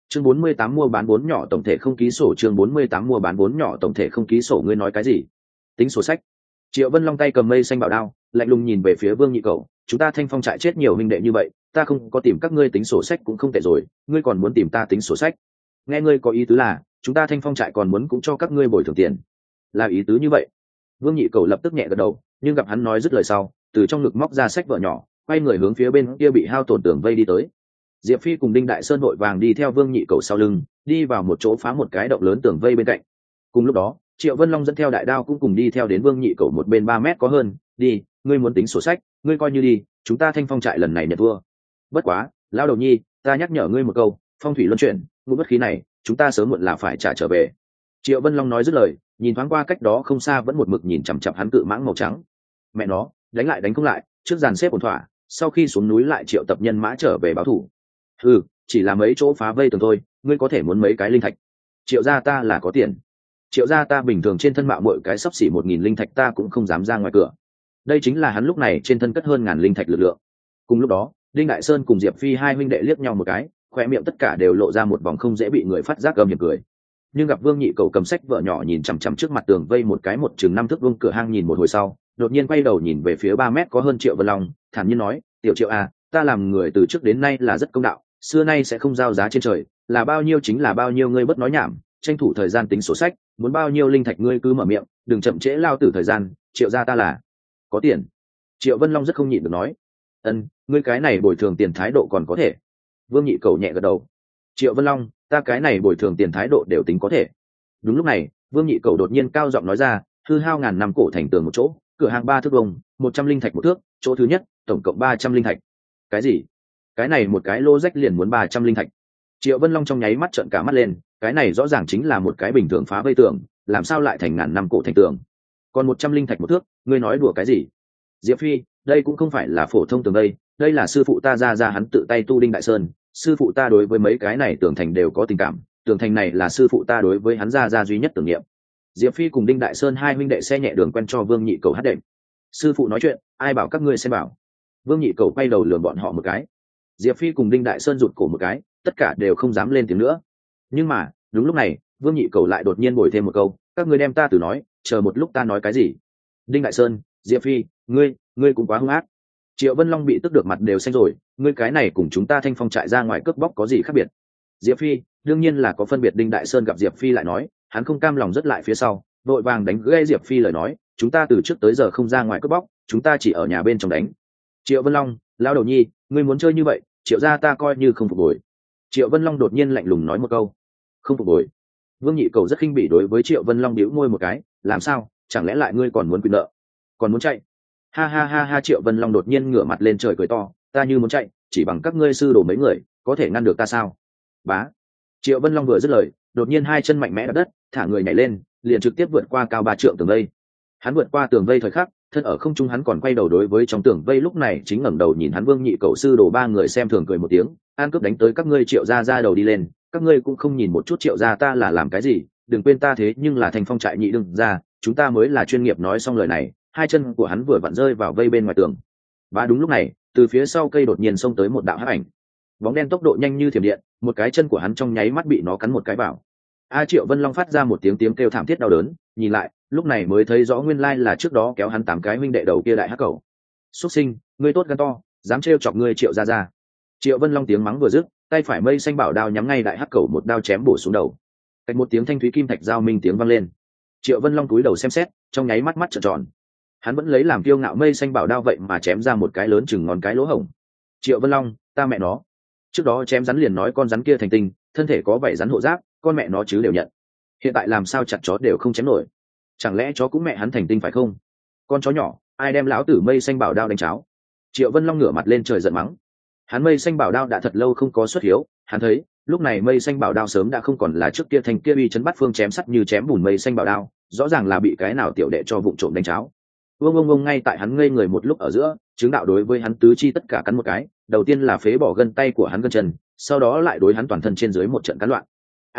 Chương 48 mua bán vốn nhỏ tổng thể không ký sổ. Chương 48 mua bán vốn nhỏ tổng thể không ký sổ. Ngươi nói cái gì? Tính sổ sách. Triệu Vân Long tay cầm mây xanh bảo đao, lạnh lùng nhìn về phía Vương Nhị Cầu. Chúng ta Thanh Phong trại chết nhiều huynh đệ như vậy, ta không có tìm các ngươi tính sổ sách cũng không tệ rồi, ngươi còn muốn tìm ta tính sổ sách? Nghe ngươi có ý tứ là, chúng ta Thanh Phong trại còn muốn cũng cho các ngươi bồi thường tiền, là ý tứ như vậy? Vương Nhị Cầu lập tức nhẹ gật đầu, nhưng gặp hắn nói dứt lời sau, từ trong ngực móc ra sách vở nhỏ, quay người hướng phía bên kia bị hao tổn tường vây đi tới. Diệp Phi cùng Đinh Đại Sơn vội vàng đi theo Vương Nhị Cầu sau lưng, đi vào một chỗ phá một cái động lớn tường vây bên cạnh. Cùng lúc đó, Triệu Vân Long dẫn theo đại đao cũng cùng đi theo đến Vương Nhị Cầu một bên 3 mét có hơn. Đi, ngươi muốn tính sổ sách, ngươi coi như đi, chúng ta Thanh Phong trại lần này nhận thua. Bất quá, lão đầu nhi, ta nhắc nhở ngươi một câu, phong thủy luân chuyển, ngũ bất khí này, chúng ta sớm muộn là phải trả trở về. Triệu Vân Long nói dứt lời, nhìn thoáng qua cách đó không xa vẫn một mực nhìn chằm chằm hắn cự mãng màu trắng. Mẹ nó, đánh lại đánh không lại, trước dàn xếp ổn thỏa, sau khi xuống núi lại triệu tập nhân mã trở về báo thủ. Ừ, chỉ là mấy chỗ phá vây tường thôi, ngươi có thể muốn mấy cái linh thạch. Triệu gia ta là có tiền. Triệu gia ta bình thường trên thân mạo mỗi cái sắp xỉ 1000 linh thạch ta cũng không dám ra ngoài cửa. Đây chính là hắn lúc này trên thân cất hơn 1000 linh thạch lực lượng. Cùng lúc đó, Đinh Đại Sơn cùng Diệp Phi hai huynh đệ liếc nhau một cái, khóe miệng tất cả đều lộ ra một vòng không dễ bị người phát giác gầm hiểm cười. Nhưng gặp Vương Nhị Cầu cầm sách vợ nhỏ nhìn chằm chằm trước mặt tường vây một cái một chừng 5 thước vuông cửa hang nhìn một hồi sau, đột nhiên quay đầu nhìn về phía 3 mét có hơn Triệu Vân Long, thản nhiên nói, "Tiểu Triệu à, ta làm người từ trước đến nay là rất công đạo, xưa nay sẽ không giao giá trên trời, là bao nhiêu chính là bao nhiêu, ngươi bất nói nhảm, tranh thủ thời gian tính sổ sách, muốn bao nhiêu linh thạch ngươi cứ mở miệng, đừng chậm trễ lao tử thời gian, Triệu gia ta là có tiền." Triệu Vân Long rất không nhịn được nói, ngươi cái này bồi thường tiền thái độ còn có thể. Vương Nhị Cầu nhẹ gật đầu. Triệu Vân Long, ta cái này bồi thường tiền thái độ đều tính có thể. Đúng lúc này, Vương Nhị Cầu đột nhiên cao giọng nói ra, hư hao ngàn năm cổ thành tường một chỗ, cửa hàng 3 thước vuông, 100 linh thạch một thước, chỗ thứ nhất, tổng cộng 300 linh thạch. Cái gì? Cái này một cái lô rách liền muốn 300 linh thạch? Triệu Vân Long trong nháy mắt trợn cả mắt lên, cái này rõ ràng chính là một cái bình thường phá vây tường, làm sao lại thành ngàn năm cổ thành tường? Còn 100 linh thạch một thước, ngươi nói đùa cái gì? Diệp Phi, đây cũng không phải là phổ thông tường đây là sư phụ ta ra hắn tự tay tu Đinh Đại Sơn, sư phụ ta đối với mấy cái này tường thành đều có tình cảm, tường thành này là sư phụ ta đối với hắn ra duy nhất tưởng niệm. Diệp Phi cùng Đinh Đại Sơn hai huynh đệ xe nhẹ đường quen cho Vương Nhị Cầu hát đệm. Sư phụ nói chuyện, ai bảo các ngươi xem bảo. Vương Nhị Cầu quay đầu lườm bọn họ một cái. Diệp Phi cùng Đinh Đại Sơn rụt cổ một cái, tất cả đều không dám lên tiếng nữa. Nhưng mà, đúng lúc này, Vương Nhị Cầu lại đột nhiên bồi thêm một câu, các ngươi đem ta từ nói, chờ một lúc ta nói cái gì. Đinh Đại Sơn, Diệp Phi, ngươi cũng quá hung ác. Triệu Vân Long bị tức được mặt đều xanh rồi, ngươi cái này cùng chúng ta Thanh Phong trại ra ngoài cướp bóc có gì khác biệt? Diệp Phi, đương nhiên là có phân biệt. Đinh Đại Sơn gặp Diệp Phi lại nói, hắn không cam lòng rất lại phía sau, vội vàng đánh gãy Diệp Phi lời nói, chúng ta từ trước tới giờ không ra ngoài cướp bóc, chúng ta chỉ ở nhà bên trong đánh. Triệu Vân Long, lão đầu nhi, ngươi muốn chơi như vậy, Triệu gia ta coi như không phục hồi. Triệu Vân Long đột nhiên lạnh lùng nói một câu, không phục hồi. Vương Nhị Cầu rất khinh bỉ đối với Triệu Vân Long bĩu môi một cái, làm sao, chẳng lẽ lại ngươi còn muốn quyền nợ, còn muốn chạy? Ha ha ha ha. Triệu Vân Long đột nhiên ngửa mặt lên trời cười to, ta như muốn chạy, chỉ bằng các ngươi sư đồ mấy người có thể ngăn được ta sao? Bá. Triệu Vân Long vừa dứt lời, đột nhiên hai chân mạnh mẽ đạp đất, thả người nhảy lên, liền trực tiếp vượt qua cao 3 trượng tường vây. Hắn vượt qua tường vây thời khắc, thân ở không trung hắn còn quay đầu đối với trong tường vây lúc này chính ngẩng đầu nhìn hắn Vương Nhị Cầu sư đồ 3 người xem thường cười một tiếng, an cướp đánh tới các ngươi Triệu gia ra đầu đi lên, các ngươi cũng không nhìn một chút Triệu gia ta là làm cái gì, đừng quên ta thế nhưng là Thanh Phong trại nhị đương gia, chúng ta mới là chuyên nghiệp. Nói xong lời này, hai chân của hắn vừa vặn rơi vào vây bên ngoài tường. Và đúng lúc này, từ phía sau cây đột nhiên xông tới một đạo hắc ảnh, bóng đen tốc độ nhanh như thiểm điện, một cái chân của hắn trong nháy mắt bị nó cắn một cái vào. Triệu Vân Long phát ra một tiếng kêu thảm thiết đau đớn, nhìn lại, lúc này mới thấy rõ nguyên lai là trước đó kéo hắn 8 cái huynh đệ đầu kia đại hắc cẩu. Xuất sinh, ngươi tốt gan to, dám trêu chọc ngươi Triệu gia gia. Triệu Vân Long tiếng mắng vừa dứt, tay phải mây xanh bảo đao nhắm ngay đại hắc cẩu một đao chém bổ xuống đầu. Cách một tiếng thanh thúy kim thạch giao minh tiếng vang lên. Triệu Vân Long cúi đầu xem xét, trong nháy mắt mắt trợn tròn. Hắn vẫn lấy làm kiêu ngạo mây xanh bảo đao vậy mà chém ra một cái lớn chừng ngón cái lỗ hổng. Triệu Vân Long, ta mẹ nó, trước đó chém rắn liền nói con rắn kia thành tinh, thân thể có vảy rắn hộ giáp, con mẹ nó chứ đều nhận, hiện tại làm sao chặt chó đều không chém nổi, chẳng lẽ chó cũng mẹ hắn thành tinh phải không? Con chó nhỏ, ai đem lão tử mây xanh bảo đao đánh cháo? Triệu Vân Long ngửa mặt lên trời giận mắng. Hắn mây xanh bảo đao đã thật lâu không có xuất hiếu, hắn thấy lúc này mây xanh bảo đao sớm đã không còn là trước kia thành kia uy chấn bắt phương chém sắt như chém bùn mây xanh bảo đao, rõ ràng là bị cái nào tiểu đệ cho vụng trộm đánh cháo. Ông ngay tại hắn ngây người một lúc ở giữa, chứng đạo đối với hắn tứ chi tất cả cắn một cái, đầu tiên là phế bỏ gân tay của hắn gân chân, sau đó lại đối hắn toàn thân trên dưới một trận cắn loạn.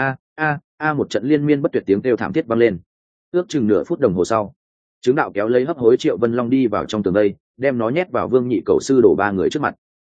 Một trận liên miên bất tuyệt tiếng kêu thảm thiết vang lên. Ước chừng nửa phút đồng hồ sau, chứng đạo kéo lấy hấp hối Triệu Vân Long đi vào trong tường vây, đem nó nhét vào Vương Nhị Cầu sư đổ 3 người trước mặt.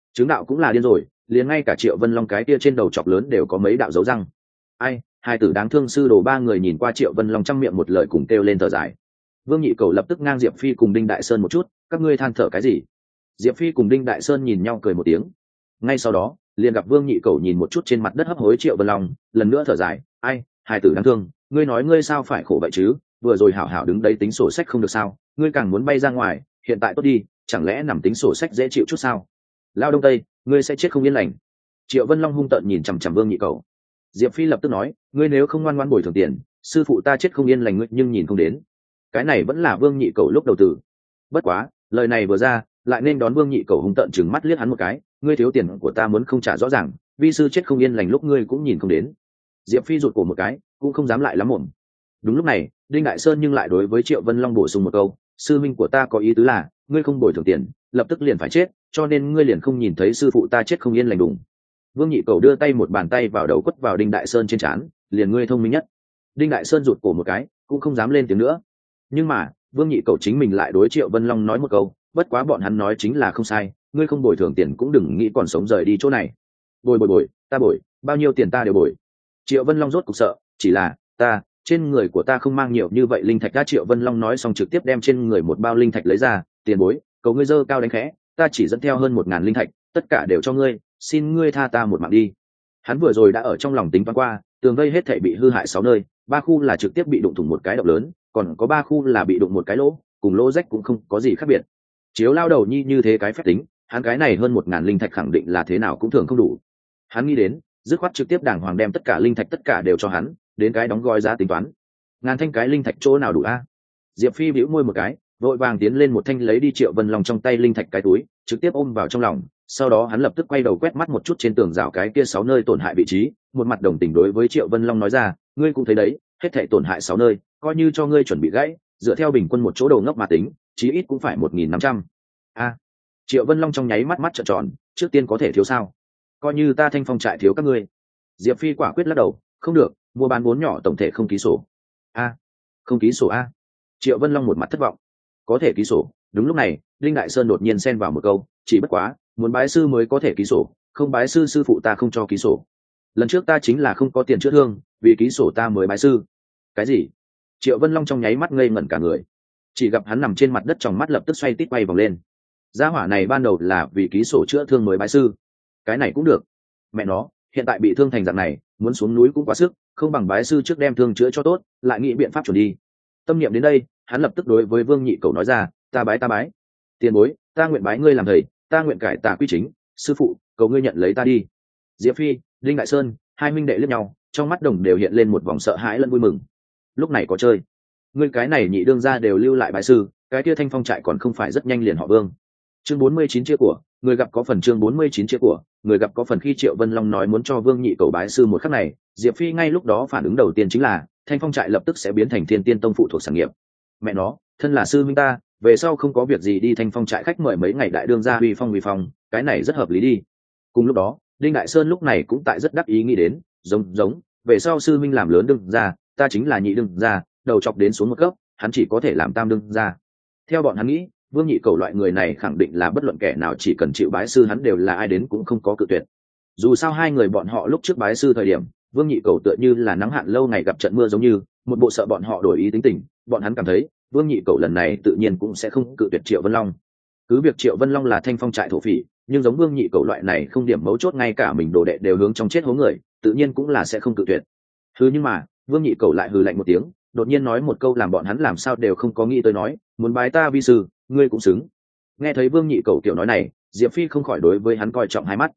Chứng đạo cũng là điên rồi, liền ngay cả Triệu Vân Long cái kia trên đầu chọc lớn đều có mấy đạo dấu răng. Ai, hai tử đáng thương sư đồ ba người nhìn qua Triệu Vân Long trăm miệng một lời cùng kêu lên thở dài. Vương Nhị Cầu lập tức ngang Diệp Phi cùng Đinh Đại Sơn một chút, các ngươi than thở cái gì? Diệp Phi cùng Đinh Đại Sơn nhìn nhau cười một tiếng. Ngay sau đó, liền gặp Vương Nhị Cầu nhìn một chút trên mặt đất hấp hối Triệu Vân Long, lần nữa thở dài, ai, hai tử đáng thương, ngươi nói ngươi sao phải khổ vậy chứ, vừa rồi hảo hảo đứng đấy tính sổ sách không được sao, ngươi càng muốn bay ra ngoài, hiện tại tốt đi, chẳng lẽ nằm tính sổ sách dễ chịu chút sao? Lao Đông Tây, ngươi sẽ chết không yên lành. Triệu Vân Long hung tợn nhìn chằm chằm Vương Nhị Cầu. Diệp Phi lập tức nói, ngươi nếu không ngoan ngoãn bồi thường tiền, sư phụ ta chết không yên lành ngươi nhưng nhìn không đến. Cái này vẫn là Vương Nhị Cầu lúc đầu tử. Bất quá, lời này vừa ra, lại nên đón Vương Nhị Cầu hung tợn chừng mắt liếc hắn một cái, ngươi thiếu tiền của ta muốn không trả rõ ràng, vi sư chết không yên lành lúc ngươi cũng nhìn không đến. Diệp Phi rụt cổ một cái, cũng không dám lại lắm mồm. Đúng lúc này, Đinh Đại Sơn nhưng lại đối với Triệu Vân Long bổ sung một câu, sư minh của ta có ý tứ là, ngươi không bồi thường tiền, lập tức liền phải chết, cho nên ngươi liền không nhìn thấy sư phụ ta chết không yên lành đùng. Vương Nhị Cầu đưa tay một bàn tay vào đầu quất vào Đinh Đại Sơn trên trán, liền ngươi thông minh nhất. Đinh Đại Sơn rụt cổ một cái, cũng không dám lên tiếng nữa. Nhưng mà, Vương Nhị Cầu chính mình lại đối Triệu Vân Long nói một câu, bất quá bọn hắn nói chính là không sai, ngươi không bồi thường tiền cũng đừng nghĩ còn sống rời đi chỗ này. Bồi, ta bồi, bao nhiêu tiền ta đều bồi. Triệu Vân Long rốt cục sợ, chỉ là, ta, trên người của ta không mang nhiều như vậy linh thạch. Đã Triệu Vân Long nói xong trực tiếp đem trên người một bao linh thạch lấy ra, tiền bối, cầu ngươi dơ cao đánh khẽ, ta chỉ dẫn theo hơn 1000 linh thạch, tất cả đều cho ngươi, xin ngươi tha ta một mạng đi. Hắn vừa rồi đã ở trong lòng tính toán qua, tường vây hết thảy bị hư hại 6 nơi, 3 khu là trực tiếp bị đụng thủng một cái động lớn, còn có 3 khu là bị đụng một cái lỗ, cùng lỗ rách cũng không có gì khác biệt. Chiếu lao đầu như thế cái phép tính, hắn cái này hơn 1000 linh thạch khẳng định là thế nào cũng thường không đủ. Hắn nghĩ đến, dứt khoát trực tiếp đàng hoàng đem tất cả linh thạch tất cả đều cho hắn, đến cái đóng gói giá tính toán. Ngàn thanh cái linh thạch chỗ nào đủ a? Diệp Phi bĩu môi một cái, vội vàng tiến lên một thanh lấy đi Triệu Vân Long trong tay linh thạch cái túi, trực tiếp ôm vào trong lòng. Sau đó hắn lập tức quay đầu quét mắt một chút trên tường rào cái kia 6 nơi tổn hại vị trí, một mặt đồng tình đối với Triệu Vân Long nói ra, ngươi cũng thấy đấy, hết thảy tổn hại 6 nơi, coi như cho ngươi chuẩn bị gãy, dựa theo bình quân một chỗ đầu ngốc mà tính, chí ít cũng phải 1500. A. Triệu Vân Long trong nháy mắt mắt trợn tròn, trước tiên có thể thiếu sao? Coi như ta Thanh Phong trại thiếu các ngươi. Diệp Phi quả quyết lắc đầu, không được, mua bán vốn nhỏ tổng thể không ký sổ. A. Không ký sổ a? Triệu Vân Long một mặt thất vọng. Có thể ký sổ. Đúng lúc này, Linh Đại Sơn đột nhiên xen vào một câu, chỉ bất quá, muốn bái sư mới có thể ký sổ, không bái sư sư phụ ta không cho ký sổ. Lần trước ta chính là không có tiền chữa thương, vì ký sổ ta mới bái sư. Cái gì? Triệu Vân Long trong nháy mắt ngây ngẩn cả người. Chỉ gặp hắn nằm trên mặt đất, trong mắt lập tức xoay tít quay vòng lên. Gia hỏa này ban đầu là vì ký sổ chữa thương mới bái sư. Cái này cũng được. Mẹ nó, hiện tại bị thương thành dạng này, muốn xuống núi cũng quá sức, không bằng bái sư trước đem thương chữa cho tốt, lại nghĩ biện pháp chuẩn đi. Tâm niệm đến đây, hắn lập tức đối với Vương Nhị Cầu nói ra, ta bái. Tiền bối, ta nguyện bái ngươi làm thầy, ta nguyện cải tà quy chính, sư phụ, cầu ngươi nhận lấy ta đi. Diệp Phi, Đinh Đại Sơn, hai minh đệ liếc nhau, trong mắt đồng đều hiện lên một vòng sợ hãi lẫn vui mừng. Lúc này có chơi. Ngươi cái này nhị đương gia đều lưu lại bái sư, cái kia Thanh Phong trại còn không phải rất nhanh liền họ Vương. Chương 49 chia của, người gặp có phần. Chương 49 chia của, người gặp có phần. Khi Triệu Vân Long nói muốn cho Vương Nhị Cầu bái sư một khắc này, Diệp Phi ngay lúc đó phản ứng đầu tiên chính là Thanh Phong trại lập tức sẽ biến thành Thiên Tiên Tông phụ thuộc sản nghiệp. Mẹ nó, thân là sư minh ta, về sau không có việc gì đi Thanh Phong trại khách mời mấy ngày đại đương gia uy phong, cái này rất hợp lý đi. Cùng lúc đó, Đinh Đại Sơn lúc này cũng tại rất đắc ý nghĩ đến, giống, về sau sư minh làm lớn đương gia, ta chính là nhị đương gia, đầu chọc đến xuống một cấp, hắn chỉ có thể làm tam đương gia. Theo bọn hắn nghĩ, Vương Nhị Cầu loại người này khẳng định là bất luận kẻ nào chỉ cần chịu bái sư hắn đều là ai đến cũng không có cự tuyệt. Dù sao hai người bọn họ lúc trước bái sư thời điểm, Vương Nhị Cầu tựa như là nắng hạn lâu ngày gặp trận mưa giống như, một bộ sợ bọn họ đổi ý tính tình, bọn hắn cảm thấy, Vương Nhị Cầu lần này tự nhiên cũng sẽ không cự tuyệt Triệu Vân Long. Cứ việc Triệu Vân Long là Thanh Phong trại thổ phỉ, nhưng giống Vương Nhị Cầu loại này không điểm mấu chốt ngay cả mình đồ đệ đều hướng trong chết hố người, tự nhiên cũng là sẽ không cự tuyệt. Nhưng mà, Vương Nhị Cầu lại hừ lạnh một tiếng, đột nhiên nói một câu làm bọn hắn làm sao đều không có nghĩ tới nói, muốn bái ta vi sư, ngươi cũng xứng. Nghe thấy Vương Nhị Cầu kiểu nói này, Diệp Phi không khỏi đối với hắn coi trọng hai mắt.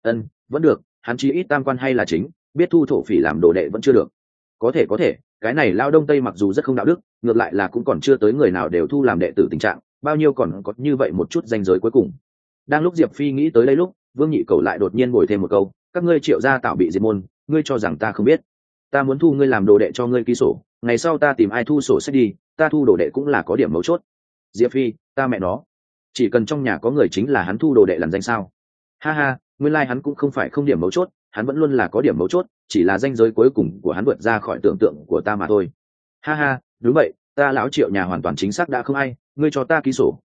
Vẫn được, hắn chí ít tam quan hay là chính, biết thu thổ phỉ làm đồ đệ vẫn chưa được. Có thể, cái này lao Đông Tây mặc dù rất không đạo đức, ngược lại là cũng còn chưa tới người nào đều thu làm đệ tử tình trạng, bao nhiêu còn có như vậy một chút danh giới cuối cùng. Đang lúc Diệp Phi nghĩ tới đây lúc, Vương Nhị Cầu lại đột nhiên bồi thêm một câu, các ngươi Triệu gia tạo bị diệt môn, ngươi cho rằng ta không biết? Ta muốn thu ngươi làm đồ đệ cho ngươi ký sổ, ngày sau ta tìm ai thu sổ sách đi, ta thu đồ đệ cũng là có điểm mấu chốt. Diệp Phi, ta mẹ nó, chỉ cần trong nhà có người chính là hắn thu đồ đệ làm danh sao? Ha, nguyên lai hắn cũng không phải không điểm mấu chốt, hắn vẫn luôn là có điểm mấu chốt, chỉ là danh giới cuối cùng của hắn vượt ra khỏi tưởng tượng của ta mà thôi. Ha, đúng vậy, ta lão Triệu nhà hoàn toàn chính xác đã không ai, ngươi cho ta ký sổ,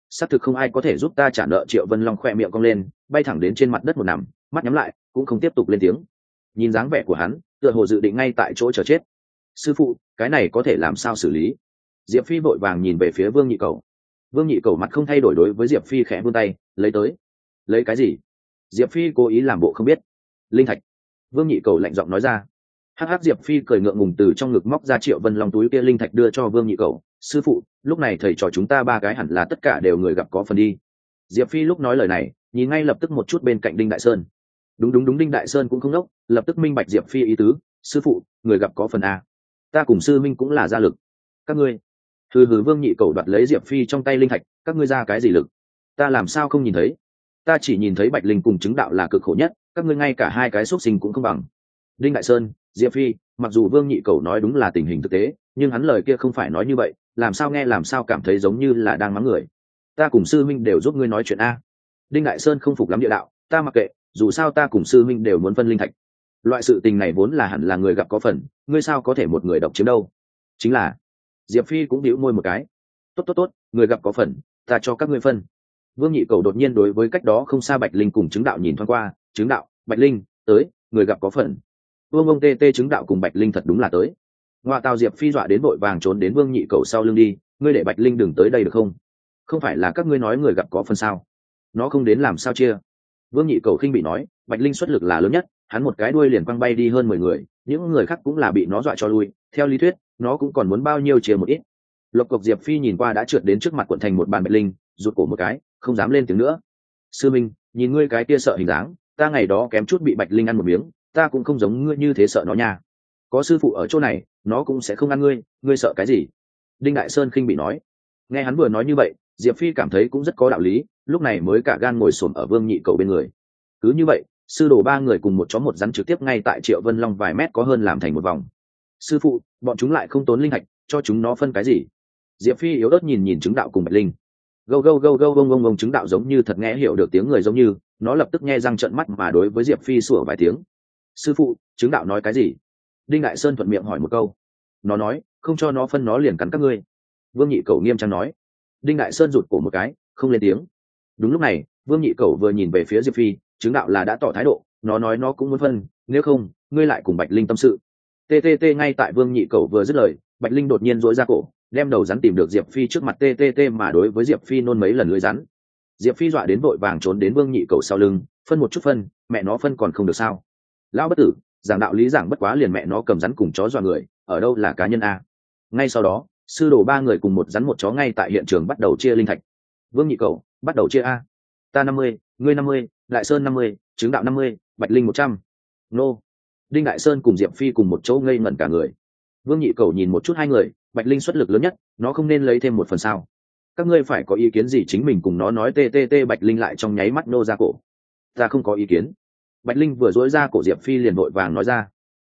xác thực không ai có thể giúp ta trả nợ. Triệu Vân Long khoe miệng cong lên, bay thẳng đến trên mặt đất một nằm, mắt nhắm lại, cũng không tiếp tục lên tiếng. Nhìn dáng vẻ của hắn, tựa hồ dự định ngay tại chỗ chờ chết. Sư phụ, cái này có thể làm sao xử lý? Diệp Phi vội vàng nhìn về phía Vương Nhị Cầu. Vương Nhị Cầu mặt không thay đổi đối với Diệp Phi khẽ vươn tay, lấy tới. Lấy cái gì? Diệp Phi cố ý làm bộ không biết. Linh thạch. Vương Nhị Cầu lạnh giọng nói ra. Hắc. Diệp Phi cười ngượng ngùng từ trong ngực móc ra Triệu Vân Long túi kia linh thạch đưa cho Vương Nhị Cầu. Sư phụ, lúc này thầy trò chúng ta ba cái hẳn là tất cả đều người gặp có phần đi. Diệp Phi lúc nói lời này, nhìn ngay lập tức một chút bên cạnh Đinh Đại Sơn. Đúng, Đinh Đại Sơn cũng không ngốc, lập tức minh bạch Diệp Phi ý tứ. Sư phụ, người gặp có phần a. Ta cùng sư minh cũng là gia lực. Các ngươi. Hừ, Vương Nhị Cầu đoạt lấy Diệp Phi trong tay linh thạch, các ngươi ra cái gì lực? Ta làm sao không nhìn thấy? Ta chỉ nhìn thấy Bạch Linh cùng chứng đạo là cực khổ nhất, các ngươi ngay cả hai cái xuất sinh cũng không bằng. Đinh Đại Sơn, Diệp Phi, mặc dù Vương Nhị Cầu nói đúng là tình hình thực tế, nhưng hắn lời kia không phải nói như vậy, làm sao nghe làm sao cảm thấy giống như là đang mắng người. Ta cùng sư minh đều giúp ngươi nói chuyện a. Đinh Đại Sơn không phục lắm địa đạo, ta mặc kệ, dù sao ta cùng sư minh đều muốn phân linh thạch. Loại sự tình này vốn là hẳn là người gặp có phần, ngươi sao có thể một người độc chiếm đâu? Chính là. Diệp Phi cũng bĩu môi một cái. Tốt, người gặp có phần, ta cho các ngươi phân. Vương Nhị Cầu đột nhiên đối với cách đó không xa Bạch Linh cùng chứng đạo nhìn thoáng qua, chứng đạo, Bạch Linh, tới, người gặp có phần. Ông tê chứng đạo cùng Bạch Linh thật đúng là tới. Ngoại tào Diệp Phi dọa đến vội vàng trốn đến Vương Nhị Cầu sau lưng đi, ngươi để Bạch Linh đừng tới đây được không? Không phải là các ngươi nói người gặp có phần sao? Nó không đến làm sao chia? Vương Nhị Cầu khinh bị nói, Bạch Linh xuất lực là lớn nhất, hắn một cái đuôi liền quăng bay đi hơn 10 người, những người khác cũng là bị nó dọa cho lui, theo lý thuyết, nó cũng còn muốn bao nhiêu chia một ít. Lộc Cộc Diệp Phi nhìn qua đã trượt đến trước mặt quận thành một bàn Bạch Linh, rụt cổ một cái, không dám lên tiếng nữa. Sư minh, nhìn ngươi cái kia sợ hình dáng, ta ngày đó kém chút bị Bạch Linh ăn một miếng, ta cũng không giống ngươi như thế sợ nó nha. Có sư phụ ở chỗ này, nó cũng sẽ không ăn ngươi, ngươi sợ cái gì? Đinh Đại Sơn khinh bị nói. Nghe hắn vừa nói như vậy, Diệp Phi cảm thấy cũng rất có đạo lý, lúc này mới cả gan ngồi xổm ở Vương Nhị Cầu bên người. Cứ như vậy, sư đồ ba người cùng một chó một rắn trực tiếp ngay tại Triệu Vân Long vài mét có hơn làm thành một vòng. Sư phụ, bọn chúng lại không tốn linh hạch, cho chúng nó phân cái gì? Diệp Phi yếu ớt nhìn chứng đạo cùng Bạch Linh. Gâu ông chứng đạo giống như thật nghe hiểu được tiếng người giống như, nó lập tức nghe răng trợn mắt mà đối với Diệp Phi sủa vài tiếng. Sư phụ, chứng đạo nói cái gì? Đinh Đại Sơn thuận miệng hỏi một câu. Nó nói, không cho nó phân nó liền cắn các ngươi. Vương Nhị Cầu nghiêm trang nói. Đinh Đại Sơn rụt cổ một cái, không lên tiếng. Đúng lúc này, Vương Nhị Cầu vừa nhìn về phía Diệp Phi, chứng đạo là đã tỏ thái độ, nó nói nó cũng muốn phân, nếu không, ngươi lại cùng Bạch Linh tâm sự. TTT ngay tại Vương Nhị Cầu vừa dứt lời, Bạch Linh đột nhiên duỗi ra cổ, đem đầu rắn tìm được Diệp Phi trước mặt TTT mà đối với Diệp Phi nôn mấy lần lưỡi rắn. Diệp Phi dọa đến vội vàng trốn đến Vương Nhị Cầu sau lưng, phân một chút phân, mẹ nó phân còn không được sao? Lão bất tử, giảng đạo lý giảng bất quá liền mẹ nó cầm rắn cùng chó dọa người, ở đâu là cá nhân a? Ngay sau đó, sư đồ ba người cùng một rắn một chó ngay tại hiện trường bắt đầu chia linh thạch. Vương Nhị Cầu, bắt đầu chia a. Ta 50, ngươi 50, Đại Sơn 50, chứng đạo 50, Bạch Linh 100. Nô. Đinh Đại Sơn cùng Diệp Phi cùng một chỗ ngây ngẩn cả người. Vương Nhị Cầu nhìn một chút hai người, Bạch Linh xuất lực lớn nhất, nó không nên lấy thêm một phần sao? Các ngươi phải có ý kiến gì chính mình cùng nó nói. TTT Bạch Linh lại trong nháy mắt nô ra cổ. Ta không có ý kiến. Bạch Linh vừa dối ra cổ, Diệp Phi liền vội vàng nói ra.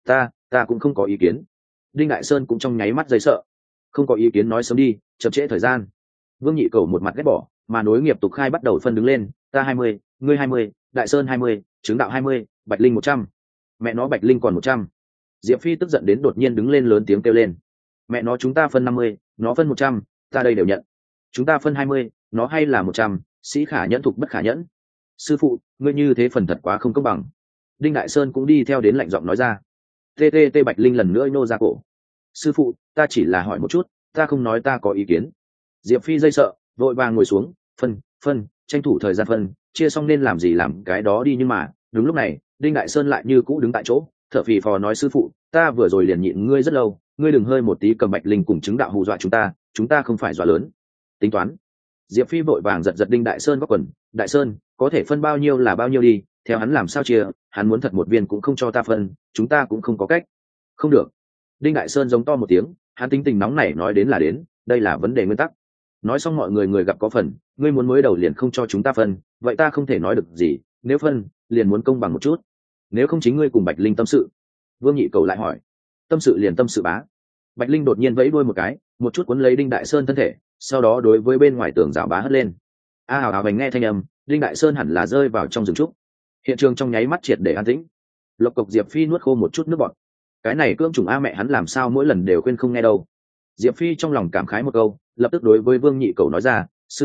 Ta cũng không có ý kiến. Đinh Đại Sơn cũng trong nháy mắt dây sợ. Không có ý kiến nói sớm đi, chậm trễ thời gian. Vương Nhị Cầu một mặt ghét bỏ, mà nối nghiệp tục khai bắt đầu phân đứng lên, ta 20, ngươi 20, Đại Sơn 20, chứng đạo 20, Bạch Linh 100. Mẹ nó Bạch Linh còn 100. Diệp Phi tức giận đến đột nhiên đứng lên lớn tiếng kêu lên. Mẹ nó chúng ta phân 50, nó phân 100, ta đây đều nhận. Chúng ta phân 20, nó hay là 100, sĩ khả nhẫn thục bất khả nhẫn. Sư phụ, ngươi như thế phần thật quá không công bằng. Đinh Đại Sơn cũng đi theo đến lạnh giọng nói ra. TTT Bạch Linh lần nữa nô ra cổ. Sư phụ, ta chỉ là hỏi một chút, ta không nói ta có ý kiến. Diệp Phi dây sợ, vội vàng ngồi xuống, phân, tranh thủ thời gian phân, chia xong nên làm gì làm cái đó đi. Nhưng mà đúng lúc này, Đinh Đại Sơn lại như cũ đứng tại chỗ, thở phì phò nói, sư phụ, ta vừa rồi liền nhịn ngươi rất lâu, ngươi đừng hơi một tí cầm Bạch Linh cùng chứng đạo hù dọa chúng ta không phải dọa lớn. Tính toán. Diệp Phi vội vàng giật Đinh Đại Sơn góc quần. Đại Sơn, có thể phân bao nhiêu là bao nhiêu đi, theo hắn làm sao chia, hắn muốn thật một viên cũng không cho ta phân, chúng ta cũng không có cách. Không được. Đinh Đại Sơn giống to một tiếng, hắn tính tình nóng nảy nói đến là đến, đây là vấn đề nguyên tắc. Nói xong mọi người gặp có phần, ngươi muốn mới đầu liền không cho chúng ta phân, vậy ta không thể nói được gì, nếu phân, liền muốn công bằng một chút. Nếu không chính ngươi cùng Bạch Linh tâm sự. Vương Nhị Cầu lại hỏi. Tâm sự liền tâm sự bá. Bạch Linh đột nhiên vẫy đuôi một cái, một chút cuốn lấy Đinh Đại Sơn thân thể, sau đó đối với bên ngoài tường rào bá hất lên. Hào hào bành nghe thanh âm, Đinh Đại Sơn hẳn là rơi vào trong rừng trúc. Hiện trường trong nháy mắt triệt để an tĩnh. Lộc Cộc Diệp Phi nuốt khô một chút nước bọt. Cái này cưỡng trùng a mẹ hắn làm sao mỗi lần đều quên không nghe đâu. Diệp Phi trong lòng cảm khái một câu, lập tức đối với Vương Nhị Cầu nói ra, sư phụ,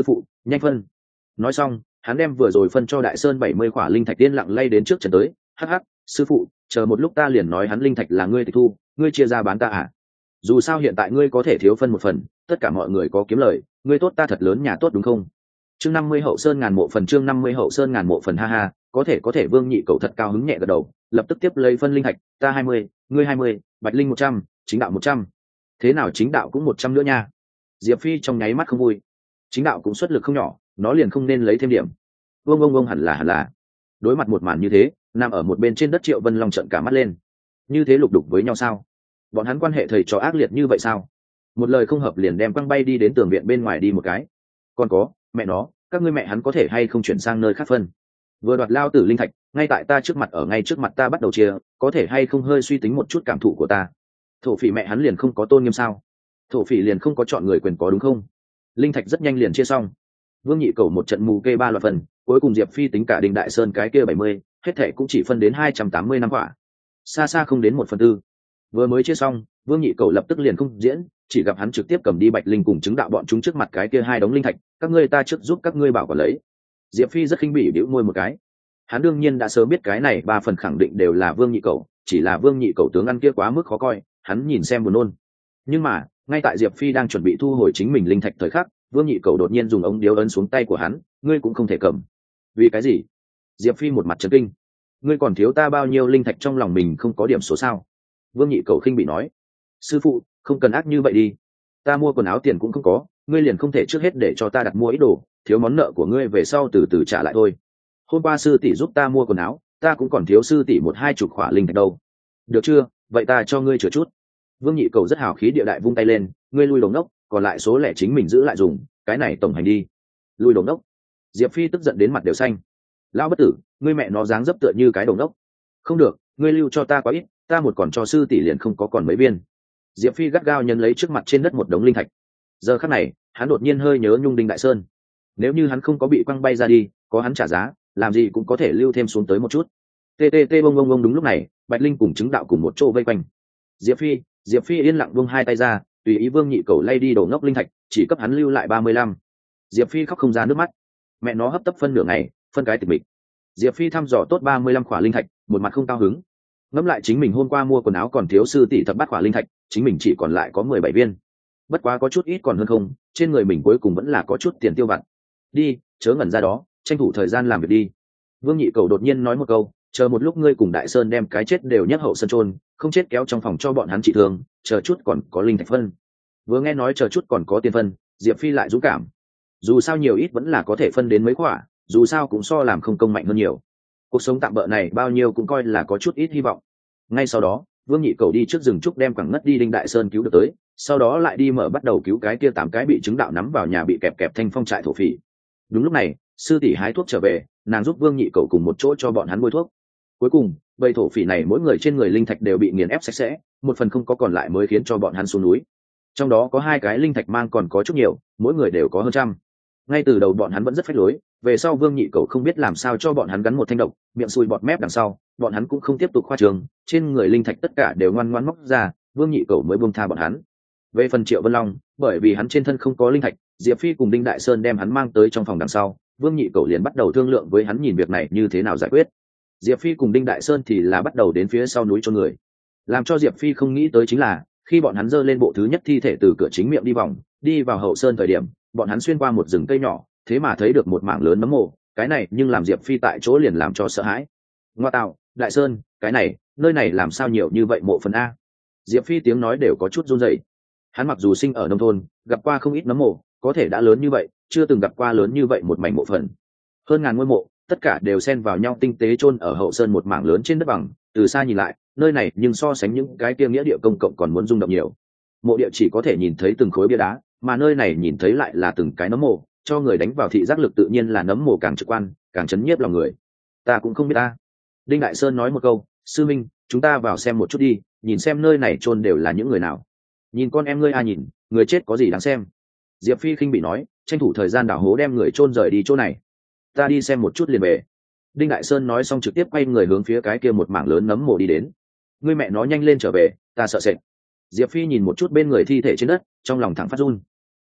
nhanh phân. Nói xong hắn đem vừa rồi phân cho đại sơn 70 khỏa linh thạch tiên lặng lay đến trước trần tới. Hắc hắc, sư phụ, chờ một lúc ta liền nói hắn linh thạch là ngươi tịch thu, ngươi chia ra bán ta à? Dù sao hiện tại ngươi có thể thiếu phân một phần, tất cả mọi người có kiếm lời, ngươi tốt ta thật lớn nhà tốt đúng không? Chương 50 hậu sơn ngàn mộ phần, chương 50 hậu sơn ngàn mộ phần, ha ha, có thể. Vương Nhị Cẩu thật cao hứng nhẹ gật đầu, lập tức tiếp lấy phân linh thạch, ta 20, ngươi 20, Bạch Linh 100, chính đạo 100. Thế nào chính đạo cũng 100 nữa nha. Diệp Phi trong nháy mắt không vui. Chính đạo cũng xuất lực không nhỏ, nó liền không nên lấy thêm điểm. Ông hẳn là. Đối mặt một màn như thế, nằm ở một bên trên đất Triệu Vân Long trợn cả mắt lên. Như thế lục đục với nhau sao? Bọn hắn quan hệ thầy trò ác liệt như vậy sao? Một lời không hợp liền đem quăng bay đi đến tường viện bên ngoài đi một cái. Còn có, mẹ nó, các ngươi mẹ hắn có thể hay không chuyển sang nơi khác phân? Vừa đoạt lao tử linh thạch, ngay tại ta trước mặt, ở ngay trước mặt ta bắt đầu chia, có thể hay không hơi suy tính một chút cảm thụ của ta? Thổ phỉ mẹ hắn liền không có tôn nghiêm sao? Thổ phỉ liền không có chọn người quyền có đúng không? Linh thạch rất nhanh liền chia xong. Vương Nhị Cẩu một trận mù kê 3 loạt phần, cuối cùng Diệp Phi tính cả Đinh Đại Sơn cái kia 70, hết thảy cũng chỉ phân đến 280 năm quả, xa xa không đến 1/4. Vừa mới chia xong, Vương Nhị Cẩu lập tức liền không diễn, chỉ gặp hắn trực tiếp cầm đi Bạch Linh cùng chứng đạo bọn chúng trước mặt cái kia 2 đống linh thạch, các ngươi ta trước giúp các ngươi bảo quản lấy. Diệp Phi rất khinh bỉ bĩu môi một cái. Hắn đương nhiên đã sớm biết cái này 3 phần khẳng định đều là Vương Nhị Cẩu, chỉ là Vương Nhị Cẩu tướng ăn kia quá mức khó coi, hắn nhìn xem buồn nôn. Nhưng mà, ngay tại Diệp Phi đang chuẩn bị thu hồi chính mình linh thạch thời khắc, Vương Nhị Cẩu đột nhiên dùng ống điếu ấn xuống tay của hắn, ngươi cũng không thể cầm. Vì cái gì? Diệp Phi một mặt chấn kinh. Ngươi còn thiếu ta bao nhiêu linh thạch, trong lòng mình không có điểm số sao? Vương Nhị Cẩu khinh bị nói. Sư phụ, không cần ác như vậy đi. Ta mua quần áo tiền cũng không có, ngươi liền không thể trước hết để cho ta đặt mua ít đồ, thiếu món nợ của ngươi về sau từ từ trả lại thôi. Hôm qua sư tỷ giúp ta mua quần áo, ta cũng còn thiếu sư tỷ 1-2 khỏa linh thạch đâu. Được chưa? Vậy ta cho ngươi chừa chút. Vương Nhị Cẩu rất hào khí địa đại vung tay lên, ngươi lui đồng đốc, còn lại số lẻ chính mình giữ lại dùng, cái này tổng hành đi. Lui đồng đốc. Diệp Phi tức giận đến mặt đều xanh. Lão bất tử, ngươi mẹ nó dáng dấp tựa như cái đồng đốc. Không được, ngươi lưu cho ta quá ít, ta một còn cho sư tỷ liền không có còn mấy viên. Diệp Phi gắt gao nhấn lấy trước mặt trên đất một đống linh thạch. Giờ khắc này, hắn đột nhiên hơi nhớ Nhung Đinh Đại Sơn. Nếu như hắn không có bị quăng bay ra đi, có hắn trả giá, làm gì cũng có thể lưu thêm xuống tới một chút. TTT bông đúng lúc này, Bạch Linh cùng chứng đạo cùng một chỗ vây quanh. Diệp Phi yên lặng buông hai tay ra, tùy ý Vương Nhị Cẩu lay đi đổ ngốc linh thạch, chỉ cấp hắn lưu lại 35. Diệp Phi khóc không ra nước mắt. Mẹ nó hấp tấp phân nửa ngày, phân cái tịch mịch. Diệp Phi thăm dò tốt 35 khỏa linh thạch, một mặt không cao hứng. Ngẫm lại chính mình hôm qua mua quần áo còn thiếu sư tỷ thập bát khỏa linh thạch, chính mình chỉ còn lại có 17 viên. Bất quá có chút ít còn hơn không, trên người mình cuối cùng vẫn là có chút tiền tiêu vặt. Đi, chớ ngẩn ra đó, tranh thủ thời gian làm việc đi. Vương Nhị Cẩu đột nhiên nói một câu, chờ một lúc ngươi cùng Đại Sơn đem cái chết đều nhắc hậu sân chôn, không chết kéo trong phòng cho bọn hắn trị thương, chờ chút còn có linh thạch phân. Vừa nghe nói chờ chút còn có tiền phân, Diệp Phi lại dũng cảm. Dù sao nhiều ít vẫn là có thể phân đến mấy khỏa, dù sao cũng so làm không công mạnh hơn nhiều. Cuộc sống tạm bợ này bao nhiêu cũng coi là có chút ít hy vọng. Ngay sau đó, Vương Nhị Cẩu đi trước rừng trúc đem quẳng ngất đi Đinh Đại Sơn cứu được tới, sau đó lại đi mở bắt đầu cứu cái kia 8 cái bị chứng đạo nắm vào nhà bị kẹp thanh phong trại thổ phỉ. Đúng lúc này, sư tỷ hái thuốc trở về, nàng giúp Vương Nhị Cẩu cùng một chỗ cho bọn hắn bôi thuốc. Cuối cùng, bầy thổ phỉ này mỗi người trên người linh thạch đều bị nghiền ép sạch sẽ, một phần không có còn lại mới khiến cho bọn hắn xuống núi. Trong đó có 2 cái linh thạch mang còn có chút nhiều, mỗi người đều có hơn trăm. Ngay từ đầu bọn hắn vẫn rất phách lối, về sau Vương Nhị Cẩu không biết làm sao cho bọn hắn gắn một thanh độc, miệng sùi bọt mép đằng sau, bọn hắn cũng không tiếp tục khoa trương, trên người linh thạch tất cả đều ngoan ngoãn móc ra, Vương Nhị Cẩu mới buông tha bọn hắn. Về phần Triệu Vân Long, bởi vì hắn trên thân không có linh thạch, Diệp Phi cùng Đinh Đại Sơn đem hắn mang tới trong phòng đằng sau, Vương Nhị Cẩu liền bắt đầu thương lượng với hắn nhìn việc này như thế nào giải quyết. Diệp Phi cùng Đinh Đại Sơn thì là bắt đầu đến phía sau núi chôn người. Làm cho Diệp Phi không nghĩ tới chính là, khi bọn hắn giơ lên bộ thứ nhất thi thể từ cửa chính miệng đi vòng, đi vào hậu sơn thời điểm, bọn hắn xuyên qua một rừng cây nhỏ, thế mà thấy được một mảng lớn nấm mộ, cái này nhưng làm Diệp Phi tại chỗ liền làm cho sợ hãi. Ngoa tạo, Đại Sơn, cái này, nơi này làm sao nhiều như vậy mộ phần a? Diệp Phi tiếng nói đều có chút run rẩy. Hắn mặc dù sinh ở nông thôn, gặp qua không ít nấm mộ, có thể đã lớn như vậy, chưa từng gặp qua lớn như vậy một mảnh mộ phần. Hơn ngàn ngôi mộ, tất cả đều xen vào nhau tinh tế chôn ở hậu sơn một mảng lớn trên đất bằng, từ xa nhìn lại, nơi này nhưng so sánh những cái kia nghĩa địa công cộng còn muốn rung động nhiều. Mộ địa chỉ có thể nhìn thấy từng khối bia đá, mà nơi này nhìn thấy lại là từng cái nấm mộ, cho người đánh vào thị giác lực tự nhiên là nấm mộ càng trực quan, càng chấn nhiếp lòng người. Ta cũng không biết ta. Đinh Đại Sơn nói một câu, sư minh, chúng ta vào xem một chút đi, nhìn xem nơi này chôn đều là những người nào. Nhìn con em ngươi a nhìn, người chết có gì đáng xem. Diệp Phi khinh bị nói, tranh thủ thời gian đào hố đem người chôn rời đi chỗ này. Ta đi xem một chút liền về. Đinh Đại Sơn nói xong trực tiếp quay người hướng phía cái kia một mảng lớn nấm mộ đi đến. Ngươi mẹ nó nhanh lên trở về, ta sợ sệt. Diệp Phi nhìn một chút bên người thi thể trên đất, trong lòng thẳng phát run.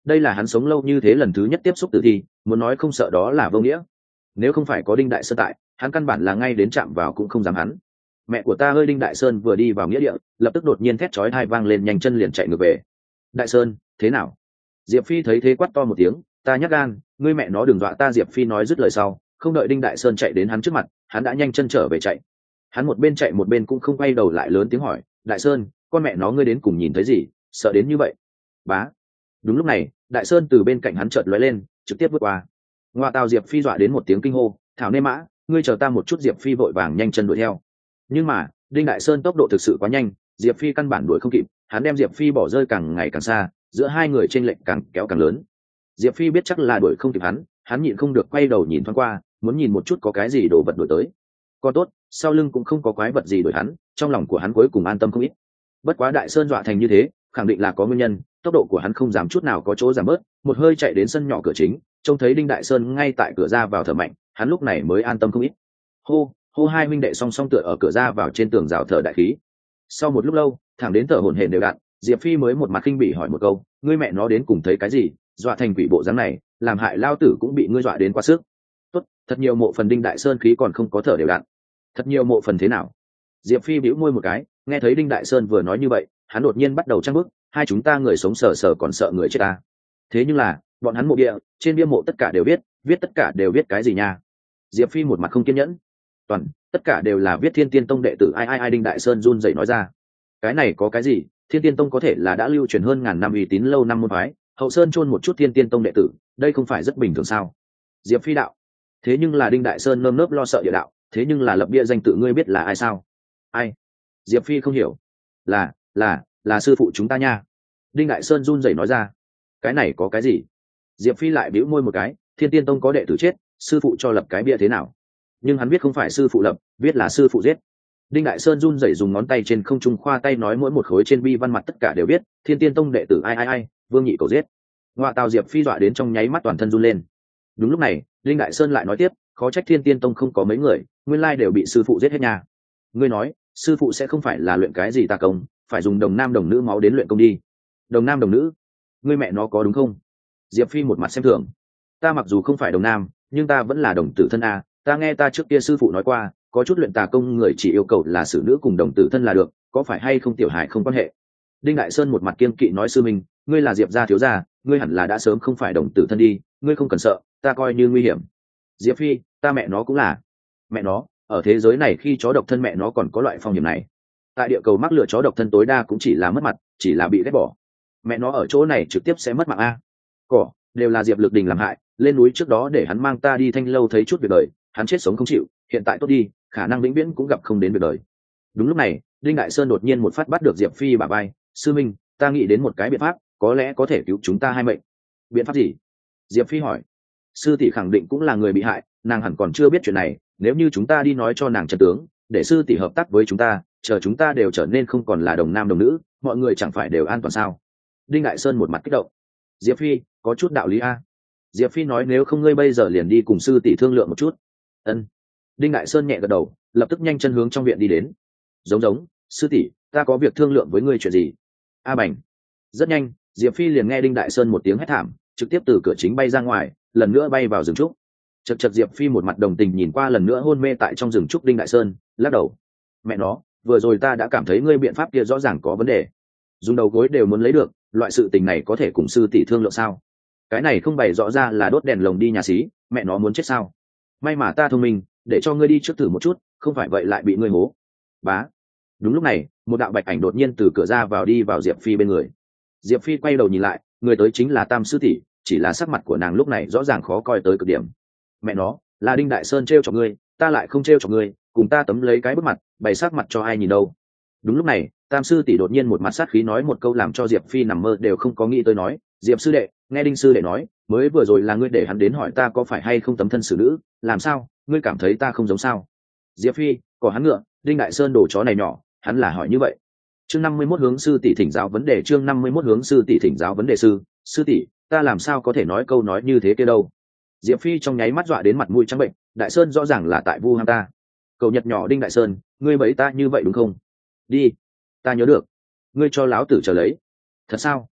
đây là hắn sống lâu như thế lần thứ nhất tiếp xúc tử thi, muốn nói không sợ đó là vô nghĩa. Nếu không phải có Đinh Đại Sơn tại, hắn căn bản là ngay đến chạm vào cũng không dám hắn. Mẹ của ta ơi! Đinh Đại Sơn vừa đi vào nghĩa địa, lập tức đột nhiên thét chói tai vang lên, nhanh chân liền chạy ngược về. Đại Sơn, thế nào? Diệp Phi thấy thế quát to một tiếng, ta nhắc gan, ngươi mẹ nó đừng dọa ta. Diệp Phi nói dứt lời sau, không đợi Đinh Đại Sơn chạy đến hắn trước mặt, hắn đã nhanh chân trở về chạy. Hắn một bên chạy một bên cũng không quay đầu lại lớn tiếng hỏi, Đại Sơn, con mẹ nó ngươi đến cùng nhìn thấy gì, sợ đến như vậy? Bá. Đúng lúc này, Đại Sơn từ bên cạnh hắn chợt lóe lên, trực tiếp vượt qua. Ngoa tào! Diệp Phi dọa đến một tiếng kinh hô, thảo nê mã, ngươi chờ ta một chút. Diệp Phi vội vàng nhanh chân đuổi theo. Nhưng mà Đinh Đại Sơn tốc độ thực sự quá nhanh, Diệp Phi căn bản đuổi không kịp, hắn đem Diệp Phi bỏ rơi càng ngày càng xa, giữa hai người chênh lệch càng kéo càng lớn. Diệp Phi biết chắc là đuổi không kịp hắn nhịn không được quay đầu nhìn thoáng qua, muốn nhìn một chút có cái gì đồ vật đuổi tới. Còn tốt, sau lưng cũng không có quái vật gì đuổi hắn, trong lòng của hắn cuối cùng an tâm không ít. Bất quá Đại Sơn dọa thành như thế, khẳng định là có nguyên nhân, tốc độ của hắn không giảm chút nào có chỗ giảm bớt, một hơi chạy đến sân nhỏ cửa chính, trông thấy Đinh Đại Sơn ngay tại cửa ra vào thở mạnh, hắn lúc này mới an tâm không ít. Hô hô! Hai huynh đệ song song tựa ở cửa ra vào trên tường rào thở đại khí. Sau một lúc lâu, thẳng đến thở hổn hển đều đặn, Diệp Phi mới một mặt khinh bỉ hỏi một câu, ngươi mẹ nó đến cùng thấy cái gì, dọa thành quỷ bộ dáng này, làm hại lao tử cũng bị ngươi dọa đến quá sức. Tốt, thật nhiều mộ phần. Đinh Đại Sơn khí còn không có thở đều đặn. Thật nhiều mộ phần thế nào? Diệp Phi bĩu môi một cái, nghe thấy Đinh Đại Sơn vừa nói như vậy, hắn đột nhiên bắt đầu trăng bước, hai chúng ta người sống sờ sờ còn sợ người chết ta. Thế nhưng là, bọn hắn mộ bia, trên bia mộ tất cả đều viết tất cả đều viết cái gì nha? Diệp Phi một mặt không kiên nhẫn. Tất cả đều là viết Thiên Tiên Tông đệ tử ai. Đinh Đại Sơn run rẩy nói ra. Cái này có cái gì? Thiên Tiên Tông có thể là đã lưu truyền hơn ngàn năm, uy tín lâu năm môn phái, hậu sơn chôn một chút Thiên Tiên Tông đệ tử, đây không phải rất bình thường sao? Diệp Phi đạo. Thế nhưng là Đinh Đại Sơn nơm nớp lo sợ địa đạo, thế nhưng là lập bia danh tự ngươi biết là ai sao? Ai? Diệp Phi không hiểu. Là sư phụ chúng ta nha. Đinh Đại Sơn run rẩy nói ra. Cái này có cái gì? Diệp Phi lại bĩu môi một cái, Thiên Tiên Tông có đệ tử chết, sư phụ cho lập cái bia thế nào? Nhưng hắn biết không phải sư phụ lập, biết là sư phụ giết. Đinh Đại Sơn run rẩy dùng ngón tay trên không trung khoa tay nói, mỗi một khối trên bi văn mặt tất cả đều biết Thiên Tiên Tông đệ tử ai, Vương Nhị Cầu giết. Ngoại tào! Diệp Phi dọa đến trong nháy mắt toàn thân run lên. Đúng lúc này, Đinh Đại Sơn lại nói tiếp, khó trách Thiên Tiên Tông không có mấy người, nguyên lai đều bị sư phụ giết hết nhà. Ngươi nói, sư phụ sẽ không phải là luyện cái gì tà công, phải dùng đồng nam đồng nữ máu đến luyện công đi. Đồng nam đồng nữ? Ngươi mẹ nó có đúng không? Diệp Phi một mặt xem thường. Ta mặc dù không phải đồng nam, nhưng ta vẫn là đồng tử thân a. Ta nghe ta trước kia sư phụ nói qua, có chút luyện tà công người chỉ yêu cầu là xử nữ cùng đồng tử thân là được, có phải hay không tiểu hải không quan hệ. Đinh Đại Sơn một mặt kiên kỵ nói, sư minh, ngươi là Diệp gia thiếu gia, ngươi hẳn là đã sớm không phải đồng tử thân đi, ngươi không cần sợ, ta coi như nguy hiểm. Diệp Phi, ta mẹ nó cũng là. Mẹ nó, ở thế giới này khi chó độc thân mẹ nó còn có loại phong hiểm này. Tại địa cầu mắc lựa chó độc thân tối đa cũng chỉ là mất mặt, chỉ là bị ghét bỏ. Mẹ nó ở chỗ này trực tiếp sẽ mất mạng a. Cỏ, đều là Diệp Lực Đình làm hại, lên núi trước đó để hắn mang ta đi Thanh Lâu thấy chút việc đời, hắn chết sống không chịu, hiện tại tốt đi, khả năng vĩnh viễn cũng gặp không đến việc đời. Đúng lúc này, Đinh Đại Sơn đột nhiên một phát bắt được Diệp Phi bả vai, sư minh, ta nghĩ đến một cái biện pháp, có lẽ có thể cứu chúng ta hai mệnh. Biện pháp gì? Diệp Phi hỏi. Sư tỷ khẳng định cũng là người bị hại, nàng hẳn còn chưa biết chuyện này, nếu như chúng ta đi nói cho nàng chân tướng, để sư tỷ hợp tác với chúng ta, chờ chúng ta đều trở nên không còn là đồng nam đồng nữ, mọi người chẳng phải đều an toàn sao? Đinh Đại Sơn một mặt kích động. Diệp Phi, có chút đạo lý a. Diệp Phi nói, nếu không ngươi bây giờ liền đi cùng sư tỷ thương lượng một chút. Ân. Đinh Đại Sơn nhẹ gật đầu, lập tức nhanh chân hướng trong viện đi đến. Giống, sư tỷ, ta có việc thương lượng với ngươi. Chuyện gì? A bành. Rất nhanh, Diệp Phi liền nghe Đinh Đại Sơn một tiếng hét thảm, trực tiếp từ cửa chính bay ra ngoài, lần nữa bay vào rừng trúc. Chật Diệp Phi một mặt đồng tình nhìn qua lần nữa hôn mê tại trong rừng trúc Đinh Đại Sơn, lắc đầu. Mẹ nó, vừa rồi ta đã cảm thấy ngươi biện pháp kia rõ ràng có vấn đề. Dùng đầu gối đều muốn lấy được, loại sự tình này có thể cùng sư tỷ thương lượng sao? Cái này không bày rõ ra là đốt đèn lồng đi nhà xí, mẹ nó muốn chết sao? May mà ta thông minh, để cho ngươi đi trước thử một chút, không phải vậy lại bị ngươi hố. Bá. Đúng lúc này, một đạo bạch ảnh đột nhiên từ cửa ra vào đi vào Diệp Phi bên người. Diệp Phi quay đầu nhìn lại, người tới chính là Tam sư tỷ, chỉ là sắc mặt của nàng lúc này rõ ràng khó coi tới cực điểm. Mẹ nó, là Đinh Đại Sơn trêu chọc ngươi, ta lại không trêu chọc ngươi, cùng ta tấm lấy cái bức mặt, bày sắc mặt cho ai nhìn đâu. Đúng lúc này, Tam sư tỷ đột nhiên một mặt sát khí nói một câu làm cho Diệp Phi nằm mơ đều không có nghĩ tới, nói, Diệp sư đệ, nghe Đinh sư đệ nói, mới vừa rồi là ngươi để hắn đến hỏi ta có phải hay không tấm thân xử nữ, làm sao, ngươi cảm thấy ta không giống sao? Diệp Phi, có hắn ngựa, Đinh Đại Sơn đồ chó này nhỏ, hắn là hỏi như vậy. Chương 51 hướng sư tỷ thỉnh giáo vấn đề. Chương 51 hướng sư tỷ thỉnh giáo vấn đề. Sư tỷ, ta làm sao có thể nói câu nói như thế kia đâu? Diệp Phi trong nháy mắt dọa đến mặt mũi trắng bệnh, Đại Sơn rõ ràng là tại vu ham ta. Cậu nhật nhỏ Đinh Đại Sơn, ngươi bẫy ta như vậy đúng không? Đi, ta nhớ được. Ngươi cho láo tử chờ lấy. Thật sao?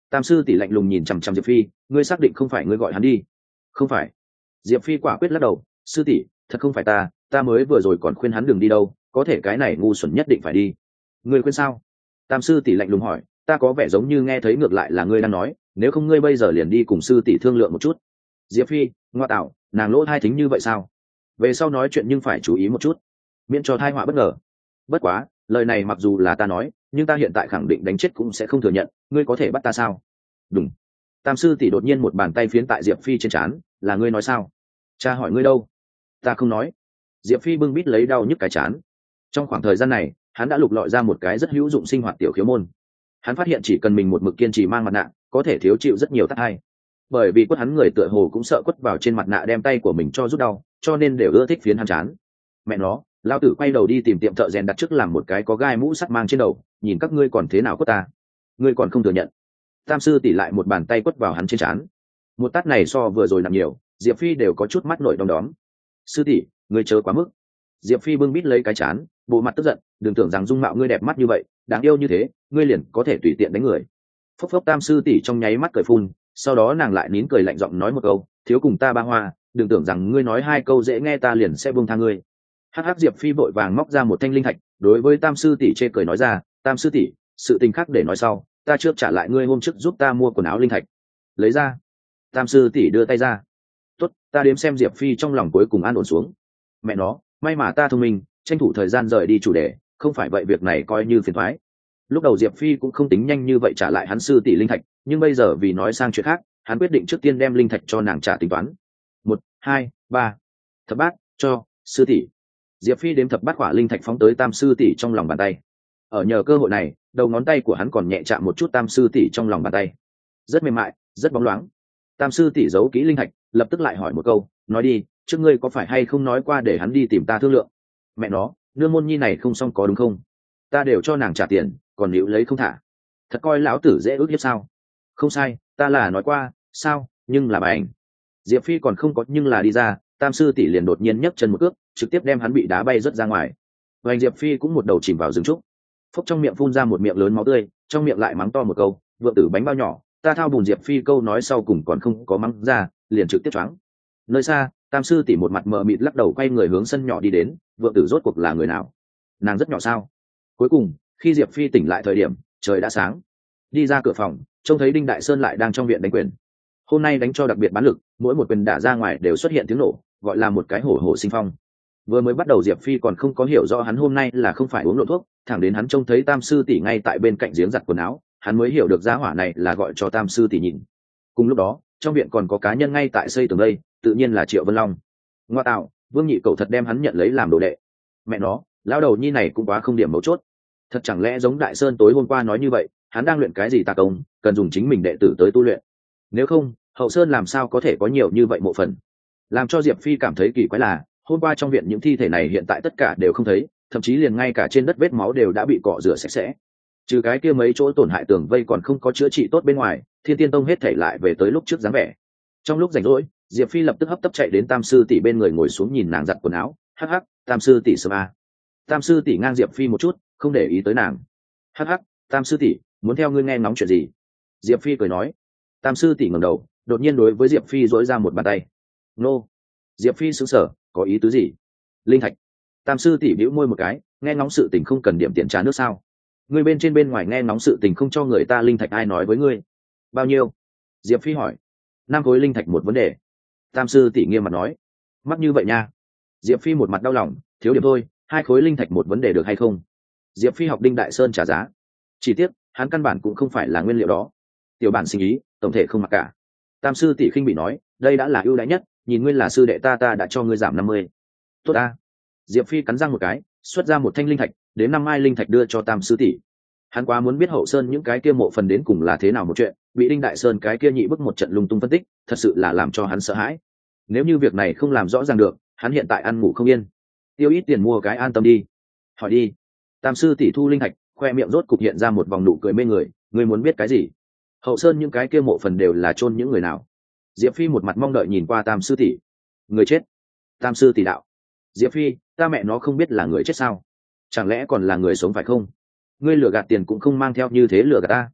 Tam sư tỷ lạnh lùng nhìn chằm chằm Diệp Phi, ngươi xác định không phải ngươi gọi hắn đi? Không phải. Diệp Phi quả quyết lắc đầu, sư tỷ, thật không phải ta mới vừa rồi còn khuyên hắn đừng đi đâu, có thể cái này ngu xuẩn nhất định phải đi. Ngươi khuyên sao? Tam sư tỷ lạnh lùng hỏi, ta có vẻ giống như nghe thấy ngược lại là ngươi đang nói, nếu không ngươi bây giờ liền đi cùng sư tỷ thương lượng một chút. Diệp Phi, ngoa tạo, nàng lỗ thai thính như vậy sao? Về sau nói chuyện nhưng phải chú ý một chút, miễn cho thai họa bất ngờ. Bất quá, lời này mặc dù là ta nói, nhưng ta hiện tại khẳng định đánh chết cũng sẽ không thừa nhận, ngươi có thể bắt ta sao? Đúng. Tam sư tỷ đột nhiên một bàn tay phiến tại Diệp Phi trên trán, là ngươi nói sao? Cha hỏi ngươi đâu? Ta không nói. Diệp Phi bưng bít lấy đau nhức cái trán. Trong khoảng thời gian này, hắn đã lục lọi ra một cái rất hữu dụng sinh hoạt tiểu khiếu môn. Hắn phát hiện chỉ cần mình một mực kiên trì mang mặt nạ, có thể thiếu chịu rất nhiều tác hay. Bởi vì quất hắn người tựa hồ cũng sợ quất vào trên mặt nạ đem tay của mình cho rút đau, cho nên đều ưa thích phiến hắn chán. Mẹ nó, lao tử quay đầu đi tìm tiệm thợ rèn đặt trước làm một cái có gai mũ sắt mang trên đầu, nhìn các ngươi còn thế nào quất ta. Ngươi còn không thừa nhận. Tam sư tỷ lại một bàn tay quất vào hắn trên trán. Một tát này so vừa rồi nặng nhiều, Diệp Phi đều có chút mắt nổi đom đóm. Sư tỷ, ngươi chớ quá mức. Diệp Phi bưng bít lấy cái chán, bộ mặt tức giận, đừng tưởng rằng dung mạo ngươi đẹp mắt như vậy, đáng yêu như thế, ngươi liền có thể tùy tiện đánh người. Phốc phốc tam sư tỷ trong nháy mắt cười phun, sau đó nàng lại nín cười lạnh giọng nói một câu, thiếu cùng ta ba hoa, đừng tưởng rằng ngươi nói hai câu dễ nghe ta liền sẽ buông tha ngươi. Hắc hắc. Diệp Phi vội vàng móc ra một thanh linh thạch, đối với tam sư tỷ chê cười nói ra, tam sư tỷ, sự tình khác để nói sau, ta trước trả lại ngươi hôm trước giúp ta mua quần áo linh thạch. Lấy ra. Tam sư tỷ đưa tay ra. Tốt, ta đếm xem. Diệp Phi trong lòng cuối cùng an ổn xuống. Mẹ nó, may mà ta thông minh, tranh thủ thời gian rời đi chủ đề, không phải vậy việc này coi như phiền toái. Lúc đầu Diệp Phi cũng không tính nhanh như vậy trả lại hắn sư tỷ linh thạch, nhưng bây giờ vì nói sang chuyện khác, hắn quyết định trước tiên đem linh thạch cho nàng trả tính toán. 1, 2, 3. Thập bát, cho sư tỷ. Diệp Phi đếm thập bát quả linh thạch phóng tới tam sư tỷ trong lòng bàn tay. Ở nhờ cơ hội này, đầu ngón tay của hắn còn nhẹ chạm một chút tam sư tỷ trong lòng bàn tay. Rất mềm mại, rất bóng loáng. Tam sư tỷ giấu kỹ linh thạch, lập tức lại hỏi một câu, nói đi, trước ngươi có phải hay không nói qua để hắn đi tìm ta thương lượng? Mẹ nó, nương môn nhi này không xong có đúng không? Ta đều cho nàng trả tiền, còn níu lấy không thả. Thật coi lão tử dễ ước hiếp sao? Không sai, ta là nói qua, sao, nhưng là bà ảnh. Diệp Phi còn không có nhưng là đi ra, tam sư tỷ liền đột nhiên nhấc chân một cước, trực tiếp đem hắn bị đá bay rớt ra ngoài. Và Diệp Phi cũng một đầu chìm vào rừng trúc. Phốc trong miệng phun ra một miệng lớn máu tươi, trong miệng lại mắng to một câu, vượng tử bánh bao nhỏ, ta thao bùn. Diệp Phi câu nói sau cùng còn không có mắng ra, liền trực tiếp choáng. Nơi xa, tam sư tỷ một mặt mờ mịt lắc đầu quay người hướng sân nhỏ đi đến, vượng tử rốt cuộc là người nào? Nàng rất nhỏ sao? Cuối cùng, khi Diệp Phi tỉnh lại thời điểm, trời đã sáng. Đi ra cửa phòng, trông thấy Đinh Đại Sơn lại đang trong viện đánh quyền. Hôm nay đánh cho đặc biệt bán lực, mỗi một quyền đả ra ngoài đều xuất hiện tiếng nổ, gọi là một cái hổ hổ sinh phong. Vừa mới bắt đầu Diệp Phi còn không có hiểu rõ hắn hôm nay là không phải uống lộ thuốc, thẳng đến hắn trông thấy tam sư tỷ ngay tại bên cạnh giếng giặt quần áo, hắn mới hiểu được giá hỏa này là gọi cho tam sư tỷ nhìn. Cùng lúc đó, trong viện còn có cá nhân ngay tại xây tường đây, tự nhiên là Triệu Vân Long. Ngoa tạo, Vương Nhị Cẩu thật đem hắn nhận lấy làm đồ đệ. Mẹ nó, lão đầu nhi này cũng quá không điểm mấu chốt. Thật chẳng lẽ giống Đại Sơn tối hôm qua nói như vậy, hắn đang luyện cái gì tà công, cần dùng chính mình đệ tử tới tu luyện. Nếu không, Hậu Sơn làm sao có thể có nhiều như vậy mộ phần. Làm cho Diệp Phi cảm thấy kỳ quái là, hôm qua trong viện những thi thể này hiện tại tất cả đều không thấy, thậm chí liền ngay cả trên đất vết máu đều đã bị cọ rửa sạch sẽ. Trừ cái kia mấy chỗ tổn hại tường vây còn không có chữa trị tốt bên ngoài, Thiên Tiên Tông hết thảy lại về tới lúc trước dáng vẻ. Trong lúc rảnh rỗi, Diệp Phi lập tức hấp tấp chạy đến tam sư tỷ bên người ngồi xuống nhìn nàng giặt quần áo. Hắc hắc, tam sư tỷ sớm a. Tam sư tỷ ngang Diệp Phi một chút, không để ý tới nàng. Hắc hắc, tam sư tỷ, muốn theo ngươi nghe ngóng chuyện gì? Diệp Phi cười nói. Tam sư tỷ ngẩng đầu, đột nhiên đối với Diệp Phi dỗi ra một bàn tay. Nô. Diệp Phi sững sờ, có ý tứ gì? Linh thạch. Tam sư tỷ bĩu môi một cái, nghe ngóng sự tình không cần điểm tiền trả nước sao? Ngươi bên trên bên ngoài nghe ngóng sự tình không cho người ta linh thạch ai nói với ngươi? Bao nhiêu? Diệp Phi hỏi. 5 khối linh thạch một vấn đề. Tam sư tỷ nghiêm mặt nói. Mắc như vậy nha. Diệp Phi một mặt đau lòng, thiếu điểm thôi, 2 khối linh thạch một vấn đề được hay không? Diệp Phi học Đinh Đại Sơn trả giá. Chỉ tiếc, hắn căn bản cũng không phải là nguyên liệu đó. Tiểu bản sinh ý, tổng thể không mặc cả. Tam sư tỷ khinh bị nói, đây đã là ưu đãi nhất, nhìn ngươi là sư đệ ta đã cho ngươi giảm 50. Tốt a. Diệp Phi cắn răng một cái, xuất ra một thanh linh thạch, đến 5 mai linh thạch đưa cho tam sư tỷ. Hắn quá muốn biết Hậu Sơn những cái kia mộ phần đến cùng là thế nào một chuyện, bị Đinh Đại Sơn cái kia nhị bức một trận lung tung phân tích, thật sự là làm cho hắn sợ hãi. Nếu như việc này không làm rõ ràng được, hắn hiện tại ăn ngủ không yên. Tiêu ít tiền mua cái an tâm đi. Hỏi đi. Tam sư tỷ thu linh thạch, khoe miệng rốt cục hiện ra một vòng nụ cười mê người, ngươi muốn biết cái gì? Hậu Sơn những cái kia mộ phần đều là chôn những người nào? Diệp Phi một mặt mong đợi nhìn qua tam sư tỷ. Người chết. Tam sư tỷ đạo. Diệp Phi, ta mẹ nó không biết là người chết sao? Chẳng lẽ còn là người sống phải không? Ngươi lừa gạt tiền cũng không mang theo như thế lừa gạt ta.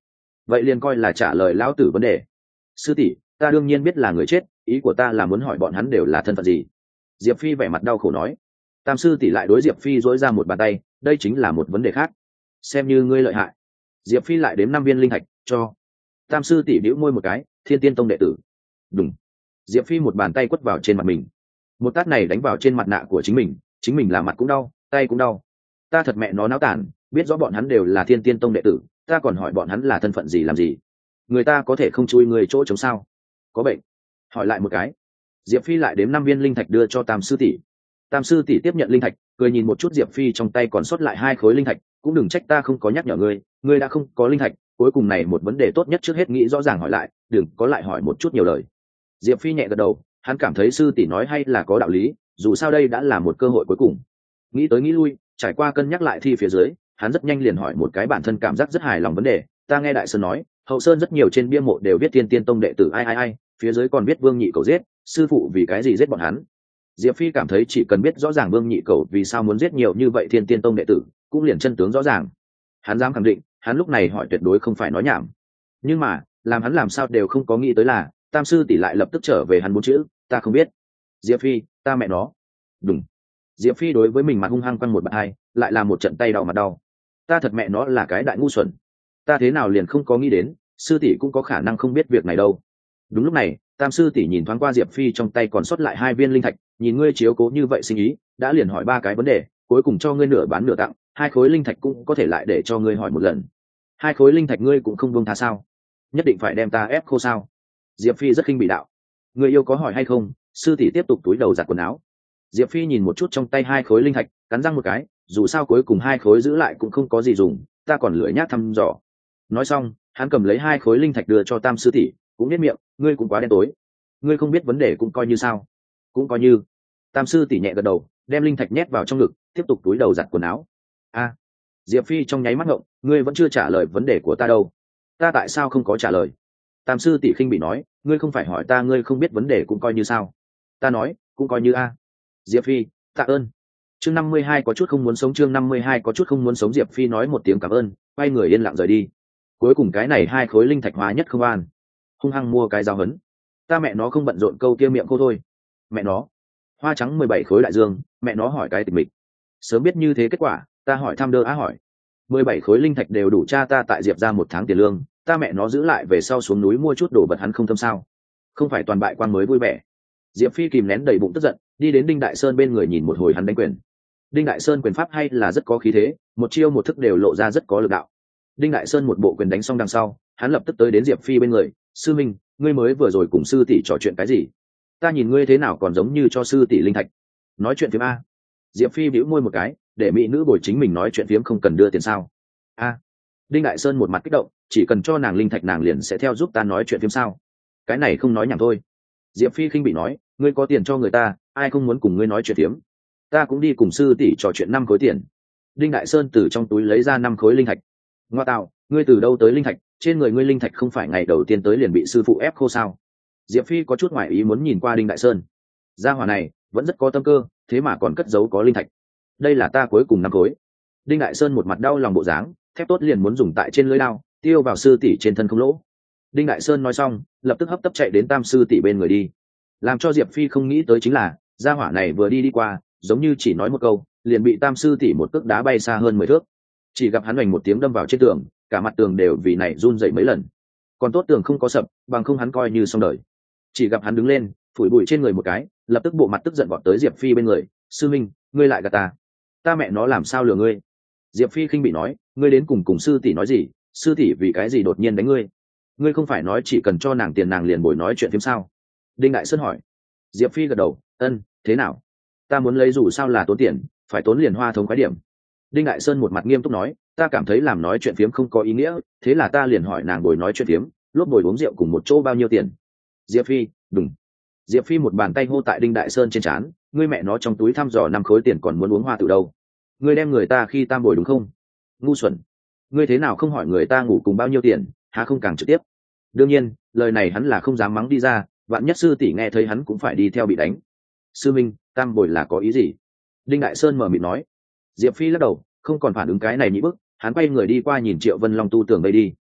vậy liền coi là trả lời lão tử vấn đề. Sư tỷ, ta đương nhiên biết là người chết, ý của ta là muốn hỏi bọn hắn đều là thân phận gì. Diệp Phi vẻ mặt đau khổ nói. Tam sư tỷ lại đối Diệp Phi dỗi ra một bàn tay, đây chính là một vấn đề khác. Xem như ngươi lợi hại. Diệp Phi lại đếm 5 viên linh thạch cho. Tam sư tỷ bĩu môi một cái, Thiên Tiên Tông đệ tử. Đúng. Diệp Phi một bàn tay quất vào trên mặt mình. Một tát này đánh vào trên mặt nạ của chính mình là mặt cũng đau, tay cũng đau. Ta thật mẹ nó náo tản, biết rõ bọn hắn đều là Thiên Tiên Tông đệ tử, ta còn hỏi bọn hắn là thân phận gì làm gì. Người ta có thể không chui người chỗ chống sao? Có bệnh. Hỏi lại một cái. Diệp Phi lại đếm 5 viên linh thạch đưa cho Tam sư tỷ. Tam sư tỷ tiếp nhận linh thạch, cười nhìn một chút Diệp Phi trong tay còn sót lại 2 khối linh thạch, cũng đừng trách ta không có nhắc nhở ngươi đã không có linh thạch, cuối cùng này một vấn đề tốt nhất trước hết nghĩ rõ ràng hỏi lại, đừng có lại hỏi một chút nhiều lời. Diệp Phi nhẹ gật đầu, hắn cảm thấy sư tỷ nói hay là có đạo lý, dù sao đây đã là một cơ hội cuối cùng. Nghĩ tới nghĩ lui, trải qua cân nhắc lại thi phía dưới, hắn rất nhanh liền hỏi một cái bản thân cảm giác rất hài lòng vấn đề. Ta nghe Đại Sơn nói, Hậu Sơn rất nhiều trên bia mộ đều viết Thiên Tiên Tông đệ tử ai, phía dưới còn viết Vương Nhị Cầu giết, sư phụ vì cái gì giết bọn hắn. Diệp Phi cảm thấy chỉ cần biết rõ ràng Vương Nhị Cầu vì sao muốn giết nhiều như vậy Thiên Tiên Tông đệ tử, cũng liền chân tướng rõ ràng. Hắn dám khẳng định, hắn lúc này hỏi tuyệt đối không phải nói nhảm. Nhưng mà, làm hắn làm sao đều không có nghĩ tới là, Tam sư tỷ lại lập tức trở về hắn 4 chữ, ta không biết. Diệp Phi, ta mẹ nó. Đúng. Diệp Phi đối với mình mặt hung hăng quăng một bạt hai, lại là một trận tay đau mặt đau. Ta thật mẹ nó là cái đại ngu xuẩn. Ta thế nào liền không có nghĩ đến, sư tỷ cũng có khả năng không biết việc này đâu. Đúng lúc này, Tam sư tỷ nhìn thoáng qua Diệp Phi trong tay còn sót lại 2 viên linh thạch, nhìn ngươi chiếu cố như vậy sinh ý, đã liền hỏi 3 cái vấn đề, cuối cùng cho ngươi nửa bán nửa tặng, 2 khối linh thạch cũng có thể lại để cho ngươi hỏi một lần. 2 khối linh thạch ngươi cũng không buông tha sao? Nhất định phải đem ta ép khô sao? Diệp Phi rất khinh bị đạo. Người yêu có hỏi hay không? Sư tỷ tiếp tục túi đầu giặt quần áo. Diệp Phi nhìn một chút trong tay 2 khối linh thạch, cắn răng một cái, dù sao cuối cùng 2 khối giữ lại cũng không có gì dùng, ta còn lười nhác thăm dò. Nói xong, hắn cầm lấy 2 khối linh thạch đưa cho Tam sư tỷ, cũng biết miệng, ngươi cũng quá đen tối. Ngươi không biết vấn đề cũng coi như sao? Cũng coi như. Tam sư tỷ nhẹ gật đầu, đem linh thạch nhét vào trong ngực, tiếp tục túi đầu giặt quần áo. A. Diệp Phi trong nháy mắt ngộng, ngươi vẫn chưa trả lời vấn đề của ta đâu. Ta tại sao không có trả lời? Tam sư tỷ khinh bị nói, ngươi không phải hỏi ta ngươi không biết vấn đề cũng coi như sao? Ta nói, cũng coi như a. Diệp Phi, tạ ơn. Chương 52 có chút không muốn sống, chương 52 có chút không muốn sống. Diệp Phi nói một tiếng cảm ơn, quay người yên lặng rời đi. Cuối cùng cái này 2 khối linh thạch hóa nhất không an, hung hăng mua cái giáo hấn. Ta mẹ nó không bận rộn câu kia miệng cô thôi. Mẹ nó, hoa trắng 17 khối đại dương, mẹ nó hỏi cái tịch mịch. Sớm biết như thế kết quả, ta hỏi thăm đơ á hỏi. 17 khối linh thạch đều đủ cha ta tại Diệp ra 1 tháng tiền lương, ta mẹ nó giữ lại về sau xuống núi mua chút đồ vật hắn không thâm sao? Không phải toàn bại quan mới vui vẻ. Diệp Phi kìm nén đầy bụng tức giận, đi đến Đinh Đại Sơn bên người nhìn một hồi hắn đánh quyền. Đinh Đại Sơn quyền pháp hay là rất có khí thế, một chiêu một thức đều lộ ra rất có lực đạo. Đinh Đại Sơn một bộ quyền đánh xong đằng sau, hắn lập tức tới đến Diệp Phi bên người, sư minh, ngươi mới vừa rồi cùng sư tỷ trò chuyện cái gì? Ta nhìn ngươi thế nào còn giống như cho sư tỷ linh thạch. Nói chuyện phiếm a? Diệp Phi bĩu môi một cái, để mỹ nữ bồi chính mình nói chuyện phiếm không cần đưa tiền sao? A. Đinh Đại Sơn một mặt kích động, chỉ cần cho nàng linh thạch nàng liền sẽ theo giúp ta nói chuyện phiếm sao? Cái này không nói nhảm thôi. Diệp Phi khinh bị nói, ngươi có tiền cho người ta, ai không muốn cùng ngươi nói chuyện phiếm? Ta cũng đi cùng sư tỷ trò chuyện 5 khối tiền. Đinh Đại Sơn từ trong túi lấy ra 5 khối linh thạch. Ngoa tạo, ngươi từ đâu tới linh thạch? Trên người ngươi linh thạch không phải ngày đầu tiên tới liền bị sư phụ ép khô sao? Diệp Phi có chút ngoại ý muốn nhìn qua Đinh Đại Sơn. Gia hỏa này vẫn rất có tâm cơ, thế mà còn cất giấu có linh thạch. Đây là ta cuối cùng 5 khối. Đinh Đại Sơn một mặt đau lòng bộ dáng, thép tốt liền muốn dùng tại trên lưỡi đao, tiêu vào sư tỷ trên thân không lỗ. Đinh Đại Sơn nói xong, lập tức hấp tấp chạy đến Tam sư tỷ bên người đi. Làm cho Diệp Phi không nghĩ tới chính là, gia hỏa này vừa đi qua, giống như chỉ nói một câu, liền bị Tam sư tỷ một cước đá bay xa hơn 10 thước. Chỉ gặp hắn hoành một tiếng đâm vào trên tường, cả mặt tường đều vì này run rẩy mấy lần. Còn tốt tường không có sập, bằng không hắn coi như xong đời. Chỉ gặp hắn đứng lên, phủi bụi trên người một cái, lập tức bộ mặt tức giận vọt tới Diệp Phi bên người, sư minh, ngươi lại gạt ta. Ta mẹ nó làm sao lừa ngươi? Diệp Phi khinh bị nói, ngươi đến cùng sư tỷ nói gì? Sư tỷ vì cái gì đột nhiên đánh ngươi? Ngươi không phải nói chỉ cần cho nàng tiền nàng liền bồi nói chuyện phim sao? Đinh Đại Sơn hỏi. Diệp Phi gật đầu, ân, thế nào? Ta muốn lấy dù sao là tốn tiền, phải tốn liền hoa thống khái điểm. Đinh Đại Sơn một mặt nghiêm túc nói, ta cảm thấy làm nói chuyện phiếm không có ý nghĩa, thế là ta liền hỏi nàng bồi nói chuyện phiếm, lúc bồi uống rượu cùng một chỗ bao nhiêu tiền? Diệp Phi, đúng. Diệp Phi một bàn tay hô tại Đinh Đại Sơn trên trán, ngươi mẹ nó trong túi thăm dò 5 khối tiền còn muốn uống hoa từ đâu? Ngươi đem người ta khi tam bồi đúng không? Ngu xuẩn. Ngươi thế nào không hỏi người ta ngủ cùng bao nhiêu tiền, há không càng trực tiếp? Đương nhiên, lời này hắn là không dám mắng đi ra, vạn nhất sư tỷ nghe thấy hắn cũng phải đi theo bị đánh. Sư minh, tam bồi là có ý gì? Đinh Đại Sơn mở miệng nói. Diệp Phi lắc đầu, không còn phản ứng cái này nhị bức, hắn quay người đi qua nhìn Triệu Vân Long tu tường đây đi.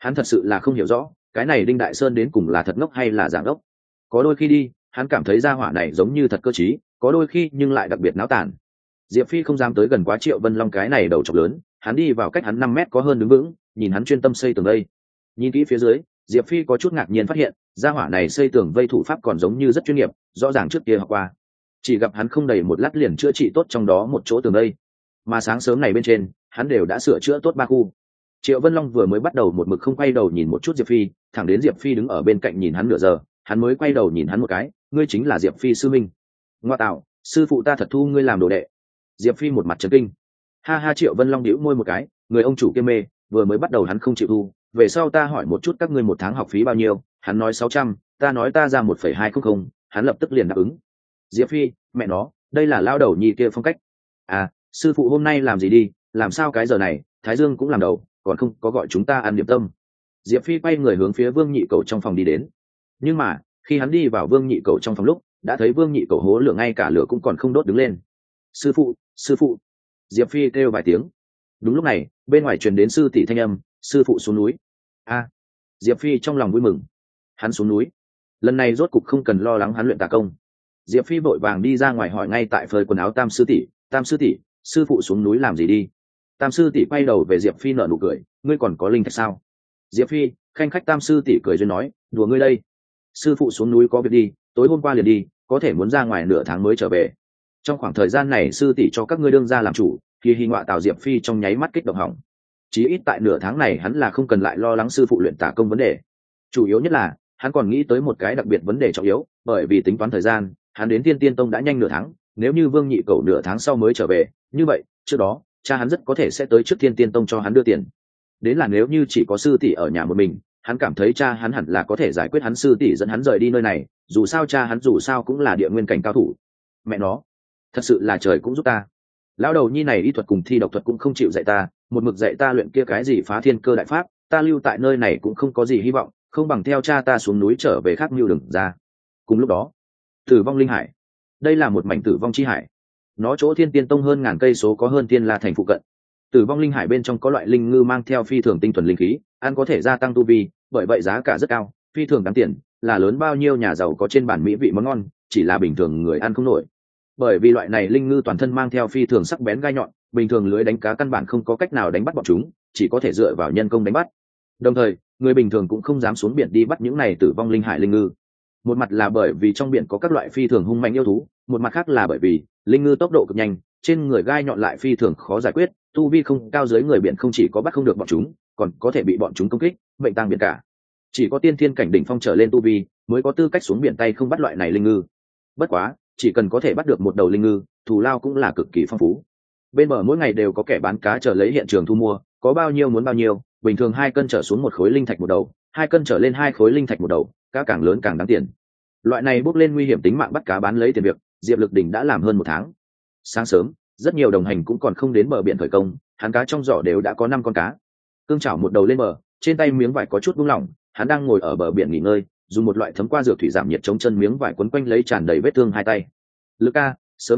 Hắn thật sự là không hiểu rõ cái này Đinh Đại Sơn đến cùng là thật ngốc hay là giả ngốc. Có đôi khi đi hắn cảm thấy gia hỏa này giống như thật cơ trí, có đôi khi nhưng lại đặc biệt náo tàn. Diệp Phi không dám tới gần quá Triệu Vân Long cái này đầu chọc lớn, hắn đi vào cách hắn 5 mét có hơn đứng vững, nhìn hắn chuyên tâm xây tường vây. Nhìn kỹ phía dưới, Diệp Phi có chút ngạc nhiên phát hiện gia hỏa này xây tường vây thủ pháp còn giống như rất chuyên nghiệp, rõ ràng trước kia học qua. Chỉ gặp hắn không đầy một lát liền chữa trị tốt trong đó một chỗ tường vây, mà sáng sớm này bên trên hắn đều đã sửa chữa tốt 3 khu. Triệu Vân Long vừa mới bắt đầu một mực không quay đầu nhìn một chút Diệp Phi, thẳng đến Diệp Phi đứng ở bên cạnh nhìn hắn nửa giờ, hắn mới quay đầu nhìn hắn một cái, ngươi chính là Diệp Phi sư minh. Ngoa tạo, sư phụ ta thật thu ngươi làm đồ đệ. Diệp Phi một mặt chấn kinh. Ha ha, Triệu Vân Long đĩu môi một cái, người ông chủ kia mê, vừa mới bắt đầu hắn không chịu thu, về sau ta hỏi một chút các ngươi một tháng học phí bao nhiêu, hắn nói 600, ta nói ta ra 1,200, hắn lập tức liền đáp ứng. Diệp Phi, mẹ nó, đây là lao đầu nhi kia phong cách. À, sư phụ hôm nay làm gì đi, làm sao cái giờ này, Thái Dương cũng làm đầu, còn không có gọi chúng ta ăn điểm tâm. Diệp Phi quay người hướng phía Vương Nhị Cầu trong phòng đi đến. Nhưng mà khi hắn đi vào Vương Nhị Cầu trong phòng lúc đã thấy Vương Nhị Cầu hố lửa ngay cả lửa cũng còn không đốt đứng lên. Sư phụ, sư phụ. Diệp Phi kêu vài tiếng. Đúng lúc này bên ngoài truyền đến sư tỷ thanh âm, sư phụ xuống núi. A. Diệp Phi trong lòng vui mừng, hắn xuống núi lần này rốt cục không cần lo lắng hắn luyện tà công. Diệp Phi vội vàng đi ra ngoài hỏi ngay tại phơi quần áo Tam sư tỷ, Tam sư tỷ, sư phụ xuống núi làm gì đi? Tam sư tỷ quay đầu về Diệp Phi nở nụ cười, ngươi còn có linh thạch sao? Diệp Phi khanh khách Tam sư tỷ cười duyên nói, đùa ngươi đây, sư phụ xuống núi có việc đi, tối hôm qua liền đi, có thể muốn ra ngoài nửa tháng mới trở về. Trong khoảng thời gian này sư tỷ cho các ngươi đương ra làm chủ. Khi hi ngọa Tào Diệp Phi trong nháy mắt kích động hỏng. Chí ít tại nửa tháng này hắn là không cần lại lo lắng sư phụ luyện tà công vấn đề. Chủ yếu nhất là hắn còn nghĩ tới một cái đặc biệt vấn đề trọng yếu, bởi vì tính toán thời gian, hắn đến Tiên Tiên Tông đã nhanh nửa tháng, nếu như Vương Nhị Cầu nửa tháng sau mới trở về, như vậy trước đó cha hắn rất có thể sẽ tới trước Tiên Tiên Tông cho hắn đưa tiền. Đến là nếu như chỉ có sư tỷ ở nhà một mình, hắn cảm thấy cha hắn hẳn là có thể giải quyết hắn sư tỷ dẫn hắn rời đi nơi này, dù sao cha hắn dù sao cũng là địa nguyên cảnh cao thủ. Mẹ nó, thật sự là trời cũng giúp ta. Lão đầu nhi này y thuật cùng thi độc thuật cũng không chịu dạy ta, một mực dạy ta luyện kia cái gì phá thiên cơ đại pháp, ta lưu tại nơi này cũng không có gì hy vọng, không bằng theo cha ta xuống núi trở về khác mưu đừng ra. Cùng lúc đó, Tử Vong Linh Hải, đây là một mảnh tử vong chi hải, nó chỗ Thiên Tiên Tông hơn ngàn cây số có hơn Tiên La thành phụ cận. Tử Vong Linh Hải bên trong có loại linh ngư mang theo phi thường tinh thuần linh khí, ăn có thể gia tăng tu vi, bởi vậy giá cả rất cao, phi thường đáng tiền, là lớn bao nhiêu nhà giàu có trên bàn mỹ vị món ngon, chỉ là bình thường người ăn không nổi. Bởi vì loại này linh ngư toàn thân mang theo phi thường sắc bén gai nhọn, bình thường lưới đánh cá căn bản không có cách nào đánh bắt bọn chúng, chỉ có thể dựa vào nhân công đánh bắt. Đồng thời người bình thường cũng không dám xuống biển đi bắt những này tử vong linh hải linh ngư. Một mặt là bởi vì trong biển có các loại phi thường hung mạnh yêu thú, một mặt khác là bởi vì linh ngư tốc độ cực nhanh, trên người gai nhọn lại phi thường khó giải quyết, tu vi không cao dưới người biển không chỉ có bắt không được bọn chúng, còn có thể bị bọn chúng công kích, mệnh tang biển cả. Chỉ có tiên thiên cảnh đỉnh phong trở lên tu vi mới có tư cách xuống biển tay không bắt loại này linh ngư. Bất quá chỉ cần có thể bắt được một đầu linh ngư, thù lao cũng là cực kỳ phong phú. Bên bờ mỗi ngày đều có kẻ bán cá chờ lấy hiện trường thu mua, có bao nhiêu muốn bao nhiêu, bình thường 2 cân trở xuống 1 khối linh thạch một đầu, 2 cân trở lên 2 khối linh thạch một đầu, cá càng lớn càng đáng tiền. Loại này bốc lên nguy hiểm tính mạng bắt cá bán lấy tiền việc, Diệp Lực Đỉnh đã làm hơn 1 tháng. Sáng sớm rất nhiều đồng hành cũng còn không đến bờ biển khởi công, hắn cá trong giỏ đều đã có 5 con cá. Cương chảo một đầu lên bờ, trên tay miếng vải có chút buông lỏng, hắn đang ngồi ở bờ biển nghỉ ngơi, dùng một loại thấm qua dược thủy giảm nhiệt chống chân miếng vải quấn quanh lấy tràn đầy vết thương 2 tay. Lực a,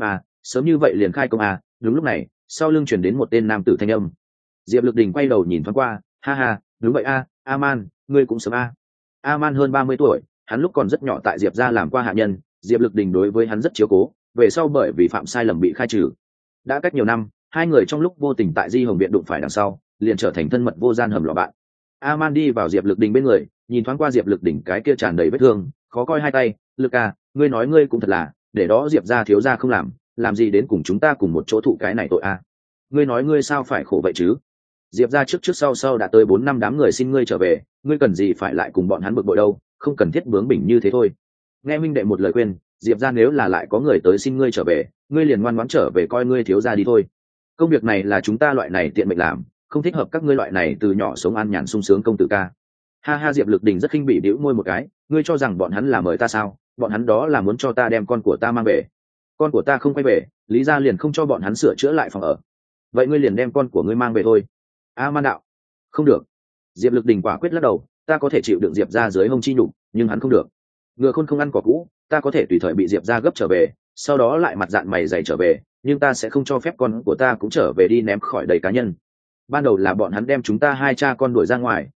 sớm như vậy liền khai công a. Đúng lúc này sau lưng chuyển đến một tên nam tử thanh âm. Diệp Lực Đình quay đầu nhìn thoáng qua, ha ha, đúng vậy a, Aman, ngươi cũng sớm a. Aman hơn 30 tuổi, hắn lúc còn rất nhỏ tại Diệp gia làm qua hạ nhân, Diệp Lực Đình đối với hắn rất chiếu cố, về sau bởi vì phạm sai lầm bị khai trừ. Đã cách nhiều năm, hai người trong lúc vô tình tại Di Hồng viện đụng phải đằng sau, liền trở thành thân mật vô gian hầm lò bạn. Aman đi vào Diệp Lực Đình bên người, nhìn thoáng qua Diệp Lực Đình cái kia tràn đầy vết thương, khó coi 2 tay, Lực a, ngươi nói ngươi cũng thật là, để đó Diệp gia thiếu gia không làm gì đến cùng chúng ta cùng một chỗ thụ cái này tội a. Ngươi nói ngươi sao phải khổ vậy chứ? Diệp gia trước sau đã tới 4 năm đám người xin ngươi trở về, ngươi cần gì phải lại cùng bọn hắn bực bội đâu, không cần thiết bướng bỉnh như thế thôi. Nghe minh đệ một lời khuyên, Diệp gia nếu là lại có người tới xin ngươi trở về, ngươi liền ngoan ngoãn trở về coi ngươi thiếu gia đi thôi. Công việc này là chúng ta loại này tiện mệnh làm, không thích hợp các ngươi loại này từ nhỏ sống an nhàn sung sướng công tử ca. Ha ha, Diệp Lực Đình rất khinh bỉ bĩu môi một cái, ngươi cho rằng bọn hắn là mời ta sao? Bọn hắn đó là muốn cho ta đem con của ta mang về. Con của ta không quay về, lý gia liền không cho bọn hắn sửa chữa lại phòng ở. Vậy ngươi liền đem con của ngươi mang về thôi. Man đạo, không được. Diệp Lực Đình quả quyết lắc đầu, ta có thể chịu đựng Diệp gia dưới hông chi nhục, nhưng hắn không được. Ngựa khôn không ăn cỏ cũ, ta có thể tùy thời bị Diệp gia gấp trở về, sau đó lại mặt dạn mày dày trở về, nhưng ta sẽ không cho phép con của ta cũng trở về đi ném khỏi đầy cá nhân. Ban đầu là bọn hắn đem chúng ta 2 cha con đuổi ra ngoài,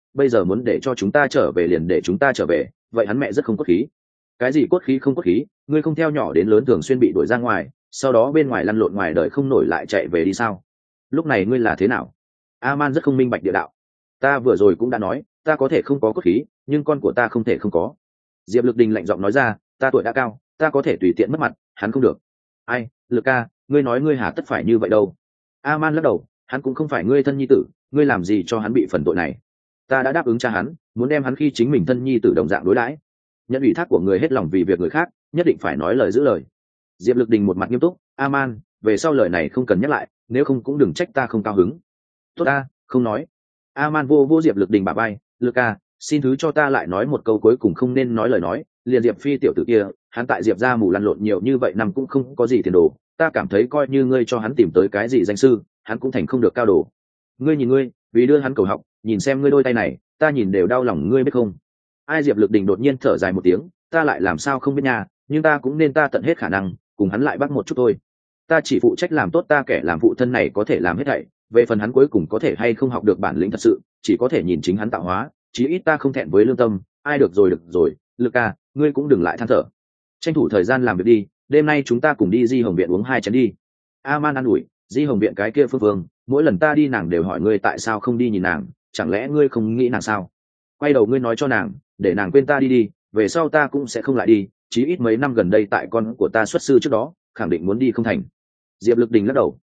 bây giờ muốn để cho chúng ta trở về liền để chúng ta trở về, vậy hắn mẹ rất không cốt khí. Cái gì cốt khí không cốt khí, ngươi không theo nhỏ đến lớn thường xuyên bị đuổi ra ngoài, sau đó bên ngoài lăn lộn ngoài đời không nổi lại chạy về đi sao? Lúc này ngươi là thế nào? Aman rất không minh bạch địa đạo. Ta vừa rồi cũng đã nói, ta có thể không có cốt khí, nhưng con của ta không thể không có. Diệp Lực Đình lạnh giọng nói ra, ta tuổi đã cao, ta có thể tùy tiện mất mặt, hắn không được. Ai, Lực ca, ngươi nói ngươi hà tất phải như vậy đâu? Aman lắc đầu, hắn cũng không phải ngươi thân nhi tử, ngươi làm gì cho hắn bị phần tội này? Ta đã đáp ứng cha hắn, muốn đem hắn khi chính mình thân nhi tử đồng dạng đối đãi. Nhận ủy thác của người hết lòng vì việc người khác, nhất định phải nói lời giữ lời. Diệp Lực Đình một mặt nghiêm túc, Aman, về sau lời này không cần nhắc lại, nếu không cũng đừng trách ta không cao hứng. Tốt ta, không nói. Aman vô Diệp Lực Đình bả vai, Lực ca, xin thứ cho ta lại nói một câu cuối cùng không nên nói lời nói, liền Diệp Phi tiểu tử kia, hắn tại Diệp gia mù lăn lộn nhiều như vậy năm cũng không có gì tiền đồ, ta cảm thấy coi như ngươi cho hắn tìm tới cái gì danh sư, hắn cũng thành không được cao đồ. Ngươi nhìn ngươi, vì đưa hắn cầu học, nhìn xem ngươi đôi tay này, ta nhìn đều đau lòng ngươi biết không? Ai? Diệp Lực Đình đột nhiên thở dài một tiếng, ta lại làm sao không biết nha, nhưng ta cũng nên ta tận hết khả năng, cùng hắn lại bắt một chút thôi. Ta chỉ phụ trách làm tốt ta kẻ làm phụ thân này có thể làm hết thảy, về phần hắn cuối cùng có thể hay không học được bản lĩnh thật sự, chỉ có thể nhìn chính hắn tạo hóa, chí ít ta không thẹn với lương tâm. Ai được rồi, Lực ca, ngươi cũng đừng lại than thở. Tranh thủ thời gian làm việc đi, đêm nay chúng ta cùng đi Di Hồng viện uống 2 chén đi. Aman an ủi, Di Hồng viện cái kia Phương, mỗi lần ta đi nàng đều hỏi ngươi tại sao không đi nhìn nàng, chẳng lẽ ngươi không nghĩ nàng sao? Quay đầu ngươi nói cho nàng, để nàng quên ta đi, về sau ta cũng sẽ không lại đi, chí ít mấy năm gần đây tại con của ta xuất sư trước đó, khẳng định muốn đi không thành. Diệp Lực Đình lắc đầu.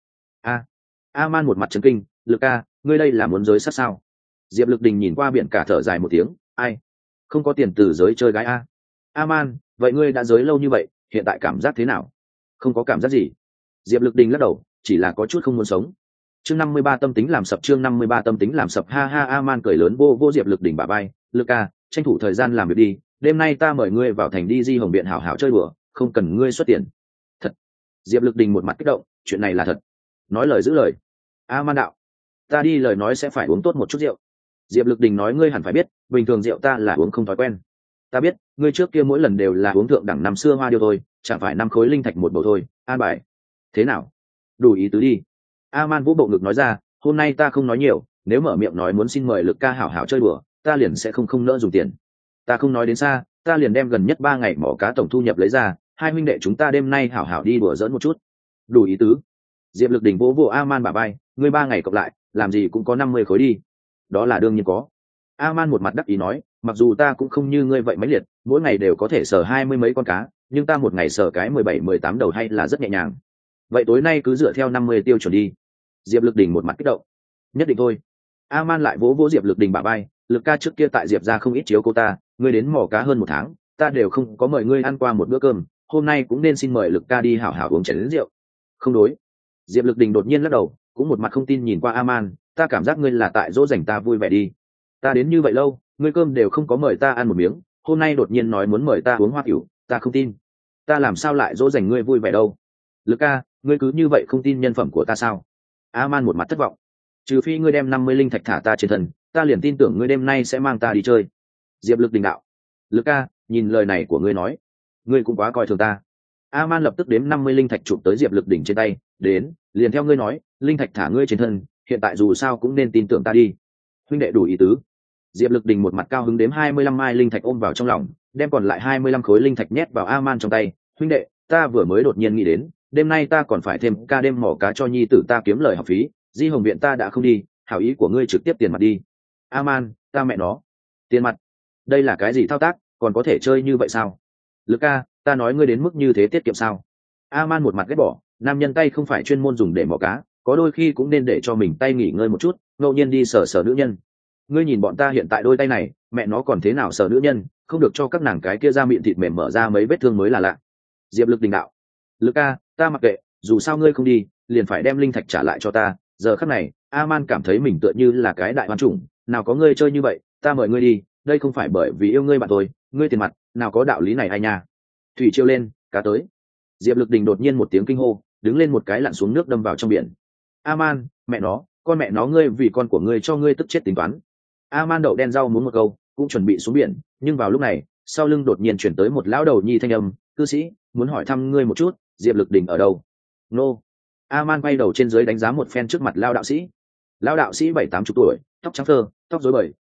Aman một mặt chấn kinh, Lực ca, ngươi đây là muốn giới sát sao? Diệp Lực Đình nhìn qua biển cả thở dài một tiếng, ai? Không có tiền từ giới chơi gái a? Aman, vậy ngươi đã giới lâu như vậy, hiện tại cảm giác thế nào? Không có cảm giác gì. Diệp Lực Đình lắc đầu, chỉ là có chút không muốn sống. Chương 53 tâm tính làm sập, chương 53 tâm tính làm sập, ha ha. Aman cười lớn vô Diệp Lực Đình bả vai, Lực ca, tranh thủ thời gian làm việc đi, đêm nay ta mời ngươi vào thành đi Di Hồng viện hảo hảo chơi đùa, không cần ngươi xuất tiền. Thật? Diệp Lực Đình một mặt kích động, chuyện này là thật. Nói lời giữ lời. Aman đạo, ta đi lời nói sẽ phải uống tốt một chút rượu. Diệp Lực Đình nói, ngươi hẳn phải biết, bình thường rượu ta là uống không thói quen. Ta biết, ngươi trước kia mỗi lần đều là uống thượng đẳng năm xưa hoa điêu thôi, chẳng phải 5 khối linh thạch một bầu thôi. An bài thế nào? Đủ ý tứ đi. Aman vũ bộ ngực nói ra, hôm nay ta không nói nhiều, nếu mở miệng nói muốn xin mời Lực ca hảo hảo chơi đùa, ta liền sẽ không nỡ dùng tiền. Ta không nói đến xa, ta liền đem gần nhất 3 ngày mỏ cá tổng thu nhập lấy ra, hai huynh đệ chúng ta đêm nay hảo hảo đi đùa giỡn một chút. Đủ ý tứ. Diệp Lực Đình vỗ Aman bả vai, ngươi 3 ngày cộng lại, làm gì cũng có 50 khối đi. Đó là đương nhiên có. Aman một mặt đắc ý nói, mặc dù ta cũng không như ngươi vậy mấy liệt, mỗi ngày đều có thể sờ 20 mấy con cá, nhưng ta một ngày sờ cái 17-18 đầu hay là rất nhẹ nhàng. Vậy tối nay cứ dựa theo 50 tiêu chuẩn đi. Diệp Lực Đình một mặt kích động. Nhất định thôi. Aman lại vỗ Diệp Lực Đình bả vai, Lực ca trước kia tại Diệp gia không ít chiếu cô ta, ngươi đến mò cá hơn 1 tháng, ta đều không có mời ngươi ăn qua một bữa cơm, hôm nay cũng nên xin mời Lực ca đi hảo hảo uống chén rượu. Không đối. Diệp Lực Đình đột nhiên lắc đầu, cũng một mặt không tin nhìn qua Aman, ta cảm giác ngươi là tại dỗ dành ta vui vẻ đi. Ta đến như vậy lâu, ngươi cơm đều không có mời ta ăn một miếng, hôm nay đột nhiên nói muốn mời ta uống hoa tiểu, ta không tin. Ta làm sao lại dỗ dành ngươi vui vẻ đâu? Lực ca, ngươi cứ như vậy không tin nhân phẩm của ta sao? Aman một mặt thất vọng. Trừ phi ngươi đem 50 linh thạch thả ta trên thân, ta liền tin tưởng ngươi đêm nay sẽ mang ta đi chơi. Diệp Lực Đình đạo. Lực ca, nhìn lời này của ngươi nói, ngươi cũng quá coi thường ta. Aman lập tức đếm 50 linh thạch chụp tới Diệp Lực Đình trên tay, đến, liền theo ngươi nói, linh thạch thả ngươi trên thân, hiện tại dù sao cũng nên tin tưởng ta đi. Huynh đệ đủ ý tứ. Diệp Lực Đình một mặt cao hứng đếm 25 mai linh thạch ôm vào trong lòng, đem còn lại 25 khối linh thạch nhét vào Aman trong tay. Huynh đệ, ta vừa mới đột nhiên nghĩ đến, đêm nay ta còn phải thêm ca đêm mỏ cá cho nhi tử ta kiếm lời học phí, Di Hồng viện ta đã không đi, hảo ý của ngươi trực tiếp tiền mặt đi. Aman, ta mẹ nó, tiền mặt? Đây là cái gì thao tác, còn có thể chơi như vậy sao? Lực ca, ta nói ngươi đến mức như thế tiết kiệm sao? Aman một mặt ghét bỏ, nam nhân tay không phải chuyên môn dùng để mỏ cá, có đôi khi cũng nên để cho mình tay nghỉ ngơi một chút, ngẫu nhiên đi sờ nữ nhân. Ngươi nhìn bọn ta hiện tại đôi tay này, mẹ nó còn thế nào sờ nữ nhân, không được cho các nàng cái kia ra miệng thịt mềm mở ra mấy vết thương mới là lạ. Diệp Lực Đình đạo. Lực ca, ta mặc kệ, dù sao ngươi không đi, liền phải đem linh thạch trả lại cho ta. Giờ khắc này, Aman cảm thấy mình tựa như là cái đại hoan chủng, nào có ngươi chơi như vậy, ta mời ngươi đi, đây không phải bởi vì yêu ngươi bạn tôi, ngươi tiền mặt, nào có đạo lý này ai nha. Thủy chiêu lên, cá tới. Diệp Lực Đình đột nhiên một tiếng kinh hô, đứng lên một cái lặn xuống nước đâm vào trong biển. Aman, mẹ nó, con mẹ nó ngươi vì con của ngươi cho ngươi tức chết tính toán. Aman đậu đen rau muốn một câu, cũng chuẩn bị xuống biển, nhưng vào lúc này, sau lưng đột nhiên chuyển tới một lão đầu nhi thanh âm, cư sĩ, muốn hỏi thăm ngươi một chút, Diệp Lực Đình ở đâu? Nô. Aman quay đầu trên dưới đánh giá một phen trước mặt lão đạo sĩ. Lão đạo sĩ 7-80 tuổi, tóc trắng phơ, tóc rối bời,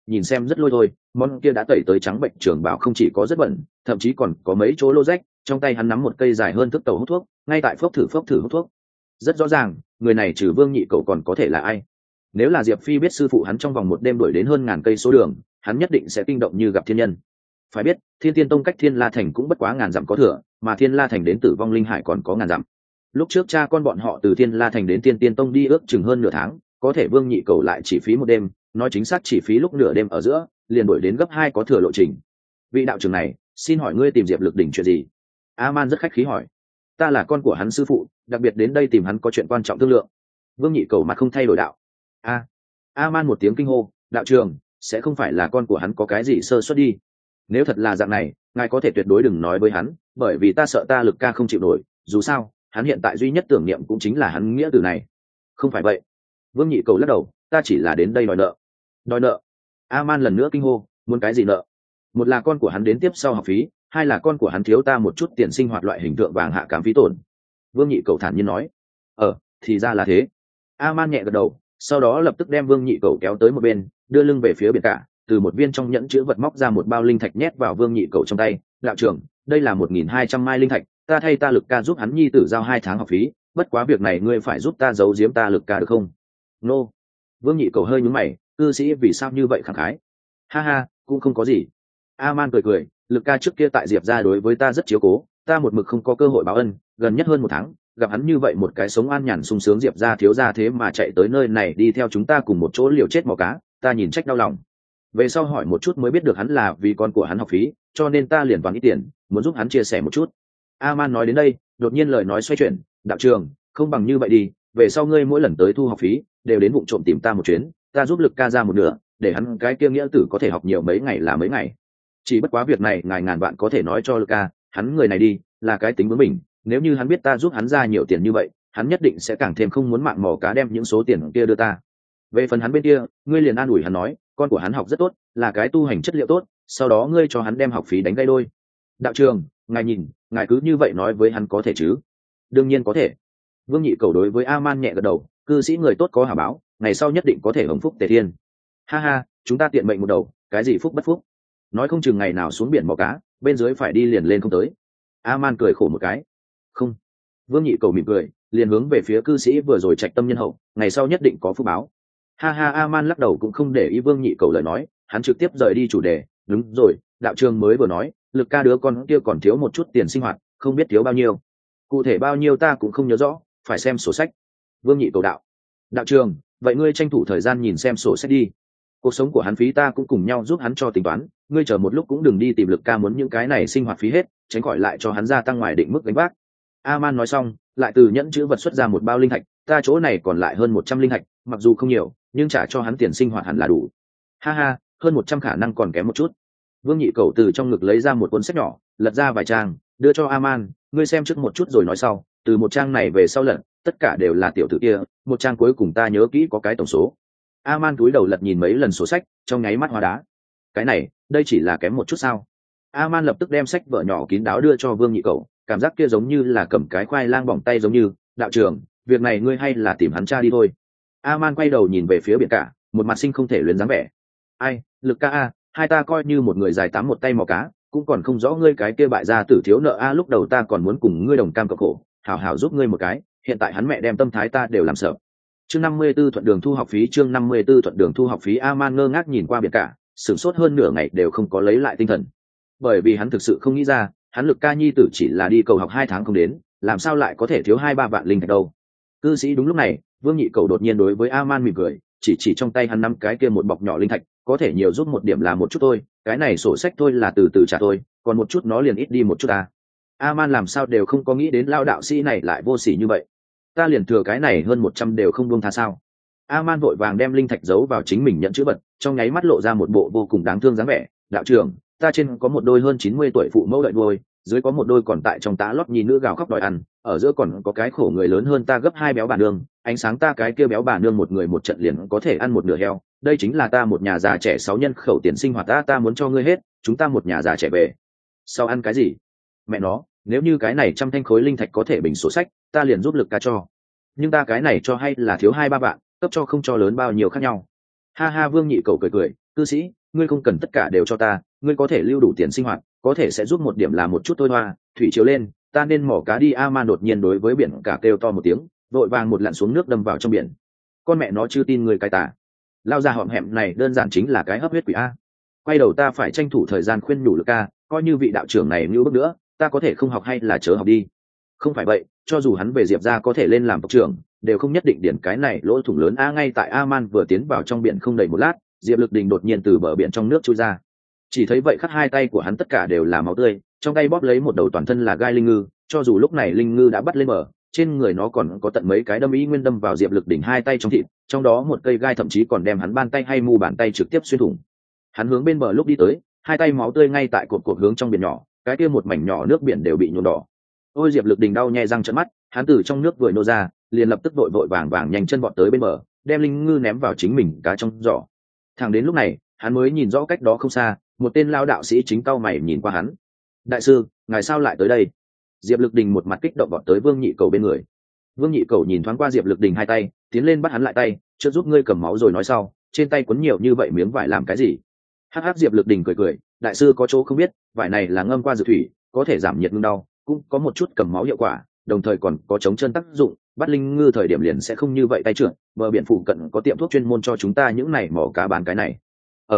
nhìn xem rất lôi thôi, món kia đã tẩy tới trắng bệnh trường bảo không chỉ có rất bẩn, thậm chí còn có mấy chỗ lô rách. Trong tay hắn nắm một cây dài hơn thước tàu hút thuốc, ngay tại phốc thử hút thuốc. Rất rõ ràng, người này trừ Vương Nhị Cầu còn có thể là ai. Nếu là Diệp Phi biết sư phụ hắn trong vòng một đêm đuổi đến hơn ngàn cây số đường, hắn nhất định sẽ kinh động như gặp thiên nhân. Phải biết, Thiên Tiên Tông cách Thiên La Thành cũng bất quá ngàn dặm có thừa, mà Thiên La Thành đến Tử Vong Linh Hải còn có ngàn dặm. Lúc trước cha con bọn họ từ Thiên La Thành đến Thiên Tiên Tông đi ước chừng hơn nửa tháng, có thể Vương Nhị Cầu lại chỉ phí một đêm, nói chính xác chỉ phí lúc nửa đêm ở giữa, liền đuổi đến gấp 2 có thừa lộ trình. Vị đạo trưởng này, xin hỏi ngươi tìm Diệp Lực Đỉnh chuyện gì? A-man rất khách khí hỏi. Ta là con của hắn sư phụ, đặc biệt đến đây tìm hắn có chuyện quan trọng thương lượng. Vương Nhị Cầu mặt không thay đổi đạo. A-man một tiếng kinh hô, đạo trưởng, sẽ không phải là con của hắn có cái gì sơ suất đi? Nếu thật là dạng này, ngài có thể tuyệt đối đừng nói với hắn, bởi vì ta sợ ta Lực ca không chịu nổi, dù sao, hắn hiện tại duy nhất tưởng niệm cũng chính là hắn nghĩa từ này. Không phải vậy. Vương Nhị Cầu lắc đầu, ta chỉ là đến đây đòi nợ. Đòi nợ? A-man lần nữa kinh hô, muốn cái gì nợ? Một là con của hắn đến tiếp sau học phí, hai là con của hắn thiếu ta một chút tiền sinh hoạt loại hình tượng vàng hạ cám phí tổn. Vương Nhị Cầu thản nhiên nói. Thì ra là thế. A-man nhẹ gật đầu, sau đó lập tức đem Vương Nhị Cầu kéo tới một bên, đưa lưng về phía biển cả, từ một viên trong nhẫn chứa vật móc ra một bao linh thạch nhét vào Vương Nhị Cầu trong tay. Đạo trưởng, đây là 1.200 mai linh thạch, ta thay ta Lực ca giúp hắn nhi tử giao 2 tháng học phí, bất quá việc này ngươi phải giúp ta giấu giếm ta Lực ca được không? Nô. Vương Nhị Cầu hơi nhướng mày, cư sĩ vì sao như vậy khẳng khái? Ha ha, cũng không có gì. A-man cười, Lực ca trước kia tại Diệp gia đối với ta rất chiếu cố, ta một mực không có cơ hội báo ân, gần nhất hơn 1 tháng, gặp hắn như vậy một cái sống an nhàn sung sướng Diệp gia thiếu gia thế mà chạy tới nơi này đi theo chúng ta cùng một chỗ liều chết mò cá, ta nhìn trách đau lòng. Về sau hỏi một chút mới biết được hắn là vì con của hắn học phí, cho nên ta liền toàn ít tiền, muốn giúp hắn chia sẻ một chút. A-man nói đến đây, đột nhiên lời nói xoay chuyển, đạo trưởng, không bằng như vậy đi, về sau ngươi mỗi lần tới thu học phí, đều đến vụng trộm tìm ta một chuyến, ta giúp Lực ca ra một nửa, để hắn cái kia nghĩa tử có thể học nhiều mấy ngày là mấy ngày. Chỉ bất quá việc này ngài ngàn vạn có thể nói cho Lực ca, hắn người này đi, là cái tính bướng bỉnh, nếu như hắn biết ta giúp hắn ra nhiều tiền như vậy, hắn nhất định sẽ càng thêm không muốn mạng mò cá đem những số tiền kia đưa ta. Về phần hắn bên kia, ngươi liền an ủi hắn nói, con của hắn học rất tốt, là cái tu hành chất liệu tốt, sau đó ngươi cho hắn đem học phí đánh gãy đôi. Đạo trường, ngài nhìn, ngài cứ như vậy nói với hắn có thể chứ? Đương nhiên có thể. Vương Nhị Cầu đối với A-man nhẹ gật đầu, cư sĩ người tốt có hảo báo, ngày sau nhất định có thể hưởng phúc tề thiên. Ha ha, chúng ta tiện mệnh một đầu, cái gì phúc bất phúc? Nói không chừng ngày nào xuống biển mò cá, bên dưới phải đi liền lên không tới. A-man cười khổ một cái. Không. Vương Nhị Cầu mỉm cười, liền hướng về phía cư sĩ vừa rồi trạch tâm nhân hậu, ngày sau nhất định có phúc báo. Ha ha, A-man lắc đầu cũng không để ý Vương Nhị Cầu lời nói, hắn trực tiếp rời đi chủ đề. Đúng rồi, đạo trường mới vừa nói, Lực ca đứa con kia còn thiếu một chút tiền sinh hoạt, không biết thiếu bao nhiêu. Cụ thể bao nhiêu ta cũng không nhớ rõ, phải xem sổ sách. Vương Nhị Cầu đạo. Đạo trường, vậy ngươi tranh thủ thời gian nhìn xem sổ sách đi. Cuộc sống của hắn phí ta cũng cùng nhau giúp hắn cho tính toán, ngươi chờ một lúc cũng đừng đi tìm Lực ca muốn những cái này sinh hoạt phí hết, tránh khỏi lại cho hắn gia tăng ngoài định mức gánh vác. A-man nói xong, lại từ nhẫn chữ vật xuất ra một bao linh thạch, ta chỗ này còn lại hơn 100 linh thạch, mặc dù không nhiều, nhưng trả cho hắn tiền sinh hoạt hẳn là đủ. Ha ha, hơn 100 khả năng còn kém một chút. Vương Nhị Cầu từ trong ngực lấy ra một cuốn sách nhỏ, lật ra vài trang, đưa cho A-man, ngươi xem trước một chút rồi nói sau, từ một trang này về sau lật, tất cả đều là tiểu tử kia, một trang cuối cùng ta nhớ kỹ có cái tổng số. A-man cúi đầu lật nhìn mấy lần sổ sách, trong nháy mắt hóa đá. Cái này, đây chỉ là kém một chút sao? A-man lập tức đem sách vở nhỏ kín đáo đưa cho Vương Nhị Cầu, cảm giác kia giống như là cầm cái khoai lang bỏng tay giống như, đạo trưởng, việc này ngươi hay là tìm hắn cha đi thôi. A-man quay đầu nhìn về phía biển cả, một mặt sinh không thể luyến dáng vẻ. Ai, Lực ca a, hai ta coi như một người dài tám một tay mò cá, cũng còn không rõ ngươi cái kia bại gia tử thiếu nợ a, lúc đầu ta còn muốn cùng ngươi đồng cam cộng khổ, hảo hảo giúp ngươi một cái, hiện tại hắn mẹ đem tâm thái ta đều làm sợ. Chương 54 thuận đường thu học phí, chương 54 thuận đường thu học phí. A-man ngơ ngác nhìn qua biển cả, sửng sốt hơn nửa ngày đều không có lấy lại tinh thần, bởi vì hắn thực sự không nghĩ ra, hắn Lực ca nhi tử chỉ là đi cầu học 2 tháng không đến, làm sao lại có thể thiếu 2-3 vạn linh thạch đâu. Cư sĩ đúng lúc này, Vương Nhị Cầu đột nhiên đối với A-man mỉm cười, chỉ trong tay hắn năm cái kia một bọc nhỏ linh thạch, có thể nhiều giúp một điểm là một chút thôi, cái này sổ sách thôi là từ từ trả thôi, còn một chút nó liền ít đi một chút ta. A-man làm sao đều không có nghĩ đến lao đạo sĩ này lại vô sỉ như vậy, ta liền thừa cái này hơn 100 đều không buông tha sao. A-man vội vàng đem linh thạch giấu vào chính mình nhận chữ vật, trong nháy mắt lộ ra một bộ vô cùng đáng thương dáng vẻ. Đạo trưởng, ta trên có một đôi hơn 90 tuổi phụ mẫu đợi nuôi, dưới có một đôi còn tại trong tá lót nhi nữ gào khóc đòi ăn, ở giữa còn có cái khổ người lớn hơn ta gấp 2 béo bà nương, ánh sáng ta cái kia béo bà nương một người một trận liền có thể ăn một nửa heo, đây chính là ta một nhà già trẻ 6 nhân khẩu tiền sinh hoạt ta muốn cho ngươi hết, chúng ta một nhà già trẻ về sau ăn cái gì? Mẹ nó, nếu như cái này 100 thanh khối linh thạch có thể bình sổ sách, ta liền giúp Lực ca cho, nhưng ta cái này cho hay là thiếu 2-3 vạn, cấp cho không cho lớn bao nhiêu khác nhau. Ha ha, Vương Nhị Cầu cười, cư sĩ, ngươi không cần tất cả đều cho ta, ngươi có thể lưu đủ tiền sinh hoạt, có thể sẽ giúp một điểm là một chút thôi hoa. Thủy chiều lên, ta nên mỏ cá đi. A-man đột nhiên đối với biển cả kêu to một tiếng, vội vàng một lặn xuống nước đâm vào trong biển. Con mẹ nó chưa tin người cái tà, lao ra hõm hẹm này đơn giản chính là cái hấp huyết quỷ a. Quay đầu ta phải tranh thủ thời gian khuyên nhủ Lực ca, coi như vị đạo trưởng này như bước nữa, ta có thể không học hay là chớ học đi. Không phải vậy, cho dù hắn về Diệp ra có thể lên làm tộc trưởng, đều không nhất định điển cái này lỗ thủng lớn a. Ngay tại A-man vừa tiến vào trong biển không đầy một lát, Diệp Lực Đình đột nhiên từ bờ biển trong nước chui ra. Chỉ thấy vậy khắc hai tay của hắn tất cả đều là máu tươi, trong tay bóp lấy một đầu toàn thân là gai linh ngư, cho dù lúc này linh ngư đã bắt lên bờ, trên người nó còn có tận mấy cái đâm ý nguyên đâm vào Diệp Lực Đỉnh hai tay trong thịt, trong đó một cây gai thậm chí còn đem hắn bàn tay hay mu bàn tay trực tiếp xuyên thủng. Hắn hướng bên bờ lúc đi tới, hai tay máu tươi ngay tại cột hướng trong biển nhỏ, cái kia một mảnh nhỏ nước biển đều bị nhuộm đỏ. Ôi Diệp Lực Đình đau nhè răng trợn mắt, hắn từ trong nước vừa nô ra, liền lập tức vội vội vàng vàng nhanh chân vọt tới bên bờ, đem linh ngư ném vào chính mình cá trong giỏ. Thẳng đến lúc này, hắn mới nhìn rõ cách đó không xa, một tên lao đạo sĩ chính cau mày nhìn qua hắn. Đại sư, ngài sao lại tới đây? Diệp Lực Đình một mặt kích động vọt tới Vương Nhị Cầu bên người. Vương Nhị Cầu nhìn thoáng qua Diệp Lực Đình hai tay, tiến lên bắt hắn lại tay, trước giúp ngươi cầm máu rồi nói sau, trên tay quấn nhiều như vậy miếng vải làm cái gì? Hắc hắc. Diệp Lực Đình cười cười, đại sư có chỗ không biết, vải này là ngâm qua dược thủy, có thể giảm nhiệt ngưng đau, cũng có một chút cầm máu hiệu quả, đồng thời còn có chống chân tác dụng, bắt linh ngư thời điểm liền sẽ không như vậy tay trượt. Bờ biển phụ cận có tiệm thuốc chuyên môn cho chúng ta những này mỏ cá bán cái này.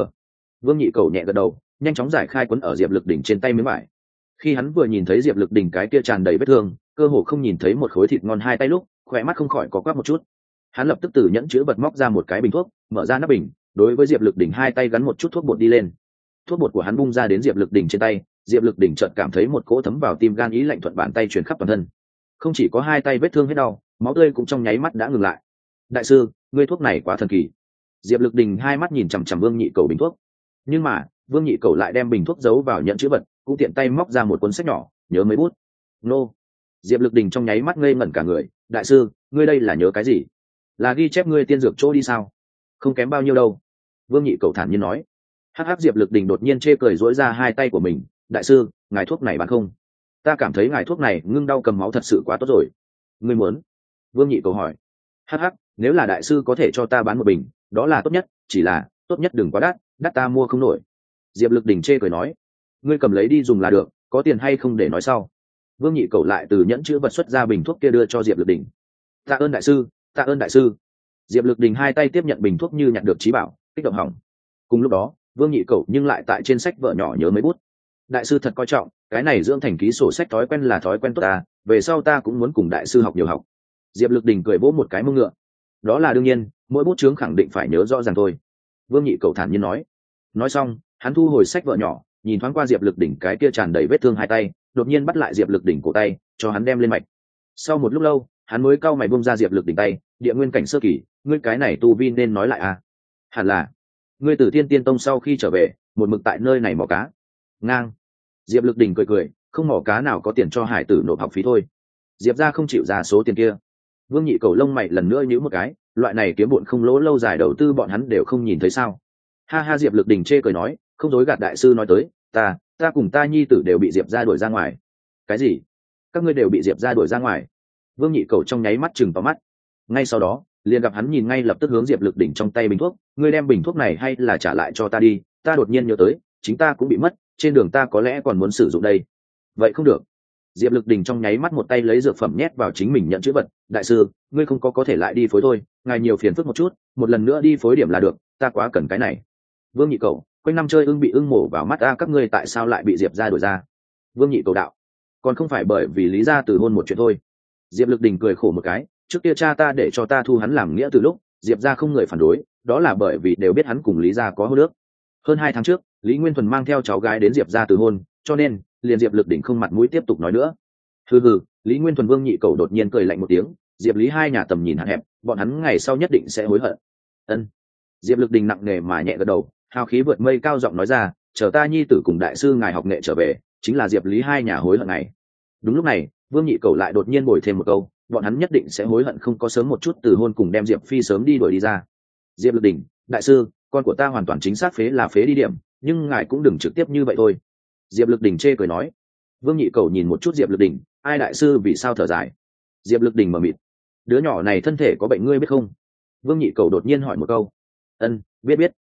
Vương Nhị Cầu nhẹ gật đầu, nhanh chóng giải khai quấn ở Diệp Lực Đình trên tay miếng vải. Khi hắn vừa nhìn thấy Diệp Lực Đình cái kia tràn đầy vết thương, cơ hồ không nhìn thấy một khối thịt ngon hai tay lúc, khỏe mắt không khỏi có quắc một chút. Hắn lập tức từ nhẫn chứa vật móc ra một cái bình thuốc, mở ra nắp bình, đối với Diệp Lực Đình hai tay gắn một chút thuốc bột đi lên. Thuốc bột của hắn bung ra đến Diệp Lực Đình trên tay, Diệp Lực Đình chợt cảm thấy một cỗ thấm vào tim gan ý lạnh thuận bàn tay truyền khắp toàn thân. Không chỉ có hai tay vết thương hết đau, máu tươi cũng trong nháy mắt đã ngừng lại. Đại sư, ngươi thuốc này quá thần kỳ. Diệp Lực Đình hai mắt nhìn chằm chằm Vương Nhị Cầu bình thuốc. Nhưng mà Vương Nhị Cầu lại đem bình thuốc giấu vào nhẫn chữ vật, cũng tiện tay móc ra một cuốn sách nhỏ, nhớ mấy bút. Nô. Diệp Lực Đình trong nháy mắt ngây ngẩn cả người. Đại sư, ngươi đây là nhớ cái gì? Là ghi chép ngươi tiên dược chỗ đi sao? Không kém bao nhiêu đâu. Vương Nhị Cầu thản nhiên nói. Hắc. Diệp Lực Đình đột nhiên chê cười dỗi ra hai tay của mình. Đại sư, ngài thuốc này bán không? Ta cảm thấy ngài thuốc này ngưng đau cầm máu thật sự quá tốt rồi. Ngươi muốn? Vương Nhị Cầu hỏi. Hắc. Nếu là đại sư có thể cho ta bán một bình, đó là tốt nhất, chỉ là tốt nhất đừng quá đắt, đắt ta mua không nổi. Diệp Lực Đình chê cười nói. Ngươi cầm lấy đi dùng là được, có tiền hay không để nói sau. Vương Nhị Cầu lại từ nhẫn chữ vật xuất ra bình thuốc kia đưa cho Diệp Lực Đình. Tạ ơn đại sư, tạ ơn đại sư. Diệp Lực Đình hai tay tiếp nhận bình thuốc như nhặt được trí bảo, kích động hỏng. Cùng lúc đó, Vương Nhị Cầu nhưng lại tại trên sách vở nhỏ nhớ mấy bút. Đại sư thật coi trọng, cái này dưỡng thành ký sổ sách thói quen là thói quen tốt ta, về sau ta cũng muốn cùng đại sư học nhiều học. Diệp Lực Đình cười vỗ một cái mông ngựa. Đó là đương nhiên, mỗi bút chướng khẳng định phải nhớ rõ ràng thôi. Vương Nhị Cầu thản nhiên nói. Nói xong, hắn thu hồi sách vở nhỏ, nhìn thoáng qua Diệp Lực Đỉnh cái kia tràn đầy vết thương hai tay, đột nhiên bắt lại Diệp Lực Đỉnh cổ tay, cho hắn đem lên mạch. Sau một lúc lâu, hắn mới cau mày buông ra Diệp Lực Đỉnh tay. Địa nguyên cảnh sơ kỳ, ngươi cái này tu vi nên nói lại à? Hẳn là, ngươi từ Thiên Tiên Tông sau khi trở về, một mực tại nơi này mò cá. Ngang. Diệp Lực Đỉnh cười cười, không mò cá nào có tiền cho hải tử nộp học phí thôi. Diệp gia không chịu ra số tiền kia. Vương Nhị Cầu lông mày lần nữa nhíu một cái, loại này kiếm bộn không lỗ lâu dài đầu tư bọn hắn đều không nhìn thấy sao? Ha. Diệp Lực Đình chê cười nói, không dối gạt đại sư nói tới, ta cùng ta nhi tử đều bị Diệp gia đuổi ra ngoài. Cái gì? Các ngươi đều bị Diệp gia đuổi ra ngoài? Vương Nhị Cầu trong nháy mắt chừng vào mắt. Ngay sau đó, liền gặp hắn nhìn ngay lập tức hướng Diệp Lực Đỉnh trong tay bình thuốc, ngươi đem bình thuốc này hay là trả lại cho ta đi, ta đột nhiên nhớ tới, chính ta cũng bị mất, trên đường ta có lẽ còn muốn sử dụng đây. Vậy không được. Diệp Lực Đình trong nháy mắt một tay lấy dược phẩm nhét vào chính mình nhận chữ vật. Đại sư, ngươi không có thể lại đi phối thôi, ngài nhiều phiền phức một chút, một lần nữa đi phối điểm là được, ta quá cần cái này. Vương Nhị Cầu, quanh năm chơi ưng bị ưng mổ vào mắt a, các ngươi tại sao lại bị Diệp gia đuổi ra? Vương Nhị Cầu đạo, còn không phải bởi vì Lý gia từ hôn một chuyện thôi. Diệp Lực Đình cười khổ một cái, trước kia cha ta để cho ta thu hắn làm nghĩa từ lúc, Diệp gia không người phản đối, đó là bởi vì đều biết hắn cùng Lý gia có hôn ước. Hơn 2 tháng trước, Lý Nguyên Thuần mang theo cháu gái đến Diệp gia từ hôn, cho nên liền Diệp Lực Đỉnh không mặt mũi tiếp tục nói nữa. Hừ, Lý Nguyên Thuần Vương Nhị Cầu đột nhiên cười lạnh một tiếng, Diệp Lý hai nhà tầm nhìn hạn hẹp, bọn hắn ngày sau nhất định sẽ hối hận. Ân. Diệp Lực Đình nặng nề mà nhẹ gật đầu, hào khí vượt mây cao giọng nói ra, chờ ta nhi tử cùng đại sư ngài học nghệ trở về, chính là Diệp Lý hai nhà hối hận này. Đúng lúc này, Vương Nhị Cầu lại đột nhiên bồi thêm một câu, bọn hắn nhất định sẽ hối hận không có sớm một chút từ hôn cùng đem Diệp Phi sớm đi đuổi đi ra. Diệp Lực Đình, đại sư, con của ta hoàn toàn chính xác phế là phế đi điểm, nhưng ngài cũng đừng trực tiếp như vậy thôi. Diệp Lực Đình chê cười nói. Vương Nhị Cầu nhìn một chút Diệp Lực Đình, ai đại sư vì sao thở dài? Diệp Lực Đình mở mịt, đứa nhỏ này thân thể có bệnh ngươi biết không? Vương Nhị Cầu đột nhiên hỏi một câu. Ân, biết.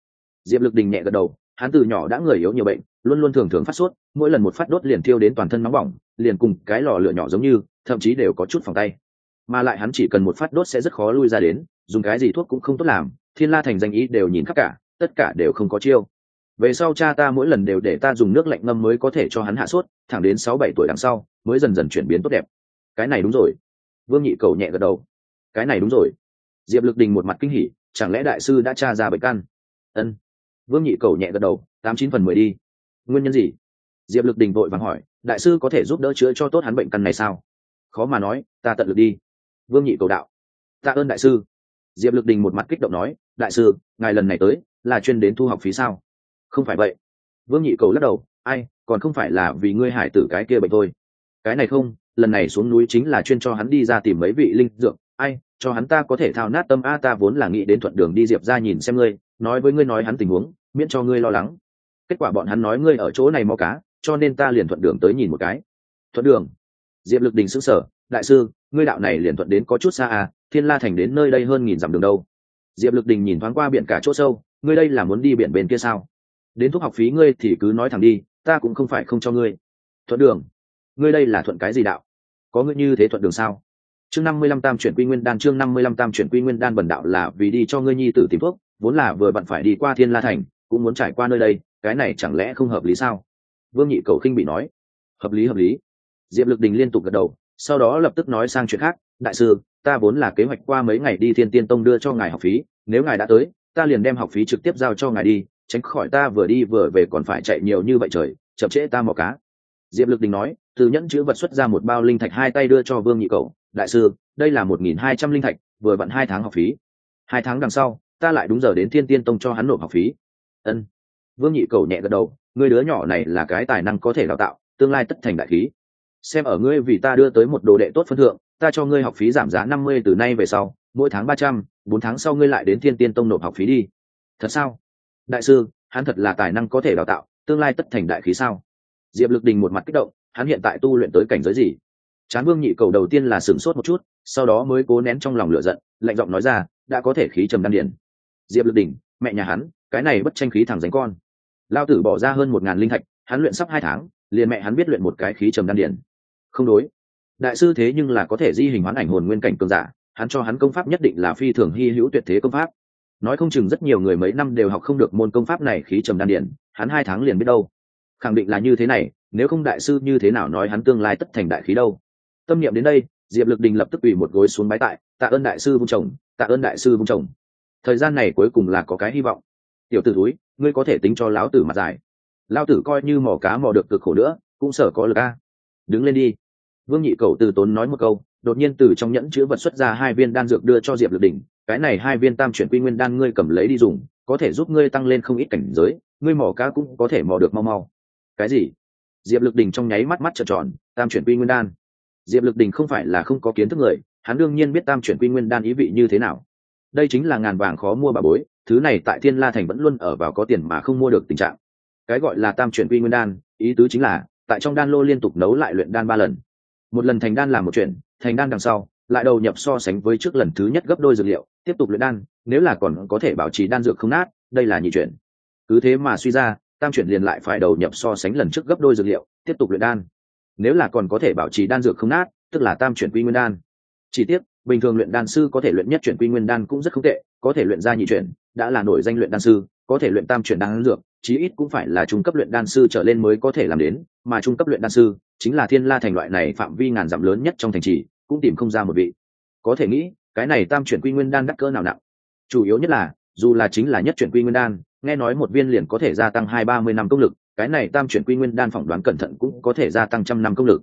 Diệp Lực Đình nhẹ gật đầu, hắn từ nhỏ đã người yếu nhiều bệnh, luôn luôn thường thường phát sốt, mỗi lần một phát đốt liền thiêu đến toàn thân nóng bỏng, liền cùng cái lò lửa nhỏ giống như, thậm chí đều có chút phòng tay. Mà lại hắn chỉ cần một phát đốt sẽ rất khó lui ra đến, dùng cái gì thuốc cũng không tốt làm, Thiên La thành danh ý đều nhìn khắp cả, tất cả đều không có chiêu. Về sau cha ta mỗi lần đều để ta dùng nước lạnh ngâm mới có thể cho hắn hạ sốt, thẳng đến 6-7 tuổi đằng sau mới dần dần chuyển biến tốt đẹp. Cái này đúng rồi. Vương Nhị Cầu nhẹ gật đầu. Cái này đúng rồi. Diệp Lực Đình một mặt kinh hỉ, chẳng lẽ đại sư đã tra ra bệnh căn? Ân. Vương Nhị Cầu nhẹ gật đầu, 8-9 phần 10 đi. Nguyên nhân gì? Diệp Lực Đình vội vàng hỏi, đại sư có thể giúp đỡ chữa cho tốt hắn bệnh căn này sao? Khó mà nói, ta tận lực đi. Vương Nhị Cầu đạo. Tạ ơn đại sư. Diệp Lực Đình một mặt kích động nói, đại sư, ngài lần này tới là chuyên đến thu học phí sao? Không phải vậy. Vương Nhị Cầu lắc đầu, ai, còn không phải là vì ngươi hải tử cái kia bệnh thôi. Cái này không, lần này xuống núi chính là chuyên cho hắn đi ra tìm mấy vị linh dược, ai, cho hắn ta có thể thao nát tâm a, ta vốn là nghĩ đến thuận đường đi Diệp ra nhìn xem ngươi, nói với ngươi nói hắn tình huống, miễn cho ngươi lo lắng. Kết quả bọn hắn nói ngươi ở chỗ này mò cá, cho nên ta liền thuận đường tới nhìn một cái. Thuận đường? Diệp Lực Đình sững sờ, đại sư, ngươi đạo này liền thuận đến có chút xa à, Thiên La thành đến nơi đây hơn 1000 dặm đường đâu. Diệp Lực Đình nhìn thoáng qua biển cả chỗ sâu, ngươi đây là muốn đi biển bên kia sao? Đến thuốc học phí ngươi thì cứ nói thẳng đi, ta cũng không phải không cho ngươi. Thuận đường? Ngươi đây là thuận cái gì đạo? Có ngươi như thế thuận đường sao? Chương 55 tam chuyển quy nguyên đan, chương 55 tam chuyển quy nguyên đan, bần đạo là vì đi cho ngươi nhi tử tìm thuốc, vốn là vừa bạn phải đi qua Thiên La thành, cũng muốn trải qua nơi đây, cái này chẳng lẽ không hợp lý sao? Vương Nhị Cầu khinh bị nói. Hợp lý, hợp lý. Diệp Lực Đình liên tục gật đầu, sau đó lập tức nói sang chuyện khác, đại sư, ta vốn là kế hoạch qua mấy ngày đi Thiên Tiên Tông đưa cho ngài học phí, nếu ngài đã tới, ta liền đem học phí trực tiếp giao cho ngài đi, tránh khỏi ta vừa đi vừa về còn phải chạy nhiều như vậy trời, chậm trễ ta mò cá. Diệp Lực Đình nói, từ nhẫn chữ vật xuất ra một bao linh thạch, hai tay đưa cho Vương Nhị Cầu, đại sư, đây là 1200 linh thạch, vừa vặn 2 tháng học phí. 2 tháng đằng sau, ta lại đúng giờ đến Thiên Tiên Tông cho hắn nộp học phí. Ân. Vương Nhị Cầu nhẹ gật đầu, ngươi đứa nhỏ này là cái tài năng có thể đào tạo, tương lai tất thành đại khí. Xem ở ngươi vì ta đưa tới một đồ đệ tốt phân thượng, ta cho ngươi học phí giảm giá 50 từ nay về sau, mỗi tháng 300, 4 tháng sau ngươi lại đến Thiên Tiên Tông nộp học phí đi. Thật sao? Đại sư, hắn thật là tài năng có thể đào tạo, tương lai tất thành đại khí sao? Diệp Lực Đình một mặt kích động, hắn hiện tại tu luyện tới cảnh giới gì? Trán Vương Nhị Cầu đầu tiên là sửng sốt một chút, sau đó mới cố nén trong lòng lửa giận, lạnh giọng nói ra, đã có thể khí trầm đan điền. Diệp Lực Đình, mẹ nhà hắn, cái này bất tranh khí thẳng dánh con. Lao tử bỏ ra hơn 1000 linh thạch, hắn luyện sắp 2 tháng, liền mẹ hắn biết luyện một cái khí trầm đan điền. Không đối. Đại sư thế nhưng là có thể di hình hoán ảnh hồn nguyên cảnh cường giả, hắn cho hắn công pháp nhất định là phi thường hi hữu tuyệt thế công pháp. Nói không chừng rất nhiều người mấy năm đều học không được môn công pháp này khí trầm đan điền, hắn 2 tháng liền biết đâu. Khẳng định là như thế này, nếu không đại sư như thế nào nói hắn tương lai tất thành đại khí đâu. Tâm niệm đến đây, Diệp Lực Đình lập tức quỳ một gối xuống bái tại, tạ ơn đại sư vung chồng, tạ ơn đại sư vung chồng. Thời gian này cuối cùng là có cái hy vọng. Tiểu tử túi, ngươi có thể tính cho lão tử mặt dài. Lão tử coi như mò cá mò được cực khổ nữa, cũng sợ có lực a. Đứng lên đi. Vương Nhị Cầu từ tốn nói một câu, đột nhiên từ trong nhẫn chứa vật xuất ra 2 viên đan dược đưa cho Diệp Lực Đình, cái này 2 viên tam chuyển quy nguyên đan ngươi cầm lấy đi dùng, có thể giúp ngươi tăng lên không ít cảnh giới, ngươi mò cá cũng có thể mò được mau mau. Cái gì? Diệp Lực Đình trong nháy mắt mắt trợn tròn, tam chuyển quy nguyên đan. Diệp Lực Đình không phải là không có kiến thức người, hắn đương nhiên biết tam chuyển quy nguyên đan ý vị như thế nào. Đây chính là ngàn vàng khó mua bà bối, thứ này tại Thiên La thành vẫn luôn ở vào có tiền mà không mua được tình trạng. Cái gọi là tam chuyển quy nguyên đan, ý tứ chính là tại trong đan lô liên tục nấu lại luyện đan 3 lần. Một lần thành đan là một chuyện, thành đan đằng sau, lại đầu nhập so sánh với trước lần thứ nhất gấp đôi dược liệu, tiếp tục luyện đan, nếu là còn có thể bảo trì đan dược không nát, đây là nhị chuyển. Cứ thế mà suy ra, tam chuyển liền lại phải đầu nhập so sánh lần trước gấp đôi dược liệu, tiếp tục luyện đan. Nếu là còn có thể bảo trì đan dược không nát, tức là tam chuyển quy nguyên đan. Chỉ tiếc, bình thường luyện đan sư có thể luyện nhất chuyển quy nguyên đan cũng rất không tệ, có thể luyện ra nhị chuyển, đã là nổi danh luyện đan sư, có thể luyện tam chuyển đan dược, chí ít cũng phải là trung cấp luyện đan sư trở lên mới có thể làm đến, mà trung cấp luyện đan sư chính là Thiên La thành loại này phạm vi ngàn dặm lớn nhất trong thành trì, cũng tìm không ra một vị. Có thể nghĩ, cái này tam chuyển quy nguyên đan đắt cỡ nào nặng. Chủ yếu nhất là, dù là chính là nhất chuyển quy nguyên đan, nghe nói một viên liền có thể gia tăng 20-30 năm công lực, cái này tam chuyển quy nguyên đan phỏng đoán cẩn thận cũng có thể gia tăng 100 năm công lực.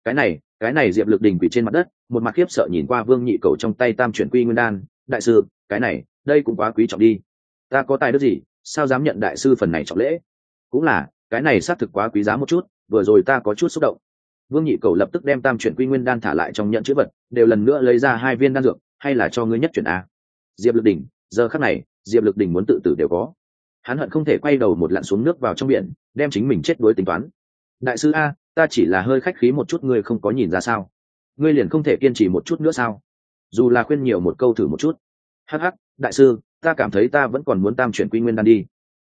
Cái này Diệp Lực Đình quỳ trên mặt đất, một mặt khiếp sợ nhìn qua Vương Nhị Cầu trong tay tam chuyển quy nguyên đan, đại sư, cái này, đây cũng quá quý trọng đi. Ta có tài đức gì, sao dám nhận đại sư phần này trọng lễ? Cũng là, cái này xác thực quá quý giá một chút, vừa rồi ta có chút xúc động. Vương Nhị Cầu lập tức đem tam chuyển quy nguyên đan thả lại trong nhẫn chữ vật, đều lần nữa lấy ra 2 viên đan dược, hay là cho ngươi nhất chuyển a? Diệp Lực Đình, giờ khắc này, Diệp Lực Đình muốn tự tử đều có. Hắn hận không thể quay đầu một lặn xuống nước vào trong biển, đem chính mình chết đuối tính toán. Đại sư a, ta chỉ là hơi khách khí một chút, ngươi không có nhìn ra sao? Ngươi liền không thể kiên trì một chút nữa sao? Dù là khuyên nhiều một câu thử một chút. Hắc hắc, đại sư, ta cảm thấy ta vẫn còn muốn tam chuyển quy nguyên đan đi.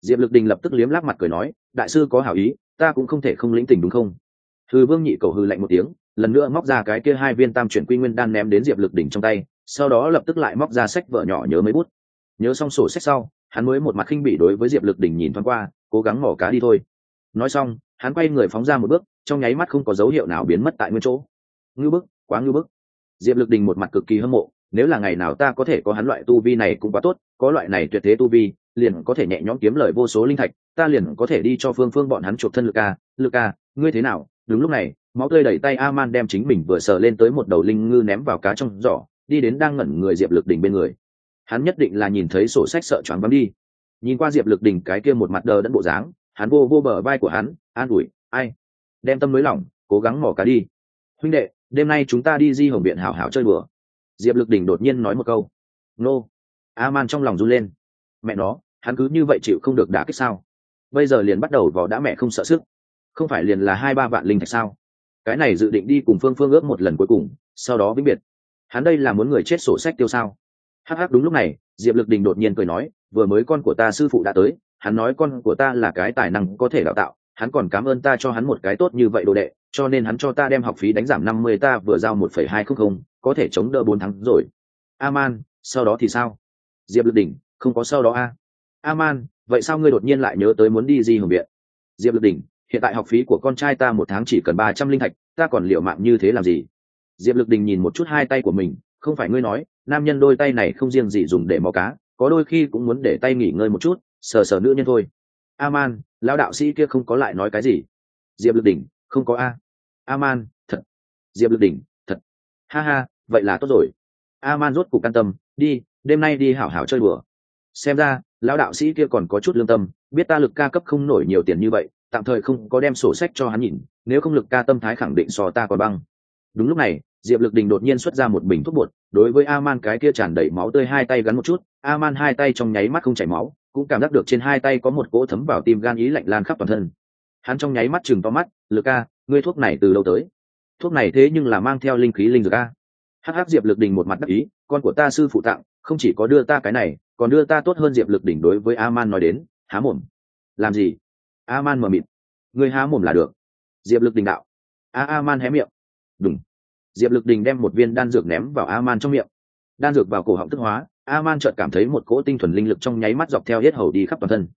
Diệp Lực Đình lập tức liếm láp mặt cười nói, đại sư có hảo ý, ta cũng không thể không lĩnh tình đúng không? Vương Nhị Cầu hừ lạnh một tiếng, lần nữa móc ra cái kia 2 viên tam chuyển quy nguyên đan ném đến Diệp Lực Đình trong tay, sau đó lập tức lại móc ra sách vở nhỏ nhớ mấy bút. Nhớ xong sổ sách sau, hắn mới một mặt khinh bỉ đối với Diệp Lực Đình nhìn thoáng qua, cố gắng mò cá đi thôi. Nói xong, hắn quay người phóng ra một bước, trong nháy mắt không có dấu hiệu nào biến mất tại nguyên chỗ. Ngưu bức, quá ngưu bức. Diệp Lực Đình một mặt cực kỳ hâm mộ, nếu là ngày nào ta có thể có hắn loại tu vi này cũng quá tốt, có loại này tuyệt thế tu vi, liền có thể nhẹ nhõm kiếm lời vô số linh thạch, ta liền có thể đi cho Phương bọn hắn chuộc thân Lực ca, ngươi thế nào? Đúng lúc này, máu tươi đẩy tay A-man đem chính mình vừa sờ lên tới một đầu linh ngư ném vào cá trong giỏ, đi đến đang ngẩn người Diệp Lực Đình bên người. Hắn nhất định là nhìn thấy sổ sách sợ choáng váng đi. Nhìn qua Diệp Lực Đình cái kia một mặt đờ đẫn bộ dáng, hắn vô bờ vai của hắn, an ủi, ai, đem tâm nới lỏng, cố gắng mò cá đi. Huynh đệ, đêm nay chúng ta đi Di Hồng Viện hảo hảo chơi bừa. Diệp Lực Đình đột nhiên nói một câu. Nô. A-man trong lòng run lên. Mẹ nó, hắn cứ như vậy chịu không được đả kích sao? Bây giờ liền bắt đầu vò đã mẹ không sợ sức. Không phải liền là 2-3 vạn linh thạch sao? Cái này dự định đi cùng Phương ước một lần cuối cùng, sau đó vĩnh biệt. Hắn đây là muốn người chết sổ sách tiêu sao? Hắc đúng lúc này, Diệp Lực Đình đột nhiên cười nói, vừa mới con của ta sư phụ đã tới, hắn nói con của ta là cái tài năng có thể đào tạo, hắn còn cảm ơn ta cho hắn một cái tốt như vậy đồ đệ, cho nên hắn cho ta đem học phí đánh giảm 50, ta vừa giao 1,200, có thể chống đỡ 4 tháng rồi. A-man, sau đó thì sao? Diệp Lực Đình, không có sau đó a. A-man, vậy sao ngươi đột nhiên lại nhớ tới muốn đi Di Hồng Viện? Diệp Lực Đình, hiện tại học phí của con trai ta 1 tháng chỉ cần 300 linh thạch, ta còn liệu mạng như thế làm gì? Diệp Lực Đình nhìn một chút 2 tay của mình, không phải ngươi nói, nam nhân đôi tay này không riêng gì dùng để mò cá, có đôi khi cũng muốn để tay nghỉ ngơi một chút, sờ nữ nhân thôi. A-man, lão đạo sĩ kia không có lại nói cái gì? Diệp Lực Đình, không có a. A-man, thật. Diệp Lực Đình, thật. Ha ha, vậy là tốt rồi. A-man rốt cục an tâm, đi, đêm nay đi hảo hảo chơi đùa. Xem ra, lão đạo sĩ kia còn có chút lương tâm, biết ta Lực ca cấp không nổi nhiều tiền như vậy, tạm thời không có đem sổ sách cho hắn nhìn, nếu không Lực ca tâm thái khẳng định so ta còn băng. Đúng lúc này, Diệp Lực Đình đột nhiên xuất ra một bình thuốc bột, đối với A-man cái kia tràn đầy máu tươi 2 tay gắn một chút, A-man 2 tay trong nháy mắt không chảy máu, cũng cảm giác được trên 2 tay có một cỗ thấm vào tim gan ý lạnh lan khắp toàn thân. Hắn trong nháy mắt chừng to mắt, Lực ca, ngươi thuốc này từ đâu tới? Thuốc này thế nhưng là mang theo linh khí linh dược a. Hắc Diệp Lực Đình một mặt đắc ý, con của ta sư phụ tặng, không chỉ có đưa ta cái này, còn đưa ta tốt hơn. Diệp Lực Đình đối với A-man nói đến, há mồm. Làm gì? A-man mờ mịt. Ngươi há mồm là được. Diệp Lực Đình đạo. A-man hé miệng. Đúng. Diệp Lực Đình đem một viên đan dược ném vào A-man trong miệng. Đan dược vào cổ họng thức hóa, A-man chợt cảm thấy một cỗ tinh thuần linh lực trong nháy mắt dọc theo yết hầu đi khắp toàn thân.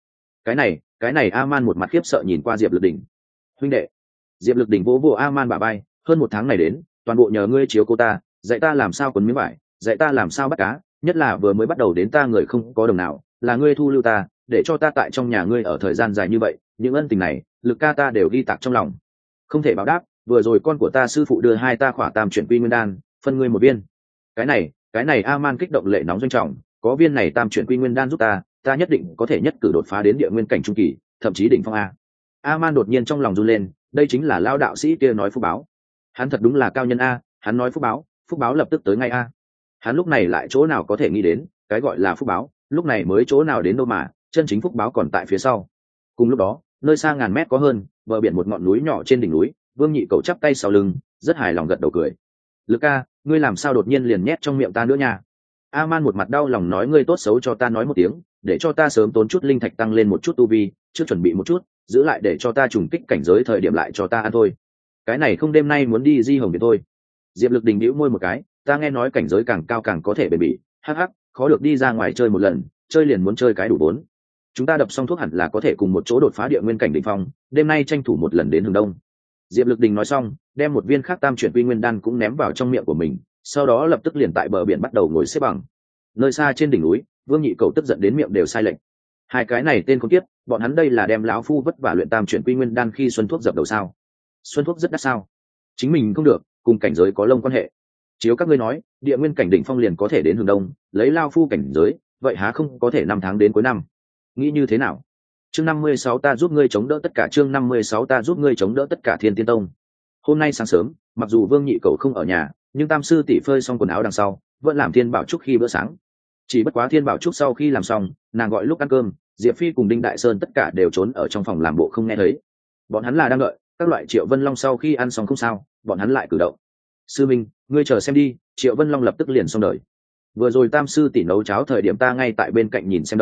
Cái này A-man một mặt khiếp sợ nhìn qua Diệp Lực Đình. Huynh đệ. Diệp Lực Đình vỗ vỗ A-man bả vai, hơn 1 tháng này đến, toàn bộ nhờ ngươi chiếu cô ta, dạy ta làm sao quấn miếng vải, dạy ta làm sao bắt cá, nhất là vừa mới bắt đầu đến ta người không có đồng nào, là ngươi thu lưu ta, để cho ta tại trong nhà ngươi ở thời gian dài như vậy, những ân tình này, Lực ca ta đều ghi tạc trong lòng. Không thể báo đáp, vừa rồi con của ta sư phụ đưa 2 ta khỏa tam chuyển quy nguyên đan, phân ngươi 1 viên. Cái này A-man kích động lệ nóng doanh trọng, có viên này tam chuyển quy nguyên đan giúp ta nhất định có thể nhất cử đột phá đến địa nguyên cảnh trung kỳ, thậm chí đỉnh phong a. A-man đột nhiên trong lòng run lên, đây chính là lão đạo sĩ kia nói phúc báo. Hắn thật đúng là cao nhân a, hắn nói phúc báo lập tức tới ngay a. Hắn lúc này lại chỗ nào có thể nghĩ đến, cái gọi là phúc báo, lúc này mới chỗ nào đến đâu mà, chân chính phúc báo còn tại phía sau. Cùng lúc đó, nơi xa ngàn mét có hơn, bờ biển một ngọn núi nhỏ trên đỉnh núi, Vương Nhị Cầu chắp tay sau lưng, rất hài lòng gật đầu cười. Lực ca, ngươi làm sao đột nhiên liền nhét trong miệng ta nữa nha? A-man một mặt đau lòng nói, ngươi tốt xấu cho ta nói một tiếng, để cho ta sớm tốn chút linh thạch tăng lên một chút tu vi, trước chuẩn bị một chút, giữ lại để cho ta trùng kích cảnh giới thời điểm lại cho ta ăn thôi. Cái này không đêm nay muốn đi Di Hồng Viện thôi. Diệp Lực Đình bĩu môi một cái, ta nghe nói cảnh giới càng cao càng có thể bền bỉ, hắc, khó được đi ra ngoài chơi một lần, chơi liền muốn chơi cái đủ 4. Chúng ta đập xong thuốc hẳn là có thể cùng một chỗ đột phá địa nguyên cảnh đỉnh phong, đêm nay tranh thủ một lần đến hướng đông. Diệp Lực Đình nói xong, đem một viên khác tam chuyển quy nguyên đan cũng ném vào trong miệng của mình, sau đó lập tức liền tại bờ biển bắt đầu ngồi xếp bằng. Nơi xa trên đỉnh núi, Vương Nhị Cầu tức giận đến miệng đều sai lệch. 2 cái này tên con kiếp, bọn hắn đây là đem lão phu vất vả luyện tam chuyển quy nguyên đan khi xuân thuốc dập đầu sao? Xuân thuốc rất đắt sao? Chính mình không được, cùng cảnh giới có lông quan hệ. Chiếu các ngươi nói, địa nguyên cảnh đỉnh phong liền có thể đến hướng đông, lấy lão phu cảnh giới, vậy há không có thể 5 tháng đến cuối năm? Nghĩ như thế nào? Chương 56 ta giúp ngươi chống đỡ tất cả, chương 56 ta giúp ngươi chống đỡ tất cả Thiên Tiên Tông. Hôm nay sáng sớm, mặc dù Vương Nhị Cầu không ở nhà, nhưng tam sư tỷ phơi xong quần áo đằng sau, vẫn làm Thiên Bảo Trúc khi bữa sáng. Chỉ bất quá Thiên Bảo Trúc sau khi làm xong, nàng gọi lúc ăn cơm, Diệp Phi cùng Đinh Đại Sơn tất cả đều trốn ở trong phòng làm bộ không nghe thấy. Bọn hắn là đang đợi, các loại Triệu Vân Long sau khi ăn xong không sao, bọn hắn lại cử động. Sư Minh, ngươi chờ xem đi, Triệu Vân Long lập tức liền xong đời. Vừa rồi tam sư tỷ nấu cháo thời điểm ta ngay tại bên cạnh nhìn xem đâu,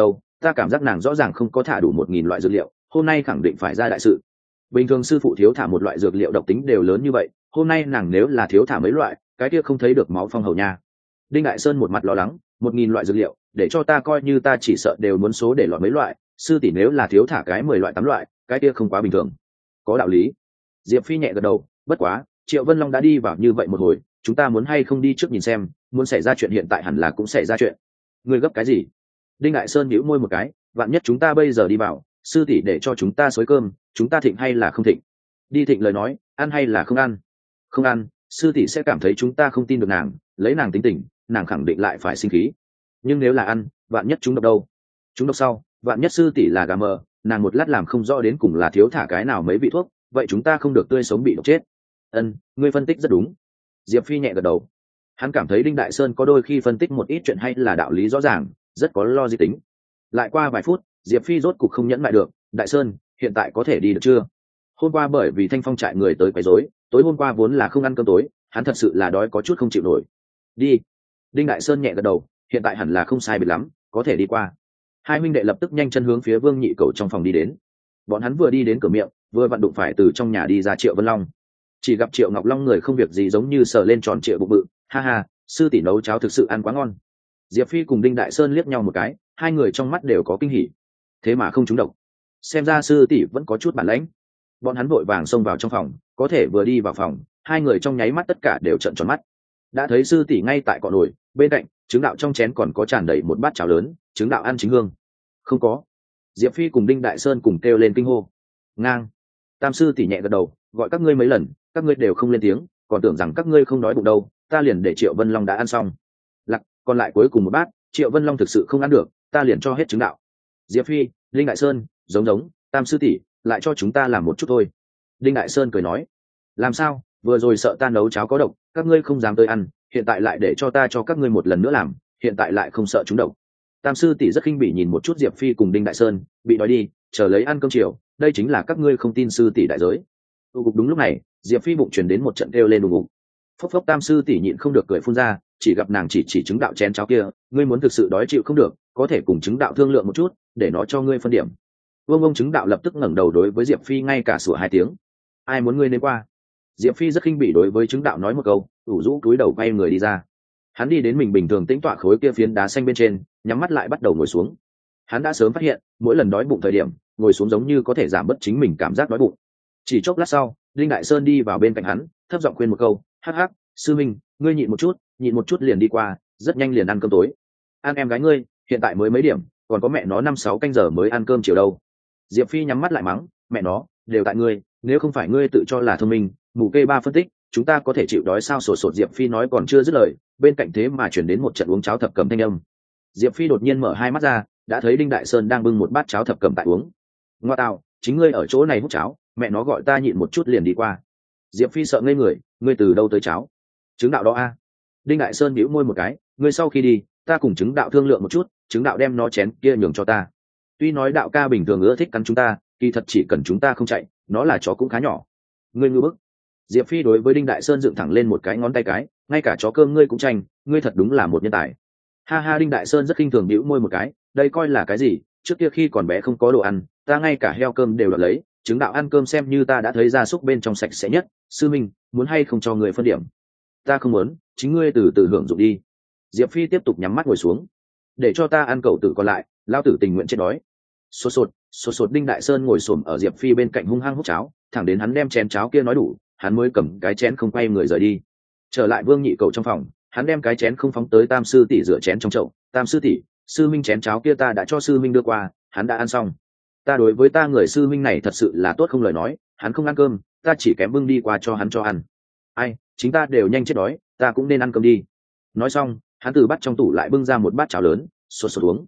ta cảm giác nàng rõ ràng không có thả đủ 1000 loại dược liệu, hôm nay khẳng định phải ra đại sự. Bình thường sư phụ thiếu thả một loại dược liệu độc tính đều lớn như vậy, hôm nay nàng nếu là thiếu thả mấy loại, cái kia không thấy được máu phong hầu nha. Đinh Đại Sơn một mặt lo lắng, 1000 loại dược liệu, để cho ta coi như ta chỉ sợ đều muốn số để lọt mấy loại, sư tỷ nếu là thiếu thả cái 10 loại 8 loại, cái kia không quá bình thường. Có đạo lý. Diệp Phi nhẹ gật đầu, bất quá, Triệu Vân Long đã đi vào như vậy một hồi, chúng ta muốn hay không đi trước nhìn xem, muốn xảy ra chuyện hiện tại hẳn là cũng xảy ra chuyện. Ngươi gấp cái gì? Đinh Đại Sơn nhíu môi một cái, vạn nhất chúng ta bây giờ đi vào, sư tỷ để cho chúng ta xối cơm, chúng ta thịnh hay là không thịnh? Đi thịnh lời nói, ăn hay là không ăn? Không ăn, sư tỷ sẽ cảm thấy chúng ta không tin được nàng, lấy nàng tính tình, nàng khẳng định lại phải sinh khí. Nhưng nếu là ăn, vạn nhất chúng độc đâu? Chúng độc sau, vạn nhất sư tỷ là gà mờ, nàng một lát làm không rõ đến cùng là thiếu thả cái nào mấy vị thuốc, vậy chúng ta không được tươi sống bị độc chết. Ngươi phân tích rất đúng. Diệp Phi nhẹ gật đầu. Hắn cảm thấy Đinh Đại Sơn có đôi khi phân tích một ít chuyện hay là đạo lý rõ ràng, rất có logic tính. Lại qua vài phút, Diệp Phi rốt cục không nhẫn lại được. Đại Sơn, hiện tại có thể đi được chưa? Hôm qua bởi vì Thanh Phong trại người tới quấy rối, tối hôm qua vốn là không ăn cơm tối, hắn thật sự là đói có chút không chịu nổi. Đi. Đinh Đại Sơn nhẹ gật đầu, hiện tại hẳn là không sai biệt lắm, có thể đi qua. Hai huynh đệ lập tức nhanh chân hướng phía Vương Nhị Cầu trong phòng đi đến. Bọn hắn vừa đi đến cửa miệng, vừa vặn đụng phải từ trong nhà đi ra Triệu Vân Long. Chỉ gặp Triệu Ngọc Long người không việc gì giống như sờ lên tròn trịa bụng bự, ha ha, sư tỷ nấu cháo thực sự ăn quá ngon. Diệp Phi cùng Đinh Đại Sơn liếc nhau một cái, hai người trong mắt đều có kinh hỉ. Thế mà không trúng độc, xem ra sư tỷ vẫn có chút bản lãnh. Bọn hắn vội vàng xông vào trong phòng, có thể vừa đi vào phòng, hai người trong nháy mắt tất cả đều trợn tròn mắt. Đã thấy sư tỷ ngay tại cọ nồi, bên cạnh trứng đạo trong chén còn có tràn đầy một bát cháo lớn, trứng đạo ăn chính hương. Không có. Diệp Phi cùng Đinh Đại Sơn cùng kêu lên kinh hô. Ngang. Tam sư tỷ nhẹ gật đầu, gọi các ngươi mấy lần, các ngươi đều không lên tiếng, còn tưởng rằng các ngươi không đói bụng đâu, ta liền để Triệu Vân Long đã ăn xong. Lặc, còn lại cuối cùng một bát, Triệu Vân Long thực sự không ăn được, ta liền cho hết trứng đạo. Diệp Phi, Đinh Đại Sơn, giống, Tam sư tỷ, lại cho chúng ta làm một chút thôi. Đinh Đại Sơn cười nói, làm sao, vừa rồi sợ ta nấu cháo có độc, các ngươi không dám tới ăn, hiện tại lại để cho ta cho các ngươi một lần nữa làm, hiện tại lại không sợ chúng độc. Tam sư tỷ rất khinh bỉ nhìn một chút Diệp Phi cùng Đinh Đại Sơn, bị nói đi, chờ lấy ăn cơm chiều, đây chính là các ngươi không tin sư tỷ đại giới. Đúng lúc này, Diệp Phi bụng truyền đến một trận kêu lên ù ù. Phốc phốc Tam sư tỷ nhịn không được cười phun ra, chỉ gặp nàng chỉ chứng đạo chén cháo kia, ngươi muốn thực sự đói chịu không được, có thể cùng chứng đạo thương lượng một chút, để nó cho ngươi phân điểm. Vương chứng đạo lập tức ngẩng đầu đối với Diệp Phi ngay cả sủa hai tiếng. Ai muốn ngươi nếm qua? Diệp Phi rất khinh bỉ đối với chứng đạo nói một câu, ủ rũ cúi đầu quay người đi ra. Hắn đi đến mình bình thường tĩnh tọa khối kia phiến đá xanh bên trên, nhắm mắt lại bắt đầu ngồi xuống. Hắn đã sớm phát hiện, mỗi lần đói bụng thời điểm, ngồi xuống giống như có thể giảm bớt chính mình cảm giác đói bụng. Chỉ chốc lát sau, Đinh Đại Sơn đi vào bên cạnh hắn, thấp giọng khuyên một câu, hắc hắc, sư minh, ngươi nhịn một chút liền đi qua, rất nhanh liền ăn cơm tối. Ăn em gái ngươi, hiện tại mới mấy điểm, còn có mẹ nó 5-6 canh giờ mới ăn cơm chiều đâu. Diệp Phi nhắm mắt lại mắng, mẹ nó, đều tại ngươi, nếu không phải ngươi tự cho là thông minh, mù kê ba phân tích, chúng ta có thể chịu đói sao? Sột Diệp Phi nói còn chưa dứt lời, bên cạnh thế mà chuyển đến một trận uống cháo thập cẩm thanh âm. Diệp Phi đột nhiên mở hai mắt ra, đã thấy Đinh Đại Sơn đang bưng một bát cháo thập cẩm tại uống. Ngoa tạo, chính ngươi ở chỗ này hút cháo, mẹ nó gọi ta nhịn một chút liền đi qua. Diệp Phi sợ ngây người, ngươi từ đâu tới cháo? Chứng đạo đó a? Đinh Đại Sơn bĩu môi một cái, ngươi sau khi đi, ta cùng chứng đạo thương lượng một chút, chứng đạo đem nó chén kia nhường cho ta. Tuy nói đạo ca bình thường ưa thích cắn chúng ta, kỳ thật chỉ cần chúng ta không chạy, nó là chó cũng khá nhỏ. Ngươi ngư bức. Diệp Phi đối với Đinh Đại Sơn dựng thẳng lên một cái ngón tay cái, ngay cả chó cơm ngươi cũng tranh, ngươi thật đúng là một nhân tài. Ha ha, Đinh Đại Sơn rất khinh thường bĩu môi một cái, đây coi là cái gì, trước kia khi còn bé không có đồ ăn, ta ngay cả heo cơm đều đoạt lấy, chứng đạo ăn cơm xem như ta đã thấy gia súc bên trong sạch sẽ nhất, sư minh, muốn hay không cho người phân điểm? Ta không muốn, chính ngươi từ từ hưởng dụng đi. Diệp Phi tiếp tục nhắm mắt ngồi xuống, để cho ta ăn cậu tử còn lại, lao tử tình nguyện chết đói. Sột sột Đinh Đại Sơn ngồi xổm ở Diệp Phi bên cạnh hung hăng hút cháo, thẳng đến hắn đem chén cháo kia nói đủ, hắn mới cầm cái chén không quay người rời đi. Trở lại Vương Nhị Cầu trong phòng, hắn đem cái chén không phóng tới Tam sư tỷ rửa chén trong chậu. Tam sư tỷ, sư minh chén cháo kia ta đã cho sư minh đưa qua, hắn đã ăn xong. Ta đối với ta người sư minh này thật sự là tốt không lời nói, hắn không ăn cơm, ta chỉ kém bưng đi qua cho hắn cho ăn. Ai, chính ta đều nhanh chết đói, ta cũng nên ăn cơm đi. Nói xong, hắn từ bát trong tủ lại bưng ra một bát cháo lớn, sột uống.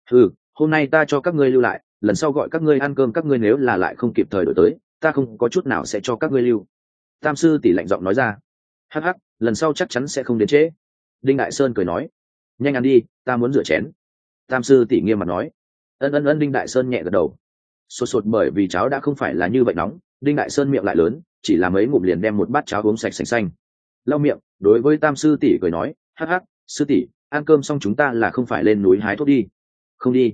Hôm nay ta cho các ngươi lưu lại, lần sau gọi các ngươi ăn cơm các ngươi nếu là lại không kịp thời đổi tới, ta không có chút nào sẽ cho các ngươi lưu. Tam sư tỷ lạnh giọng nói ra. Hắc hắc, lần sau chắc chắn sẽ không đến trễ. Đinh Đại Sơn cười nói, nhanh ăn đi, ta muốn rửa chén. Tam sư tỷ nghiêm mặt nói. Ân. Đinh Đại Sơn nhẹ gật đầu. Sột bởi vì cháo đã không phải là như vậy nóng, Đinh Đại Sơn miệng lại lớn, chỉ là mấy ngụm liền đem một bát cháo uống sạch sành xanh. Lau miệng, đối với Tam sư tỷ cười nói, hắc hắc, sư tỷ, ăn cơm xong chúng ta là không phải lên núi hái thuốc đi? Không đi.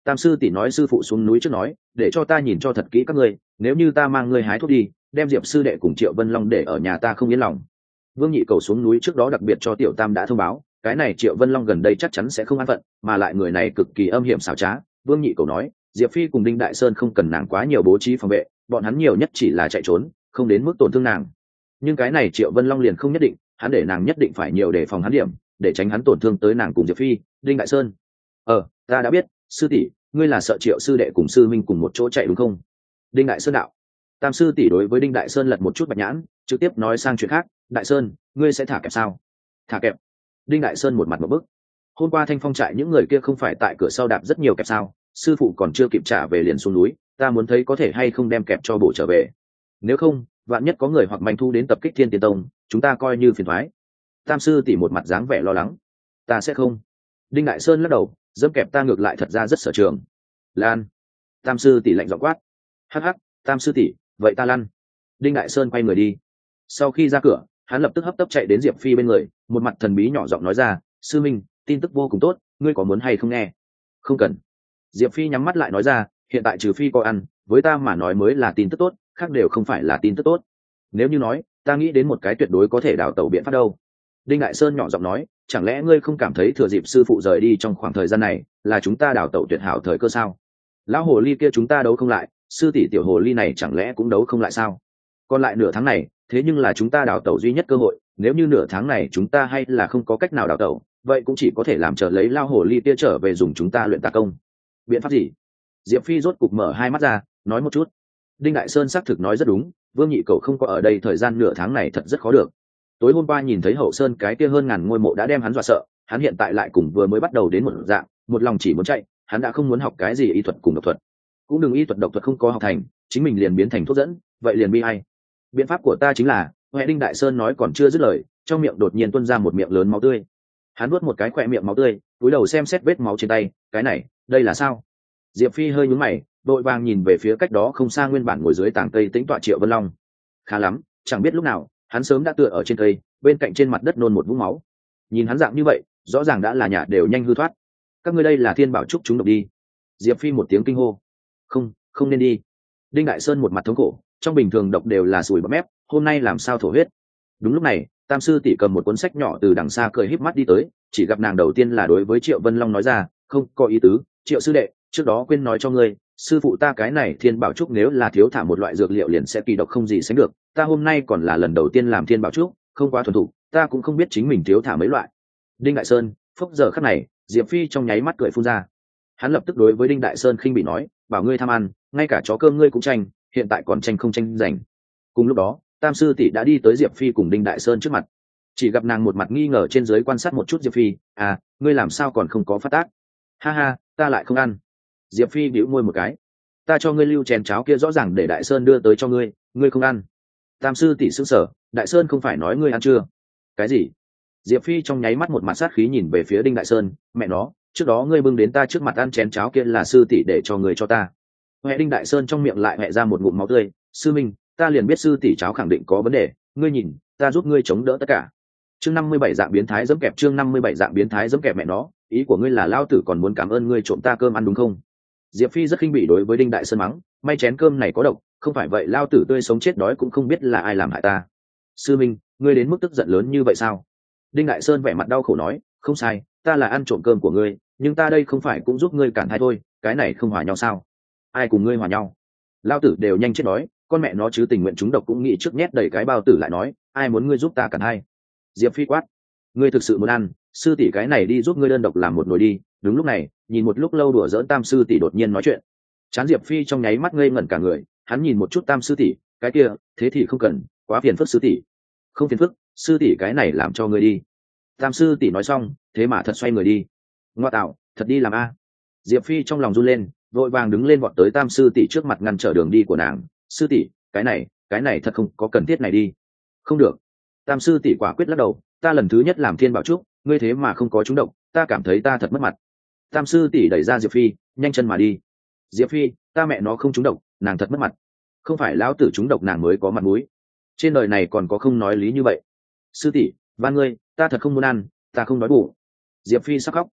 Tam sư tỷ nói sư phụ xuống núi trước nói để cho ta nhìn cho thật kỹ các ngươi, nếu như ta mang ngươi hái thuốc đi, đem Diệp sư đệ cùng Triệu Vân Long để ở nhà ta không yên lòng. Vương Nhị Cầu xuống núi trước đó đặc biệt cho Tiểu Tam đã thông báo, cái này Triệu Vân Long gần đây chắc chắn sẽ không an phận, mà lại người này cực kỳ âm hiểm xảo trá. Vương Nhị Cầu nói Diệp Phi cùng Đinh Đại Sơn không cần nàng quá nhiều bố trí phòng vệ, bọn hắn nhiều nhất chỉ là chạy trốn, không đến mức tổn thương nàng. Nhưng cái này Triệu Vân Long liền không nhất định, hắn để nàng nhất định phải nhiều đề phòng hắn điểm, để tránh hắn tổn thương tới nàng cùng Diệp Phi, Đinh Đại Sơn. Ta đã biết, sư tỷ, ngươi là sợ Triệu sư đệ cùng sư minh cùng một chỗ chạy đúng không? Đinh Đại Sơn đạo. Tam sư tỷ đối với Đinh Đại Sơn lật một chút bạch nhãn, trực tiếp nói sang chuyện khác. Đại Sơn, ngươi sẽ thả kẹp sao? Thả kẹp? Đinh Đại Sơn một mặt một bức. Hôm qua Thanh Phong trại những người kia không phải tại cửa sau đạp rất nhiều kẹp sao? Sư phụ còn chưa kịp trả về liền xuống núi, ta muốn thấy có thể hay không đem kẹp cho bổ trở về. Nếu không, vạn nhất có người hoặc manh thu đến tập kích Thiên Tiên Tông, chúng ta coi như phiền toái. Tam sư tỷ một mặt dáng vẻ lo lắng. Ta sẽ không. Đinh Đại Sơn lắc đầu, dẫm kẹp ta ngược lại thật ra rất sở trường. Lan. Tam sư tỷ lạnh giọng quát. Hắc hắc, Tam sư tỷ, vậy ta lăn. Đinh Đại Sơn quay người đi. Sau khi ra cửa, hắn lập tức hấp tấp chạy đến Diệp Phi bên người, một mặt thần bí nhỏ giọng nói ra, sư minh, tin tức vô cùng tốt, ngươi có muốn hay không nghe? Không cần. Diệp Phi nhắm mắt lại nói ra, hiện tại trừ Phi có ăn, với ta mà nói mới là tin tức tốt, khác đều không phải là tin tức tốt. Nếu như nói, ta nghĩ đến một cái tuyệt đối có thể đào tẩu biện pháp đâu. Đinh Đại Sơn nhỏ giọng nói, chẳng lẽ ngươi không cảm thấy thừa dịp sư phụ rời đi trong khoảng thời gian này là chúng ta đào tẩu tuyệt hảo thời cơ sao? Lão hồ ly kia chúng ta đấu không lại, sư tỷ tiểu hồ ly này chẳng lẽ cũng đấu không lại sao? Còn lại nửa tháng này, thế nhưng là chúng ta đào tẩu duy nhất cơ hội, nếu như nửa tháng này chúng ta hay là không có cách nào đào tẩu, vậy cũng chỉ có thể làm chờ lấy lao hồ ly kia trở về dùng chúng ta luyện tà công. Biện pháp gì? Diệp Phi rốt cục mở hai mắt ra, nói một chút. Đinh Đại Sơn xác thực nói rất đúng, Vương Nhị Cầu không có ở đây thời gian nửa tháng này thật rất khó được. Tối hôm qua nhìn thấy Hậu Sơn cái kia hơn ngàn ngôi mộ đã đem hắn dọa sợ, hắn hiện tại lại cùng vừa mới bắt đầu đến một dạng, một lòng chỉ muốn chạy, hắn đã không muốn học cái gì y thuật cùng độc thuật. Cũng đừng y thuật độc thuật không có học thành, chính mình liền biến thành thuốc dẫn, vậy liền bi ai. Biện pháp của ta chính là, Huệ Đinh Đại Sơn nói còn chưa dứt lời, trong miệng đột nhiên tuôn ra một miệng lớn máu tươi. Hắn nuốt một cái khỏe miệng máu tươi, cúi đầu xem xét vết máu trên tay, cái này, đây là sao? Diệp Phi hơi nhướng mày, đội vàng nhìn về phía cách đó không xa nguyên bản ngồi dưới tảng cây tĩnh tọa Triệu Vân Long. Khá lắm, chẳng biết lúc nào, hắn sớm đã tựa ở trên cây, bên cạnh trên mặt đất nôn một vũng máu. Nhìn hắn dạng như vậy, rõ ràng đã là nhà đều nhanh hư thoát. Các ngươi đây là Thiên Bảo Trúc chúng độc đi. Diệp Phi một tiếng kinh hô. Không nên đi. Đinh Đại Sơn một mặt thống khổ, trong bình thường độc đều là sùi bọt mép, hôm nay làm sao thổ huyết. Đúng lúc này, Tam sư tỷ cầm một cuốn sách nhỏ từ đằng xa cười híp mắt đi tới, chỉ gặp nàng đầu tiên là đối với Triệu Vân Long nói ra, không có ý tứ, Triệu sư đệ, trước đó quên nói cho ngươi, sư phụ ta cái này Thiên Bảo Trúc nếu là thiếu thả một loại dược liệu liền sẽ kỳ độc không gì sánh được, ta hôm nay còn là lần đầu tiên làm Thiên Bảo Trúc, không quá thuần thục, ta cũng không biết chính mình thiếu thả mấy loại. Đinh Đại Sơn, phúc giờ khắc này, Diệp Phi trong nháy mắt cười phun ra. Hắn lập tức đối với Đinh Đại Sơn khinh bị nói, bảo ngươi tham ăn, ngay cả chó cơm ngươi cũng tranh, hiện tại còn tranh không tranh giành. Cùng lúc đó, Tam sư tỷ đã đi tới Diệp Phi cùng Đinh Đại Sơn trước mặt. Chỉ gặp nàng một mặt nghi ngờ trên dưới quan sát một chút Diệp Phi, ngươi làm sao còn không có phát tác? Ha ha, ta lại không ăn. Diệp Phi bĩu môi một cái. Ta cho ngươi lưu chén cháo kia rõ ràng để Đại Sơn đưa tới cho ngươi, ngươi không ăn. Tam sư tỷ sững sờ, Đại Sơn không phải nói ngươi ăn chưa? Cái gì? Diệp Phi trong nháy mắt một mặt sát khí nhìn về phía Đinh Đại Sơn, mẹ nó, trước đó ngươi bưng đến ta trước mặt ăn chén cháo kia là sư tỷ để cho người cho ta. Huệ Đinh Đại Sơn trong miệng lại hẹ ra một ngụm máu tươi, sư minh, ta liền biết sư tỷ cháo khẳng định có vấn đề, ngươi nhìn, ta giúp ngươi chống đỡ tất cả. Chương 57 dạng biến thái giẫm kẹp, chương 57 dạng biến thái giẫm kẹp mẹ nó, ý của ngươi là lao tử còn muốn cảm ơn ngươi trộm ta cơm ăn đúng không? Diệp Phi rất khinh bỉ đối với Đinh Đại Sơn mắng, may chén cơm này có độc, không phải vậy lao tử tươi sống chết đói cũng không biết là ai làm hại ta. Sư minh, ngươi đến mức tức giận lớn như vậy sao? Đinh Đại Sơn vẻ mặt đau khổ nói, không sai, ta là ăn trộm cơm của ngươi, nhưng ta đây không phải cũng giúp ngươi cản thai thôi, cái này không hòa nhau sao? Ai cùng ngươi hòa nhau? Lao tử đều nhanh chết đói, con mẹ nó chứ tình nguyện chúng độc cũng nghĩ trước nhét đầy cái bao tử lại nói, ai muốn ngươi giúp ta cản thai? Diệp Phi quát, ngươi thực sự muốn ăn, sư tỷ cái này đi giúp ngươi đơn độc làm một nồi đi. Đúng lúc này, nhìn một lúc lâu đùa giỡn Tam sư tỷ đột nhiên nói chuyện. Chán Diệp Phi trong nháy mắt ngây ngẩn cả người, hắn nhìn một chút Tam sư tỷ, cái kia, thế thì không cần, quá phiền phức sư tỷ. Không phiền phức, sư tỷ cái này làm cho ngươi đi. Tam sư tỷ nói xong, thế mà thật xoay người đi. Ngoa tạo, thật đi làm a. Diệp Phi trong lòng run lên, vội vàng đứng lên vọt tới Tam sư tỷ trước mặt ngăn trở đường đi của nàng. Sư tỷ, cái này thật không có cần thiết này đi. Không được. Tam sư tỷ quả quyết lắc đầu, ta lần thứ nhất làm Thiên Bảo Trúc, ngươi thế mà không có trúng độc, ta cảm thấy ta thật mất mặt. Tam sư tỷ đẩy ra Diệp Phi, nhanh chân mà đi. Diệp Phi, ta mẹ nó không trúng độc, nàng thật mất mặt. Không phải lão tử trúng độc nàng mới có mặt mũi. Trên đời này còn có không nói lý như vậy. Sư tỷ, van ngươi, ta thật không muốn ăn, ta không đói bụng. Diệp Phi sắp khóc.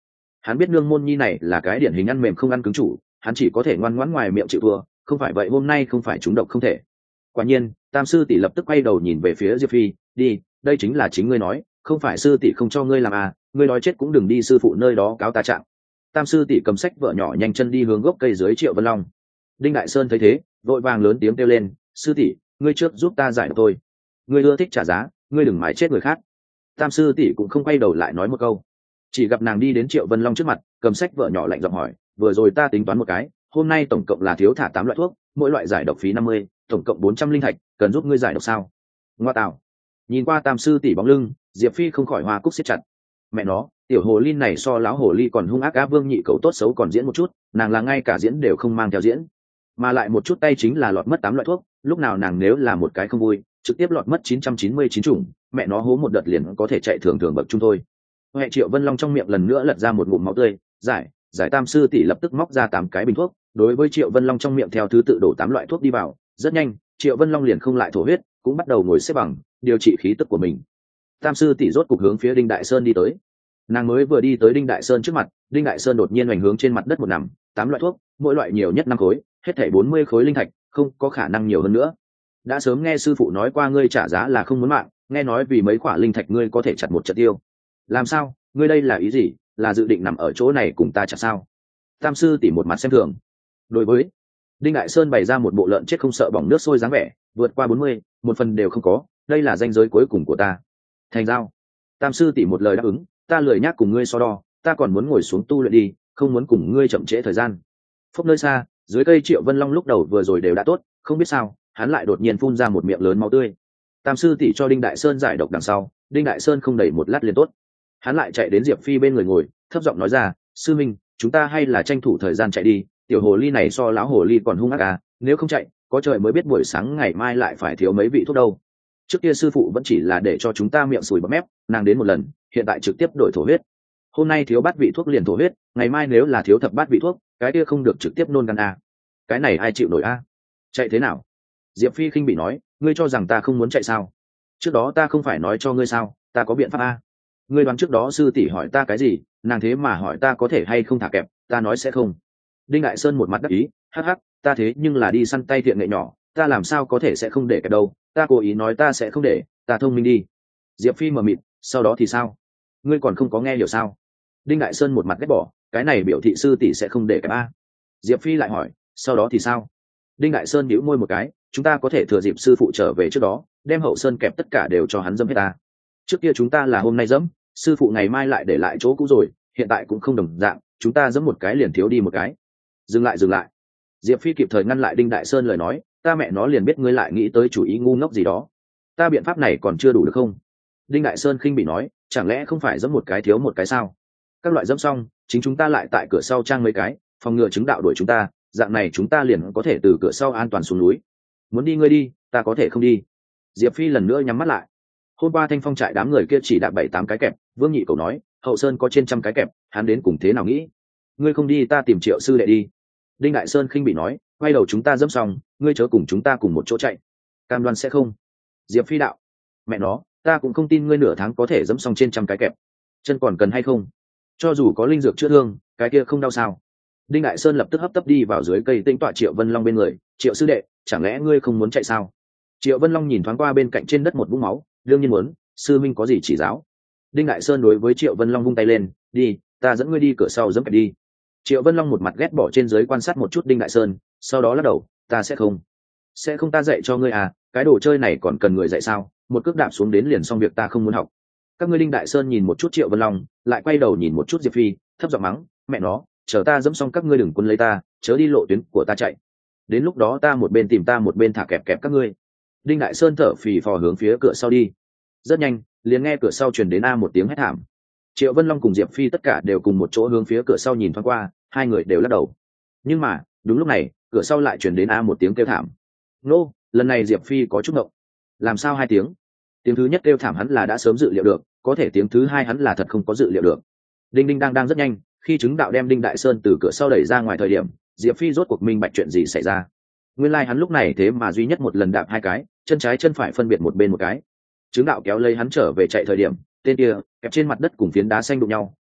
Hắn biết nương môn nhi này là cái điển hình ăn mềm không ăn cứng chủ, hắn chỉ có thể ngoan ngoãn ngoài miệng chịu thua, không phải vậy hôm nay không phải trúng độc không thể. Quả nhiên tam sư tỷ lập tức quay đầu nhìn về phía Diệp Phi, đi, đây chính là chính ngươi nói, không phải sư tỷ không cho ngươi làm à, ngươi nói chết cũng đừng đi sư phụ nơi đó cáo ta trạng. Tam sư tỷ cầm sách vợ nhỏ nhanh chân đi hướng gốc cây dưới Triệu Vân Long. Đinh Đại Sơn thấy thế vội vàng lớn tiếng kêu lên, sư tỷ ngươi trước giúp ta giải độc tôi, ngươi ưa thích trả giá, ngươi đừng mãi chết người khác. Tam sư tỷ cũng không quay đầu lại nói một câu, chỉ gặp nàng đi đến Triệu Vân Long trước mặt, cầm sách vợ nhỏ lạnh giọng hỏi, vừa rồi ta tính toán một cái, hôm nay tổng cộng là thiếu thả 8 loại thuốc, mỗi loại giải độc phí 50, tổng cộng 400 linh thạch, cần giúp ngươi giải độc sao? Ngoa tạo. Nhìn qua tam sư tỷ bóng lưng, Diệp Phi không khỏi hoa cúc siết chặt. Mẹ nó, tiểu hồ ly này so láo hồ ly còn hung ác á. Vương Nhị Cẩu tốt xấu còn diễn một chút, nàng là ngay cả diễn đều không mang theo diễn, mà lại một chút tay chính là lọt mất 8 loại thuốc, lúc nào nàng nếu là một cái không vui, trực tiếp lọt mất 999 chủng, mẹ nó hố một đợt liền có thể chạy thường thường bậc trung thôi. Hệ Triệu Vân Long trong miệng lần nữa lật ra một ngụm máu tươi, giải tam sư tỷ lập tức móc ra 8 cái bình thuốc, đối với Triệu Vân Long trong miệng theo thứ tự đổ 8 loại thuốc đi vào, rất nhanh, Triệu Vân Long liền không lại thổ huyết, cũng bắt đầu ngồi xếp bằng, điều trị khí tức của mình. Tam sư tỷ rốt cục hướng phía Đinh Đại Sơn đi tới. Nàng mới vừa đi tới Đinh Đại Sơn trước mặt, Đinh Đại Sơn đột nhiên hoành hướng trên mặt đất một nằm, 8 loại thuốc, mỗi loại nhiều nhất 5 khối, hết thảy 40 khối linh thạch, không có khả năng nhiều hơn nữa. Đã sớm nghe sư phụ nói qua ngươi trả giá là không muốn mạng, nghe nói vì mấy quả linh thạch ngươi có thể chặt một trận tiêu. Làm sao, ngươi đây là ý gì, là dự định nằm ở chỗ này cùng ta chặt sao? Tam sư tỷ một mặt xem thường. Đối với Đinh Đại Sơn bày ra một bộ lợn chết không sợ bỏng nước sôi dáng vẻ, vượt qua 40, một phần đều không có, đây là ranh giới cuối cùng của ta. Thành giao. Tam sư tỷ một lời đáp ứng, ta lười nhác cùng ngươi so đo, ta còn muốn ngồi xuống tu luyện đi, không muốn cùng ngươi chậm trễ thời gian. Phốc nơi xa, dưới cây Triệu Vân Long lúc đầu vừa rồi đều đã tốt, không biết sao, hắn lại đột nhiên phun ra một miệng lớn máu tươi. Tam sư tỷ cho Đinh Đại Sơn giải độc đằng sau, Đinh Đại Sơn không đầy một lát liền tốt. Hắn lại chạy đến Diệp Phi bên người ngồi, thấp giọng nói ra, sư minh, chúng ta hay là tranh thủ thời gian chạy đi, tiểu hồ ly này so láo hồ ly còn hung ác à, nếu không chạy, có trời mới biết buổi sáng ngày mai lại phải thiếu mấy vị thuốc đâu. Trước kia sư phụ vẫn chỉ là để cho chúng ta miệng sùi bọt mép, nàng đến một lần, hiện tại trực tiếp đổi thổ huyết. Hôm nay thiếu 8 vị thuốc liền thổ huyết, ngày mai nếu là thiếu thập 8 vị thuốc, cái kia không được trực tiếp nôn gan à. Cái này ai chịu nổi a? Chạy thế nào? Diệp Phi khinh bị nói, ngươi cho rằng ta không muốn chạy sao? Trước đó ta không phải nói cho ngươi sao, ta có biện pháp a. Ngươi đoán trước đó sư tỷ hỏi ta cái gì, nàng thế mà hỏi ta có thể hay không thả kẹp, ta nói sẽ không. Đinh Đại Sơn một mặt đắc ý, hắc hắc, ta thế nhưng là đi săn tay tiện nghệ nhỏ, ta làm sao có thể sẽ không để kẹp đâu, ta cố ý nói ta sẽ không để, ta thông minh đi. Diệp Phi mờ mịt, sau đó thì sao? Ngươi còn không có nghe hiểu sao? Đinh Đại Sơn một mặt ghét bỏ, cái này biểu thị sư tỷ sẽ không để kẹp a. Diệp Phi lại hỏi, sau đó thì sao? Đinh Đại Sơn bĩu môi một cái, chúng ta có thể thừa dịp sư phụ trở về trước đó, đem hậu sơn kẹp tất cả đều cho hắn dẫm hết ta. Trước kia chúng ta là hôm nay dẫm, sư phụ ngày mai lại để lại chỗ cũ rồi, hiện tại cũng không đồng dạng, chúng ta dẫm một cái liền thiếu đi một cái. Dừng lại. Diệp Phi kịp thời ngăn lại Đinh Đại Sơn lời nói, ta mẹ nó liền biết ngươi lại nghĩ tới chủ ý ngu ngốc gì đó. Ta biện pháp này còn chưa đủ được không? Đinh Đại Sơn khinh bị nói, chẳng lẽ không phải dẫm một cái thiếu một cái sao? Các loại dẫm xong, chính chúng ta lại tại cửa sau trang mấy cái, phòng ngừa chứng đạo đuổi chúng ta, dạng này chúng ta liền có thể từ cửa sau an toàn xuống núi. Muốn đi ngươi đi, ta có thể không đi. Diệp Phi lần nữa nhắm mắt lại. Hôm qua Thanh Phong trại đám người kia chỉ đạp 7-8 cái kẹp, Vương Nhị Cẩu nói, hậu sơn có trên 100 cái kẹp, hắn đến cùng thế nào nghĩ? Ngươi không đi ta tìm Triệu sư đệ đi. Đinh Đại Sơn khinh bị nói, quay đầu chúng ta dẫm xong, ngươi chớ cùng chúng ta cùng một chỗ chạy. Cam đoan sẽ không. Diệp Phi đạo, mẹ nó, ta cũng không tin ngươi nửa tháng có thể dẫm xong trên 100 cái kẹp. Chân còn cần hay không? Cho dù có linh dược chữa thương, cái kia không đau sao? Đinh Đại Sơn lập tức hấp tấp đi vào dưới cây tĩnh tọa Triệu Vân Long bên người, Triệu sư đệ, chẳng lẽ ngươi không muốn chạy sao? Triệu Vân Long nhìn thoáng qua bên cạnh trên đất một vũng máu, đương nhiên muốn, sư minh có gì chỉ giáo. Đinh Đại Sơn đối với Triệu Vân Long vung tay lên, đi, ta dẫn ngươi đi cửa sau dẫm kẹp đi. Triệu Vân Long một mặt ghét bỏ trên dưới quan sát một chút Đinh Đại Sơn, sau đó lắc đầu, ta sẽ không ta dạy cho ngươi à, cái đồ chơi này còn cần người dạy sao, một cước đạp xuống đến liền xong việc ta không muốn học. Các ngươi. Đinh Đại Sơn nhìn một chút Triệu Vân Long, lại quay đầu nhìn một chút Diệp Phi, thấp giọng mắng, mẹ nó, chờ ta dẫm xong các ngươi đừng quân lấy ta, chớ đi lộ tuyến của ta chạy. Đến lúc đó ta một bên tìm ta một bên thả kẹp các ngươi. Đinh Đại Sơn thở phì phò hướng phía cửa sau đi. Rất nhanh, liền nghe cửa sau truyền đến một tiếng hét thảm. Triệu Vân Long cùng Diệp Phi tất cả đều cùng một chỗ hướng phía cửa sau nhìn thoáng qua, hai người đều lắc đầu. Nhưng mà, đúng lúc này, cửa sau lại truyền đến một tiếng kêu thảm. Nô, lần này Diệp Phi có chút ngộng. Làm sao 2 tiếng? Tiếng thứ nhất kêu thảm hắn là đã sớm dự liệu được, có thể tiếng thứ 2 hắn là thật không có dự liệu được. Đinh Đinh đang rất nhanh, khi chứng đạo đem Đinh Đại Sơn từ cửa sau đẩy ra ngoài thời điểm, Diệp Phi rốt cuộc minh bạch chuyện gì xảy ra. Nguyên lai hắn lúc này thế mà duy nhất một lần đạp 2 cái, chân trái chân phải phân biệt một bên một cái. Chứng đạo kéo lấy hắn trở về chạy thời điểm, tên kia kẹp trên mặt đất cùng phiến đá xanh đụng nhau,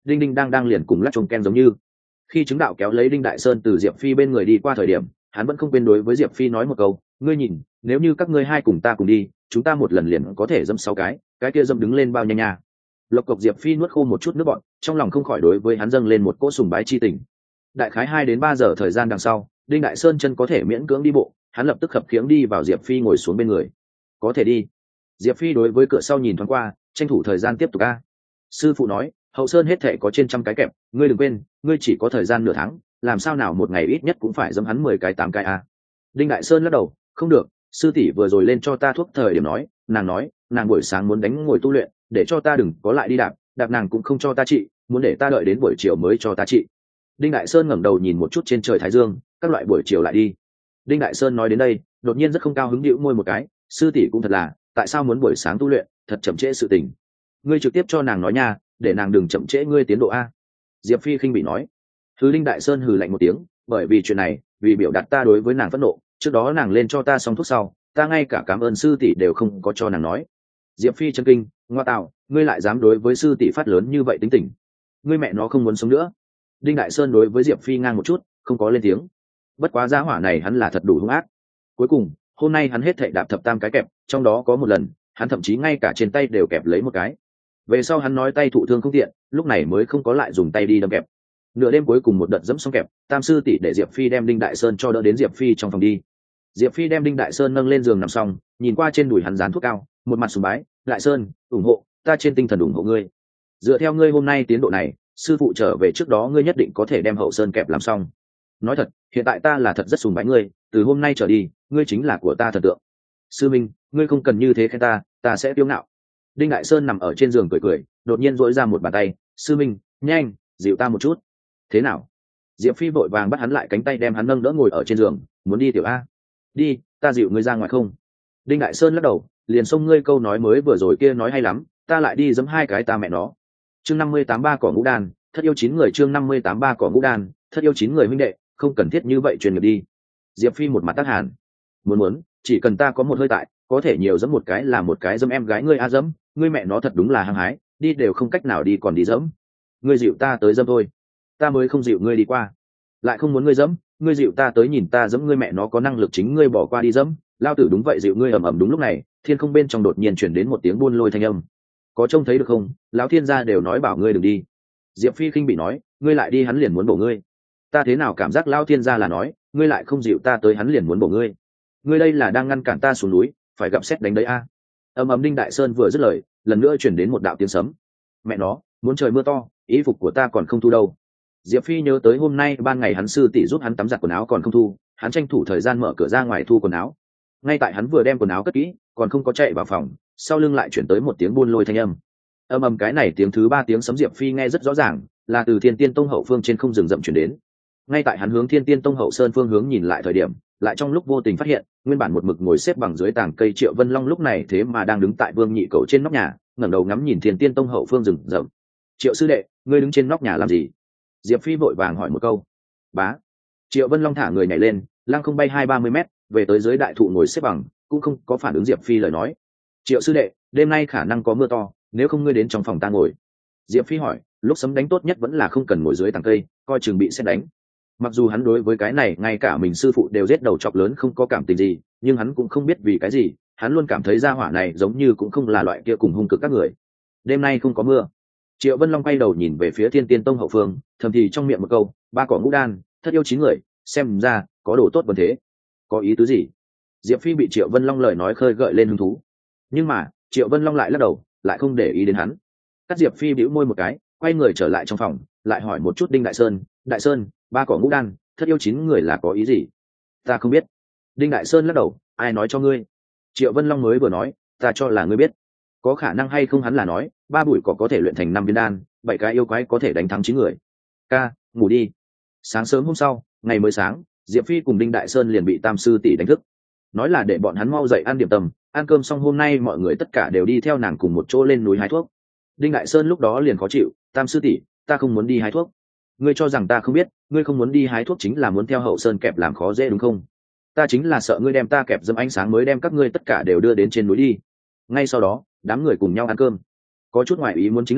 đinh đinh đang liền cùng lắc trông ken giống như. Khi chứng đạo kéo lấy đinh đại sơn từ diệp phi bên người đi qua thời điểm, hắn vẫn không quên đối với diệp phi nói một câu, ngươi nhìn, nếu như các ngươi hai cùng ta cùng đi, chúng ta một lần liền có thể dâm 6 cái kia dâm đứng lên bao nhanh nha. Lộc cộc diệp phi nuốt khô một chút nước bọn, trong lòng không khỏi đối với hắn dâng lên một cỗ sùng bái chi tình. Đại khái 2 đến 3 giờ thời gian đằng sau, đinh đại sơn chân có thể miễn cưỡng đi bộ, hắn lập tức khập khiễng đi vào diệp phi ngồi xuống bên người. Có thể đi. Diệp phi đối với cửa sau nhìn thoáng qua, tranh thủ thời gian tiếp tục a. Sư phụ nói, hậu sơn hết thể có trên 100 cái kẹp, ngươi đừng quên, ngươi chỉ có thời gian nửa tháng, làm sao nào một ngày ít nhất cũng phải dâm hắn 10 cái 8 cái a. Đinh đại sơn lắc đầu, không được, sư tỷ vừa rồi lên cho ta thuốc thời điểm nói, nàng buổi sáng muốn đánh ngồi tu luyện, để cho ta đừng có lại đi đạp nàng cũng không cho ta trị, muốn để ta đợi đến buổi chiều mới cho ta trị. Đinh đại sơn ngẩng đầu nhìn một chút trên trời thái dương, các loại buổi chiều lại đi. Đinh đại sơn nói đến đây, đột nhiên rất không cao hứng điệu môi một cái, sư tỷ cũng thật là, tại sao muốn buổi sáng tu luyện, thật chậm trễ sự tình. Ngươi trực tiếp cho nàng nói nha, để nàng đừng chậm trễ ngươi tiến độ a. Diệp phi khinh bị nói. Thứ Đinh đại sơn hừ lạnh một tiếng, bởi vì chuyện này, vì biểu đạt ta đối với nàng phẫn nộ, trước đó nàng lên cho ta xong thuốc sau, ta ngay cả cảm ơn sư tỷ đều không có cho nàng nói. Diệp phi chân kinh, ngoa tạo, ngươi lại dám đối với sư tỷ phát lớn như vậy tính tình, ngươi mẹ nó không muốn sống nữa. Đinh đại sơn đối với Diệp phi ngang một chút, không có lên tiếng. Bất quá giá hỏa này hắn là thật đủ hung ác. Cuối cùng hôm nay hắn hết thảy đạp thập tam cái kẹp, trong đó có một lần hắn thậm chí ngay cả trên tay đều kẹp lấy một cái. Về sau hắn nói tay thụ thương không tiện, lúc này mới không có lại dùng tay đi đâm kẹp. Nửa đêm cuối cùng một đợt dẫm xong kẹp, tam sư tỷ để Diệp phi đem Đinh đại sơn cho đỡ đến Diệp phi trong phòng đi. Diệp phi đem Đinh đại sơn nâng lên giường nằm xong, nhìn qua trên đùi hắn dán thuốc cao, một mặt sùng bái, đại sơn, ủng hộ ta trên tinh thần ủng hộ ngươi. Dựa theo ngươi hôm nay tiến độ này, sư phụ trở về trước đó ngươi nhất định có thể đem hậu sơn kẹp làm xong. Nói thật, hiện tại ta là thật rất sùng bái ngươi, từ hôm nay trở đi, ngươi chính là của ta thần tượng. Sư minh, ngươi không cần như thế khen ta sẽ kiêu ngạo. Đinh đại sơn nằm ở trên giường cười, đột nhiên dỗi ra một bàn tay, sư minh, nhanh, dịu ta một chút. Thế nào? Diệp phi vội vàng bắt hắn lại cánh tay đem hắn nâng đỡ ngồi ở trên giường, muốn đi tiểu a. Đi, ta dịu ngươi ra ngoài không? Đinh đại sơn lắc đầu, liền xông ngươi câu nói mới vừa rồi kia nói hay lắm, ta lại đi giẫm 2 cái ta mẹ nó. Chương 583 cỏ ngũ đan, thất yêu 9 người. Chương 583 cỏ ngũ đan, thất yêu 9 người huynh đệ, không cần thiết như vậy truyền nghiệp đi. Diệp phi một mặt tác hàn, muốn, chỉ cần ta có một hơi tại, có thể nhiều giẫm một cái là một cái giẫm em gái ngươi a giẫm, ngươi mẹ nó thật đúng là hăng hái, đi đều không cách nào đi còn đi giẫm. Ngươi dịu ta tới giẫm thôi, ta mới không dịu ngươi đi qua. Lại không muốn ngươi giẫm, ngươi dịu ta tới nhìn ta giẫm, ngươi mẹ nó có năng lực chính ngươi bỏ qua đi giẫm. Lao tử đúng vậy dịu ngươi. Ầm đúng lúc này, thiên không bên trong đột nhiên chuyển đến một tiếng buôn lôi thanh âm. Có trông thấy được không, lão thiên gia đều nói bảo ngươi đừng đi. Diệp phi khinh bị nói, ngươi lại đi hắn liền muốn bổ ngươi. Ta thế nào cảm giác lão thiên gia là nói, ngươi lại không dịu ta tới hắn liền muốn bổ ngươi. Ngươi đây là đang ngăn cản ta xuống núi, phải gặp xét đánh đấy a. Ầm Đinh đại sơn vừa dứt lời, lần nữa chuyển đến một đạo tiếng sấm. Mẹ nó, muốn trời mưa to, ý phục của ta còn không thu đâu. Diệp phi nhớ tới hôm nay ban ngày hắn sư tỷ giúp hắn tắm giặt quần áo còn không thu, hắn tranh thủ thời gian mở cửa ra ngoài thu quần áo. Ngay tại hắn vừa đem quần áo cất kỹ, còn không có chạy vào phòng, sau lưng lại chuyển tới một tiếng buôn lôi thanh âm. Cái này tiếng thứ 3 tiếng sấm Diệp phi nghe rất rõ ràng, là từ Thiên Tiên Tông hậu phương trên không rừng rậm chuyển đến. Ngay tại hắn hướng Thiên Tiên Tông hậu sơn phương hướng nhìn lại thời điểm, lại trong lúc vô tình phát hiện, nguyên bản một mực ngồi xếp bằng dưới tảng cây Triệu Vân Long lúc này thế mà đang đứng tại Vương Nhị Cầu trên nóc nhà, ngẩng đầu ngắm nhìn Thiên Tiên Tông hậu phương rừng rậm. Triệu sư đệ, ngươi đứng trên nóc nhà làm gì? Diệp phi vội vàng hỏi một câu. Bá. Triệu Vân Long thả người nhảy lên, lăng không bay 20-30 mét, về tới dưới đại thụ ngồi xếp bằng, cũng không có phản ứng Diệp phi lời nói. Triệu sư đệ, đêm nay khả năng có mưa to, nếu không ngươi đến trong phòng ta ngồi. Diệp phi hỏi, lúc sấm đánh tốt nhất vẫn là không cần ngồi dưới tàng cây, coi chừng bị sét đánh. Mặc dù hắn đối với cái này ngay cả mình sư phụ đều giết đầu chọc lớn không có cảm tình gì, nhưng hắn cũng không biết vì cái gì, hắn luôn cảm thấy gia hỏa này giống như cũng không là loại kia cùng hung cực các người. Đêm nay không có mưa. Triệu Vân Long quay đầu nhìn về phía Thiên Tiên Tông hậu phương, thầm thì trong miệng một câu, 3 cỏ ngũ đan, thất yêu 9 người, xem ra có đồ tốt vấn thế. Có ý tứ gì? Diệp phi bị Triệu Vân Long lời nói khơi gợi lên hứng thú, nhưng mà Triệu Vân Long lại lắc đầu, lại không để ý đến hắn. Cắt Diệp phi bĩu môi một cái, quay người trở lại trong phòng, lại hỏi một chút Đinh đại sơn, 3 cỏ ngũ đan, thất yêu 9 người là có ý gì? Ta không biết. Đinh đại sơn lắc đầu, ai nói cho ngươi? Triệu Vân Long mới vừa nói, ta cho là ngươi biết. Có khả năng hay không hắn là nói, 3 bụi cỏ có thể luyện thành 5 viên đan, 7 cái yêu quái có thể đánh thắng 9 người. Ca, ngủ đi. Sáng sớm hôm sau, ngày mới sáng, Diệp phi cùng Đinh đại sơn liền bị tam sư tỷ đánh thức, nói là để bọn hắn mau dậy ăn điểm tâm, ăn cơm xong hôm nay mọi người tất cả đều đi theo nàng cùng một chỗ lên núi hái thuốc. Đinh đại sơn lúc đó liền khó chịu, tam sư tỷ, ta không muốn đi hái thuốc. Ngươi cho rằng ta không biết, ngươi không muốn đi hái thuốc chính là muốn theo hậu sơn kẹp làm khó dễ đúng không? Ta chính là sợ ngươi đem ta kẹp dâm ánh sáng mới đem các ngươi tất cả đều đưa đến trên núi đi. Ngay sau đó, đám người cùng nhau ăn cơm. Có chút ngoại ý muốn chính là,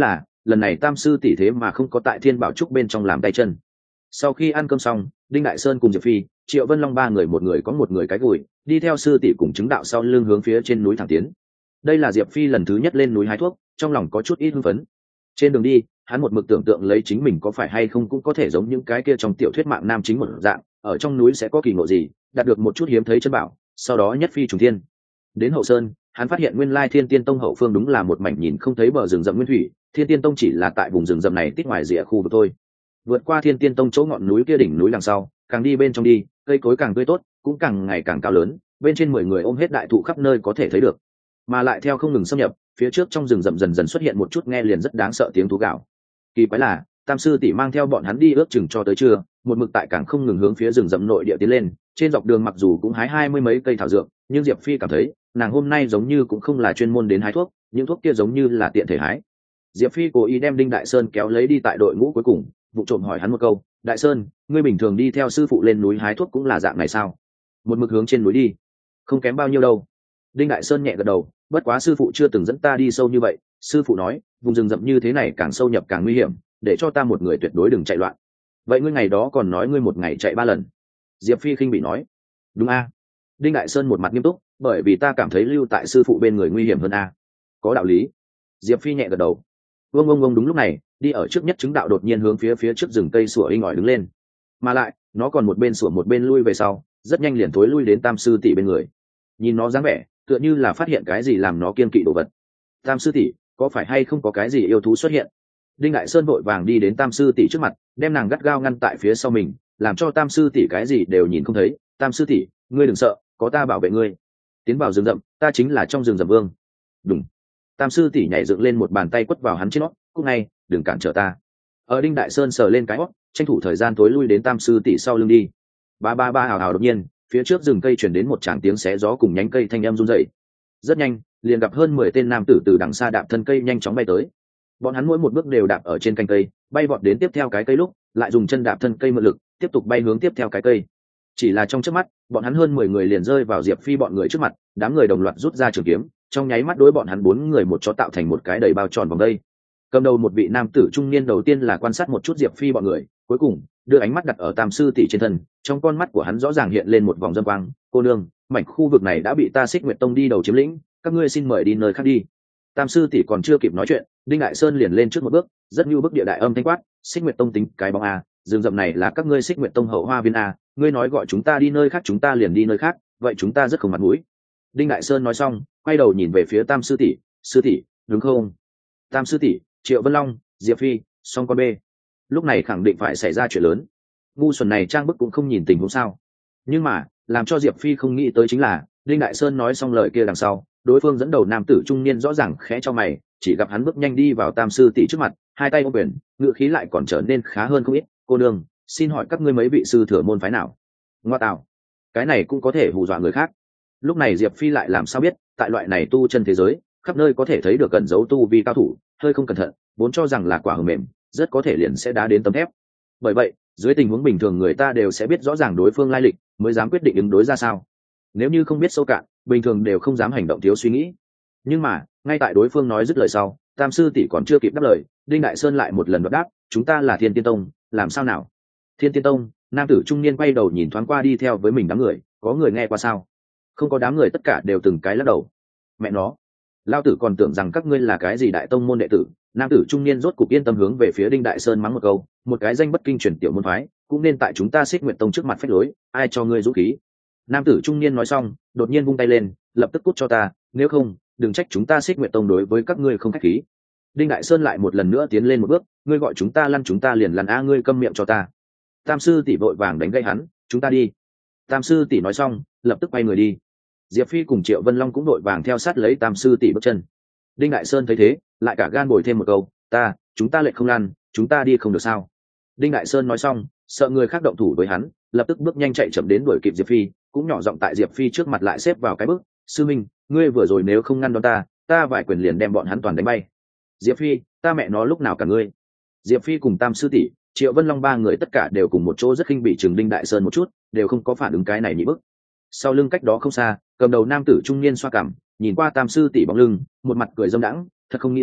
lần này tam sư tỷ thế mà không có tại Thiên Bảo Trúc bên trong làm tay chân. Sau khi ăn cơm xong, Đinh Đại Sơn cùng Diệp Phi, Triệu Vân Long ba người, một người có một người cái gùi, đi theo sư tỷ cùng chứng đạo sau lưng hướng phía trên núi thẳng tiến. Đây là Diệp Phi lần thứ nhất lên núi hái thuốc, trong lòng có chút ít hưng phấn. Trên đường đi, hắn một mực tưởng tượng lấy chính mình có phải hay không cũng có thể giống những cái kia trong tiểu thuyết mạng nam chính một dạng, ở trong núi sẽ có kỳ ngộ gì, đạt được một chút hiếm thấy chân bảo, sau đó nhất phi trùng thiên. Đến Hậu Sơn, hắn phát hiện nguyên lai Thiên Tiên Tông hậu phương đúng là một mảnh nhìn không thấy bờ rừng rậm nguyên thủy, Thiên Tiên Tông chỉ là tại vùng rừng rậm này tít ngoài rìa khu vực thôi. Vượt qua Thiên Tiên Tông chỗ ngọn núi kia đỉnh núi đằng sau, càng đi bên trong đi, cây cối càng tươi tốt, cũng càng ngày càng cao lớn, bên trên 10 người ôm hết đại thụ khắp nơi có thể thấy được. Mà lại theo không ngừng xâm nhập, phía trước trong rừng rậm dần dần xuất hiện một chút nghe liền rất đáng sợ tiếng thú gào. Kỳ quái là, tam sư tỷ mang theo bọn hắn đi ước chừng cho tới trưa, một mực tại càng không ngừng hướng phía rừng rậm nội địa tiến lên, trên dọc đường mặc dù cũng hái 20 mấy cây thảo dược, nhưng Diệp Phi cảm thấy, nàng hôm nay giống như cũng không là chuyên môn đến hái thuốc, những thuốc kia giống như là tiện thể hái. Diệp Phi cố ý đem Đinh Đại Sơn kéo lấy đi tại đội ngũ cuối cùng, vụ trộm hỏi hắn một câu: Đại Sơn, ngươi bình thường đi theo sư phụ lên núi hái thuốc cũng là dạng này sao? Một mực hướng trên núi đi, không kém bao nhiêu đâu. Đinh Đại Sơn nhẹ gật đầu, bất quá sư phụ chưa từng dẫn ta đi sâu như vậy, sư phụ nói vùng rừng rậm như thế này càng sâu nhập càng nguy hiểm, để cho ta một người tuyệt đối đừng chạy loạn. Vậy ngươi ngày đó còn nói ngươi một ngày chạy 3 lần. Diệp Phi khinh bị nói. Đúng a. Đinh Đại Sơn một mặt nghiêm túc, bởi vì ta cảm thấy lưu tại sư phụ bên người nguy hiểm hơn a. Có đạo lý. Diệp Phi nhẹ gật đầu. Ông đúng lúc này, đi ở trước nhất chứng đạo đột nhiên hướng phía trước rừng cây sủa inh ỏi đứng lên, mà lại nó còn một bên sủa một bên lui về sau, rất nhanh liền thối lui đến tam sư tỷ bên người. Nhìn nó dáng vẻ, tựa như là phát hiện cái gì làm nó kiên kỵ đồ vật. Tam sư tỷ, có phải hay không có cái gì yêu thú xuất hiện? Đinh Đại Sơn vội vàng đi đến tam sư tỷ trước mặt, đem nàng gắt gao ngăn tại phía sau mình, làm cho tam sư tỷ cái gì đều nhìn không thấy. Tam sư tỷ, ngươi đừng sợ, có ta bảo vệ ngươi. Tiến vào rừng rậm, ta chính là trong rừng rậm vương. Đúng. Tam sư tỷ nhảy dựng lên, một bàn tay quất vào hắn trên nót, cúc ngay, đừng cản trở ta. Ở Đinh Đại Sơn sờ lên cái hót, tranh thủ thời gian tối lui đến tam sư tỷ sau lưng đi. Ba hào hào, đột nhiên phía trước rừng cây chuyển đến một tràng tiếng xé gió cùng nhánh cây thanh âm run rẩy. Rất nhanh liền gặp hơn 10 tên nam tử từ đằng xa đạp thân cây nhanh chóng bay tới. Bọn hắn mỗi một bước đều đạp ở trên cành cây, bay vọt đến tiếp theo cái cây lúc lại dùng chân đạp thân cây mượn lực tiếp tục bay hướng tiếp theo cái cây. Chỉ là trong chớp mắt, bọn hắn hơn 10 người liền rơi vào Diệp Phi bọn người trước mặt, đám người đồng loạt rút ra trường kiếm, trong nháy mắt đối bọn hắn 4 người một chó tạo thành một cái đầy bao tròn vòng đây. Cầm đầu một vị nam tử trung niên đầu tiên là quan sát một chút Diệp Phi bọn người, cuối cùng đưa ánh mắt đặt ở tam sư tỷ trên thân, trong con mắt của hắn rõ ràng hiện lên một vòng dâm quang. Cô nương, mảnh khu vực này đã bị ta Xích Nguyệt Tông đi đầu chiếm lĩnh, các ngươi xin mời đi nơi khác đi. Tam sư tỷ còn chưa kịp nói chuyện, Đinh Đại Sơn liền lên trước một bước, rất như bức địa đại âm thanh quát: Xích Nguyệt Tông tính cái bóng a, rừng rậm này là các ngươi Xích Nguyệt Tông hậu hoa viên a, ngươi nói gọi chúng ta đi nơi khác chúng ta liền đi nơi khác, vậy chúng ta rất không mặt mũi. Đinh Đại Sơn nói xong, quay đầu nhìn về phía tam sư tỷ, đúng không? Tam sư tỷ, Triệu Vân Long, Diệp Phi, song con b, lúc này khẳng định phải xảy ra chuyện lớn. Ngu xuẩn này trang bức cũng không nhìn tình huống sao. Nhưng mà làm cho Diệp Phi không nghĩ tới chính là, Đinh Đại Sơn nói xong lời kia đằng sau, đối phương dẫn đầu nam tử trung niên rõ ràng khẽ cho mày, chỉ gặp hắn bước nhanh đi vào tam sư tỷ trước mặt, hai tay ôm quyền, ngựa khí lại còn trở nên khá hơn không ít. Cô nương, xin hỏi các ngươi mấy vị sư thừa môn phái nào? Ngoa tạo, cái này cũng có thể hù dọa người khác. Lúc này Diệp Phi lại làm sao biết, tại loại này tu chân thế giới, khắp nơi có thể thấy được cẩn giấu tu vi cao thủ, hơi không cẩn thận vốn cho rằng là quả hờ mềm, rất có thể liền sẽ đá đến tấm thép. Bởi vậy dưới tình huống bình thường người ta đều sẽ biết rõ ràng đối phương lai lịch mới dám quyết định ứng đối ra sao. Nếu như không biết sâu cạn, bình thường đều không dám hành động thiếu suy nghĩ. Nhưng mà ngay tại đối phương nói dứt lời sau, tam sư tỷ còn chưa kịp đáp lời, Đinh Đại Sơn lại một lần đáp: chúng ta là Thiên Tiên Tông. Làm sao nào? Thiên Tiên Tông? Nam tử trung niên quay đầu nhìn thoáng qua đi theo với mình đám người, có người nghe qua sao? Không có. Đám người tất cả đều từng cái lắc đầu. Mẹ nó, lao tử còn tưởng rằng các ngươi là cái gì đại tông môn đệ tử. Nam tử trung niên rốt cục yên tâm hướng về phía Đinh Đại Sơn mắng một câu: một cái danh bất kinh truyền tiểu môn phái cũng nên tại chúng ta Xích Nguyệt Tông trước mặt phách lối, ai cho ngươi dũng khí? Nam tử trung niên nói xong đột nhiên vung tay lên: lập tức cút cho ta, nếu không đừng trách chúng ta Xích Nguyệt Tông đối với các ngươi không khách khí. Đinh Đại Sơn lại một lần nữa tiến lên một bước: ngươi gọi chúng ta lăn chúng ta liền lăn a, ngươi câm miệng cho ta. Tam sư tỷ vội vàng đánh gãy hắn: chúng ta đi. Tam sư tỷ nói xong lập tức quay người đi. Diệp Phi cùng Triệu Vân Long cũng vội vàng theo sát lấy tam sư tỷ bước chân. Đinh Đại Sơn thấy thế lại cả gan bồi thêm một câu: chúng ta lệ không lăn, chúng ta đi không được sao? Đinh Đại Sơn nói xong sợ người khác động thủ với hắn, lập tức bước nhanh chạy chậm đến đuổi kịp Diệp Phi, cũng nhỏ giọng tại Diệp Phi trước mặt lại xếp vào cái bước: sư minh, ngươi vừa rồi nếu không ngăn đón ta vài quyền liền đem bọn hắn toàn đánh bay. Diệp Phi, ta mẹ nó lúc nào cả ngươi. Diệp Phi cùng tam sư tỷ, Triệu Vân Long ba người tất cả đều cùng một chỗ rất khinh bị chừng Đinh Đại Sơn một chút, đều không có phản ứng cái này nhị bức. Sau lưng cách đó không xa, cầm đầu nam tử trung niên xoa cằm, nhìn qua tam sư tỷ bóng lưng, một mặt cười dâm đãng, thật không nghĩ tới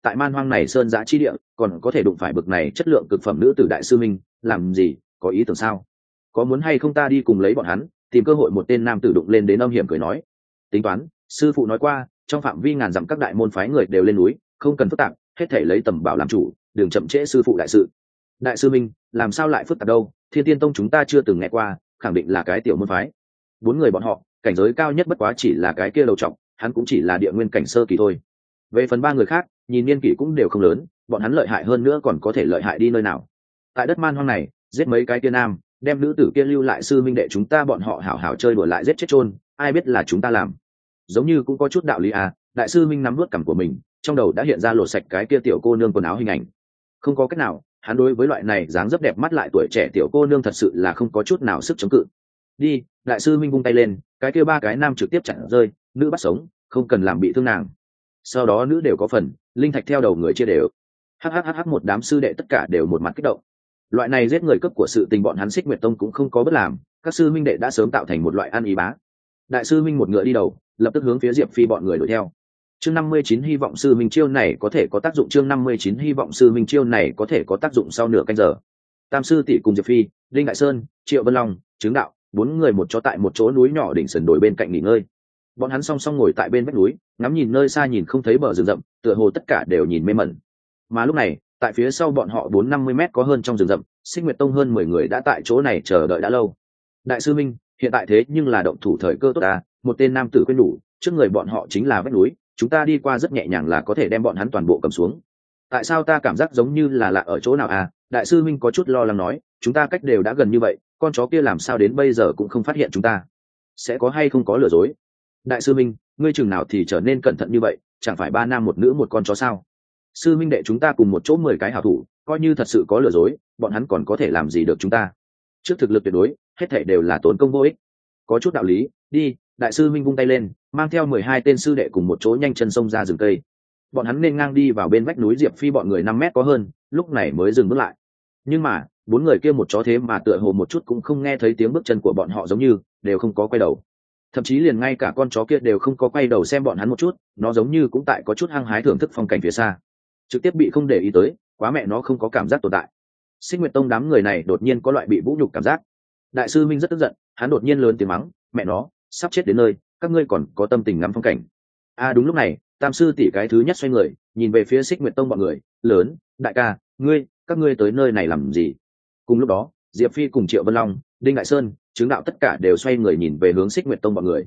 tại man hoang này sơn giã chi địa còn có thể đụng phải bực này chất lượng cực phẩm nữ tử đại sư minh, làm gì, có ý tưởng sao? Có muốn hay không ta đi cùng lấy bọn hắn, tìm cơ hội? Một tên nam tử đụng lên đến âm hiểm cười nói. Tính toán, sư phụ nói qua, trong phạm vi ngàn dặm các đại môn phái người đều lên núi, không cần phức tạp, hết thể lấy tầm bảo làm chủ, đừng chậm trễ sư phụ đại sự. Đại sư minh, làm sao lại phức tạp đâu? Thiên Tiên Tông chúng ta chưa từng nghe qua, khẳng định là cái tiểu môn phái. Bốn người bọn họ, cảnh giới cao nhất bất quá chỉ là cái kia đầu trọng, hắn cũng chỉ là địa nguyên cảnh sơ kỳ thôi. Về phần ba người khác, nhìn niên kỷ cũng đều không lớn, bọn hắn lợi hại hơn nữa còn có thể lợi hại đi nơi nào? Tại đất man hoang này, giết mấy cái kia nam, đem nữ tử kia lưu lại sư minh đệ chúng ta bọn họ hảo hảo chơi đùa lại giết chết chôn, ai biết là chúng ta làm. Giống như cũng có chút đạo lý à. Đại sư minh nắm vớt cằm của mình, trong đầu đã hiện ra lột sạch cái kia tiểu cô nương quần áo hình ảnh. Không có cách nào, hắn đối với loại này dáng dấp đẹp mắt lại tuổi trẻ tiểu cô nương thật sự là không có chút nào sức chống cự. Đi, đại sư minh vung tay lên, cái kia ba cái nam trực tiếp chặn rơi, nữ bắt sống, không cần làm bị thương nàng. Sau đó nữ đều có phần, linh thạch theo đầu người chia đều. Hắc một đám sư đệ tất cả đều một mặt kích động. Loại này giết người cấp của sự tình bọn hắn Xích Nguyệt Tông cũng không có bất làm, các sư minh đệ đã sớm tạo thành một loại ăn ý bá. Đại sư minh một ngựa đi đầu, lập tức hướng phía Diệp Phi bọn người đuổi theo. Chương 59 hy vọng sư minh chiêu này có thể có tác dụng. Chương 59 hy vọng sư minh chiêu này có thể có tác dụng. Sau nửa canh giờ, Tam sư tỷ cùng Diệp Phi, Đinh Đại Sơn, Triệu Vân Long, Trứng Đạo, bốn người một chỗ tại một chỗ núi nhỏ đỉnh sườn đồi bên cạnh nghỉ ngơi. Bọn hắn song song ngồi tại bên vách núi, ngắm nhìn nơi xa nhìn không thấy bờ rừng rậm, tựa hồ tất cả đều nhìn mê mẩn. Mà lúc này, tại phía sau bọn họ 450 mét có hơn trong rừng rậm, Xích Nguyệt Tông hơn 10 người đã tại chỗ này chờ đợi đã lâu. Đại sư minh, hiện tại thế nhưng là động thủ thời cơ tốt à? Một tên nam tử khuyên đủ, trước người bọn họ chính là vách núi, chúng ta đi qua rất nhẹ nhàng là có thể đem bọn hắn toàn bộ cầm xuống. Tại sao ta cảm giác giống như là lạ ở chỗ nào à? Đại sư minh có chút lo lắng nói, chúng ta cách đều đã gần như vậy, con chó kia làm sao đến bây giờ cũng không phát hiện chúng ta? Sẽ có hay không có lừa dối? Đại sư minh, ngươi chừng nào thì trở nên cẩn thận như vậy, chẳng phải ba nam một nữ một con chó sao? Sư minh đệ chúng ta cùng một chỗ 10 cái hảo thủ, coi như thật sự có lừa dối, bọn hắn còn có thể làm gì được chúng ta? Trước thực lực tuyệt đối, hết thảy đều là tốn công vô ích. Có chút đạo lý, đi. Đại sư minh vung tay lên, mang theo 12 tên sư đệ cùng một chỗ nhanh chân xông ra rừng cây. Bọn hắn nên ngang đi vào bên vách núi. Diệp Phi bọn người 5 mét có hơn, lúc này mới dừng bước lại. Nhưng mà, bốn người kia một chó thế mà tựa hồ một chút cũng không nghe thấy tiếng bước chân của bọn họ, giống như đều không có quay đầu. Thậm chí liền ngay cả con chó kia đều không có quay đầu xem bọn hắn một chút, nó giống như cũng tại có chút hăng hái thưởng thức phong cảnh phía xa, trực tiếp bị không để ý tới, quá mẹ nó không có cảm giác tồn tại. Xích Nguyệt Tông đám người này đột nhiên có loại bị vũ nhục cảm giác. Đại sư minh rất tức giận, hắn đột nhiên lớn tiếng mắng, mẹ nó, sắp chết đến nơi, các ngươi còn có tâm tình ngắm phong cảnh? Đúng lúc này, Tam sư tỷ cái thứ nhất xoay người, nhìn về phía Xích Nguyệt Tông bọn người, lớn, đại ca, các ngươi tới nơi này làm gì? Cùng lúc đó, Diệp Phi cùng Triệu Vân Long, Đinh Đại Sơn, Trứng Đạo tất cả đều xoay người nhìn về hướng Xích Nguyệt Tông bọn người.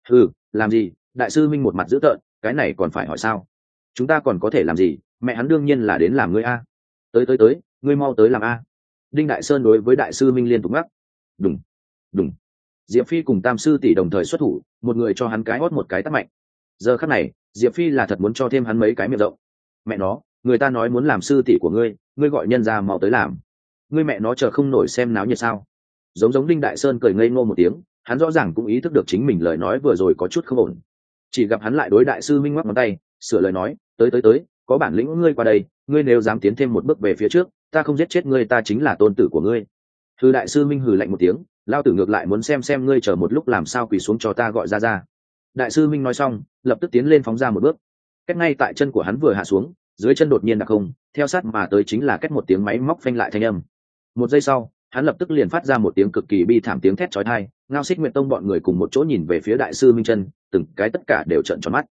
Làm gì? Đại sư minh một mặt dữ tợn, cái này còn phải hỏi sao? Chúng ta còn có thể làm gì? Mẹ hắn đương nhiên là đến làm ngươi a. Tới, ngươi mau tới làm a. Đinh Đại Sơn đối với đại sư minh liên tục ngắc. Đùng. Diệp Phi cùng Tam sư tỷ đồng thời xuất thủ, một người cho hắn cái hót một cái tát mạnh. Giờ khắc này, Diệp Phi là thật muốn cho thêm hắn mấy cái miệng rộng. Mẹ nó, người ta nói muốn làm sư tỷ của ngươi gọi nhân ra mau tới làm. Ngươi mẹ nó chờ không nổi xem náo nhiệt sao? Giống Đinh Đại Sơn cười ngây ngô một tiếng, hắn rõ ràng cũng ý thức được chính mình lời nói vừa rồi có chút không ổn. Chỉ gặp hắn lại đối đại sư minh ngoắc ngón tay, sửa lời nói, tới, có bản lĩnh ngươi qua đây, ngươi nếu dám tiến thêm một bước về phía trước, ta không giết chết ngươi, ta chính là tôn tử của ngươi. Hừ. Đại sư minh hừ lạnh một tiếng, lao tử ngược lại muốn xem ngươi chờ một lúc làm sao quỳ xuống cho ta gọi ra. Đại sư minh nói xong, lập tức tiến lên phóng ra một bước. Cách ngay tại chân của hắn vừa hạ xuống, dưới chân đột nhiên đặc không, theo sát mà tới chính là cách một tiếng máy móc phanh lại thanh âm. Một giây sau, hắn lập tức liền phát ra một tiếng cực kỳ bi thảm tiếng thét chói tai. Ngao Xích Nguyệt Tông bọn người cùng một chỗ nhìn về phía đại sư minh chân, từng cái tất cả đều trợn tròn mắt.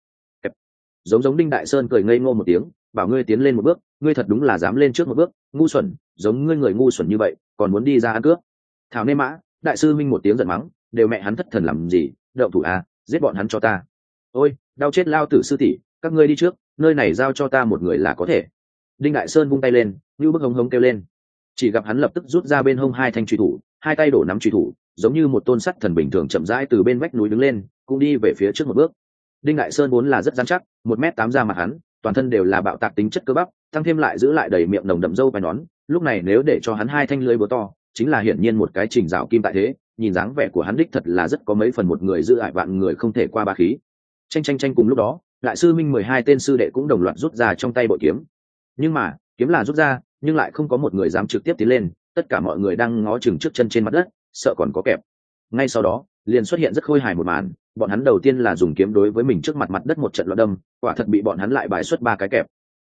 Giống Đinh Đại Sơn cười ngây ngô một tiếng, bảo ngươi tiến lên một bước, ngươi thật đúng là dám lên trước một bước, ngu xuẩn, giống ngươi người ngu xuẩn như vậy, còn muốn đi ra ăn cướp. Thảo nê mã. Đại sư minh một tiếng giận mắng, đều mẹ hắn thất thần làm gì, đậu thủ giết bọn hắn cho ta. Ôi, đau chết lao tử sư tỷ, các ngươi đi trước, nơi này giao cho ta một người là có thể. Đinh Đại Sơn vung tay lên, như bức hống hống kêu lên. Chỉ gặp hắn lập tức rút ra bên hông 2 thanh truy thủ, 2 tay đổ nắm truy thủ, giống như một tôn sắt thần bình thường chậm rãi từ bên vách núi đứng lên, cũng đi về phía trước một bước. Đinh Đại Sơn vốn là rất rắn chắc, 1m8 ra mặt hắn, toàn thân đều là bạo tạc tính chất cơ bắp, tăng thêm lại giữ lại đầy miệng nồng đậm râu và nón, lúc này nếu để cho hắn 2 thanh lưỡi búa to, chính là hiển nhiên một cái trình rào kim tại thế, nhìn dáng vẻ của hắn đích thật là rất có mấy phần một người giữ ải vạn người không thể qua ba khí. Tranh cùng lúc đó, đại sư minh 12 tên sư đệ cũng đồng loạt rút ra trong tay bội kiếm. Nhưng mà, kiếm là rút ra, nhưng lại không có một người dám trực tiếp tiến lên, tất cả mọi người đang ngó chừng trước chân trên mặt đất, sợ còn có kẹp. Ngay sau đó, liền xuất hiện rất khôi hài một màn, bọn hắn đầu tiên là dùng kiếm đối với mình trước mặt mặt đất một trận loạn đâm, quả thật bị bọn hắn lại bài xuất 3 cái kẹp.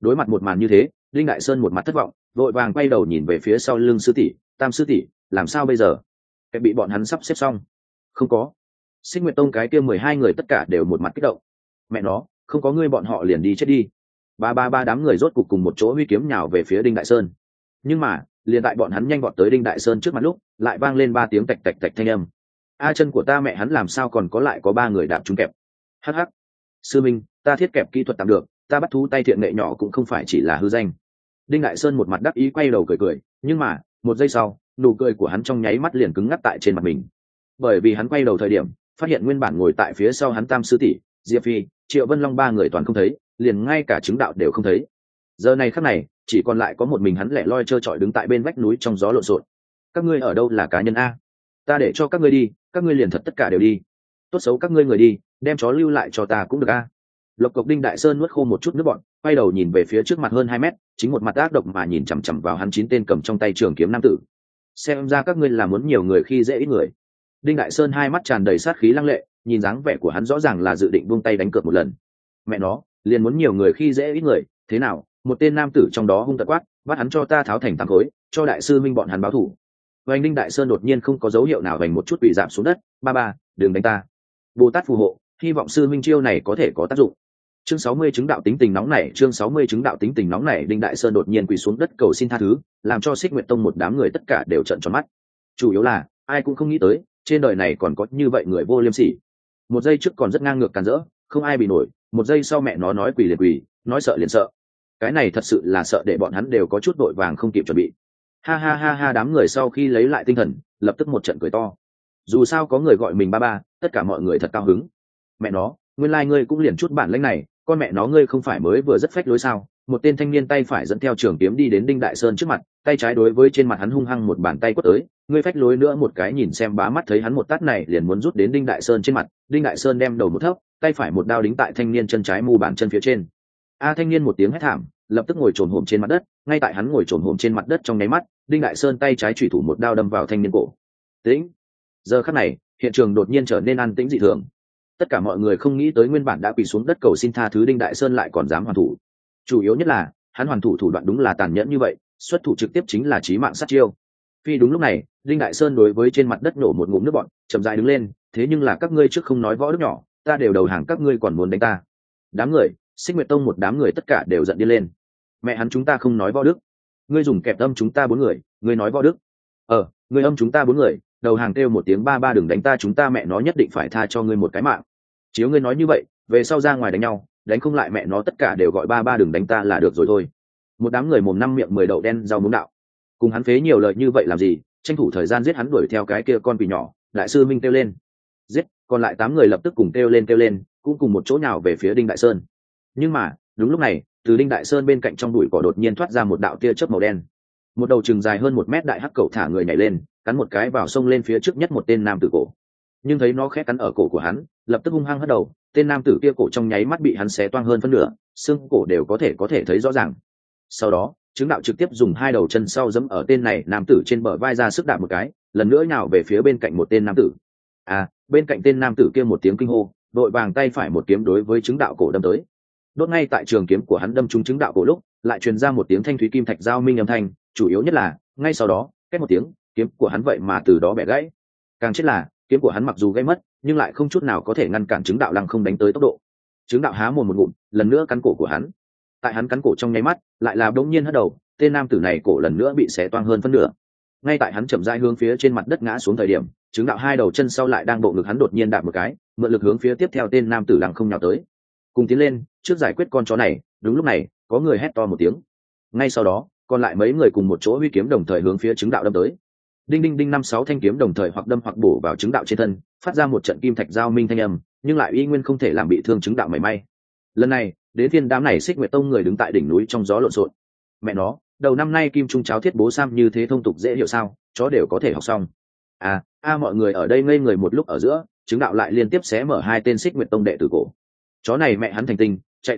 Đối mặt một màn như thế, Đinh Đại Sơn một mặt thất vọng, vội vàng quay đầu nhìn về phía sau lưng sư tỷ, tam sư tỷ, làm sao bây giờ? Kẻ bị bọn hắn sắp xếp xong. Không có. Xích Nguyệt Tông cái kia 12 người tất cả đều một mặt kích động. Mẹ nó, không có ngươi bọn họ liền đi chết đi. Ba đám người rốt cục cùng một chỗ huy kiếm nhào về phía Đinh Đại Sơn. Nhưng mà, liền tại bọn hắn nhanh vọt tới Đinh Đại Sơn trước mặt lúc, lại vang lên 3 tiếng tạch tạch tạch thanh âm. A, chân của ta mẹ hắn làm sao còn có lại có 3 người đạp trúng kẹp. Hắc hắc. Sư minh, ta thiết kẹp kỹ thuật tạm được, ta bắt thú tay thiện nghệ nhỏ cũng không phải chỉ là hư danh. Đinh Đại Sơn một mặt đắc ý quay đầu cười cười, nhưng mà, một giây sau, nụ cười của hắn trong nháy mắt liền cứng ngắc tại trên mặt mình. Bởi vì hắn quay đầu thời điểm, phát hiện nguyên bản ngồi tại phía sau hắn tam sư tỷ, Diệp Phi, Triệu Vân Long 3 người toàn không thấy, liền ngay cả chứng đạo đều không thấy. Giờ này khắc này, chỉ còn lại có một mình hắn lẻ loi trơ trọi đứng tại bên vách núi trong gió lộn xộn. Các ngươi ở đâu là cá nhân a? Ta để cho các ngươi đi, các ngươi liền thật tất cả đều đi. Tốt xấu các ngươi người đi, đem chó lưu lại cho ta cũng được a. Lộc Cộc Đinh Đại Sơn nuốt khô một chút nước bọt, quay đầu nhìn về phía trước mặt hơn 2 mét, chính một mặt ác độc mà nhìn chằm chằm vào hắn 9 tên cầm trong tay trường kiếm nam tử. Xem ra các ngươi là muốn nhiều người khi dễ ít người. Đinh Đại Sơn hai mắt tràn đầy sát khí lăng lệ, nhìn dáng vẻ của hắn rõ ràng là dự định buông tay đánh cược một lần. Mẹ nó, liền muốn nhiều người khi dễ ít người, thế nào? Một tên nam tử trong đó hung tợn quát, bắt hắn cho ta tháo thành tám khối, cho đại sư minh bọn hắn báo thù. Vành Đinh Đại Sơn đột nhiên không có dấu hiệu nào vành một chút bị giảm xuống đất, ba, đừng đánh ta. Bồ Tát phù hộ, hy vọng sư minh chiêu này có thể có tác dụng. Chương 60 chứng đạo tính tình nóng nảy, chương 60 chứng đạo tính tình nóng nảy, Đinh Đại Sơn đột nhiên quỳ xuống đất cầu xin tha thứ, làm cho Xích Nguyệt Tông một đám người tất cả đều trợn tròn mắt. Chủ yếu là, ai cũng không nghĩ tới, trên đời này còn có như vậy người vô liêm sỉ. Một giây trước còn rất ngang ngược càn rỡ, không ai bị nổi, một giây sau mẹ nó nói quỳ liền quỳ, nói sợ liền sợ. Cái này thật sự là sợ để bọn hắn đều có chút vội vàng không kịp chuẩn bị. Ha, đám người sau khi lấy lại tinh thần, lập tức một trận cười to. Dù sao có người gọi mình ba, tất cả mọi người thật cao hứng. Mẹ nó, nguyên lai ngươi cũng liền chút bản lĩnh này, con mẹ nó ngươi không phải mới vừa rất phách lối sao? Một tên thanh niên tay phải dẫn theo trường kiếm đi đến Đinh Đại Sơn trước mặt, tay trái đối với trên mặt hắn hung hăng một bàn tay quất tới, ngươi phách lối nữa một cái nhìn xem bá mắt thấy hắn một tát này liền muốn rút đến Đinh Đại Sơn trên mặt, Đinh Đại Sơn đem đầu một thấp, tay phải một đao đính tại thanh niên chân trái mu bàn chân phía trên. A, thanh niên một tiếng hét thảm, lập tức ngồi trồn hổm trên mặt đất, ngay tại hắn ngồi trồn hổm trên mặt đất trong nháy mắt, Đinh Đại Sơn tay trái chủy thủ một đao đâm vào thanh niên cổ. Tĩnh. Giờ khắc này, hiện trường đột nhiên trở nên an tĩnh dị thường. Tất cả mọi người không nghĩ tới nguyên bản đã quỳ xuống đất cầu xin tha thứ Đinh Đại Sơn lại còn dám hoàn thủ. Chủ yếu nhất là, hắn hoàn thủ thủ đoạn đúng là tàn nhẫn như vậy, xuất thủ trực tiếp chính là chí mạng sát chiêu. Phi đúng lúc này, Đinh Đại Sơn đối với trên mặt đất nổ một ngụm nước bọt, chậm rãi đứng lên, thế nhưng là các ngươi trước không nói võ đức nhỏ, ta đều đầu hàng các ngươi còn muốn đánh ta. Đám người, Xích Nguyệt Tông một đám người tất cả đều giận điên lên. Mẹ hắn chúng ta không nói võ đức, ngươi dùng kẹp âm chúng ta 4 người, ngươi nói võ đức. Ngươi âm chúng ta 4 người, đầu hàng kêu một tiếng ba đừng đánh ta, chúng ta mẹ nó nhất định phải tha cho ngươi một cái mạng. Chiếu ngươi nói như vậy, về sau ra ngoài đánh nhau, đánh không lại mẹ nó tất cả đều gọi ba đừng đánh ta là được rồi thôi. Một đám người mồm năm miệng 10 đậu đen rau muống đạo. Cùng hắn phế nhiều lời như vậy làm gì, tranh thủ thời gian giết hắn đuổi theo cái kia con quỷ nhỏ. Đại sư Minh kêu lên. Giết, còn lại 8 người lập tức cùng kêu lên, cũng cùng một chỗ nào về phía Đinh Đại Sơn. Nhưng mà, đúng lúc này, từ Đinh Đại Sơn bên cạnh trong bụi cỏ đột nhiên thoát ra một đạo tia chớp màu đen. Một đầu chừng dài hơn 1 mét đại hắc cẩu thả người nhảy lên, cắn một cái vào sông lên phía trước nhất một tên nam tử cổ. Nhưng thấy nó khẽ cắn ở cổ của hắn, lập tức hung hăng hất đầu, tên nam tử kia cổ trong nháy mắt bị hắn xé toang hơn phân nửa, xương cổ đều có thể thấy rõ ràng. Sau đó, chứng đạo trực tiếp dùng 2 đầu chân sau giẫm ở tên này nam tử trên bờ vai ra sức đạp một cái, lần nữa nhào về phía bên cạnh một tên nam tử. Bên cạnh tên nam tử kia một tiếng kinh hô, đội vàng tay phải một kiếm đối với chứng đạo cổ đâm tới. Đốt ngay tại trường kiếm của hắn đâm trúng chứng đạo cổ lúc, lại truyền ra một tiếng thanh thúy kim thạch giao minh âm thanh, chủ yếu nhất là, ngay sau đó, két một tiếng, kiếm của hắn vậy mà từ đó bẻ gãy. Càng chết là, kiếm của hắn mặc dù gãy mất, nhưng lại không chút nào có thể ngăn cản chứng đạo lăng không đánh tới tốc độ. Chứng đạo há mồm một ngụm, lần nữa cắn cổ của hắn. Tại hắn cắn cổ trong nháy mắt, lại là đống nhiên hất đầu, tên nam tử này cổ lần nữa bị xé toang hơn phân nửa. Ngay tại hắn chậm rãi hướng phía trên mặt đất ngã xuống thời điểm, chứng đạo 2 đầu chân sau lại đang bộ ngực hắn đột nhiên đạp một cái, mượn lực hướng phía tiếp theo tên nam tử lăng không nhào tới. Cùng tiến lên, trước giải quyết con chó này. Đúng lúc này, có người hét to một tiếng. Ngay sau đó, còn lại mấy người cùng một chỗ huy kiếm đồng thời hướng phía chứng đạo đâm tới. Đinh đinh đinh 5-6 thanh kiếm đồng thời hoặc đâm hoặc bổ vào chứng đạo trên thân, phát ra một trận kim thạch giao minh thanh âm, nhưng lại y nguyên không thể làm bị thương chứng đạo mảy may. Lần này, đến phiên đám này Xích Nguyệt Tông người đứng tại đỉnh núi trong gió lộn xộn. Mẹ nó, đầu năm nay kim trung cháo thiết bố sam như thế thông tục dễ hiểu sao, chó đều có thể học xong. Mọi người ở đây ngây người một lúc ở giữa, chứng đạo lại liên tiếp xé mở 2 tên Xích Nguyệt Tông đệ tử cổ. Chó này mẹ hắn thành tinh, chạy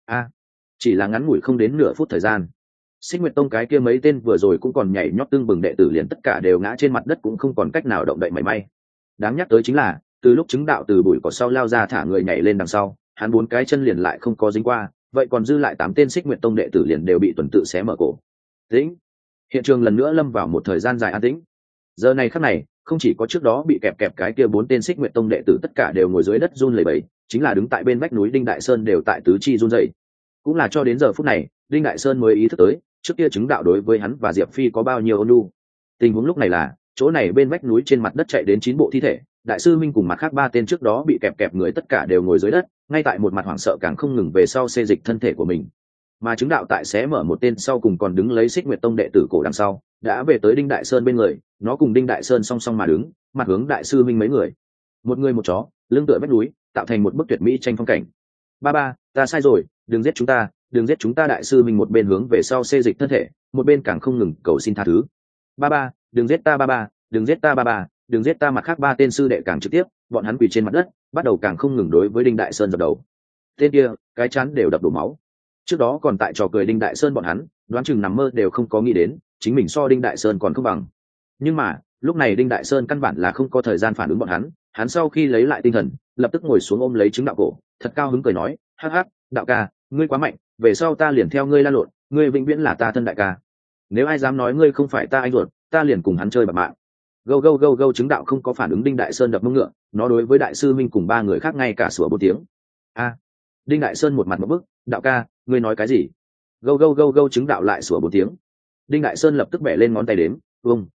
chỉ là ngắn ngủi không đến nửa phút thời gian. Xích Nguyệt Tông cái kia mấy tên vừa rồi cũng còn nhảy nhót tương bừng đệ tử liền tất cả đều ngã trên mặt đất cũng không còn cách nào động đậy mảy may. Đáng nhắc tới chính là, từ lúc chứng đạo từ bụi cỏ sau lao ra thả người nhảy lên đằng sau, hắn 4 cái chân liền lại không có dính qua, vậy còn dư lại 8 tên Xích Nguyệt Tông đệ tử liền đều bị tuần tự xé mở cổ. Tĩnh. Hiện trường lần nữa lâm vào một thời gian dài an tĩnh. Giờ này khắc này, không chỉ có trước đó bị kẹp cái kia 4 tên Xích Nguyệt Tông đệ tử tất cả đều ngồi dưới đất run lẩy bẩy, chính là đứng tại bên vách núi Đinh Đại Sơn đều tại tứ chi run rẩy. Cũng là cho đến giờ phút này, Đinh Đại Sơn mới ý thức tới, trước kia chứng đạo đối với hắn và Diệp Phi có bao nhiêu ôn nhu. Tình huống lúc này là, chỗ này bên vách núi trên mặt đất chạy đến 9 bộ thi thể, đại sư minh cùng mặt khác 3 tên trước đó bị kẹp người tất cả đều ngồi dưới đất, ngay tại một mặt hoảng sợ càng không ngừng về sau xê dịch thân thể của mình. Mà chứng đạo tại xé mở một tên sau cùng còn đứng lấy Xích Nguyệt Tông đệ tử cổ đằng sau, đã về tới Đinh Đại Sơn bên người, nó cùng Đinh Đại Sơn song song mà đứng, mặt hướng đại sư minh mấy người. Một người một chó, lưng tựa vách núi, tạo thành một bức tuyệt mỹ tranh phong cảnh. Ba, ta sai rồi, đừng giết chúng ta, đừng giết chúng ta. Đại sư minh một bên hướng về sau xê dịch thân thể, một bên càng không ngừng cầu xin tha thứ. Ba, đừng giết ta ba, đừng giết ta ba, đừng giết ta. Mặt khác 3 tên sư đệ càng trực tiếp, bọn hắn quỳ trên mặt đất, bắt đầu càng không ngừng đối với Đinh Đại Sơn dập đầu. Tên kia, cái chán đều đập đổ máu. Trước đó còn tại trò cười Đinh Đại Sơn bọn hắn, đoán chừng nằm mơ đều không có nghĩ đến, chính mình so Đinh Đại Sơn còn không bằng. Nhưng mà, lúc này Đinh Đại Sơn căn bản là không có thời gian phản ứng bọn hắn sau khi lấy lại tinh thần, lập tức ngồi xuống ôm lấy chứng đạo cổ, thật cao hứng cười nói, hắc hắc, đạo ca, ngươi quá mạnh, về sau ta liền theo ngươi la lộn, ngươi vĩnh viễn là ta thân đại ca. Nếu ai dám nói ngươi không phải ta anh ruột, ta liền cùng hắn chơi bạc mạng. Gâu chứng đạo không có phản ứng Đinh Đại Sơn đập mông ngựa, nó đối với đại sư minh cùng 3 người khác ngay cả sủa một tiếng. A. Đinh Đại Sơn một mặt một bức, đạo ca, ngươi nói cái gì? Gâu chứng đạo lại sủa 4 tiếng. Đinh Đại Sơn lập tức bẻ lên ngón tay đếm, vung,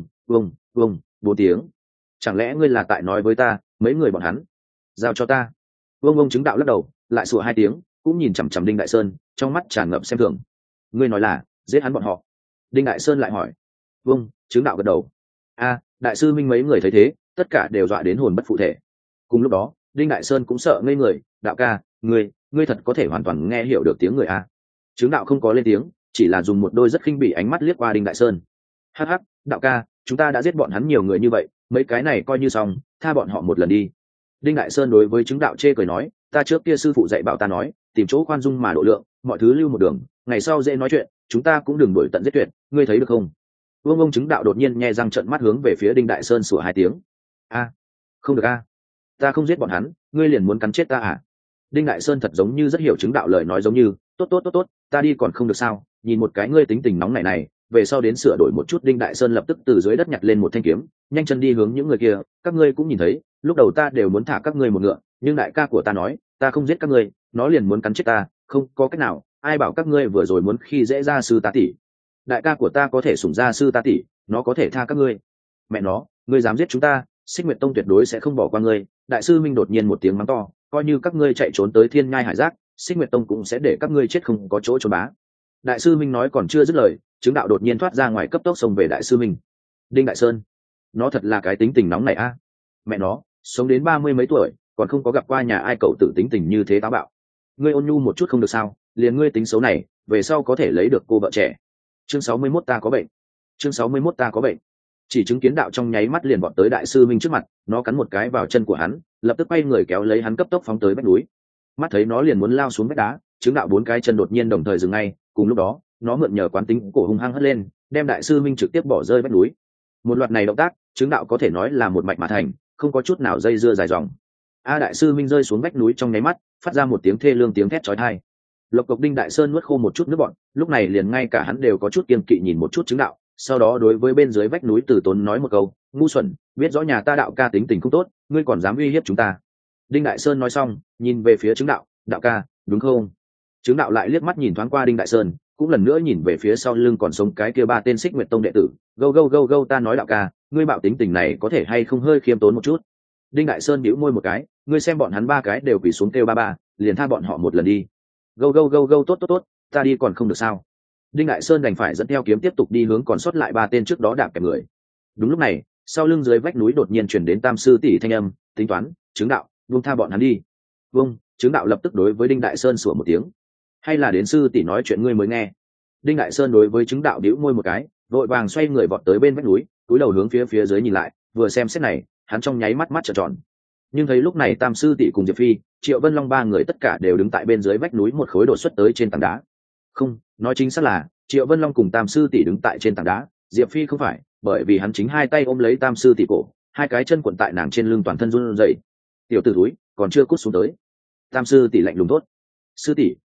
4 tiếng. Chẳng lẽ ngươi là tại nói với ta, mấy người bọn hắn? Giao cho ta. Vung chứng đạo lắc đầu, lại sủa 2 tiếng, cũng nhìn chằm chằm Đinh Đại Sơn, trong mắt tràn ngập xem thường. Ngươi nói là giết hắn bọn họ? Đinh Đại Sơn lại hỏi. Chứng đạo gật đầu. A, đại sư minh mấy người thấy thế, tất cả đều dọa đến hồn bất phụ thể. Cùng lúc đó, Đinh Đại Sơn cũng sợ ngây người, đạo ca, ngươi thật có thể hoàn toàn nghe hiểu được tiếng người a? Chứng đạo không có lên tiếng, chỉ là dùng một đôi rất khinh bỉ ánh mắt liếc qua Đinh Đại Sơn. Hắc hắc, đạo ca, chúng ta đã giết bọn hắn nhiều người như vậy, mấy cái này coi như xong, tha bọn họ một lần đi. Đinh Đại Sơn đối với chứng đạo chê cười nói, ta trước kia sư phụ dạy bảo ta nói, tìm chỗ khoan dung mà độ lượng, mọi thứ lưu một đường, ngày sau dễ nói chuyện, chúng ta cũng đừng đuổi tận giết tuyệt, ngươi thấy được không? Chứng đạo đột nhiên nhe răng trợn mắt hướng về phía Đinh Đại Sơn sủa 2 tiếng. A, không được a, ta không giết bọn hắn, ngươi liền muốn cắn chết ta à? Đinh Đại Sơn thật giống như rất hiểu chứng đạo lời nói, giống như, tốt, ta đi còn không được sao? Nhìn một cái ngươi tính tình nóng này, về sau đến sửa đổi một chút. Đinh Đại Sơn lập tức từ dưới đất nhặt lên một thanh kiếm, nhanh chân đi hướng những người kia. Các ngươi cũng nhìn thấy, lúc đầu ta đều muốn thả các ngươi một ngựa, nhưng đại ca của ta nói, ta không giết các ngươi, nó liền muốn cắn chết ta, không có cách nào. Ai bảo các ngươi vừa rồi muốn khi dễ ra sư ta tỷ? Đại ca của ta có thể sủng ra sư ta tỷ, nó có thể tha các ngươi. Mẹ nó, ngươi dám giết chúng ta, Xích Nguyệt Tông tuyệt đối sẽ không bỏ qua ngươi. Đại sư minh đột nhiên một tiếng mắng to, coi như các ngươi chạy trốn tới Thiên Nhai Hải Giác, Xích Nguyệt Tông cũng sẽ để các ngươi chết không có chỗ trốn bá. Đại sư minh nói còn chưa dứt lời, chứng đạo đột nhiên thoát ra ngoài cấp tốc xông về đại sư minh. Đinh Đại Sơn, nó thật là cái tính tình nóng này a. Mẹ nó, sống đến 30 mấy tuổi, còn không có gặp qua nhà ai cậu tử tính tình như thế táo bạo. Ngươi ôn nhu một chút không được sao? Liền ngươi tính xấu này, về sau có thể lấy được cô vợ trẻ. Chương 61 ta có bệnh. Chương 61 ta có bệnh. Chỉ chứng kiến đạo trong nháy mắt liền vọt tới đại sư minh trước mặt, nó cắn một cái vào chân của hắn, lập tức quay người kéo lấy hắn cấp tốc phóng tới vách núi. Mắt thấy nó liền muốn lao xuống vách đá, chứng đạo 4 cái chân đột nhiên đồng thời dừng ngay, cùng lúc đó, nó mượn nhờ quán tính cổ hung hăng hất lên, đem đại sư minh trực tiếp bỏ rơi vách núi. Một loạt này động tác, chứng đạo có thể nói là một mạch mà thành, không có chút nào dây dưa dài dòng. Đại sư minh rơi xuống vách núi trong nháy mắt, phát ra một tiếng thê lương tiếng thét chói tai. Lộc Cộc Đinh Đại Sơn nuốt khô một chút nước bọt, lúc này liền ngay cả hắn đều có chút kiêng kỵ nhìn một chút chứng đạo, sau đó đối với bên dưới vách núi Từ Tốn nói một câu, ngu xuẩn, biết rõ nhà ta đạo ca tính tình không tốt, ngươi còn dám uy hiếp chúng ta. Đinh Đại Sơn nói xong, nhìn về phía chứng đạo, đạo ca, đúng không? Chứng đạo lại liếc mắt nhìn thoáng qua Đinh Đại Sơn, cũng lần nữa nhìn về phía sau lưng còn sống cái kia 3 tên Xích Nguyệt Tông đệ tử, gâu, ta nói đạo ca, ngươi bạo tính tình này có thể hay không hơi khiêm tốn một chút. Đinh Đại Sơn bĩu môi một cái, ngươi xem bọn hắn 3 cái đều quỳ xuống kêu ba, liền tha bọn họ một lần đi. Gâu, tốt, ta đi còn không được sao? Đinh Đại Sơn đành phải dẫn theo kiếm tiếp tục đi hướng còn sót lại 3 tên trước đó đạp kẹp người. Đúng lúc này, sau lưng dưới vách núi đột nhiên truyền đến Tam sư tỷ thanh âm, tính toán, chứng đạo, buông tha bọn hắn đi. Chứng đạo lập tức đối với Đinh Đại Sơn sủa một tiếng. Hay là đến sư tỷ nói chuyện ngươi mới nghe? Đinh Đại Sơn đối với chứng đạo bĩu môi một cái, vội vàng xoay người vọt tới bên vách núi, cúi đầu hướng phía dưới nhìn lại, vừa xem xét này, hắn trong nháy mắt trợn tròn. Nhưng thấy lúc này Tam sư tỷ cùng Diệp Phi, Triệu Vân Long 3 người tất cả đều đứng tại bên dưới vách núi một khối đổ xuất tới trên tảng đá. Không, nói chính xác là Triệu Vân Long cùng Tam sư tỷ đứng tại trên tảng đá, Diệp Phi không phải, bởi vì hắn chính 2 tay ôm lấy Tam sư tỷ cổ, 2 cái chân cuộn tại nàng trên lưng, toàn thân run rẩy. Tiểu tử thúi, còn chưa cút xuống tới. Tam sư tỷ lạnh lùng tốt. Sư tỷ,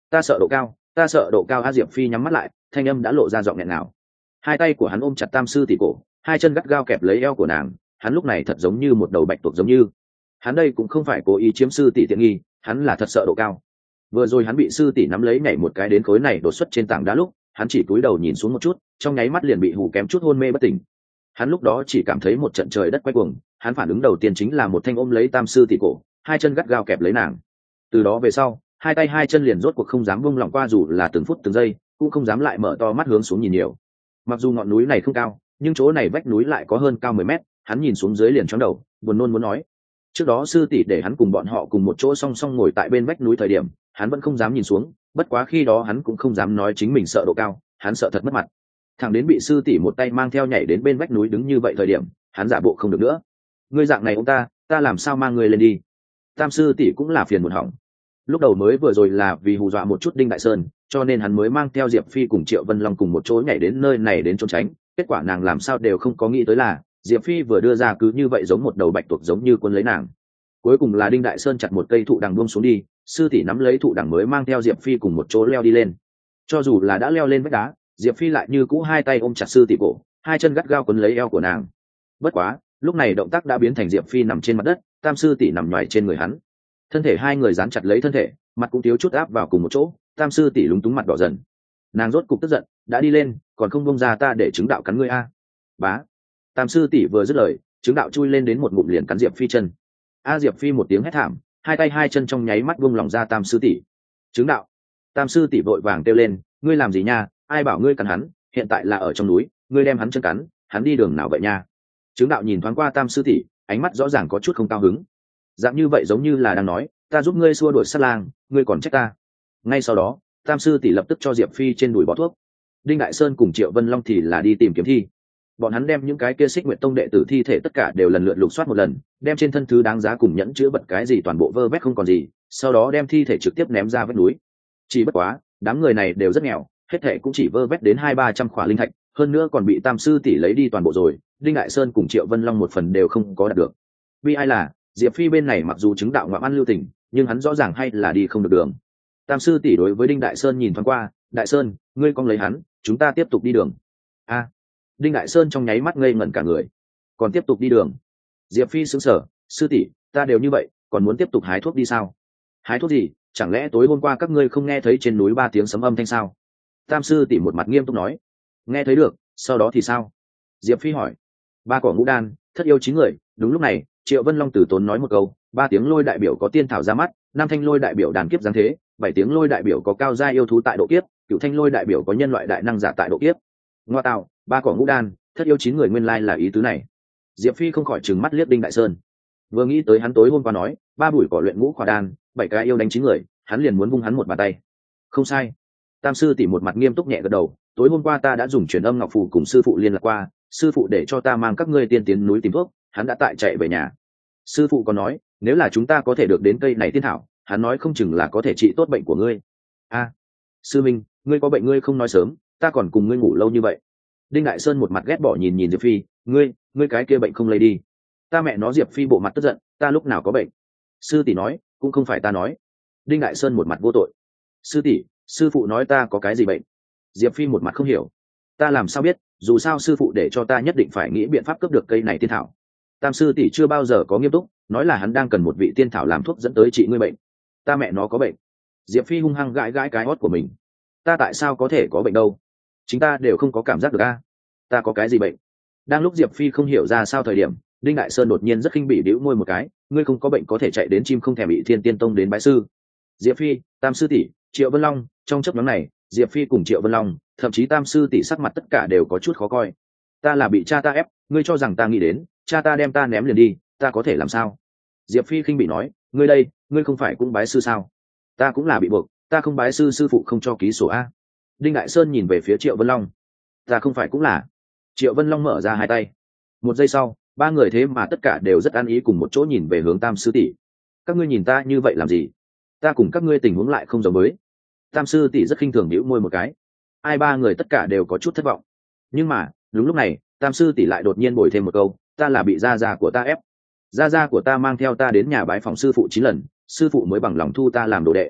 ta sợ độ cao, ta sợ độ cao. A Diệp Phi nhắm mắt lại, thanh âm đã lộ ra giọng nghẹn ngào. Hai tay của hắn ôm chặt tam sư tỷ cổ, hai chân gắt gao kẹp lấy eo của nàng. Hắn lúc này thật giống như một đầu bạch tuộc, giống như hắn đây cũng không phải cố ý chiếm sư tỷ tiện nghi, hắn là thật sợ độ cao. Vừa rồi hắn bị sư tỷ nắm lấy nhảy một cái đến khối này đột xuất trên tảng đá lúc, hắn chỉ cúi đầu nhìn xuống một chút, trong nháy mắt liền bị hù kém chút hôn mê bất tỉnh. Hắn lúc đó chỉ cảm thấy một trận trời đất quay cuồng, hắn phản ứng đầu tiên chính là một thanh ôm lấy tam sư tỷ cổ, hai chân gắt gao kẹp lấy nàng. Từ đó về sau, hai tay hai chân liền rốt cuộc không dám buông lỏng qua, dù là từng phút từng giây cũng không dám lại mở to mắt hướng xuống nhìn nhiều. Mặc dù ngọn núi này không cao, nhưng chỗ này vách núi lại có hơn cao 10 mét, hắn nhìn xuống dưới liền chóng đầu, buồn nôn muốn nói. Trước đó sư tỷ để hắn cùng bọn họ cùng một chỗ song song ngồi tại bên vách núi thời điểm, hắn vẫn không dám nhìn xuống, bất quá khi đó hắn cũng không dám nói chính mình sợ độ cao, hắn sợ thật mất mặt. Thằng đến bị sư tỷ một tay mang theo nhảy đến bên vách núi đứng như vậy thời điểm, hắn giả bộ không được nữa. Ngươi dạng này ông ta làm sao mang ngươi lên đi? Tam sư tỷ cũng là phiền muộn hỏng. Lúc đầu mới vừa rồi là vì hù dọa một chút Đinh Đại Sơn, cho nên hắn mới mang theo Diệp Phi cùng Triệu Vân Long cùng một chỗ nhảy đến nơi này đến trốn tránh. Kết quả nàng làm sao đều không có nghĩ tới là Diệp Phi vừa đưa ra cứ như vậy giống một đầu bạch tuộc, giống như quân lấy nàng. Cuối cùng là Đinh Đại Sơn chặt một cây thụ đằng buông xuống đi, sư tỷ nắm lấy thụ đằng mới mang theo Diệp Phi cùng một chỗ leo đi lên. Cho dù là đã leo lên vách đá, Diệp Phi lại như cũ hai tay ôm chặt sư tỷ cổ, hai chân gắt gao quấn lấy eo của nàng. Bất quá lúc này động tác đã biến thành Diệp Phi nằm trên mặt đất, tam sư tỷ nằm nhoài trên người hắn. Thân thể hai người dán chặt lấy thân thể, mặt cũng thiếu chút áp vào cùng một chỗ. Tam sư tỷ lúng túng mặt đỏ dần, nàng rốt cục tức giận, đã đi lên còn không bông ra ta để chứng đạo cắn ngươi a. Bá. Tam sư tỷ vừa dứt lời, chứng đạo chui lên đến một ngụm liền cắn Diệp Phi chân. A Diệp Phi một tiếng hét thảm, hai tay hai chân trong nháy mắt buông lỏng ra tam sư tỷ. Chứng đạo. Tam sư tỷ vội vàng kêu lên, ngươi làm gì nha, ai bảo ngươi cắn hắn, hiện tại là ở trong núi, ngươi đem hắn chân cắn, hắn đi đường nào vậy nha. Chứng đạo nhìn thoáng qua tam sư tỷ, ánh mắt rõ ràng có chút không cao hứng. Dạng như vậy giống như là đang nói, ta giúp ngươi xua đuổi sát lang, ngươi còn trách ta. Ngay sau đó, tam sư tỷ lập tức cho Diệp Phi trên đùi bó thuốc. Đinh Đại Sơn cùng Triệu Vân Long thì là đi tìm kiếm thi. Bọn hắn đem những cái kia Xích Nguyệt Tông đệ tử thi thể tất cả đều lần lượt lục soát một lần, đem trên thân thứ đáng giá cùng nhẫn chữa bật cái gì toàn bộ vơ vét không còn gì, sau đó đem thi thể trực tiếp ném ra vách núi. Chỉ bất quá, đám người này đều rất nghèo, hết thệ cũng chỉ vơ vét đến 200-300 khỏa linh thạch, hơn nữa còn bị tam sư tỷ lấy đi toàn bộ rồi. Đinh Đại Sơn cùng Triệu Vân Long một phần đều không có đạt được. Vì ai là Diệp Phi bên này mặc dù chứng đạo ngoạm ăn lưu tình, nhưng hắn rõ ràng hay là đi không được đường. Tam sư tỷ đối với Đinh Đại Sơn nhìn thoáng qua, Đại Sơn, ngươi con lấy hắn, chúng ta tiếp tục đi đường. A. Đinh Đại Sơn trong nháy mắt ngây ngẩn cả người. Còn tiếp tục đi đường? Diệp Phi sững sờ, sư tỷ, ta đều như vậy, còn muốn tiếp tục hái thuốc đi sao? Hái thuốc gì? Chẳng lẽ tối hôm qua các ngươi không nghe thấy trên núi 3 tiếng sấm âm thanh sao? Tam sư tỷ một mặt nghiêm túc nói. Nghe thấy được, sau đó thì sao? Diệp Phi hỏi. 3 cỏ ngũ đan, thất yêu 9 người. Đúng lúc này, Triệu Vân Long từ tốn nói một câu, 3 tiếng lôi đại biểu có tiên thảo ra mắt, 5 thanh lôi đại biểu đàn kiếp giáng thế, 7 tiếng lôi đại biểu có cao gia yêu thú tại độ kiếp, 9 thanh lôi đại biểu có nhân loại đại năng giả tại độ kiếp. Ngoa tạo, 3 cỏ ngũ đan, thất yêu 9 người, nguyên lai là ý tứ này. Diệp Phi không khỏi trừng mắt liếc Đinh Đại Sơn. Vừa nghĩ tới hắn tối hôm qua nói, 3 bụi cỏ luyện ngũ khỏa đan, 7 cái yêu đánh 9 người, hắn liền muốn vung hắn một bàn tay. Không sai. Tam sư tỷ một mặt nghiêm túc nhẹ gật đầu, tối hôm qua ta đã dùng truyền âm ngọc phù cùng sư phụ liên lạc qua, sư phụ để cho ta mang các ngươi tiên tiến núi tìm thuốc, hắn đã tại chạy về nhà. Sư phụ còn nói, nếu là chúng ta có thể được đến cây này tiên thảo, hắn nói không chừng là có thể trị tốt bệnh của ngươi. A, sư minh, ngươi có bệnh ngươi không nói sớm, ta còn cùng ngươi ngủ lâu như vậy. Đinh Đại Sơn một mặt ghét bỏ nhìn Diệp Phi, ngươi cái kia bệnh không lây đi. Ta mẹ nó. Diệp Phi bộ mặt tức giận, ta lúc nào có bệnh? Sư tỷ nói, cũng không phải ta nói. Đinh Đại Sơn một mặt vô tội. Sư tỷ, sư phụ nói ta có cái gì bệnh? Diệp Phi một mặt không hiểu. Ta làm sao biết, dù sao sư phụ để cho ta nhất định phải nghĩ biện pháp cướp được cây này tiên thảo. Tam sư tỷ chưa bao giờ có nghiêm túc, nói là hắn đang cần một vị tiên thảo làm thuốc dẫn tới trị ngươi bệnh. Ta mẹ nó có bệnh? Diệp Phi hung hăng gãi cái hót của mình. Ta tại sao có thể có bệnh đâu? Chính ta đều không có cảm giác được a. Ta có cái gì bệnh? Đang lúc Diệp Phi không hiểu ra sao thời điểm, Đinh Đại Sơn đột nhiên rất khinh bỉ đĩu môi một cái, ngươi không có bệnh có thể chạy đến chim không thèm bị Thiên Tiên Tông đến bái sư. Diệp Phi, Tam sư tỷ, Triệu Vân Long, trong chốc ngắn này, Diệp Phi cùng Triệu Vân Long, thậm chí Tam sư tỷ sắc mặt tất cả đều có chút khó coi. Ta là bị cha ta ép, ngươi cho rằng ta nghĩ đến, cha ta đem ta ném liền đi, ta có thể làm sao? Diệp Phi khinh bỉ nói, ngươi đây, ngươi không phải cũng bái sư sao? Ta cũng là bị buộc, ta không bái sư sư phụ không cho ký sổ a. Đinh Đại Sơn nhìn về phía Triệu Vân Long, ta không phải cũng là. Triệu Vân Long mở ra hai tay. Một giây sau, 3 người thế mà tất cả đều rất an ý cùng một chỗ nhìn về hướng Tam sư tỷ. Các ngươi nhìn ta như vậy làm gì? Ta cùng các ngươi tình huống lại không giống với. Tam sư tỷ rất khinh thường nhíu môi một cái. Ai 3 người tất cả đều có chút thất vọng. Nhưng mà, đúng lúc này, Tam sư tỷ lại đột nhiên bồi thêm một câu, ta là bị gia gia của ta ép. Gia gia của ta mang theo ta đến nhà bái phòng sư phụ 9 lần, sư phụ mới bằng lòng thu ta làm đồ đệ.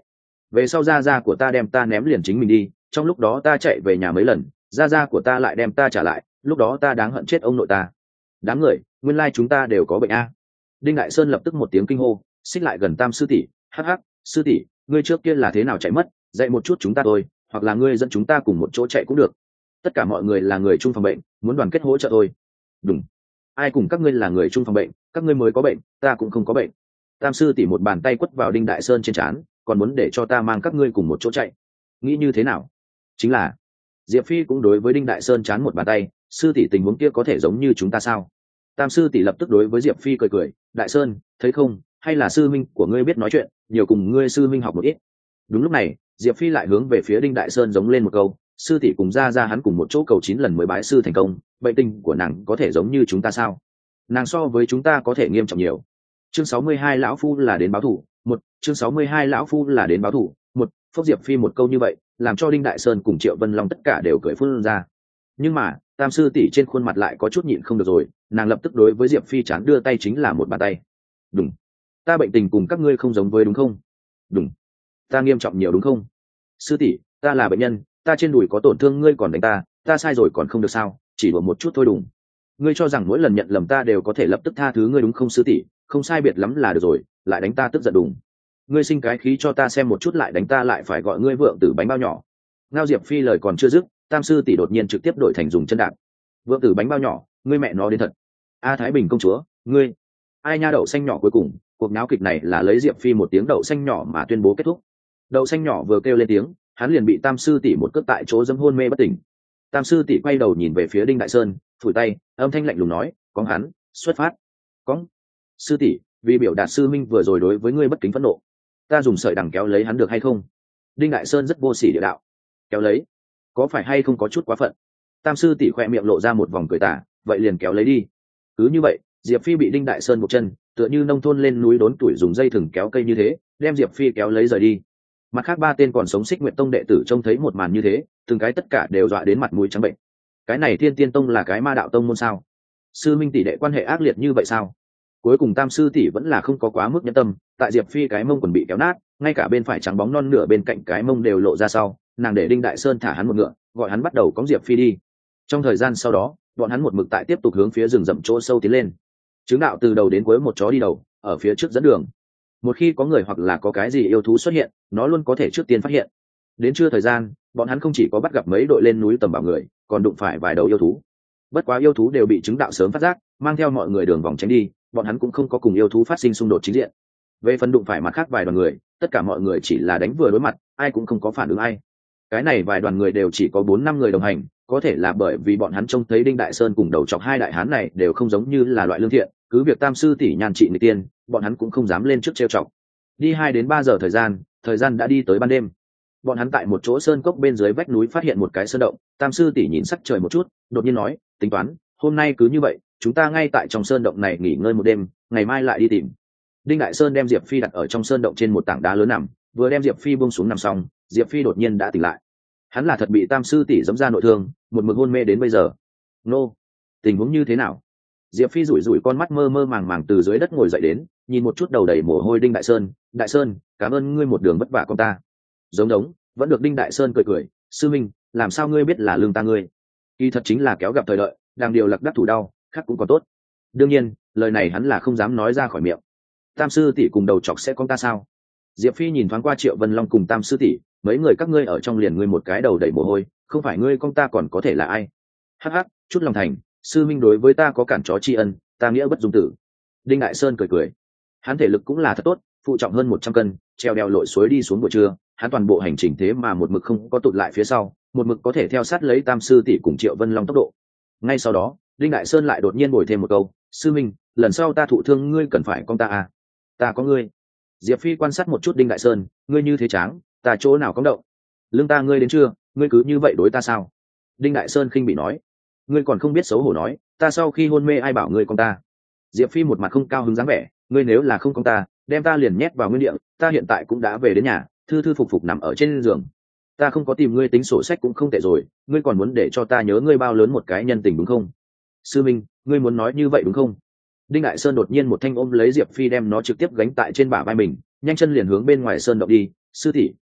về sau gia gia của ta đem ta ném liền chính mình đi, trong lúc đó ta chạy về nhà mấy lần, gia gia của ta lại đem ta trả lại, lúc đó ta đáng hận chết ông nội ta. Đám người, nguyên lai chúng ta đều có bệnh a. Đinh Đại Sơn lập tức một tiếng kinh hô, xích lại gần Tam sư tỷ, hắc hắc, sư tỷ, ngươi trước kia là thế nào chạy mất, dạy một chút chúng ta thôi, hoặc là ngươi dẫn chúng ta cùng một chỗ chạy cũng được. Tất cả mọi người là người chung phòng bệnh, muốn đoàn kết hỗ trợ thôi. Đúng, ai cùng các ngươi là người chung phòng bệnh, các ngươi mới có bệnh, ta cũng không có bệnh. Tam sư tỷ một bàn tay quất vào Đinh Đại Sơn trên trán, còn muốn để cho ta mang các ngươi cùng một chỗ chạy, nghĩ như thế nào? Chính là Diệp Phi cũng đối với Đinh Đại Sơn chán một bàn tay, sư tỷ tình huống kia có thể giống như chúng ta sao? Tam sư tỷ lập tức đối với Diệp Phi cười cười, Đại Sơn, thấy không, hay là sư minh của ngươi biết nói chuyện, nhiều cùng ngươi sư minh học một ít. Đúng lúc này, Diệp Phi lại hướng về phía Đinh Đại Sơn giống lên một câu, sư tỷ cùng ra hắn cùng một chỗ cầu 9 lần mới bái sư thành công, bệnh tình của nàng có thể giống như chúng ta sao? Nàng so với chúng ta có thể nghiêm trọng nhiều. Chương 62 lão phu là đến báo thủ, chương 62 lão phu là đến báo thủ, Phúc Diệp Phi một câu như vậy, làm cho Đinh Đại Sơn cùng Triệu Vân Long tất cả đều cười phun ra. Nhưng mà, Tam sư tỷ trên khuôn mặt lại có chút nhịn không được rồi, nàng lập tức đối với Diệp Phi chán đưa tay chính là một bàn tay. Đúng, ta bệnh tình cùng các ngươi không giống với đúng không? Đúng, ta nghiêm trọng nhiều đúng không? Sư tỷ, ta là bệnh nhân, ta trên đùi có tổn thương ngươi còn đánh ta sai rồi còn không được sao? Chỉ đùa một chút thôi đúng. Ngươi cho rằng mỗi lần nhận lầm ta đều có thể lập tức tha thứ ngươi đúng không sư tỷ? Không sai biệt lắm là được rồi, lại đánh ta tức giận đúng. Ngươi sinh cái khí cho ta xem một chút lại đánh ta lại phải gọi ngươi vượng tử bánh bao nhỏ. Ngao Diệp Phi lời còn chưa dứt, Tam sư tỷ đột nhiên trực tiếp đổi thành dùng chân đạp. Vượng tử bánh bao nhỏ, ngươi mẹ nó đến thật. A Thái Bình công chúa, ngươi. Ai nha đậu xanh nhỏ cuối cùng, cuộc náo kịch này là lấy Diệp Phi một tiếng đậu xanh nhỏ mà tuyên bố kết thúc. Đậu xanh nhỏ vừa kêu lên tiếng, hắn liền bị Tam sư tỷ một cước tại chỗ dẫm hôn mê bất tỉnh. Tam sư tỷ quay đầu nhìn về phía Đinh Đại Sơn, phủi tay, âm thanh lạnh lùng nói, "Có hắn, xuất phát." "Có." "Sư tỷ, vì biểu đạt sư minh vừa rồi đối với ngươi bất kính phẫn nộ, ta dùng sợi đằng kéo lấy hắn được hay không?" Đinh Đại Sơn rất vô sỉ địa đạo. "Kéo lấy? Có phải hay không có chút quá phận?" Tam sư tỷ khoe miệng lộ ra một vòng cười tà, "Vậy liền kéo lấy đi." Cứ như vậy, Diệp Phi bị Đinh Đại Sơn buộc chân, tựa như nông thôn lên núi đốn tuổi dùng dây thừng kéo cây như thế, đem Diệp Phi kéo lấy rời đi. Mặt khác ba tên còn sống Xích Nguyệt Tông đệ tử trông thấy một màn như thế, từng cái tất cả đều dọa đến mặt mũi trắng bệnh. Cái này Thiên Tiên Tông là cái ma đạo tông môn sao? Sư minh tỷ đệ quan hệ ác liệt như vậy sao? Cuối cùng Tam sư tỷ vẫn là không có quá mức nhẫn tâm, tại Diệp Phi cái mông còn bị kéo nát, ngay cả bên phải trắng bóng non nửa bên cạnh cái mông đều lộ ra sau, nàng để Đinh Đại Sơn thả hắn một ngựa, gọi hắn bắt đầu cõng Diệp Phi đi. Trong thời gian sau đó, bọn hắn một mực tại tiếp tục hướng phía rừng rậm chỗ sâu tiến lên. Chứng đạo từ đầu đến cuối một chó đi đầu, ở phía trước dẫn đường. Một khi có người hoặc là có cái gì yêu thú xuất hiện, nó luôn có thể trước tiên phát hiện. Đến trưa thời gian, bọn hắn không chỉ có bắt gặp mấy đội lên núi tầm bảo người, còn đụng phải vài đầu yêu thú. Bất quá yêu thú đều bị chứng đạo sớm phát giác, mang theo mọi người đường vòng tránh đi, bọn hắn cũng không có cùng yêu thú phát sinh xung đột chính diện. Về phần đụng phải mặt khác vài đoàn người, tất cả mọi người chỉ là đánh vừa đối mặt, ai cũng không có phản ứng ai. Cái này vài đoàn người đều chỉ có 4-5 người đồng hành, có thể là bởi vì bọn hắn trông thấy Đinh Đại Sơn cùng đầu chọc hai đại hán này đều không giống như là loại lương thiện, cứ việc Tam sư tỷ nhàn trị người tiên, bọn hắn cũng không dám lên trước trêu chọc. Đi 2 đến 3 giờ thời gian đã đi tới ban đêm. Bọn hắn tại một chỗ sơn cốc bên dưới vách núi phát hiện một cái sơn động, Tam sư tỷ nhìn sắc trời một chút, đột nhiên nói, tính toán, hôm nay cứ như vậy, chúng ta ngay tại trong sơn động này nghỉ ngơi một đêm, ngày mai lại đi tìm. Đinh Đại Sơn đem Diệp Phi đặt ở trong sơn động trên một tảng đá lớn nằm, vừa đem Diệp Phi buông xuống nằm xong, Diệp Phi đột nhiên đã tỉnh lại. Hắn là thật bị Tam sư tỷ giẫm ra nội thương, một mực hôn mê đến bây giờ. Nô, tình huống như thế nào? Diệp Phi rủi rủi con mắt mơ mơ màng màng từ dưới đất ngồi dậy đến, nhìn một chút đầu đầy mồ hôi Đinh Đại Sơn, "Đại Sơn, cảm ơn ngươi một đường vất vả con ta." Giống đống, vẫn được Đinh Đại Sơn cười cười, "Sư minh, làm sao ngươi biết là lương ta ngươi?" Kỳ thật chính là kéo gặp thời lợi, đang điều lạc đắc thủ đau, khác cũng có tốt. Đương nhiên, lời này hắn là không dám nói ra khỏi miệng. Tam sư tỷ cùng đầu chọc sẽ con ta sao? Diệp Phi nhìn thoáng qua Triệu Vân Long cùng Tam sư tỷ, mấy người các ngươi ở trong liền ngươi một cái đầu đầy mồ hôi, không phải ngươi con ta còn có thể là ai? Hắc hắc, chút lòng thành, sư minh đối với ta có cản chó tri ân, ta nghĩa bất dung tử. Đinh Đại Sơn cười cười, hắn thể lực cũng là thật tốt, phụ trọng hơn 100 cân, treo đèo lội suối đi xuống buổi trưa, hắn toàn bộ hành trình thế mà một mực không có tụt lại phía sau, một mực có thể theo sát lấy Tam sư tỷ cùng Triệu Vân Long tốc độ. Ngay sau đó, Đinh Đại Sơn lại đột nhiên bồi thêm một câu, "Sư minh, lần sau ta thụ thương ngươi cần phải con ta à? Ta có ngươi." Diệp Phi quan sát một chút Đinh Đại Sơn, "Ngươi như thế tráng, ta chỗ nào cóng động? Lương ta ngươi đến chưa, ngươi cứ như vậy đối ta sao?" Đinh Đại Sơn khinh bị nói, "Ngươi còn không biết xấu hổ nói, ta sau khi hôn mê ai bảo ngươi con ta?" Diệp Phi một mặt không cao hứng dáng vẻ, "Ngươi nếu là không con ta, đem ta liền nhét vào nguyên địa, ta hiện tại cũng đã về đến nhà, thư thư phục phục nằm ở trên giường. Ta không có tìm ngươi tính sổ sách cũng không tệ rồi, ngươi còn muốn để cho ta nhớ ngươi bao lớn một cái nhân tình đúng không?" "Sư minh, ngươi muốn nói như vậy đúng không?" Đinh Đại Sơn đột nhiên một thanh ôm lấy Diệp Phi đem nó trực tiếp gánh tại trên bả vai mình, nhanh chân liền hướng bên ngoài sơn động đi, "Sư tỷ,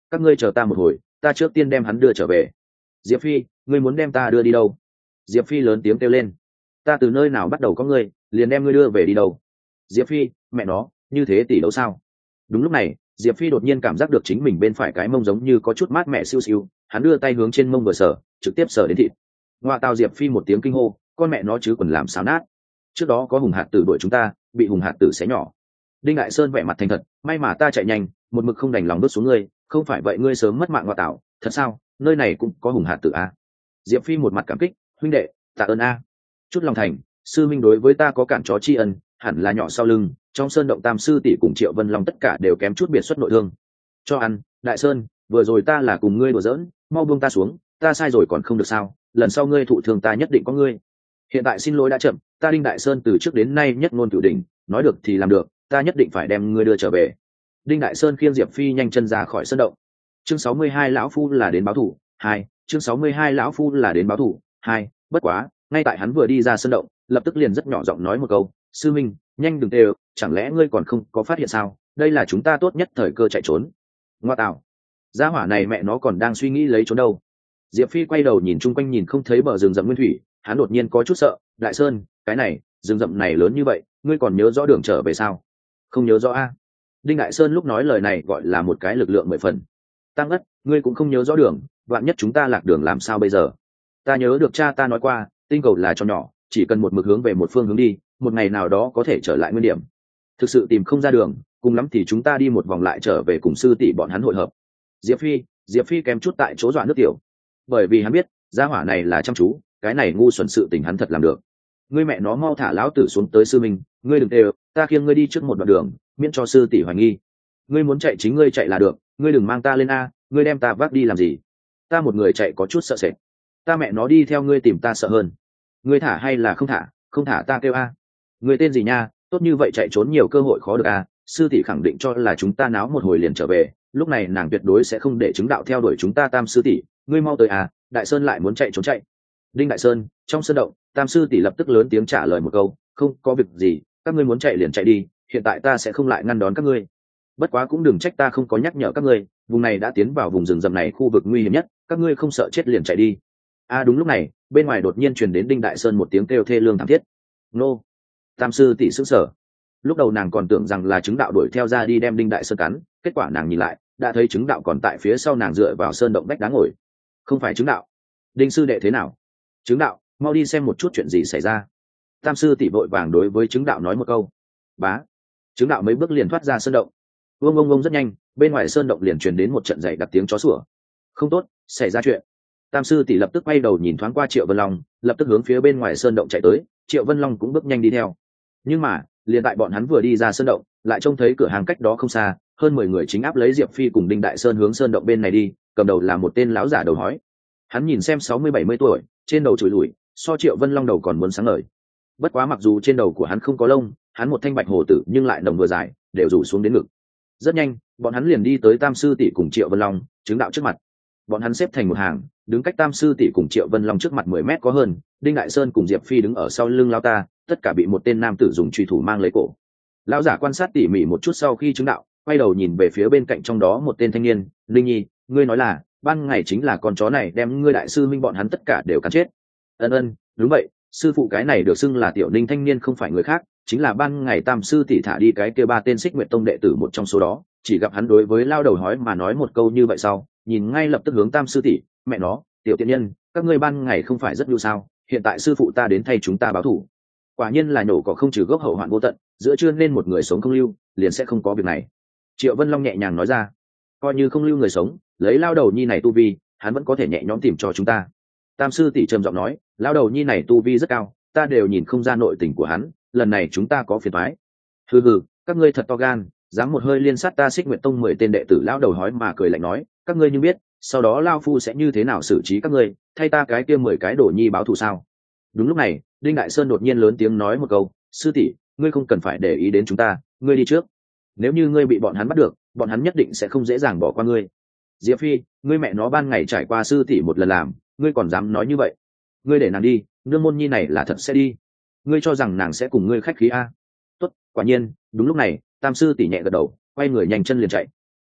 các ngươi chờ ta một hồi, ta trước tiên đem hắn đưa trở về. Diệp Phi, ngươi muốn đem ta đưa đi đâu? Diệp Phi lớn tiếng kêu lên. Ta từ nơi nào bắt đầu có ngươi, liền đem ngươi đưa về đi đâu? Diệp Phi, mẹ nó, như thế tỷ đấu sao? Đúng lúc này, Diệp Phi đột nhiên cảm giác được chính mình bên phải cái mông giống như có chút mát mẻ siêu siêu, hắn đưa tay hướng trên mông vừa sờ, trực tiếp sờ đến thịt. Ngoa tào, Diệp Phi một tiếng kinh hô, con mẹ nó chứ còn làm sao nát. Trước đó có hùng hạt tử đuổi chúng ta, bị hùng hạt tử xé nhỏ. Đinh Đại Sơn vẻ mặt thành thật, may mà ta chạy nhanh, một mực không đành lòng đốt xuống ngươi, không phải vậy ngươi sớm mất mạng. Ngoa tào, thật sao? Nơi này cũng có hùng hạt tử a? Diệp Phi một mặt cảm kích, huynh đệ, tạ ơn a. Chút lòng thành, sư minh đối với ta có cản chó tri ân, hẳn là nhỏ sau lưng, trong sơn động tam sư tỷ cùng Triệu Vân Long tất cả đều kém chút biệt xuất nội thương. Cho ăn, Đại Sơn, vừa rồi ta là cùng ngươi đùa giỡn, mau buông ta xuống, ta sai rồi còn không được sao? Lần sau ngươi thụ thương ta nhất định có ngươi. Hiện tại xin lỗi đã chậm, ta Đinh Đại Sơn từ trước đến nay nhất ngôn cửu đỉnh, nói được thì làm được, ta nhất định phải đem ngươi đưa trở về. Đinh Đại Sơn khiêng Diệp Phi nhanh chân ra khỏi sơn động. Chương 62 lão phu là đến báo thủ, 2, chương 62 lão phu là đến báo thủ, 2, bất quá, ngay tại hắn vừa đi ra sơn động, lập tức liền rất nhỏ giọng nói một câu, sư minh, nhanh đừng đều, chẳng lẽ ngươi còn không có phát hiện sao? Đây là chúng ta tốt nhất thời cơ chạy trốn. Ngoa tạo, gia hỏa này mẹ nó còn đang suy nghĩ lấy trốn đâu. Diệp Phi quay đầu nhìn chung quanh nhìn không thấy bờ rừng rậm nguyên thủy, hắn đột nhiên có chút sợ. Đại Sơn, cái này rừng rậm này lớn như vậy, ngươi còn nhớ rõ đường trở về sao? Không nhớ rõ a. Đinh Đại Sơn lúc nói lời này gọi là một cái lực lượng 10 phần. Tăng ất, ngươi cũng không nhớ rõ đường, vạn nhất chúng ta lạc đường làm sao bây giờ? Ta nhớ được cha ta nói qua, tinh cầu là cho nhỏ, chỉ cần một mực hướng về một phương hướng đi, một ngày nào đó có thể trở lại nguyên điểm. Thực sự tìm không ra đường, cùng lắm thì chúng ta đi một vòng lại trở về cùng sư tỷ bọn hắn hội hợp. Diệp Phi kém chút tại chỗ dọa nước tiểu, bởi vì hắn biết gia hỏa này là chăm chú, cái này ngu xuẩn sự tình hắn thật làm được. Ngươi mẹ nó mau thả lão tử xuống tới sư minh, ngươi đừng đều, ta khiêng ngươi đi trước một đoạn đường, miễn cho sư tỷ hoài nghi. Ngươi muốn chạy chính ngươi chạy là được, ngươi đừng mang ta lên a, ngươi đem ta vác đi làm gì? Ta một người chạy có chút sợ sệt, ta mẹ nó đi theo ngươi tìm ta sợ hơn. Ngươi thả hay là không thả? Không thả ta kêu a. Ngươi tên gì nha? Tốt như vậy chạy trốn nhiều cơ hội khó được a. Sư tỷ khẳng định cho là chúng ta náo một hồi liền trở về, lúc này nàng tuyệt đối sẽ không để chứng đạo theo đuổi chúng ta. Tam sư tỷ, ngươi mau tới à, Đại Sơn lại muốn chạy trốn chạy. Đinh Đại Sơn, trong sơn động, tam sư tỷ lập tức lớn tiếng trả lời một câu, không có việc gì, các ngươi muốn chạy liền chạy đi, hiện tại ta sẽ không lại ngăn đón các ngươi. Bất quá cũng đừng trách ta không có nhắc nhở các ngươi, vùng này đã tiến vào vùng rừng rậm này khu vực nguy hiểm nhất, các ngươi không sợ chết liền chạy đi. Đúng lúc này, bên ngoài đột nhiên truyền đến Đinh Đại Sơn một tiếng kêu thê lương thảm thiết. Nô! Tam sư tỷ sững sờ. Lúc đầu nàng còn tưởng rằng là chứng đạo đuổi theo ra đi đem Đinh Đại Sơn cắn, kết quả nàng nhìn lại, đã thấy chứng đạo còn tại phía sau nàng dựa vào sơn động vách đá ngồi. Không phải chứng đạo. Đinh sư đệ thế nào? Chứng đạo, mau đi xem một chút chuyện gì xảy ra. Tam sư tỷ vội vàng đối với chứng đạo nói một câu. Bá. Chứng đạo mấy bước liền thoát ra sơn động. Vương ông ông rất nhanh, bên ngoài sơn động liền truyền đến một trận dậy đặc tiếng chó sủa. Không tốt, xảy ra chuyện. Tam sư tỷ lập tức quay đầu nhìn thoáng qua Triệu Vân Long, lập tức hướng phía bên ngoài sơn động chạy tới. Triệu Vân Long cũng bước nhanh đi theo. Nhưng mà, liền tại bọn hắn vừa đi ra sơn động, lại trông thấy cửa hàng cách đó không xa, hơn 10 người chính áp lấy Diệp Phi cùng Đinh Đại Sơn hướng sơn động bên này đi, cầm đầu là một tên lão giả đầu hói. Hắn nhìn xem 60-70 tuổi, trên đầu chùi lủi, so Triệu Vân Long đầu còn muốn sáng ngời. Bất quá mặc dù trên đầu của hắn không có lông, hắn một thanh bạch hổ tử nhưng lại đồng vừa dài, đều rủ xuống đến ngực. Rất nhanh, bọn hắn liền đi tới Tam sư tỷ cùng Triệu Vân Long, chứng đạo trước mặt. Bọn hắn xếp thành một hàng, đứng cách Tam sư tỷ cùng Triệu Vân Long trước mặt 10 mét có hơn, Đinh Đại Sơn cùng Diệp Phi đứng ở sau lưng lão ta, tất cả bị một tên nam tử dùng chùy thủ mang lấy cổ. Lão giả quan sát tỉ mỉ một chút sau khi chứng đạo, quay đầu nhìn về phía bên cạnh trong đó một tên thanh niên, Linh Nhi, ngươi nói là ban ngày chính là con chó này đem ngươi đại sư minh bọn hắn tất cả đều cắn chết? Ân, đúng vậy, sư phụ cái này được xưng là Tiểu Ninh thanh niên không phải người khác, chính là ban ngày Tam sư tỷ thả đi cái kia 3 tên Xích Nguyệt tông đệ tử một trong số đó. Chỉ gặp hắn đối với lao đầu hói mà nói một câu như vậy sau, nhìn ngay lập tức hướng Tam sư tỷ, mẹ nó, tiểu tiện nhân, các ngươi ban ngày không phải rất nhu sao? Hiện tại sư phụ ta đến thay chúng ta báo thù. Quả nhiên là nhổ cỏ không trừ gốc hậu hoạn vô tận, giữa chưa nên một người sống không lưu, liền sẽ không có việc này. Triệu Vân Long nhẹ nhàng nói ra, coi như không lưu người sống, lấy lao đầu nhi này tu vi, hắn vẫn có thể nhẹ nhõm tìm cho chúng ta. Tam sư tỷ trầm giọng nói, lao đầu nhi này tu vi rất cao, ta đều nhìn không ra nội tình của hắn, lần này chúng ta có phiền toái. Hừ, các ngươi thật to gan, dám một hơi liên sát ta Xích Nguyệt tông 10 tên đệ tử. Lao đầu hói mà cười lạnh nói, các ngươi như biết, sau đó lao phu sẽ như thế nào xử trí các ngươi, thay ta cái kia 10 cái đồ nhi báo thù sao? Đúng lúc này, Đinh Đại Sơn đột nhiên lớn tiếng nói một câu, sư tỷ, ngươi không cần phải để ý đến chúng ta, ngươi đi trước. Nếu như ngươi bị bọn hắn bắt được, bọn hắn nhất định sẽ không dễ dàng bỏ qua ngươi. Diệp Phi, ngươi mẹ nó ban ngày trải qua sư tỷ một lần làm, ngươi còn dám nói như vậy? Ngươi để nàng đi, nương môn nhi này là thật sẽ đi. Ngươi cho rằng nàng sẽ cùng ngươi khách khí a? Tốt, quả nhiên. Đúng lúc này, Tam sư tỷ nhẹ gật đầu, quay người nhanh chân liền chạy.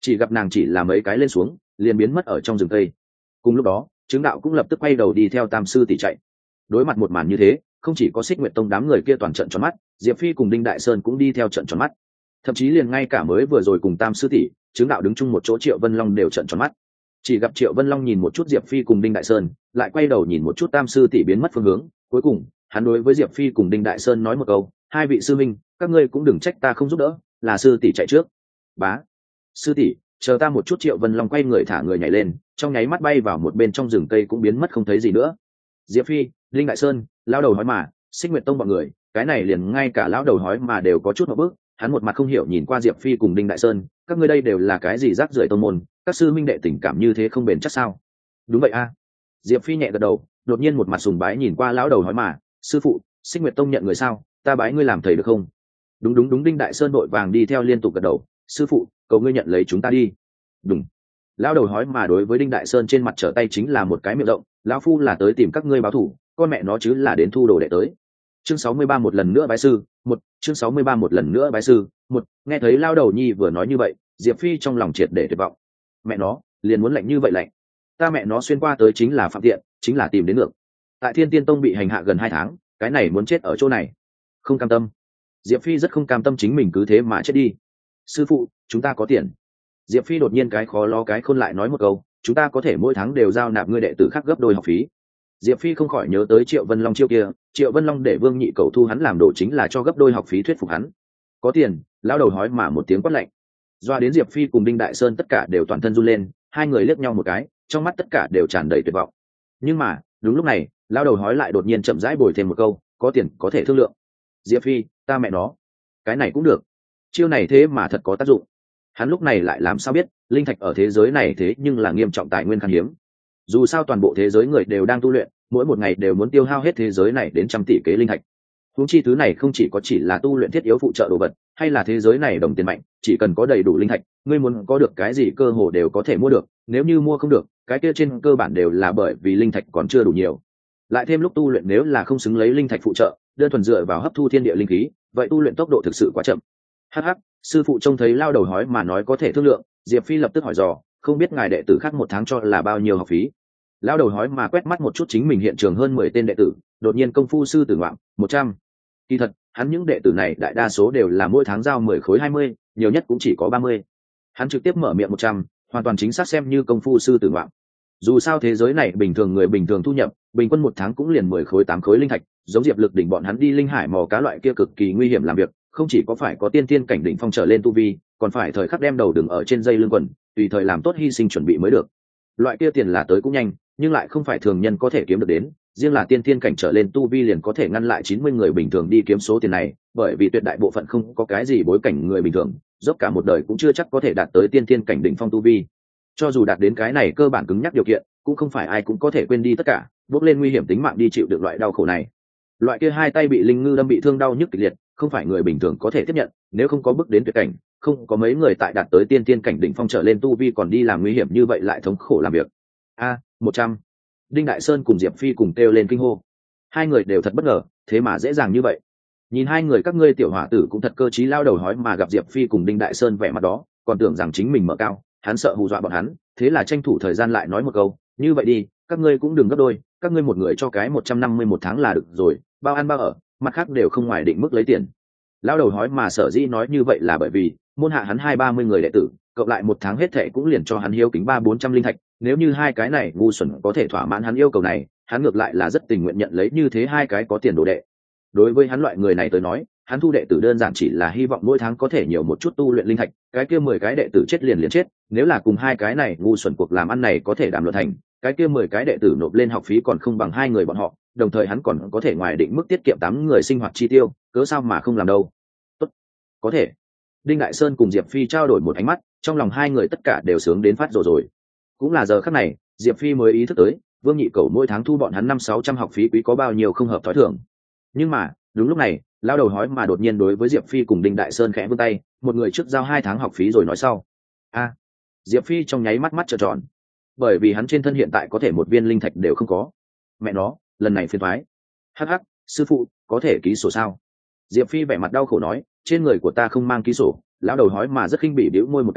chỉ gặp nàng chỉ là mấy cái lên xuống liền biến mất ở trong rừng cây. Cùng lúc đó chứng đạo cũng lập tức quay đầu đi theo tam sư tỷ chạy. Đối mặt một màn như thế, không chỉ có Xích Nguyệt Tông đám người kia toàn trận tròn mắt, Diệp Phi cùng Đinh Đại Sơn cũng đi theo trận tròn mắt. Thậm chí liền ngay cả mới vừa rồi cùng tam sư tỷ chứng đạo đứng chung một chỗ Triệu Vân Long đều trận tròn mắt. Chỉ gặp Triệu Vân Long nhìn một chút Diệp Phi cùng Đinh Đại Sơn, lại quay đầu nhìn một chút tam sư tỷ biến mất phương hướng, cuối cùng hắn đối với Diệp Phi cùng Đinh Đại Sơn nói một câu: hai vị sư minh, các ngươi cũng đừng trách ta không giúp đỡ, là sư tỷ chạy trước. Bá, sư tỷ, chờ ta một chút. Triệu Vân Long quay người thả người nhảy lên, trong nháy mắt bay vào một bên trong rừng cây cũng biến mất không thấy gì nữa. Diệp Phi, Đinh Đại Sơn, lão đầu hói mà, Xích Nguyệt Tông bọn người, cái này liền ngay cả lão đầu hói mà đều có chút ngượng bước. Hắn một mặt không hiểu nhìn qua Diệp Phi cùng Đinh Đại Sơn, các ngươi đây đều là cái gì rác rưởi tông môn, các sư minh đệ tình cảm như thế không bền chắc sao? Đúng vậy a. Diệp Phi nhẹ gật đầu, đột nhiên một mặt sùng bái nhìn qua lão đầu hói mà: sư phụ, Xích Nguyệt Tông nhận người sao? Ta bái ngươi làm thầy được không? Đúng đúng đúng. Đinh Đại Sơn vội vàng đi theo liên tục gật đầu: sư phụ, cầu ngươi nhận lấy chúng ta đi. Đúng. Lão đầu hói mà đối với Đinh Đại Sơn trên mặt trở tay chính là một cái miệng rộng: lão phu là tới tìm các ngươi báo thù, con mẹ nó chứ là đến thu đồ đệ tới. Chương 63 một lần nữa bái sư, một. Chương 63 một lần nữa bái sư, một. Nghe thấy lao đầu nhi vừa nói như vậy, Diệp Phi trong lòng triệt để tuyệt vọng. Mẹ nó, liền muốn lạnh như vậy lạnh. Ta mẹ nó xuyên qua tới chính là phạm tiện, chính là tìm đến ngược. Tại Thiên Tiên Tông bị hành hạ gần 2 tháng, cái này muốn chết ở chỗ này. Không cam tâm. Diệp Phi rất không cam tâm chính mình cứ thế mà chết đi. Sư phụ, chúng ta có tiền. Diệp Phi đột nhiên cái khó lo cái khôn lại nói một câu: chúng ta có thể mỗi tháng đều giao nạp ngươi đệ tử khác gấp đôi học phí. Diệp Phi không khỏi nhớ tới Triệu Vân Long chiêu kia, Triệu Vân Long để Vương Nhị Cầu thu hắn làm đồ chính là cho gấp đôi học phí thuyết phục hắn. Có tiền. Lão đầu hói mà một tiếng quát lạnh. Doa đến Diệp Phi cùng Đinh Đại Sơn tất cả đều toàn thân run lên, hai người liếc nhau một cái, trong mắt tất cả đều tràn đầy tuyệt vọng. Nhưng mà đúng lúc này, lão đầu hói lại đột nhiên chậm rãi bồi thêm một câu: có tiền có thể thương lượng. Diệp Phi, ta mẹ nó, cái này cũng được. Chiêu này thế mà thật có tác dụng. Hắn lúc này lại làm sao biết, linh thạch ở thế giới này thế nhưng là nghiêm trọng tài nguyên khan hiếm. Dù sao toàn bộ thế giới người đều đang tu luyện, mỗi một ngày đều muốn tiêu hao hết thế giới này đến trăm tỷ kế linh thạch. Huống chi thứ này không chỉ có chỉ là tu luyện thiết yếu phụ trợ đồ vật, hay là thế giới này đồng tiền mạnh, chỉ cần có đầy đủ linh thạch, ngươi muốn có được cái gì cơ hồ đều có thể mua được, nếu như mua không được, cái kia trên cơ bản đều là bởi vì linh thạch còn chưa đủ nhiều. Lại thêm lúc tu luyện nếu là không xứng lấy linh thạch phụ trợ, đơn thuần dựa vào hấp thu thiên địa linh khí, vậy tu luyện tốc độ thực sự quá chậm. Hắc hắc, sư phụ trông thấy lao đầu hói mà nói có thể thương lượng, Diệp Phi lập tức hỏi dò: không biết ngài đệ tử khác một tháng cho là bao nhiêu học phí? Lao đầu hói mà quét mắt một chút chính mình hiện trường hơn 10 tên đệ tử, đột nhiên công phu sư tử ngoạm 100. Kỳ thật, hắn những đệ tử này đại đa số đều là mỗi tháng giao 10 khối 20, nhiều nhất cũng chỉ có 30. Hắn trực tiếp mở miệng 100, hoàn toàn chính xác xem như công phu sư tử ngoạm. Dù sao thế giới này bình thường người bình thường thu nhập, bình quân một tháng cũng liền 10 khối 8 khối linh thạch, giống Diệp Lực đỉnh bọn hắn đi linh hải mò cá loại kia cực kỳ nguy hiểm làm việc, không chỉ có phải có tiên tiên cảnh đỉnh phong trở lên tu vi, còn phải thời khắc đem đầu đừng ở trên dây lưng quần, tùy thời làm tốt hy sinh chuẩn bị mới được. Loại kia tiền là tới cũng nhanh, nhưng lại không phải thường nhân có thể kiếm được đến, riêng là tiên tiên cảnh trở lên tu vi liền có thể ngăn lại 90 người bình thường đi kiếm số tiền này, bởi vì tuyệt đại bộ phận không có cái gì bối cảnh người bình thường, dốc cả một đời cũng chưa chắc có thể đạt tới tiên tiên cảnh đỉnh phong tu vi. Cho dù đạt đến cái này cơ bản cứng nhắc điều kiện, cũng không phải ai cũng có thể quên đi tất cả, bước lên nguy hiểm tính mạng đi chịu được loại đau khổ này. Loại kia hai tay bị linh ngư đâm bị thương đau nhức kịch liệt, không phải người bình thường có thể tiếp nhận, nếu không có bước đến tuyệt cảnh, không có mấy người tại đạt tới tiên tiên cảnh đỉnh phong trở lên tu vi còn đi làm nguy hiểm như vậy lại thống khổ làm việc. 100. Đinh Đại Sơn cùng Diệp Phi cùng kêu lên kinh hô. Hai người đều thật bất ngờ, thế mà dễ dàng như vậy. Nhìn hai người các ngươi tiểu hỏa tử cũng thật cơ trí, lao đầu hói mà gặp Diệp Phi cùng Đinh Đại Sơn vẻ mặt đó, còn tưởng rằng chính mình mở cao, hắn sợ hù dọa bọn hắn, thế là tranh thủ thời gian lại nói một câu: như vậy đi, các ngươi cũng đừng gấp đôi, các ngươi một người cho cái 150 một tháng là được rồi, bao ăn bao ở, mặt khác đều không ngoài định mức lấy tiền. Lao đầu hói mà sở dĩ nói như vậy là bởi vì môn hạ hắn 230 người đệ tử, cộng lại một tháng hết thệ cũng liền cho hắn hiếu kính 300-400 linh thạch, nếu như hai cái này ngu xuẩn có thể thỏa mãn hắn yêu cầu này, hắn ngược lại là rất tình nguyện nhận lấy như thế hai cái có tiền đồ đệ. Đối với hắn loại người này tới nói, hắn thu đệ tử đơn giản chỉ là hy vọng mỗi tháng có thể nhiều một chút tu luyện linh thạch, cái kia 10 cái đệ tử chết liền chết, nếu là cùng hai cái này ngu xuẩn cuộc làm ăn này có thể đàm luận thành, cái kia 10 cái đệ tử nộp lên học phí còn không bằng hai người bọn họ, đồng thời hắn còn có thể ngoài định mức tiết kiệm 8 người sinh hoạt chi tiêu, cớ sao mà không làm đâu. Tốt, có thể. Đinh Đại Sơn cùng Diệp Phi trao đổi một ánh mắt, trong lòng hai người tất cả đều sướng đến phát rồi. Cũng là giờ khắc này, Diệp Phi mới ý thức tới, Vương Nhị Cầu mỗi tháng thu bọn hắn 500-600 học phí quý có bao nhiêu không hợp thói thường. Nhưng mà, đúng lúc này, lão đầu hói mà đột nhiên đối với Diệp Phi cùng Đinh Đại Sơn khẽ vươn tay, một người trước giao 2 tháng học phí rồi nói sau. Diệp Phi trong nháy mắt trợn tròn, bởi vì hắn trên thân hiện tại có thể một viên linh thạch đều không có. Mẹ nó, lần này phiền toái. Hắc hắc, sư phụ, có thể ký sổ sao? Diệp Phi vẻ mặt đau khổ nói, trên người của ta không mang ký sổ. Lão đầu hói mà rất khinh bỉ bĩu môi một cái,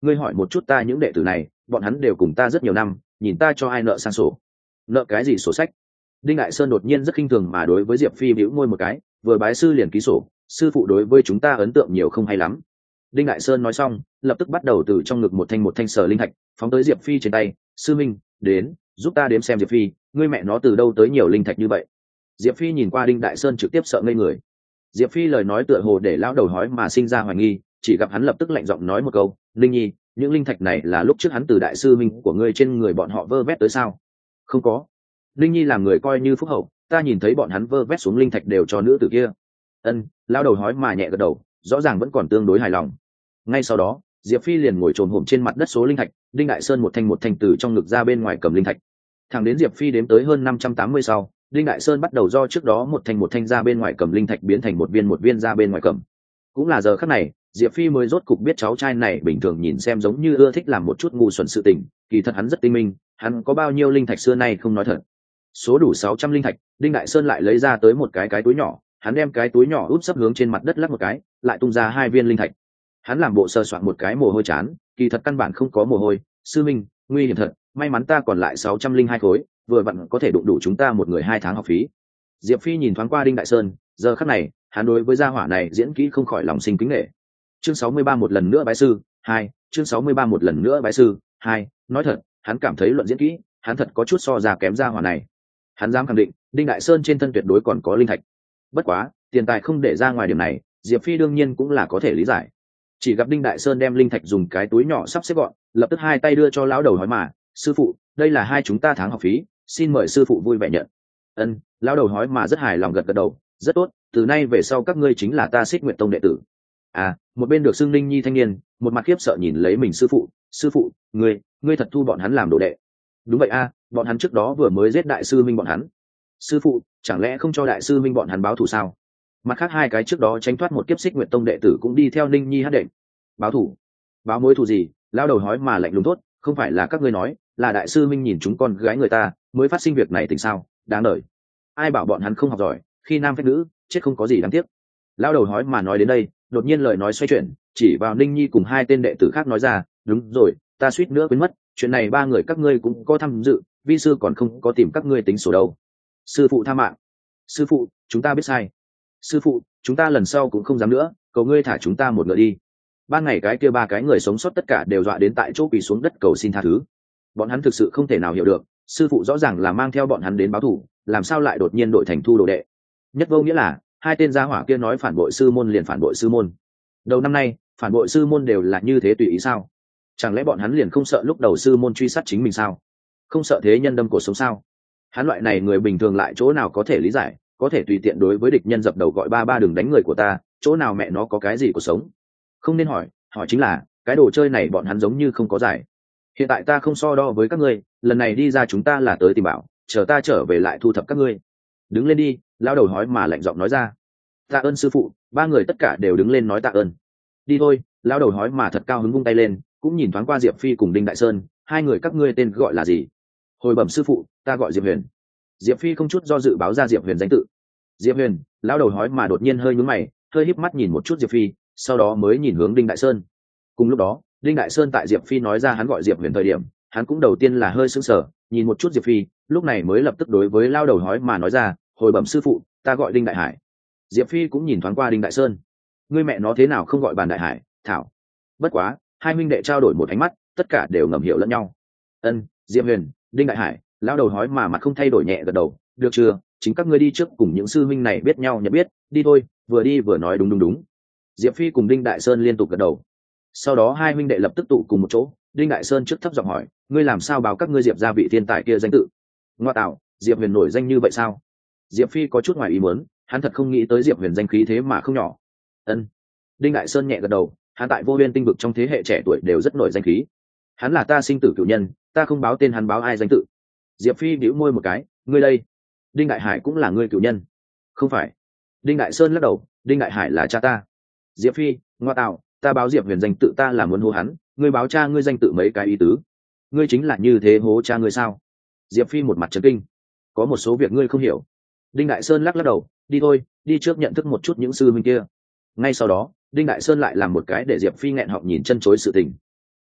ngươi hỏi một chút ta những đệ tử này, bọn hắn đều cùng ta rất nhiều năm, nhìn ta cho ai nợ sang sổ. Nợ cái gì sổ sách? Đinh Đại Sơn đột nhiên rất khinh thường mà đối với Diệp Phi bĩu môi một cái, vừa bái sư liền ký sổ, sư phụ đối với chúng ta ấn tượng nhiều không hay lắm. Đinh Đại Sơn nói xong, lập tức bắt đầu từ trong ngực một thanh sở linh thạch, phóng tới Diệp Phi trên tay, sư minh, đến, giúp ta đếm xem. Diệp Phi, ngươi mẹ nó từ đâu tới nhiều linh thạch như vậy? Diệp Phi nhìn qua Đinh Đại Sơn trực tiếp sợ ngây người. Diệp Phi lời nói tựa hồ để lão đầu hói mà sinh ra hoài nghi, chỉ gặp hắn lập tức lạnh giọng nói một câu, linh nhi, những linh thạch này là lúc trước hắn từ đại sư minh của ngươi trên người bọn họ vơ vét tới sao? Không có. Linh nhi làm người coi như phúc hậu, ta nhìn thấy bọn hắn vơ vét xuống linh thạch đều cho nữ tử kia. Ân, lão đầu hói mà nhẹ gật đầu, rõ ràng vẫn còn tương đối hài lòng. Ngay sau đó, Diệp Phi liền ngồi trồm hổm trên mặt đất số linh thạch, Đinh Đại Sơn một thanh từ trong ngực ra bên ngoài cầm linh thạch. Thẳng đến Diệp Phi đếm tới hơn 580 sau, Đinh Đại Sơn bắt đầu do trước đó một thanh ra bên ngoài cầm linh thạch biến thành một viên ra bên ngoài cầm. Cũng là giờ khắc này, Diệp Phi mới rốt cục biết cháu trai này bình thường nhìn xem giống như ưa thích làm một chút ngu xuẩn sự tình, kỳ thật hắn rất tinh minh, hắn có bao nhiêu linh thạch xưa nay không nói thật. Số đủ 600 linh thạch, Đinh Đại Sơn lại lấy ra tới một cái túi nhỏ, hắn đem cái túi nhỏ úp sấp hướng trên mặt đất lắc một cái, lại tung ra 2 viên linh thạch. Hắn làm bộ sờ soạn một cái mồ hôi chán, kỳ thật căn bản không có mồ hôi. Sư minh, nguy hiểm thật, may mắn ta còn lại 602 khối, vừa vặn có thể đụng đủ chúng ta một người 2 tháng học phí. Diệp Phi nhìn thoáng qua Đinh Đại Sơn, giờ khắc này, hắn đối với gia hỏa này diễn kỹ không khỏi lòng sinh kính nể. Chương 63 một lần nữa bái sư 2, chương 63 một lần nữa bái sư 2, nói thật, hắn cảm thấy luận diễn kỹ, hắn thật có chút so ra kém gia hỏa này. Hắn dám khẳng định, Đinh Đại Sơn trên thân tuyệt đối còn có linh thạch. Bất quá, tiền tài không để ra ngoài điểm này, Diệp Phi đương nhiên cũng là có thể lý giải. Chỉ gặp Đinh Đại Sơn đem linh thạch dùng cái túi nhỏ sắp xếp gọn, lập tức 2 tay đưa cho lão đầu hói mà, sư phụ, đây là 2 chúng ta tháng học phí, xin mời sư phụ vui vẻ nhận. Ân, lão đầu hói mà rất hài lòng gật đầu, rất tốt, từ nay về sau các ngươi chính là ta Xích Nguyệt Tông đệ tử. À, một bên được xưng Linh Nhi thanh niên, một mặt khiếp sợ nhìn lấy mình sư phụ, ngươi thật thu bọn hắn làm đồ đệ? Đúng vậy a, bọn hắn trước đó vừa mới giết đại sư minh bọn hắn. Sư phụ, chẳng lẽ không cho đại sư minh bọn hắn báo thù sao? Mặt khác 2 cái trước đó tránh thoát một kiếp Xích Nguyệt Tông đệ tử cũng đi theo Linh Nhi hát đệm. Báo thù? Báo mối thù gì? Lão đầu hói mà lạnh lùng thốt, không phải là các ngươi nói, là đại sư minh nhìn chúng con gái người ta, mới phát sinh việc này tình sao? Đáng đời. Ai bảo bọn hắn không học giỏi, khi nam phép nữ, chết không có gì đáng tiếc. Lão đầu hói mà nói đến đây, đột nhiên lời nói xoay chuyển, chỉ vào Ninh Nhi cùng 2 tên đệ tử khác nói ra, đúng rồi, ta suýt nữa quên mất, chuyện này 3 người các ngươi cũng có tham dự, vi sư còn không có tìm các ngươi tính sổ đâu. Sư phụ tha mạng. Sư phụ, chúng ta biết sai. Sư phụ, chúng ta lần sau cũng không dám nữa, cầu ngươi thả chúng ta một ngựa đi. Ban ngày cái kia 3 cái người sống sót tất cả đều dọa đến tại chỗ quỳ xuống đất cầu xin tha thứ. Bọn hắn thực sự không thể nào hiểu được, sư phụ rõ ràng là mang theo bọn hắn đến báo thù, làm sao lại đột nhiên đổi thành thu đồ đệ. Nhất vô nghĩa là 2 tên gia hỏa kia nói phản bội sư môn liền phản bội sư môn. Đầu năm nay, phản bội sư môn đều là như thế tùy ý sao? Chẳng lẽ bọn hắn liền không sợ lúc đầu sư môn truy sát chính mình sao? Không sợ thế nhân đâm cổ sống sao? Hắn loại này người bình thường lại chỗ nào có thể lý giải, có thể tùy tiện đối với địch nhân dập đầu gọi ba đừng đánh người của ta, chỗ nào mẹ nó có cái gì của sống? Không nên hỏi chính là, cái đồ chơi này bọn hắn giống như không có giải. Hiện tại ta không so đo với các ngươi, lần này đi ra chúng ta là tới tìm bảo, chờ ta trở về lại thu thập các ngươi. Đứng lên đi, lão đầu hói mà lạnh giọng nói ra. Tạ ơn sư phụ. 3 người tất cả đều đứng lên nói tạ ơn. Đi thôi, lão đầu hói mà thật cao hứng vung tay lên, cũng nhìn thoáng qua Diệp Phi cùng Đinh Đại Sơn, 2 người các ngươi tên gọi là gì? Hồi bẩm sư phụ, ta gọi Diệp Huyền. Diệp Phi không chút do dự báo ra Diệp Huyền danh tự. Diệp Huyền, lão đầu hói mà đột nhiên hơi nhướng mày, hơi híp mắt nhìn một chút Diệp Phi, sau đó mới nhìn hướng Đinh Đại Sơn. Cùng lúc đó, Đinh Đại Sơn tại Diệp Phi nói ra hắn gọi Diệp Huyền thời điểm, hắn cũng đầu tiên là hơi sững sờ, nhìn một chút Diệp Phi, lúc này mới lập tức đối với lão đầu hói mà nói ra, hồi bẩm sư phụ, ta gọi Đinh Đại Hải. Diệp Phi cũng nhìn thoáng qua Đinh Đại Sơn, ngươi mẹ nó thế nào không gọi Bàn Đại Hải, thảo. Bất quá, 2 huynh đệ trao đổi một ánh mắt, tất cả đều ngầm hiểu lẫn nhau. Ân, Diệp Huyền, Đinh Đại Hải, lão đầu hói mà mặt không thay đổi nhẹ gật đầu, được chưa, chính các ngươi đi trước cùng những sư huynh này biết nhau nhận biết, đi thôi, vừa đi vừa nói đúng. Diệp Phi cùng Đinh Đại Sơn liên tục gật đầu. Sau đó 2 huynh đệ lập tức tụ cùng một chỗ, Đinh Đại Sơn trước thấp giọng hỏi, ngươi làm sao báo các ngươi Diệp gia vị thiên tài kia danh tự? Ngoa tạo, Diệp Huyền nổi danh như vậy sao? Diệp Phi có chút ngoài ý muốn, hắn thật không nghĩ tới Diệp Huyền danh khí thế mà không nhỏ. Ân. Đinh Đại Sơn nhẹ gật đầu, hắn tại Vô Uyên tinh vực trong thế hệ trẻ tuổi đều rất nổi danh khí. Hắn là ta sinh tử cửu nhân, ta không báo tên hắn báo ai danh tự. Diệp Phi bĩu môi một cái, ngươi đây. Đinh Đại Hải cũng là ngươi cửu nhân? Không phải. Đinh Đại Sơn lắc đầu, Đinh Đại Hải là cha ta. Diệp Phi, ngoa tạo, ta báo Diệp Huyền danh tự ta là muốn hô hắn, ngươi báo cha ngươi danh tự mấy cái ý tứ? Ngươi chính là như thế hố cha ngươi sao? Diệp Phi một mặt trấn kinh, có một số việc ngươi không hiểu. Đinh Đại Sơn lắc đầu, đi thôi, đi trước nhận thức một chút những sư huynh kia. Ngay sau đó, Đinh Đại Sơn lại làm một cái để Diệp Phi nghẹn họng nhìn chân chối sự tình.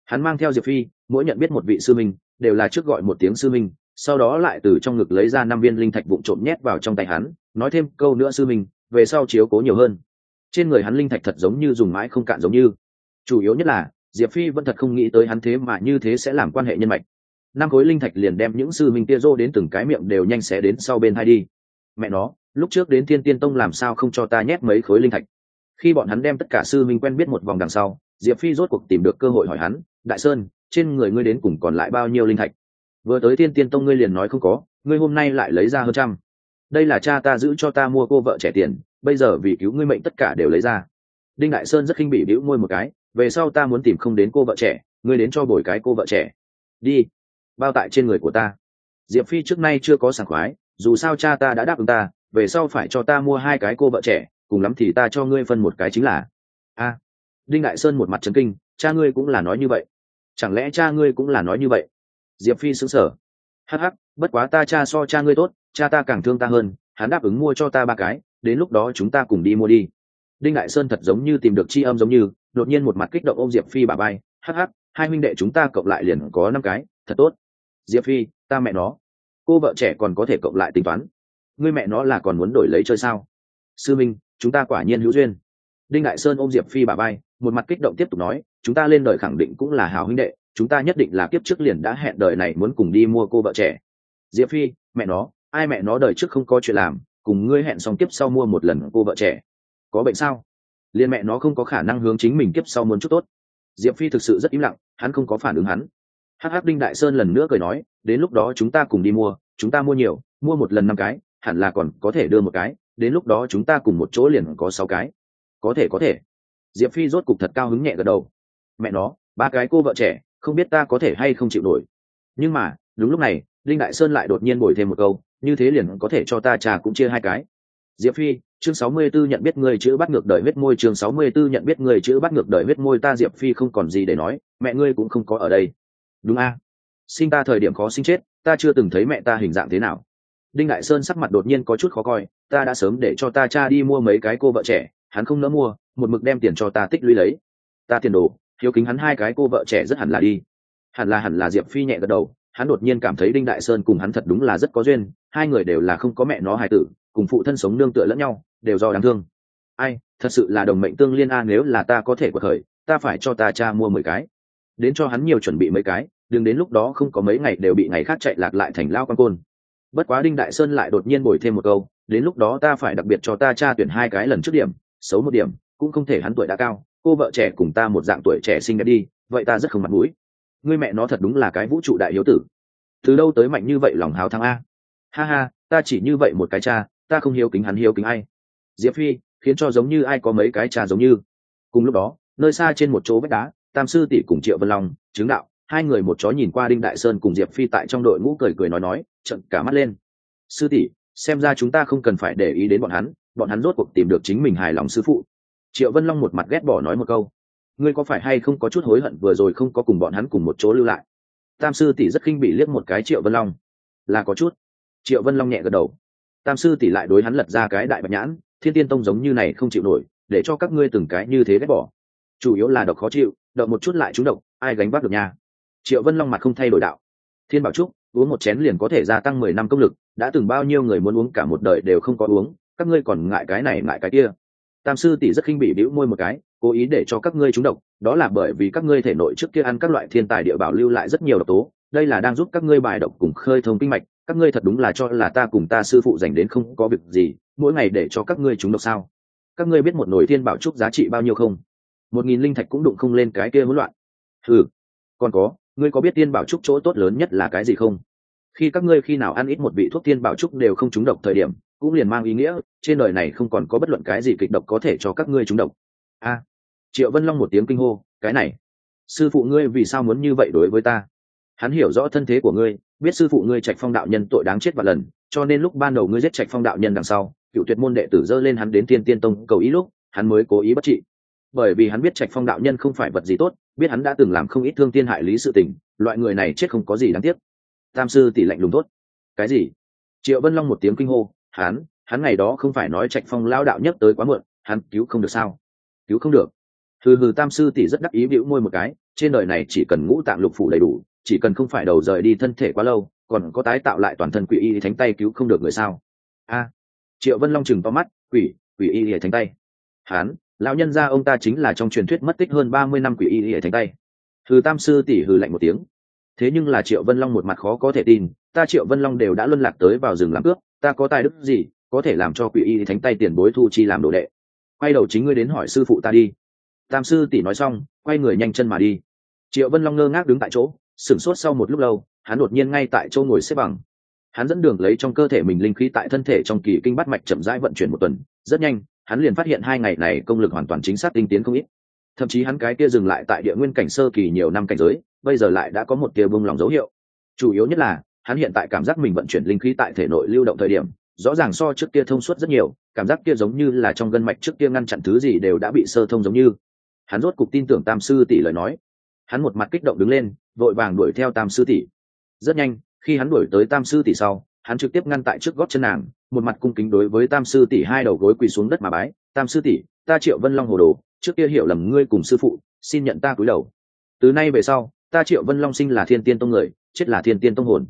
Hắn mang theo Diệp Phi, mỗi nhận biết một vị sư minh đều là trước gọi một tiếng sư minh, sau đó lại từ trong ngực lấy ra 5 viên linh thạch vụn trộm nhét vào trong tay hắn, nói thêm câu nữa sư minh, về sau chiếu cố nhiều hơn. Trên người hắn linh thạch thật giống như dùng mãi không cạn giống như. Chủ yếu nhất là Diệp Phi vẫn thật không nghĩ tới hắn thế mà như thế sẽ làm quan hệ nhân mạch. 5 khối linh thạch liền đem những sư minh kia rô đến từng cái miệng đều nhanh xé đến sau bên hai đi. Mẹ nó, lúc trước đến Thiên Tiên Tông làm sao không cho ta nhét mấy khối linh thạch? Khi bọn hắn đem tất cả sư minh quen biết một vòng đằng sau, Diệp Phi rốt cuộc tìm được cơ hội hỏi hắn, Đại Sơn, trên người ngươi đến cùng còn lại bao nhiêu linh thạch? Vừa tới Thiên Tiên Tông ngươi liền nói không có, ngươi hôm nay lại lấy ra hơn trăm. Đây là cha ta giữ cho ta mua cô vợ trẻ tiền, bây giờ vì cứu ngươi mệnh tất cả đều lấy ra. Đinh Đại Sơn rất khinh bỉ bĩu môi một cái, về sau ta muốn tìm không đến cô vợ trẻ, ngươi đến cho bồi cái cô vợ trẻ. Đi, bao tại trên người của ta. Diệp Phi trước nay chưa có sảng khoái, dù sao cha ta đã đáp ứng ta, về sau phải cho ta mua 2 cái cô vợ trẻ, cùng lắm thì ta cho ngươi phân một cái chính là. A. Đinh Đại Sơn một mặt chấn kinh, cha ngươi cũng là nói như vậy? Chẳng lẽ cha ngươi cũng là nói như vậy? Diệp Phi sững sờ. Hắc hắc, bất quá ta cha so cha ngươi tốt, cha ta càng thương ta hơn, hắn đáp ứng mua cho ta 3 cái, đến lúc đó chúng ta cùng đi mua đi. Đinh Đại Sơn thật giống như tìm được chi âm giống như, đột nhiên một mặt kích động ôm Diệp Phi bả vai, hắc hắc, 2 huynh đệ chúng ta cộng lại liền có 5 cái, thật tốt. Diệp Phi, ta mẹ nó, cô vợ trẻ còn có thể cộng lại tính toán, ngươi mẹ nó là còn muốn đổi lấy chơi sao? Sư minh, chúng ta quả nhiên hữu duyên. Đinh Đại Sơn ôm Diệp Phi bả vai, một mặt kích động tiếp tục nói, chúng ta lên đời khẳng định cũng là hảo huynh đệ, chúng ta nhất định là kiếp trước liền đã hẹn đời này muốn cùng đi mua cô vợ trẻ. Diệp Phi, mẹ nó, ai mẹ nó đời trước không có chuyện làm, cùng ngươi hẹn xong kiếp sau mua một lần cô vợ trẻ, có bệnh sao? Liên mẹ nó không có khả năng hướng chính mình kiếp sau muốn chút tốt. Diệp Phi thực sự rất im lặng, hắn không có phản ứng hắn. Hắc Đinh Đại Sơn lần nữa cười nói, đến lúc đó chúng ta cùng đi mua, chúng ta mua nhiều, mua một lần 5 cái, hẳn là còn có thể đưa một cái, đến lúc đó chúng ta cùng một chỗ liền có 6 cái. Có thể. Diệp Phi rốt cục thật cao hứng nhẹ gật đầu. Mẹ nó, 3 cái cô vợ trẻ, không biết ta có thể hay không chịu nổi. Nhưng mà, đúng lúc này, Đinh Đại Sơn lại đột nhiên bồi thêm một câu, như thế liền có thể cho ta trà cũng chia 2 cái. Diệp Phi, chương 64 nhận biết người chữ bắt ngược đời huyết môi, chương 64 nhận biết người chữ bắt ngược đời huyết môi. Ta Diệp Phi không còn gì để nói, mẹ ngươi cũng không có ở đây. Đúng a? Sinh ta thời điểm khó sinh chết, ta chưa từng thấy mẹ ta hình dạng thế nào. Đinh Đại Sơn sắc mặt đột nhiên có chút khó coi, ta đã sớm để cho ta cha đi mua mấy cái cô vợ trẻ, hắn không nỡ mua, một mực đem tiền cho ta tích lũy lấy. Ta tiền đồ, hiếu kính hắn 2 cái cô vợ trẻ rất hẳn là đi. Hẳn là Diệp Phi nhẹ gật đầu, hắn đột nhiên cảm thấy Đinh Đại Sơn cùng hắn thật đúng là rất có duyên, 2 người đều là không có mẹ nó hài tử, cùng phụ thân sống nương tựa lẫn nhau, đều do đáng thương. Ai, thật sự là đồng mệnh tương liên a, nếu là ta có thể quật khởi, ta phải cho ta cha mua 10 cái. Đến cho hắn nhiều chuẩn bị mấy cái, đừng đến lúc đó không có mấy ngày đều bị ngày khác chạy lạc lại thành lao quan côn. Bất quá Đinh Đại Sơn lại đột nhiên bồi thêm một câu, đến lúc đó ta phải đặc biệt cho ta cha tuyển 2 cái lần trước điểm, xấu một điểm, cũng không thể hắn tuổi đã cao, cô vợ trẻ cùng ta một dạng tuổi trẻ xinh đẹp đi, vậy ta rất không mặt mũi. Ngươi mẹ nó thật đúng là cái vũ trụ đại hiếu tử. Từ đâu tới mạnh như vậy lòng hào thắng a? Ha ha, ta chỉ như vậy một cái cha, ta không hiếu kính hắn hiếu kính ai? Diệp Phi, khiến cho giống như ai có mấy cái cha giống như. Cùng lúc đó, nơi xa trên một chỗ vách đá, Tam sư tỷ cùng Triệu Vân Long, chứng đạo, 2 người một chó nhìn qua Đinh Đại Sơn cùng Diệp Phi tại trong đội ngũ cười cười nói, trợn cả mắt lên. Sư tỷ, xem ra chúng ta không cần phải để ý đến bọn hắn rốt cuộc tìm được chính mình hài lòng sư phụ. Triệu Vân Long một mặt ghét bỏ nói một câu, ngươi có phải hay không có chút hối hận vừa rồi không có cùng bọn hắn cùng một chỗ lưu lại? Tam sư tỷ rất khinh bỉ liếc một cái Triệu Vân Long, là có chút. Triệu Vân Long nhẹ gật đầu. Tam sư tỷ lại đối hắn lật ra cái đại bạch nhãn, Thiên Tiên Tông giống như này không chịu nổi, để cho các ngươi từng cái như thế ghét bỏ. Chủ yếu là độc khó chịu, đậu một chút lại trúng độc, ai gánh vác được nha. Triệu Vân Long mặt không thay đổi đạo. Thiên Bảo Trúc, uống một chén liền có thể gia tăng 10 năm công lực, đã từng bao nhiêu người muốn uống cả một đời đều không có uống, các ngươi còn ngại cái này ngại cái kia. Tam sư tỷ rất khinh bỉ bĩu môi một cái, cố ý để cho các ngươi trúng độc, đó là bởi vì các ngươi thể nội trước kia ăn các loại thiên tài địa bảo lưu lại rất nhiều độc tố, đây là đang giúp các ngươi bài độc cùng khơi thông kinh mạch, các ngươi thật đúng là cho là ta cùng ta sư phụ dành đến không có việc gì, mỗi ngày để cho các ngươi trúng độc sao? Các ngươi biết một nồi Thiên Bảo Trúc giá trị bao nhiêu không? 1000 linh thạch cũng đụng không lên cái kia hỗn loạn. Ừ, còn có, ngươi có biết Thiên Bảo Trúc chỗ tốt lớn nhất là cái gì không? Khi các ngươi khi nào ăn ít một vị thuốc Thiên Bảo Trúc đều không trúng độc thời điểm, cũng liền mang ý nghĩa trên đời này không còn có bất luận cái gì kịch độc có thể cho các ngươi trúng độc. A. Triệu Vân Long một tiếng kinh hô, cái này, sư phụ ngươi vì sao muốn như vậy đối với ta? Hắn hiểu rõ thân thế của ngươi, biết sư phụ ngươi Trạch Phong đạo nhân tội đáng chết vạn lần, cho nên lúc ban đầu ngươi giết Trạch Phong đạo nhân đằng sau, Cựu Tuyệt môn đệ tử dơ lên hắn đến Tiên Tiên Tông cầu ý lúc, hắn mới cố ý bất trị. Bởi vì hắn biết Trạch Phong đạo nhân không phải vật gì tốt, biết hắn đã từng làm không ít thương thiên hại lý sự tình, loại người này chết không có gì đáng tiếc. Tam sư tỷ lạnh lùng tốt. Cái gì? Triệu Vân Long một tiếng kinh hô, hắn ngày đó không phải nói Trạch Phong lão đạo nhất tới quá muộn, hắn cứu không được sao? Cứu không được. Hừ, Tam sư tỷ rất đắc ý bĩu môi một cái, trên đời này chỉ cần ngũ tạng lục phủ đầy đủ, chỉ cần không phải đầu rời đi thân thể quá lâu, còn có tái tạo lại toàn thân quỷ y thánh tay cứu không được người sao? A. Triệu Vân Long chừng to mắt, quỷ y thánh tay. Hán, lão nhân gia ông ta chính là trong truyền thuyết mất tích hơn 30 năm quỷ y thánh tay. Hừ, Tam sư tỷ hừ lạnh một tiếng. Thế nhưng là Triệu Vân Long một mặt khó có thể tin, ta Triệu Vân Long đều đã luân lạc tới vào rừng làm cướp, ta có tài đức gì có thể làm cho quỷ y thánh tay tiền bối thu chi làm đồ đệ? Quay đầu chính ngươi đến hỏi sư phụ ta đi. Tam sư tỷ nói xong, quay người nhanh chân mà đi. Triệu Vân Long ngơ ngác đứng tại chỗ, sửng sốt sau một lúc lâu, hắn đột nhiên ngay tại chỗ ngồi xếp bằng. Hắn dẫn đường lấy trong cơ thể mình linh khí tại thân thể trong kỳ kinh bát mạch chậm rãi vận chuyển một tuần, rất nhanh, hắn liền phát hiện 2 ngày này công lực hoàn toàn chính xác tinh tiến không ít. Thậm chí hắn cái kia dừng lại tại địa nguyên cảnh sơ kỳ nhiều năm cảnh giới, bây giờ lại đã có một tia bung lòng dấu hiệu. Chủ yếu nhất là, hắn hiện tại cảm giác mình vận chuyển linh khí tại thể nội lưu động thời điểm, rõ ràng so trước kia thông suốt rất nhiều, cảm giác kia giống như là trong gân mạch trước kia ngăn chặn thứ gì đều đã bị sơ thông giống như. Hắn rốt cục tin tưởng Tam sư tỷ lời nói. Hắn một mặt kích động đứng lên, vội vàng đuổi theo Tam sư tỷ. Rất nhanh, khi hắn đuổi tới Tam sư tỷ sau, hắn trực tiếp ngăn tại trước gót chân nàng, một mặt cung kính đối với Tam sư tỷ 2 đầu gối quỳ xuống đất mà bái. Tam sư tỷ, ta Triệu Vân Long hồ đồ, trước kia hiểu lầm ngươi cùng sư phụ, xin nhận ta cúi đầu. Từ nay về sau, ta Triệu Vân Long sinh là Thiên Tiên tông người, chết là Thiên Tiên tông hồn.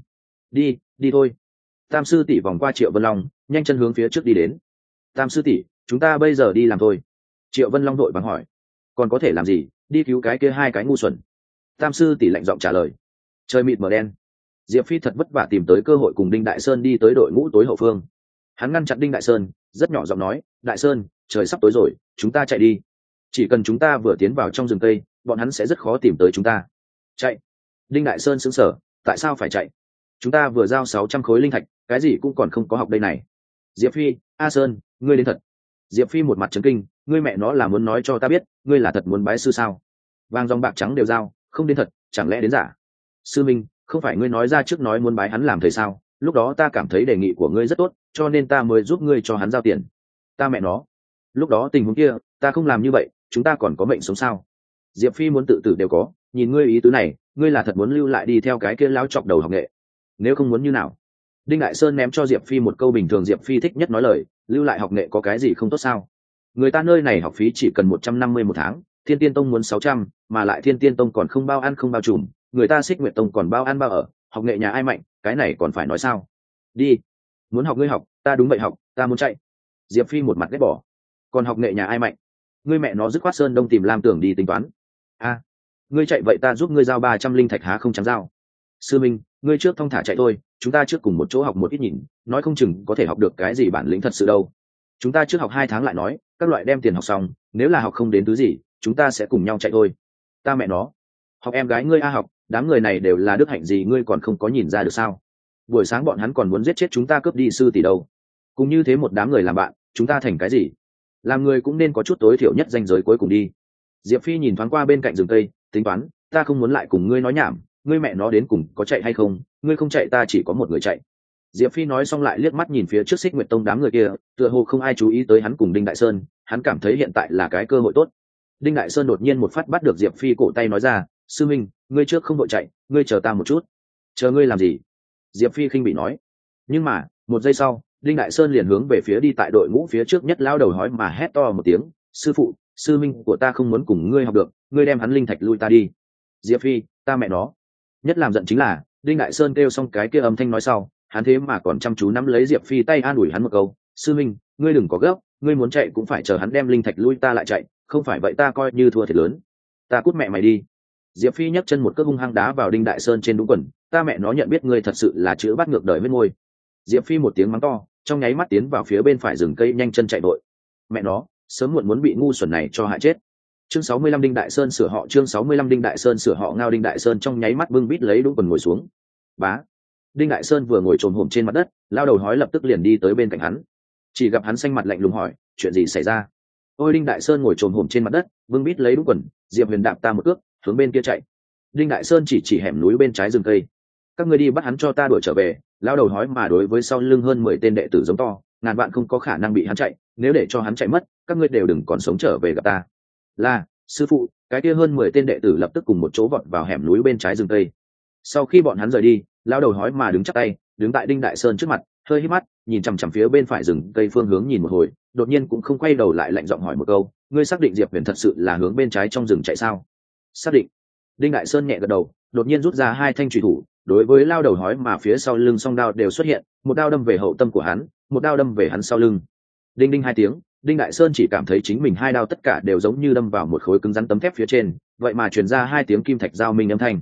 Đi thôi. Tam sư tỷ vòng qua Triệu Vân Long, nhanh chân hướng phía trước đi đến. Tam sư tỷ, chúng ta bây giờ đi làm thôi. Triệu Vân Long vội vàng hỏi. Còn có thể làm gì, đi cứu cái kia 2 cái ngu xuẩn. Tam sư tỷ lạnh giọng trả lời. Trời mịt mờ đen. Diệp Phi thật vất vả tìm tới cơ hội cùng Đinh Đại Sơn đi tới đội ngũ tối hậu phương. Hắn ngăn chặn Đinh Đại Sơn, rất nhỏ giọng nói, Đại Sơn, trời sắp tối rồi, chúng ta chạy đi. Chỉ cần chúng ta vừa tiến vào trong rừng cây, bọn hắn sẽ rất khó tìm tới chúng ta. Chạy? Đinh Đại Sơn sững sờ, tại sao phải chạy? Chúng ta vừa giao 600 khối linh thạch, cái gì cũng còn không có học đây này. Diệp Phi, A Sơn, ngươi đến thật. Diệp Phi một mặt chấn kinh, ngươi mẹ nó là muốn nói cho ta biết, ngươi là thật muốn bái sư sao? Vàng dòng bạc trắng đều giao, không đến thật, chẳng lẽ đến giả? Sư Minh, không phải ngươi nói ra trước nói muốn bái hắn làm thầy sao? Lúc đó ta cảm thấy đề nghị của ngươi rất tốt, cho nên ta mới giúp ngươi cho hắn giao tiền. Ta mẹ nó, lúc đó tình huống kia, ta không làm như vậy, chúng ta còn có mệnh sống sao? Diệp Phi muốn tự tử đều có, nhìn ngươi ý tứ này, ngươi là thật muốn lưu lại đi theo cái kia lão chọc đầu học nghệ. Nếu không muốn như nào? Đinh Đại Sơn ném cho Diệp Phi một câu bình thường Diệp Phi thích nhất nói lời, lưu lại học nghệ có cái gì không tốt sao? Người ta nơi này học phí chỉ cần 150 một tháng, Thiên Tiên Tông muốn 600, mà lại Thiên Tiên Tông còn không bao ăn không bao trùm, người ta Xích Nguyệt Tông còn bao ăn bao ở, học nghệ nhà ai mạnh, cái này còn phải nói sao? Đi, muốn học ngươi học, ta đúng vậy học, ta muốn chạy. Diệp Phi một mặt ghét bỏ. Còn học nghệ nhà ai mạnh? Ngươi mẹ nó dứt khoát Sơn Đông tìm Lam Tưởng đi tính toán. A, ngươi chạy vậy ta giúp ngươi giao 300 linh thạch há không trắng giao. Sư Minh, ngươi trước thong thả chạy thôi, chúng ta trước cùng một chỗ học một ít nhìn, nói không chừng có thể học được cái gì bản lĩnh thật sự đâu. Chúng ta trước học 2 tháng lại nói, các loại đem tiền học xong, nếu là học không đến thứ gì, chúng ta sẽ cùng nhau chạy thôi. Ta mẹ nó, học em gái ngươi a học, đám người này đều là đức hạnh gì ngươi còn không có nhìn ra được sao? Buổi sáng bọn hắn còn muốn giết chết chúng ta cướp đi sư tỷ đâu. Cùng như thế một đám người làm bạn, chúng ta thành cái gì? Làm người cũng nên có chút tối thiểu nhất ranh giới cuối cùng đi. Diệp Phi nhìn thoáng qua bên cạnh rừng cây, tính toán, ta không muốn lại cùng ngươi nói nhảm, ngươi mẹ nó đến cùng có chạy hay không, ngươi không chạy ta chỉ có một người chạy. Diệp Phi nói xong lại liếc mắt nhìn phía trước Xích Nguyệt Tông đám người kia, tựa hồ không ai chú ý tới hắn cùng Đinh Đại Sơn, hắn cảm thấy hiện tại là cái cơ hội tốt. Đinh Đại Sơn đột nhiên một phát bắt được Diệp Phi cổ tay nói ra, sư minh, ngươi trước không đội chạy, ngươi chờ ta một chút. Chờ ngươi làm gì? Diệp Phi khinh bị nói. Nhưng mà, một giây sau, Đinh Đại Sơn liền hướng về phía đi tại đội ngũ phía trước nhất lao đầu hói mà hét to một tiếng, sư phụ, sư minh của ta không muốn cùng ngươi học được, ngươi đem hắn linh thạch lui ta đi. Diệp Phi, ta mẹ nó. Nhất làm giận chính là, Đinh Đại Sơn kêu xong cái kia âm thanh nói sau, hắn thế mà còn chăm chú nắm lấy Diệp Phi tay an ủi hắn một câu, sư minh, ngươi đừng có gấp, ngươi muốn chạy cũng phải chờ hắn đem linh thạch lui ta lại chạy, không phải vậy ta coi như thua thiệt lớn. Ta cút mẹ mày đi. Diệp Phi nhấc chân một cước hung hăng đá vào Đinh Đại Sơn trên đúng quần, ta mẹ nó nhận biết ngươi thật sự là chữ bắt ngược đời với ngôi. Diệp Phi một tiếng mắng to, trong nháy mắt tiến vào phía bên phải rừng cây nhanh chân chạy vội. Mẹ nó, sớm muộn muốn bị ngu xuẩn này cho hại chết. Chương 65 Đinh Đại Sơn sửa họ, chương 65 Đinh Đại Sơn sửa họ ngao. Đinh Đại Sơn trong nháy mắt bưng bít lấy đúng quần ngồi xuống. Bá. Đinh Đại Sơn vừa ngồi trồm hổm trên mặt đất, lao đầu hói lập tức liền đi tới bên cạnh hắn. Chỉ gặp hắn xanh mặt lạnh lùng hỏi, chuyện gì xảy ra? Ôi, Đinh Đại Sơn ngồi trồm hổm trên mặt đất, bưng bít lấy đúng quần, Diệp Huyền đạp ta một cước, hướng bên kia chạy. Đinh Đại Sơn chỉ hẻm núi bên trái rừng cây. Các ngươi đi bắt hắn cho ta đuổi trở về. Lao đầu hói mà đối với sau lưng hơn 10 tên đệ tử giống to, ngàn vạn không có khả năng bị hắn chạy, nếu để cho hắn chạy mất, các ngươi đều đừng còn sống trở về gặp ta. Là, sư phụ. Cái kia hơn 10 tên đệ tử lập tức cùng một chỗ vọt vào hẻm núi bên trái rừng cây. Sau khi bọn hắn rời đi, lao đầu hói mà đứng chắp tay, đứng tại Đinh Đại Sơn trước mặt, hơi hít mắt, nhìn chằm chằm phía bên phải rừng cây phương hướng nhìn một hồi, đột nhiên cũng không quay đầu lại lạnh giọng hỏi một câu, ngươi xác định Diệp Huyền thật sự là hướng bên trái trong rừng chạy sao? Xác định. Đinh Đại Sơn nhẹ gật đầu, đột nhiên rút ra hai thanh chùy thủ, đối với lao đầu hói mà phía sau lưng song đao đều xuất hiện, một đao đâm về hậu tâm của hắn, một đao đâm về hắn sau lưng. Đinh đinh hai tiếng, Đinh Đại Sơn chỉ cảm thấy chính mình hai đao tất cả đều giống như đâm vào một khối cứng rắn tấm thép phía trên, vậy mà truyền ra hai tiếng kim thạch giao minh âm thanh.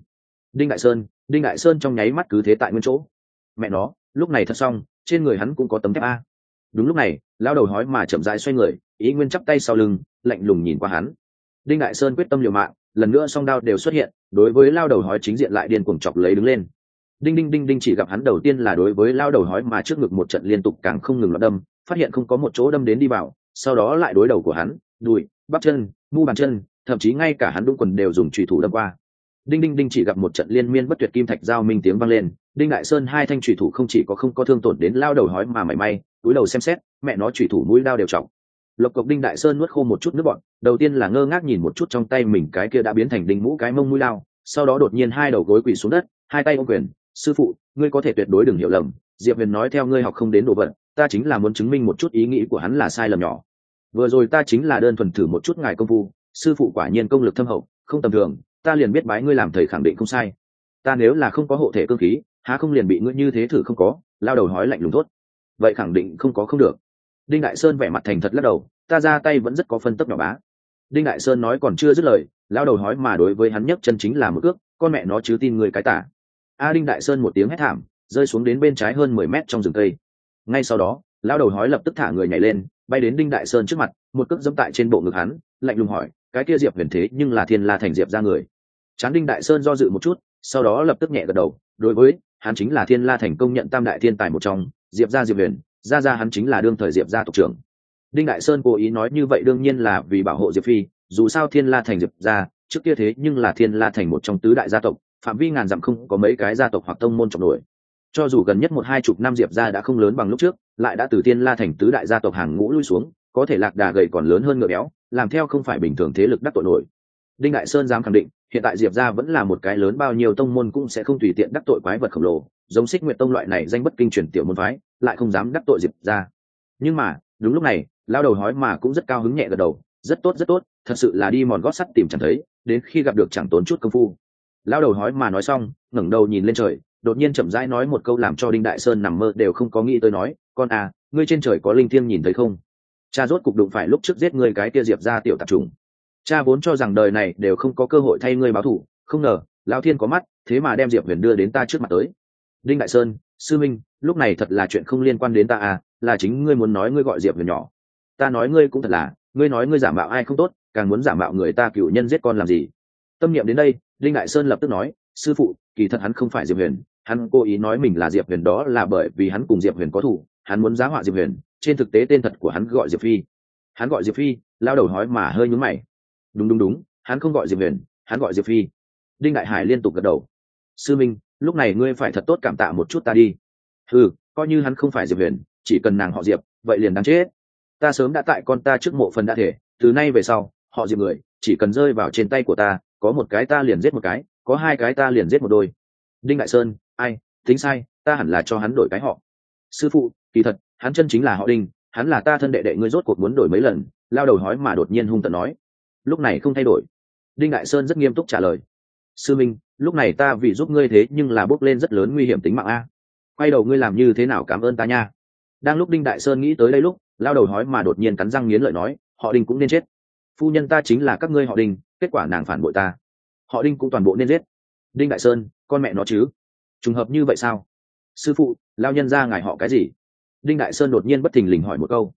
Đinh Đại Sơn trong nháy mắt cứ thế tại nguyên chỗ. Mẹ nó, lúc này thật xong, trên người hắn cũng có tấm thép a. Đúng lúc này, lao đầu hói mà chậm rãi xoay người, ý nguyên chắp tay sau lưng, lạnh lùng nhìn qua hắn. Đinh Đại Sơn quyết tâm liều mạng, lần nữa song đao đều xuất hiện, đối với lao đầu hói chính diện lại điên cuồng chọc lấy đứng lên. Đinh đinh đinh đinh, chỉ gặp hắn đầu tiên là đối với lao đầu hói mà trước ngực một trận liên tục càng không ngừng loạt đâm, phát hiện không có một chỗ đâm đến đi vào, sau đó lại đối đầu của hắn, đùi, bắp chân, mu bàn chân, thậm chí ngay cả hắn đũng quần đều dùng chùy thủ đâm qua. Đinh đinh đinh, chỉ gặp một trận liên miên bất tuyệt kim thạch giao minh tiếng vang lên. Đinh Đại Sơn hai thanh chùy thủ không chỉ có không có thương tổn đến lao đầu hói mà mảy may, cúi đầu xem xét, mẹ nó chùy thủ mũi đao đều trọng. Lộc cộc. Đinh Đại Sơn nuốt khô một chút nước bọt, đầu tiên là ngơ ngác nhìn một chút trong tay mình cái kia đã biến thành đinh mũ cái mông mũi lao, sau đó đột nhiên hai đầu gối quỳ xuống đất, hai tay ôm quyền, sư phụ, ngươi có thể tuyệt đối đừng hiểu lầm, Diệp Huyền nói theo ngươi học không đến đồ vật, ta chính là muốn chứng minh một chút ý nghĩ của hắn là sai lầm nhỏ. Vừa rồi ta chính là đơn thuần thử một chút ngài công phu, sư phụ quả nhiên công lực thâm hậu, không tầm thường, ta liền biết bái ngươi làm thầy khẳng định không sai. Ta nếu là không có hộ thể cương khí, há không liền bị ngươi như thế thử không có? Lao đầu hói lạnh lùng thốt. Vậy khẳng định không có không được. Đinh Đại Sơn vẻ mặt thành thật lắc đầu, ta ra tay vẫn rất có phân tấp nhỏ bá. Đinh Đại Sơn nói còn chưa dứt lời, lao đầu hói mà đối với hắn nhấc chân chính là một cước, con mẹ nó chứ tin người cái tả. Đinh Đại Sơn một tiếng hét thảm, rơi xuống đến bên trái hơn 10 mét trong rừng cây. Ngay sau đó, lao đầu hói lập tức thả người nhảy lên, bay đến Đinh Đại Sơn trước mặt, một cước giẫm tại trên bộ ngực hắn, lạnh lùng hỏi, cái kia Diệp Huyền thế nhưng là Thiên La Thành Diệp ra người. Chán Đinh Đại Sơn do dự một chút, sau đó lập tức nhẹ gật đầu, đối với hắn chính là Thiên La Thành công nhận tam đại thiên tài một trong, Diệp gia Diệp Huyền, ra hắn chính là đương thời Diệp gia tộc trưởng. Đinh Đại Sơn cố ý nói như vậy đương nhiên là vì bảo hộ Diệp Phi, dù sao Thiên La Thành Diệp gia trước kia thế nhưng là Thiên La Thành một trong tứ đại gia tộc, phạm vi ngàn dặm không có mấy cái gia tộc hoặc tông môn trọng nổi. Cho dù gần nhất 1-2 năm Diệp gia đã không lớn bằng lúc trước, lại đã từ Thiên La Thành tứ đại gia tộc hàng ngũ lui xuống, có thể lạc đà gầy còn lớn hơn ngựa béo, làm theo không phải bình thường thế lực đắc tội nổi. Đinh Đại Sơn dám khẳng định, hiện tại Diệp gia vẫn là một cái lớn bao nhiêu tông môn cũng sẽ không tùy tiện đắc tội quái vật khổng lồ, giống Xích Nguyệt Tông loại này danh bất kinh truyền tiểu môn phái, lại không dám đắc tội Diệp gia. Nhưng mà, đúng lúc này, lao đầu hói mà cũng rất cao hứng nhẹ gật đầu, rất tốt, thật sự là đi mòn gót sắt tìm chẳng thấy, đến khi gặp được chẳng tốn chút công phu. Lao đầu hói mà nói xong, ngẩng đầu nhìn lên trời, đột nhiên chậm rãi nói một câu làm cho Đinh Đại Sơn nằm mơ đều không có nghĩ tới nói, con à, ngươi trên trời có linh thiêng nhìn thấy không? Cha rốt cục đụng phải lúc trước giết ngươi cái kia Diệp gia tiểu tạp trùng. Cha vốn cho rằng đời này đều không có cơ hội thay ngươi báo thù, không ngờ lão thiên có mắt, thế mà đem Diệp Huyền đưa đến ta trước mặt tới. Đinh Đại Sơn, sư minh, lúc này thật là chuyện không liên quan đến ta à, là chính ngươi muốn nói ngươi gọi Diệp Huyền nhỏ. Ta nói ngươi cũng thật là, ngươi nói ngươi giả mạo ai không tốt, càng muốn giả mạo người ta cựu nhân giết con làm gì? Tâm niệm đến đây, Đinh Đại Sơn lập tức nói, sư phụ, kỳ thật hắn không phải Diệp Huyền, hắn cố ý nói mình là Diệp Huyền đó là bởi vì hắn cùng Diệp Huyền có thù, hắn muốn giá họa Diệp Huyền, trên thực tế tên thật của hắn gọi Diệp Phi. Hắn gọi Diệp Phi, lao đầu hói mà hơi nhướng mày. Đúng, hắn không gọi Diệp Huyền, hắn gọi Diệp Phi. Đinh Đại Hải liên tục gật đầu. Sư minh, lúc này ngươi phải thật tốt cảm tạ một chút ta đi. Coi như hắn không phải Diệp Huyền, chỉ cần nàng họ Diệp, vậy liền đáng chết. Ta sớm đã tại con ta trước mộ phần đã thể, từ nay về sau, họ Diệp người, chỉ cần rơi vào trên tay của ta, có một cái ta liền giết một cái, có hai cái ta liền giết một đôi. Đinh Đại Sơn, ai, tính sai, ta hẳn là cho hắn đổi cái họ. Sư phụ, kỳ thật, hắn chân chính là họ Đinh, hắn là ta thân đệ đệ, ngươi rốt cuộc muốn đổi mấy lần? Lao đầu hói mà đột nhiên hung tợn nói. Lúc này không thay đổi. Đinh Đại Sơn rất nghiêm túc trả lời. Sư minh, lúc này ta vì giúp ngươi thế nhưng là bốc lên rất lớn nguy hiểm tính mạng a. Quay đầu ngươi làm như thế nào cảm ơn ta nha. Đang lúc Đinh Đại Sơn nghĩ tới đây lúc, lao đầu hói mà đột nhiên cắn răng nghiến lợi nói, họ Đinh cũng nên chết. Phu nhân ta chính là các ngươi họ Đinh, kết quả nàng phản bội ta, họ Đinh cũng toàn bộ nên giết. Đinh Đại Sơn, con mẹ nó chứ, trùng hợp như vậy sao? Sư phụ, lao nhân ra ngài họ cái gì? Đinh Đại Sơn đột nhiên bất thình lình hỏi một câu.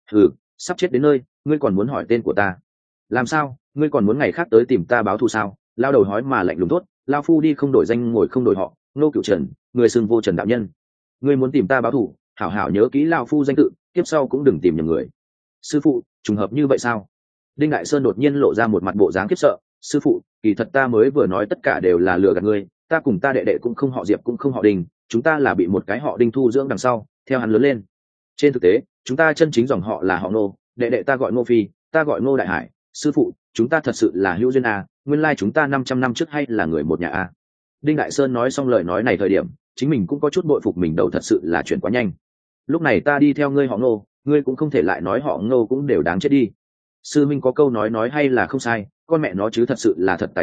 Sắp chết đến nơi, ngươi còn muốn hỏi tên của ta? Làm sao, ngươi còn muốn ngày khác tới tìm ta báo thù sao? Lao đầu hói mà lạnh lùng thốt, lao phu đi không đổi danh ngồi không đổi họ, Nô Cửu Trần, người xưng vô trần đạo nhân. Ngươi muốn tìm ta báo thù, hảo hảo nhớ kỹ lao phu danh tự, tiếp sau cũng đừng tìm nhầm người. Sư phụ, trùng hợp như vậy sao? Đinh Đại Sơn đột nhiên lộ ra một mặt bộ dáng khiếp sợ. Sư phụ, kỳ thật ta mới vừa nói tất cả đều là lừa gạt ngươi, ta cùng ta đệ đệ cũng không họ Diệp cũng không họ Đinh, chúng ta là bị một cái họ Đinh thu dưỡng đằng sau, theo hắn lớn lên. Trên thực tế, chúng ta chân chính dòng họ là họ Ngô, đệ đệ ta gọi Ngô Phi, ta gọi Ngô Đại Hải. Sư phụ, chúng ta thật sự là hữu duyên à, nguyên lai chúng ta 500 năm trước hay là người một nhà à. Đinh Đại Sơn nói xong lời nói này thời điểm, chính mình cũng có chút bội phục mình đầu thật sự là chuyển quá nhanh. Lúc này ta đi theo ngươi họ Ngô, ngươi cũng không thể lại nói họ Ngô cũng đều đáng chết đi. Sư minh có câu nói hay là không sai, con mẹ nó chứ thật sự là thật tài tình,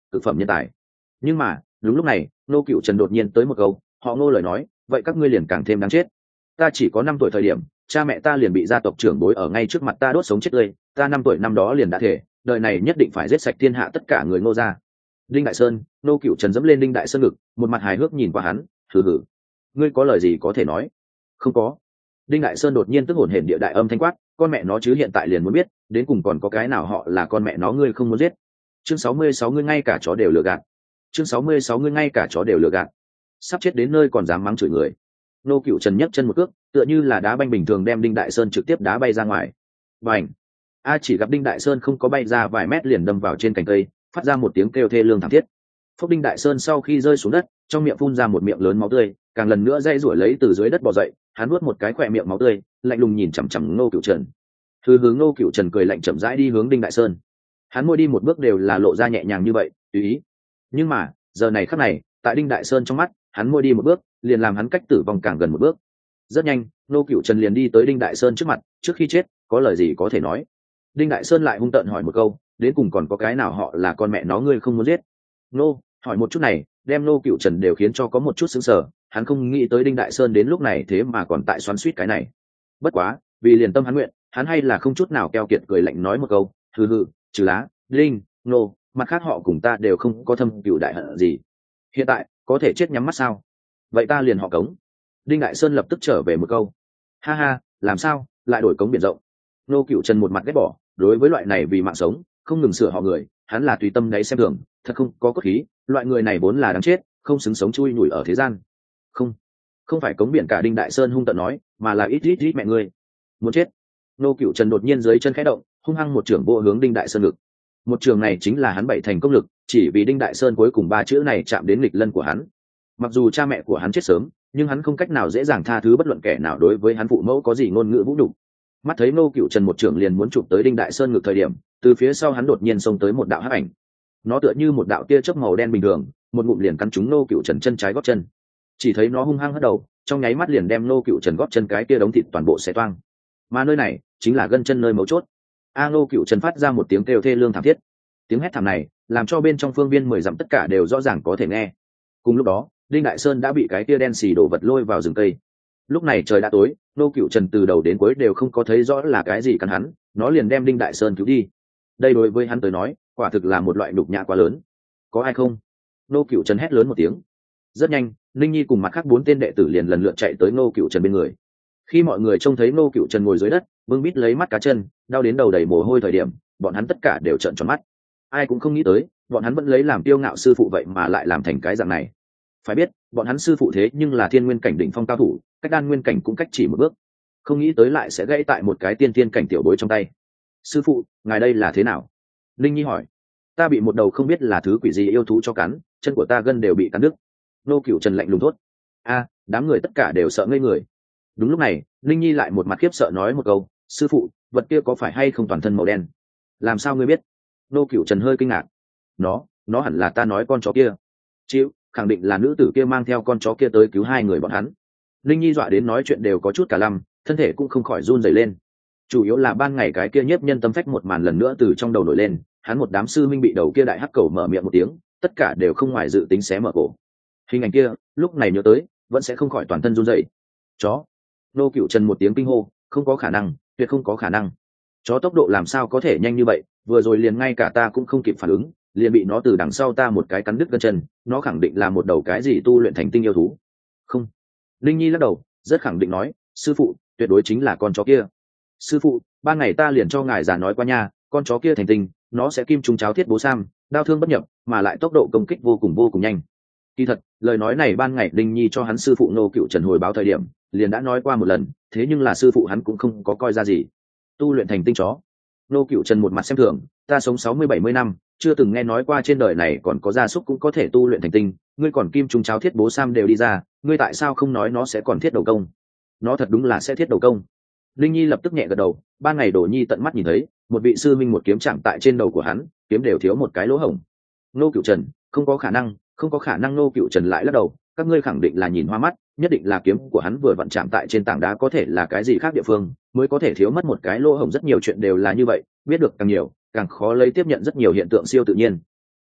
cực phẩm nhân tài. Nhưng mà đúng lúc này Ngô Cựu Trần đột nhiên tới một câu, họ Ngô lời nói, vậy các ngươi liền càng thêm đáng chết. Ta chỉ có 5 tuổi thời điểm, cha mẹ ta liền bị gia tộc trưởng bối ở ngay trước mặt ta đốt sống chết tươi, ta 5 tuổi năm đó liền đã thể đời này nhất định phải giết sạch thiên hạ tất cả người Ngô gia. Đinh Đại Sơn. Ngô Cựu Trần dẫm lên Đinh Đại Sơn ngực, một mặt hài hước nhìn qua hắn, hừ hừ, ngươi có lời gì có thể nói? Không có. Đinh Đại Sơn đột nhiên tức hổn hển địa đại âm thanh quát, con mẹ nó chứ hiện tại liền muốn biết đến cùng còn có cái nào họ là con mẹ nó ngươi không muốn giết. Chương 66 ngươi ngay cả chó đều lừa gạt. Chương 66 ngươi ngay cả chó đều lừa gạt. Sắp chết đến nơi còn dám mắng chửi người. Ngô Cựu Trần nhấc chân một cước, tựa như là đá banh bình thường đem Đinh Đại Sơn trực tiếp đá bay ra ngoài. Bành! A chỉ gặp Đinh Đại Sơn không có bay ra vài mét liền đâm vào trên cành cây, phát ra một tiếng kêu thê lương thảm thiết. Phúc Đinh Đại Sơn sau khi rơi xuống đất, trong miệng phun ra một miệng lớn máu tươi, càng lần nữa dây rủi lấy từ dưới đất bò dậy, hắn nuốt một cái khỏe miệng máu tươi, lạnh lùng nhìn chằm chằm Ngô Cựu Trần. Hướng Ngô Cựu Trần cười lạnh chậm rãi đi hướng Đinh Đại Sơn. Hắn mỗi đi một bước đều là lộ ra nhẹ nhàng như vậy, tùy ý. Nhưng mà giờ này khắc này, tại Đinh Đại Sơn trong mắt, hắn mỗi đi một bước liền làm hắn cách tử vong càng gần một bước. Rất nhanh, Ngô Cựu Trần liền đi tới Đinh Đại Sơn trước mặt, trước khi chết có lời gì có thể nói. Đinh Đại Sơn lại hung tợn hỏi một câu, đến cùng còn có cái nào họ là con mẹ nó ngươi không muốn giết? Nô, hỏi một chút này, đem Ngô Cựu Trần đều khiến cho có một chút sững sờ, hắn không nghĩ tới Đinh Đại Sơn đến lúc này thế mà còn tại xoắn xuýt cái này. Bất quá, vì liền tâm hắn nguyện, hắn hay là không chút nào keo kiệt cười lạnh nói một câu, hừ hừ, trừ lá, Đinh, Nô, mặt khác họ cùng ta đều không có thâm cựu đại hận gì. Hiện tại, có thể chết nhắm mắt sao? Vậy ta liền họ Cống. Đinh Đại Sơn lập tức trở về một câu. Ha ha, làm sao, lại đổi Cống biển rộng? Ngô Cựu Trần một mặt ghét bỏ, đối với loại này vì mạng sống, không ngừng sửa họ người, hắn là tùy tâm đấy xem thường, thật không có cốt khí, loại người này vốn là đáng chết, không xứng sống chui nhủi ở thế gian. Không phải Cống biển cả. Đinh Đại Sơn hung tợn nói, mà là ít mẹ ngươi. Muốn chết. Ngô Cựu Trần đột nhiên dưới chân khẽ động, hung hăng một chưởng vô hướng Đinh Đại Sơn ngực. Một trường này chính là hắn 7 thành công lực, chỉ vì Đinh Đại Sơn cuối cùng 3 chữ này chạm đến nghịch lân của hắn. Mặc dù cha mẹ của hắn chết sớm, nhưng hắn không cách nào dễ dàng tha thứ bất luận kẻ nào đối với hắn phụ mẫu có gì ngôn ngữ vũ nhục. Mắt thấy Ngô Cựu Trần một trưởng liền muốn chụp tới Đinh Đại Sơn ngược thời điểm, từ phía sau hắn đột nhiên xông tới một đạo hắc ảnh. Nó tựa như một đạo tia chớp màu đen bình thường, một ngụm liền cắn trúng Ngô Cựu Trần chân trái gót chân. Chỉ thấy nó hung hăng hất đầu, trong nháy mắt liền đem Ngô Cựu Trần gót chân cái kia đống thịt toàn bộ xé toang. Mà nơi này chính là gân chân nơi mấu chốt. Ngô Cựu Trần phát ra một tiếng kêu thê lương thảm thiết. Tiếng hét thảm này làm cho bên trong phương viên 10 dặm tất cả đều rõ ràng có thể nghe. Cùng lúc đó, Đinh Đại Sơn đã bị cái kia đen xì đổ vật lôi vào rừng cây. Lúc này trời đã tối, Ngô Cựu Trần từ đầu đến cuối đều không có thấy rõ là cái gì cắn hắn, nó liền đem Đinh Đại Sơn cứu đi. Đây đối với hắn tới nói, quả thực là một loại nhục nhã quá lớn. Có ai không? Ngô Cựu Trần hét lớn một tiếng. Rất nhanh, Linh Nhi cùng mặt khác 4 tên đệ tử liền lần lượt chạy tới Ngô Cựu Trần bên người. Khi mọi người trông thấy Ngô Cựu Trần ngồi dưới đất, bưng bít lấy mắt cá chân, đau đến đầu đầy mồ hôi thời điểm, bọn hắn tất cả đều trợn tròn mắt. Ai cũng không nghĩ tới, bọn hắn vẫn lấy làm tiêu ngạo sư phụ vậy mà lại làm thành cái dạng này. Phải biết, bọn hắn sư phụ thế nhưng là thiên nguyên cảnh đỉnh phong cao thủ, cách đan nguyên cảnh cũng cách chỉ một bước. Không nghĩ tới lại sẽ gãy tại một cái tiên thiên cảnh tiểu bối trong tay. Sư phụ, ngài đây là thế nào? Linh Nhi hỏi. Ta bị một đầu không biết là thứ quỷ gì yêu thú cho cắn, chân của ta gân đều bị cắn đứt. Ngô Cựu Trần lạnh lùng thốt. Đám người tất cả đều sợ ngây người. Đúng lúc này, Linh Nhi lại một mặt khiếp sợ nói một câu, sư phụ, vật kia có phải hay không toàn thân màu đen? Làm sao ngươi biết? Ngô Cựu Trần hơi kinh ngạc. Nó hẳn là ta nói con chó kia. Chịu, khẳng định là nữ tử kia mang theo con chó kia tới cứu 2 người bọn hắn. Linh Nhi dọa đến nói chuyện đều có chút cả lăm, thân thể cũng không khỏi run rẩy lên. Chủ yếu là ban ngày cái kia nhiếp nhân tâm phách một màn lần nữa từ trong đầu nổi lên, hắn một đám sư minh bị đầu kia đại hắc cầu mở miệng một tiếng, tất cả đều không ngoài dự tính xé mở cổ. Hình ảnh kia, lúc này nhớ tới, vẫn sẽ không khỏi toàn thân run rẩy. Chó. Ngô Cựu Trần một tiếng kinh hô, không có khả năng, tuyệt không có khả năng. Chó tốc độ làm sao có thể nhanh như vậy, vừa rồi liền ngay cả ta cũng không kịp phản ứng, liền bị nó từ đằng sau ta một cái cắn đứt gân chân, nó khẳng định là một đầu cái gì tu luyện thành tinh yêu thú. Không. Linh Nhi lắc đầu, rất khẳng định nói, sư phụ, tuyệt đối chính là con chó kia. Sư phụ, ban ngày ta liền cho ngài già nói qua nha, con chó kia thành tinh, nó sẽ kim trùng cháo thiết bố sam, đao thương bất nhập, mà lại tốc độ công kích vô cùng nhanh. Kỳ thật, lời nói này ban ngày Linh Nhi cho hắn sư phụ Ngô Cựu Trần hồi báo thời điểm, liền đã nói qua một lần, thế nhưng là sư phụ hắn cũng không có coi ra gì. Tu luyện thành tinh chó. Ngô Cựu Trần một mặt xem thường, ta sống 60-70 năm, chưa từng nghe nói qua trên đời này còn có gia súc cũng có thể tu luyện thành tinh, ngươi còn kim trùng cháo thiết bố sam đều đi ra, ngươi tại sao không nói nó sẽ còn thiết đầu công? Nó thật đúng là sẽ thiết đầu công. Linh Nhi lập tức nhẹ gật đầu, ban ngày Đồ Nhi tận mắt nhìn thấy, một vị sư minh một kiếm chạm tại trên đầu của hắn, kiếm đều thiếu một cái lỗ hổng. Ngô Cựu Trần, không có khả năng. Ngô Cựu Trần lại lắc đầu, các ngươi khẳng định là nhìn hoa mắt, nhất định là kiếm của hắn vừa vặn chạm tại trên tảng đá có thể là cái gì khác địa phương, mới có thể thiếu mất một cái lỗ hổng, rất nhiều chuyện đều là như vậy, biết được càng nhiều, càng khó lấy tiếp nhận rất nhiều hiện tượng siêu tự nhiên.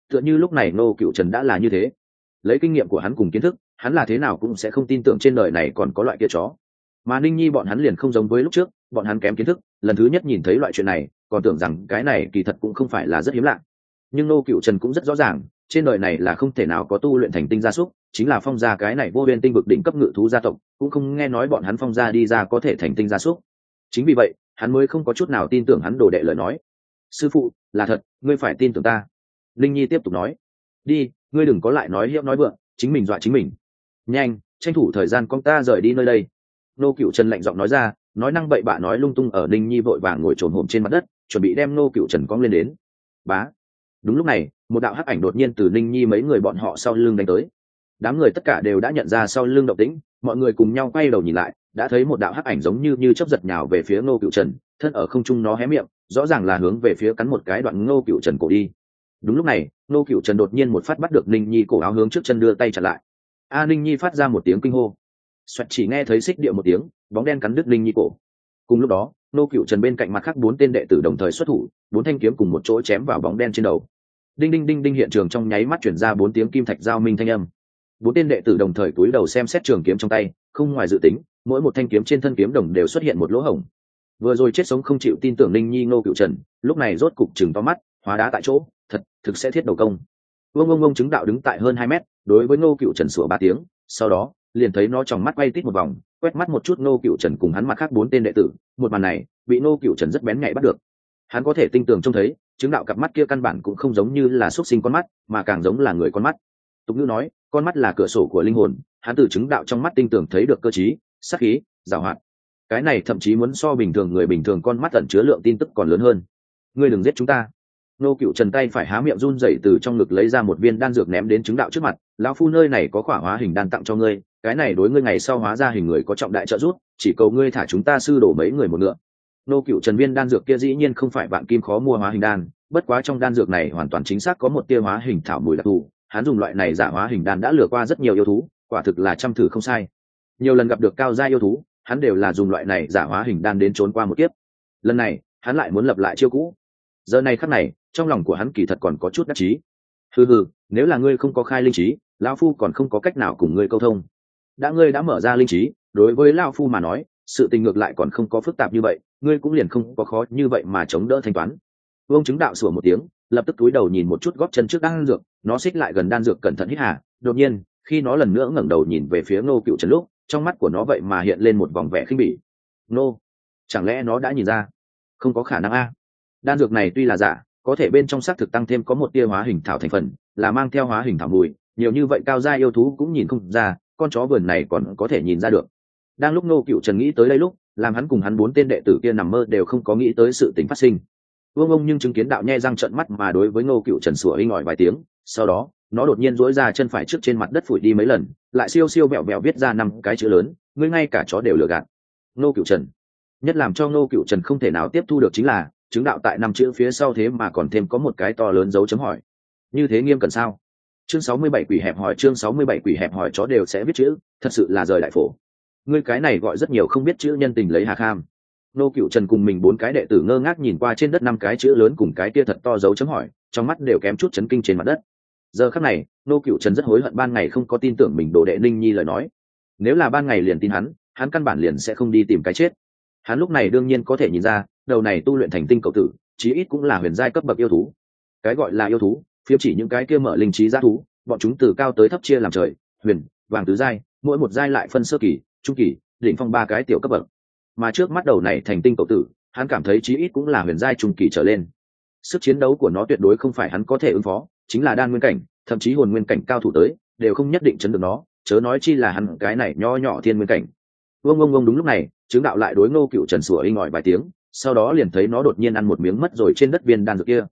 tựa như lúc này Ngô Cựu Trần đã là như thế. Lấy kinh nghiệm của hắn cùng kiến thức, hắn là thế nào cũng sẽ không tin tưởng trên đời này còn có loại kia chó. Mà Ninh Nhi bọn hắn liền không giống với lúc trước, bọn hắn kém kiến thức, lần thứ nhất nhìn thấy loại chuyện này còn tưởng rằng cái này kỳ thật cũng không phải là rất hiếm lạ. Nhưng Ngô Cựu Trần cũng rất rõ ràng, trên đời này là không thể nào có tu luyện thành tinh gia súc, chính là Phong gia cái này vô biên tinh vực đỉnh cấp ngự thú gia tộc cũng không nghe nói bọn hắn Phong gia đi ra có thể thành tinh gia súc. Chính vì vậy hắn mới không có chút nào tin tưởng hắn đồ đệ lời nói. Sư phụ, là thật, ngươi phải tin tưởng ta. Linh Nhi tiếp tục nói. Đi, ngươi đừng có lại nói hiệu nói vượng, chính mình dọa chính mình. Nhanh, tranh thủ thời gian con ta rời đi nơi đây. Ngô Cựu Trần lạnh giọng nói ra, nói năng bậy bạ nói lung tung. Ở Linh Nhi vội vàng ngồi trồn hổm trên mặt đất, chuẩn bị đem Ngô Cựu Trần cong lên đến. Bá. Đúng lúc này, một đạo hắc ảnh đột nhiên từ Linh Nhi mấy người bọn họ sau lưng đánh tới. Đám người tất cả đều đã nhận ra sau lưng động tĩnh, mọi người cùng nhau quay đầu nhìn lại, đã thấy một đạo hắc ảnh giống như chớp giật nhào về phía Ngô Cựu Trần, thân ở không trung nó hé miệng, rõ ràng là hướng về phía cắn một cái đoạn Ngô Cựu Trần cổ đi. Đúng lúc này, Ngô Cựu Trần đột nhiên một phát bắt được Ninh Nhi cổ áo hướng trước chân đưa tay chặn lại. Ninh Nhi phát ra một tiếng kinh hô. Xoẹt, chỉ nghe thấy xích điệu một tiếng, bóng đen cắn đứt Ninh Nhi cổ. Cùng lúc đó, Ngô Cựu Trần bên cạnh mặt khác 4 tên đệ tử đồng thời xuất thủ, 4 thanh kiếm cùng một chỗ chém vào bóng đen trên đầu. Đinh đinh đinh đinh, hiện trường trong nháy mắt chuyển ra 4 tiếng kim thạch giao minh thanh âm. 4 tên đệ tử đồng thời cúi đầu xem xét trường kiếm trong tay, không ngoài dự tính, mỗi một thanh kiếm trên thân kiếm đồng đều xuất hiện một lỗ hổng. Vừa rồi chết sống không chịu tin tưởng Ninh Nhi Ngô Cựu Trần, lúc này rốt cục chừng to mắt, hóa đá tại chỗ, thực sẽ thiết đầu công. Ông chứng đạo đứng tại hơn 2 mét, đối với Ngô Cựu Trần sủa 3 tiếng, sau đó liền thấy nó tròng mắt quay tít một vòng, quét mắt một chút Ngô Cựu Trần cùng hắn mặt khác 4 tên đệ tử. Một màn này bị Ngô Cựu Trần rất bén nhạy bắt được. Hắn có thể tinh tường trông thấy, chứng đạo cặp mắt kia căn bản cũng không giống như là xuất sinh con mắt, mà càng giống là người con mắt. Tục ngữ nói, con mắt là cửa sổ của linh hồn, hắn từ chứng đạo trong mắt tinh tường thấy được cơ trí, sắc khí, giàu hoạt. Cái này thậm chí muốn so bình thường người bình thường con mắt ẩn chứa lượng tin tức còn lớn hơn. Ngươi đừng giết chúng ta. Ngô Cựu Trần tay phải há miệng run rẩy từ trong ngực lấy ra một viên đan dược ném đến chứng đạo trước mặt. Lão phu nơi này có khỏa hóa hình đan tặng cho ngươi, cái này đối ngươi ngày sau hóa ra hình người có trọng đại trợ giúp, chỉ cầu ngươi thả chúng ta sư đổ mấy người một ngựa. Ngô Cựu Trần viên đan dược kia dĩ nhiên không phải vạn kim khó mua hóa hình đan, bất quá trong đan dược này hoàn toàn chính xác có một tia hóa hình thảo mùi đặc thù. Hắn dùng loại này giả hóa hình đan đã lừa qua rất nhiều yêu thú, quả thực là chăm thử không sai. Nhiều lần gặp được cao gia yêu thú, hắn đều là dùng loại này giả hóa hình đan đến trốn qua một kiếp. Lần này hắn lại muốn lập lại chiêu cũ. Giờ này khắc này, trong lòng của hắn kỳ thật còn có chút đắc chí. Hừ, nếu là ngươi không có khai linh trí, lão phu còn không có cách nào cùng ngươi câu thông. Đã ngươi đã mở ra linh trí, đối với lão phu mà nói, sự tình ngược lại còn không có phức tạp như vậy, ngươi cũng liền không có khó như vậy mà chống đỡ thanh toán. Vương chứng đạo sủa một tiếng, lập tức cúi đầu nhìn một chút gót chân trước đan dược, nó xích lại gần đan dược cẩn thận hít hà. Đột nhiên, khi nó lần nữa ngẩng đầu nhìn về phía Ngô Cựu Trần lúc, trong mắt của nó vậy mà hiện lên một vòng vẻ khinh bỉ. Nô, chẳng lẽ nó đã nhìn ra? Không có khả năng a. Đan dược này tuy là giả, có thể bên trong xác thực tăng thêm có một tia hóa hình thảo thành phần, là mang theo hóa hình thảo mùi, nhiều như vậy cao gia yêu thú cũng nhìn không ra, con chó vườn này còn có thể nhìn ra được. Đang lúc Ngô Cựu Trần nghĩ tới đây lúc, làm hắn cùng hắn 4 tên đệ tử kia nằm mơ đều không có nghĩ tới sự tình phát sinh. Ông nhưng chứng kiến đạo nhe răng trợn mắt mà đối với Ngô Cựu Trần sủa inh ỏi vài tiếng, sau đó nó đột nhiên duỗi ra chân phải trước trên mặt đất phủi đi mấy lần, lại siêu siêu vẹo vẹo viết ra 5 cái chữ lớn, ngươi ngay cả chó đều lừa gạt. Ngô Cựu Trần. Nhất làm cho Ngô Cựu Trần không thể nào tiếp thu được chính là, chứng đạo tại 5 chữ phía sau thế mà còn thêm có một cái to lớn dấu chấm hỏi. Như thế nghiêm cẩn sao? Chương 67 quỷ hẹp hỏi, chương 67 quỷ hẹp hỏi, chó đều sẽ viết chữ, thật sự là rời đại phổ. Ngươi cái này gọi rất nhiều không biết chữ nhân tình lấy hà kham. Ngô Cựu Trần cùng mình 4 cái đệ tử ngơ ngác nhìn qua trên đất 5 cái chữ lớn cùng cái kia thật to dấu chấm hỏi, trong mắt đều kém chút chấn kinh trên mặt đất. Giờ khắc này, Ngô Cựu Trần rất hối hận ban ngày không có tin tưởng mình đồ đệ Ninh Nhi lời nói. Nếu là ban ngày liền tin hắn căn bản liền sẽ không đi tìm cái chết. Hắn lúc này đương nhiên có thể nhìn ra, đầu này tu luyện thành tinh cậu tử, chí ít cũng là huyền giai cấp bậc yêu thú. Cái gọi là yêu thú, phiếm chỉ những cái kia mở linh trí giá thú, bọn chúng từ cao tới thấp chia làm trời, huyền, vàng tứ giai, mỗi một giai lại phân sơ kỳ, trung kỳ, đỉnh phong 3 cái tiểu cấp bậc. Mà trước mắt đầu này thành tinh cậu tử, hắn cảm thấy chí ít cũng là huyền giai trung kỳ trở lên. Sức chiến đấu của nó tuyệt đối không phải hắn có thể ứng phó, chính là đan nguyên cảnh, thậm chí hồn nguyên cảnh cao thủ tới, đều không nhất định chấn được nó, chớ nói chi là hắn cái này nho nhỏ thiên nguyên cảnh. Ông đúng lúc này, chứng đạo lại đối Ngô Cựu Trần sủa inh ỏi vài tiếng, sau đó liền thấy nó đột nhiên ăn một miếng mất rồi trên đất viên đan dược kia.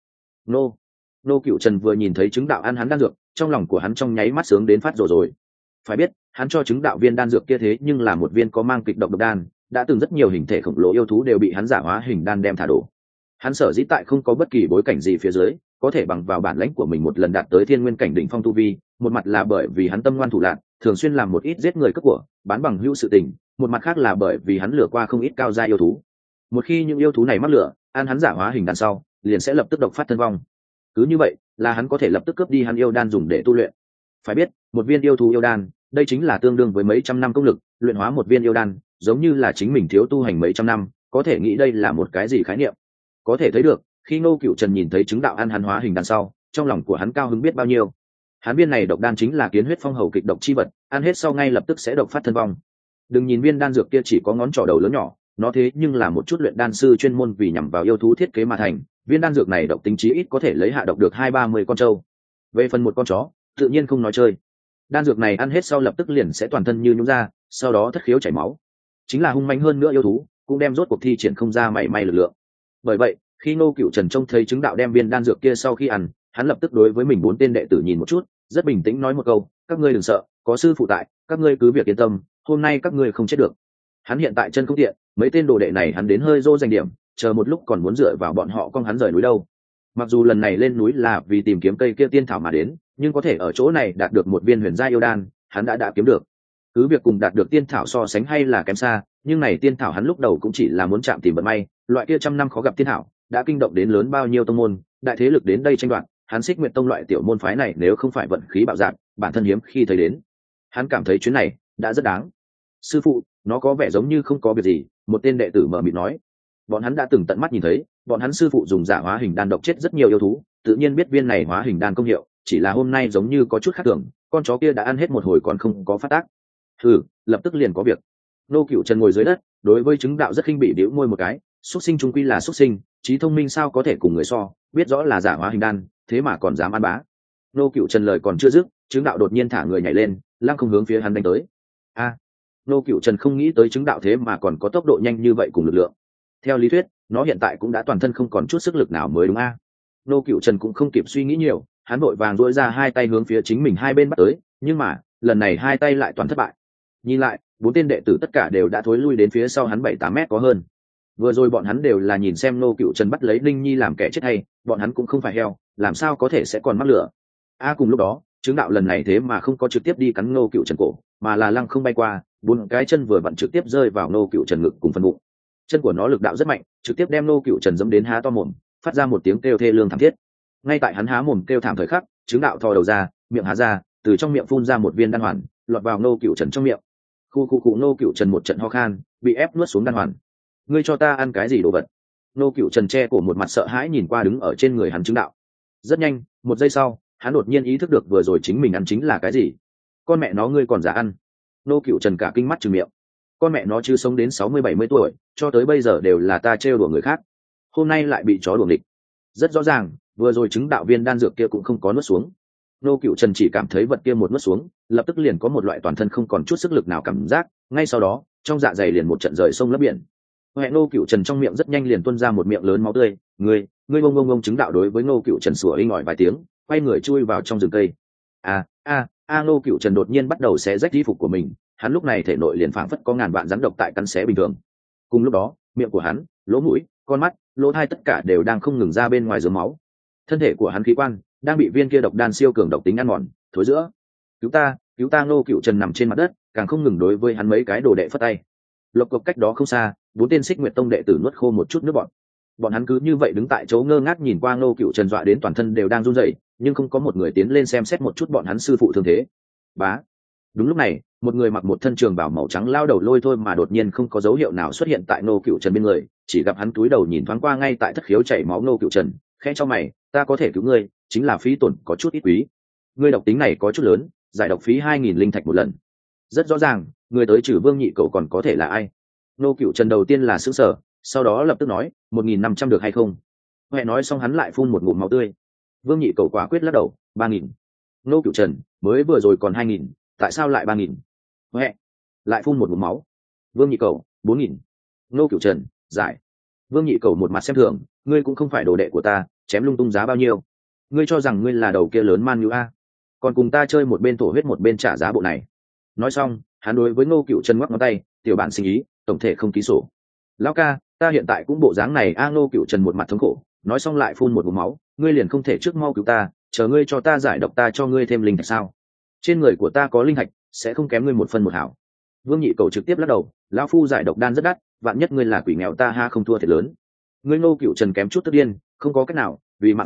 Ngô Cựu Trần vừa nhìn thấy chứng đạo ăn hắn đan dược, trong lòng của hắn trong nháy mắt sướng đến phát rồi. Phải biết, hắn cho chứng đạo viên đan dược kia thế nhưng là một viên có mang kịch độc độc đan, đã từng rất nhiều hình thể khổng lồ yêu thú đều bị hắn giả hóa hình đan đem thả đổ. Hắn sở dĩ tại không có bất kỳ bối cảnh gì phía dưới, có thể bằng vào bản lãnh của mình một lần đạt tới thiên nguyên cảnh đỉnh phong tu vi, một mặt là bởi vì hắn tâm ngoan thủ lạn, thường xuyên làm một ít giết người cướp của, bán bằng hữu sự tình, một mặt khác là bởi vì hắn lừa qua không ít cao gia yêu thú. Một khi những yêu thú này mắc lửa, ăn hắn giả hóa hình đan sau, liền sẽ lập tức độc phát thân vong. Cứ như vậy, là hắn có thể lập tức cướp đi hắn yêu đan dùng để tu luyện. Phải biết, một viên yêu thú yêu đan, đây chính là tương đương với mấy trăm năm công lực, luyện hóa một viên yêu đan, giống như là chính mình thiếu tu hành mấy trăm năm, có thể nghĩ đây là một cái gì khái niệm. Có thể thấy được, khi Ngô Cựu Trần nhìn thấy chứng đạo ăn hắn hóa hình đan sau, trong lòng của hắn cao hứng biết bao nhiêu. Hắn viên này độc đan chính là kiến huyết phong hầu kịch độc chi vật, ăn hết sau ngay lập tức sẽ độc phát thân vong. Đừng nhìn viên đan dược kia chỉ có ngón trỏ đầu lớn nhỏ, nó thế nhưng là một chút luyện đan sư chuyên môn vì nhằm vào yêu thú thiết kế mà thành. Viên đan dược này độc tính chí ít có thể lấy hạ độc được 20-30 con trâu. Về phần một con chó, tự nhiên không nói chơi. Đan dược này ăn hết sau lập tức liền sẽ toàn thân như nhũn ra, sau đó thất khiếu chảy máu. Chính là hung mãnh hơn nữa yêu thú, cũng đem rốt cuộc thi triển không ra mảy may lực lượng. Bởi vậy, khi Ngô Cựu Trần trông thấy chứng đạo đem viên đan dược kia sau khi ăn, hắn lập tức đối với mình 4 tên đệ tử nhìn một chút, rất bình tĩnh nói một câu, các ngươi đừng sợ, có sư phụ tại, các ngươi cứ việc yên tâm, hôm nay các ngươi không chết được. Hắn hiện tại chân không tiện, mấy tên đồ đệ này hắn đến hơi dô giành điểm, chờ một lúc còn muốn dựa vào bọn họ con hắn rời núi đâu. Mặc dù lần này lên núi là vì tìm kiếm cây kia tiên thảo mà đến, nhưng có thể ở chỗ này đạt được một viên huyền gia yêu đan, hắn đã kiếm được. Cứ việc cùng đạt được tiên thảo so sánh hay là kém xa, nhưng này tiên thảo hắn lúc đầu cũng chỉ là muốn chạm tìm vận may, loại kia trăm năm khó gặp tiên thảo, đã kinh động đến lớn bao nhiêu tông môn, đại thế lực đến đây tranh đoạt, hắn Xích Nguyệt Tông loại tiểu môn phái này nếu không phải vận khí bạo dạn, bản thân hiếm khi thấy đến. Hắn cảm thấy chuyến này đã rất đáng. Sư phụ, nó có vẻ giống như không có việc gì, một tên đệ tử mờ mịt nói. Bọn hắn đã từng tận mắt nhìn thấy, bọn hắn sư phụ dùng giả hóa hình đan độc chết rất nhiều yêu thú, tự nhiên biết viên này hóa hình đan công hiệu, chỉ là hôm nay giống như có chút khác thường, con chó kia đã ăn hết một hồi còn không có phát tác. Lập tức liền có việc. Ngô Cựu Trần ngồi dưới đất, đối với chứng đạo rất khinh bỉ bĩu môi một cái, xuất sinh trung quy là xuất sinh, trí thông minh sao có thể cùng người so, biết rõ là giả hóa hình đan, thế mà còn dám ăn bá. Ngô Cựu Trần lời còn chưa dứt, chứng đạo đột nhiên thả người nhảy lên, lăng không hướng phía hắn đánh tới. Ngô Cựu Trần không nghĩ tới chứng đạo thế mà còn có tốc độ nhanh như vậy cùng lực lượng. Theo lý thuyết, nó hiện tại cũng đã toàn thân không còn chút sức lực nào mới đúng a. Ngô Cựu Trần cũng không kịp suy nghĩ nhiều, hắn vội vàng duỗi ra hai tay hướng phía chính mình hai bên bắt tới, nhưng mà lần này hai tay lại toàn thất bại. Nhìn lại, 4 tên đệ tử tất cả đều đã thối lui đến phía sau hắn 7-8 mét có hơn. Vừa rồi bọn hắn đều là nhìn xem Ngô Cựu Trần bắt lấy Linh Nhi làm kẻ chết hay, bọn hắn cũng không phải heo, làm sao có thể sẽ còn mắc lửa. Cùng lúc đó, chứng đạo lần này thế mà không có trực tiếp đi cắn Ngô Cựu Trần cổ, mà là lăng không bay qua, 4 cái chân vừa vặn trực tiếp rơi vào Ngô Cựu Trần ngực cùng phần bụng. Chân của nó lực đạo rất mạnh, trực tiếp đem Ngô Cựu Trần giẫm đến há to mồm, phát ra một tiếng kêu thê lương thảm thiết. Ngay tại hắn há mồm kêu thảm thời khắc, chứng đạo thò đầu ra, miệng há ra, từ trong miệng phun ra một viên đan hoàn, lọt vào Ngô Cựu Trần trong miệng. Khu Ngô Cựu Trần một trận ho khan, bị ép nuốt xuống đan hoàn. Ngươi cho ta ăn cái gì đồ vật? Ngô Cựu Trần che cổ một mặt sợ hãi nhìn qua đứng ở trên người hắn chứng đạo. Rất nhanh, một giây sau, hắn đột nhiên ý thức được vừa rồi chính mình ăn chính là cái gì. Con mẹ nó, ngươi còn giả ăn? Ngô Cựu Trần cả kinh mắt trừng miệng. Con mẹ nó chứ sống đến 60-70 tuổi, cho tới bây giờ đều là ta trêu đùa người khác, hôm nay lại bị chó đuổi địch. Rất rõ ràng, vừa rồi chứng đạo viên đan dược kia cũng không có nuốt xuống. Ngô Cựu Trần chỉ cảm thấy vật kia một nuốt xuống, lập tức liền có một loại toàn thân không còn chút sức lực nào cảm giác, ngay sau đó, trong dạ dày liền một trận rời sông lấp biển. Ngô Cựu Trần trong miệng rất nhanh liền tuôn ra một miệng lớn máu tươi. Ngươi bông chứng đạo đối với Ngô Cựu Trần sủa inh ỏi vài tiếng, quay người chui vào trong rừng cây. Ngô Cựu Trần đột nhiên bắt đầu xé rách y phục của mình, hắn lúc này thể nội liền phảng phất có ngàn vạn rắn độc tại cắn xé bình thường. Cùng lúc đó, miệng của hắn, lỗ mũi, con mắt, lỗ tai tất cả đều đang không ngừng ra bên ngoài rớm máu. Thân thể của hắn khí quan đang bị viên kia độc đan siêu cường độc tính ăn mòn, thối rữa. Cứu ta! Ngô Cựu Trần nằm trên mặt đất, càng không ngừng đối với hắn mấy cái đồ đệ phất tay. Lộc cộc cách đó không xa, 4 tên Xích Nguyệt Tông đệ tử nuốt khô một chút nước bọt. Bọn hắn cứ như vậy đứng tại chỗ ngơ ngác nhìn qua Ngô Cựu Trần dọa đến toàn thân đều đang run rẩy, nhưng không có một người tiến lên xem xét một chút bọn hắn sư phụ thương thế. Bá. Đúng lúc này, một người mặc một thân trường bào màu trắng lao đầu lôi thôi mà đột nhiên không có dấu hiệu nào xuất hiện tại Ngô Cựu Trần bên người, chỉ gặp hắn túi đầu nhìn thoáng qua ngay tại thất khiếu chảy máu Ngô Cựu Trần, khẽ cho mày, ta có thể cứu ngươi, chính là phí tổn có chút ít quý. Ngươi độc tính này có chút lớn, giải độc phí 2.000 linh thạch một lần. Rất rõ ràng, người tới trừ Vương Nhị Cẩu còn có thể là ai? Ngô Cựu Trần đầu tiên là sững sờ, sau đó lập tức nói, 1.500 được hay không? Huệ nói xong hắn lại phun một ngụm máu tươi. Vương Nhị Cẩu quả quyết lắc đầu, 3.000. Ngô Cựu Trần, mới vừa rồi còn 2.000, tại sao lại 3.000? Huệ lại phun một ngụm máu. Vương Nhị Cẩu, 4.000. Ngô Cựu Trần, giải. Vương Nhị Cẩu một mặt xem thường, ngươi cũng không phải đồ đệ của ta, chém lung tung giá bao nhiêu? Ngươi cho rằng ngươi là đầu kia lớn man như a? Còn cùng ta chơi một bên thổ huyết một bên trả giá bộ này. Nói xong, hắn đối với Ngô Cựu Trần ngoắc ngón tay, tiểu bản sinh ý, tổng thể không ký sổ. Lão ca, ta hiện tại cũng bộ dáng này a. Ngô Cựu Trần một mặt thống khổ, nói xong lại phun một ngụm máu, ngươi liền không thể trước mau cứu ta, chờ ngươi cho ta giải độc ta cho ngươi thêm linh thạch sao? Trên người của ta có linh thạch, sẽ không kém ngươi một phân một hảo. Vương Nhị Cẩu trực tiếp lắc đầu, lão phu giải độc đan rất đắt, vạn nhất ngươi là quỷ nghèo ta ha không thua thiệt lớn. Ngươi Ngô Cựu Trần kém chút tức điên, không có cách nào, vì mạng sống,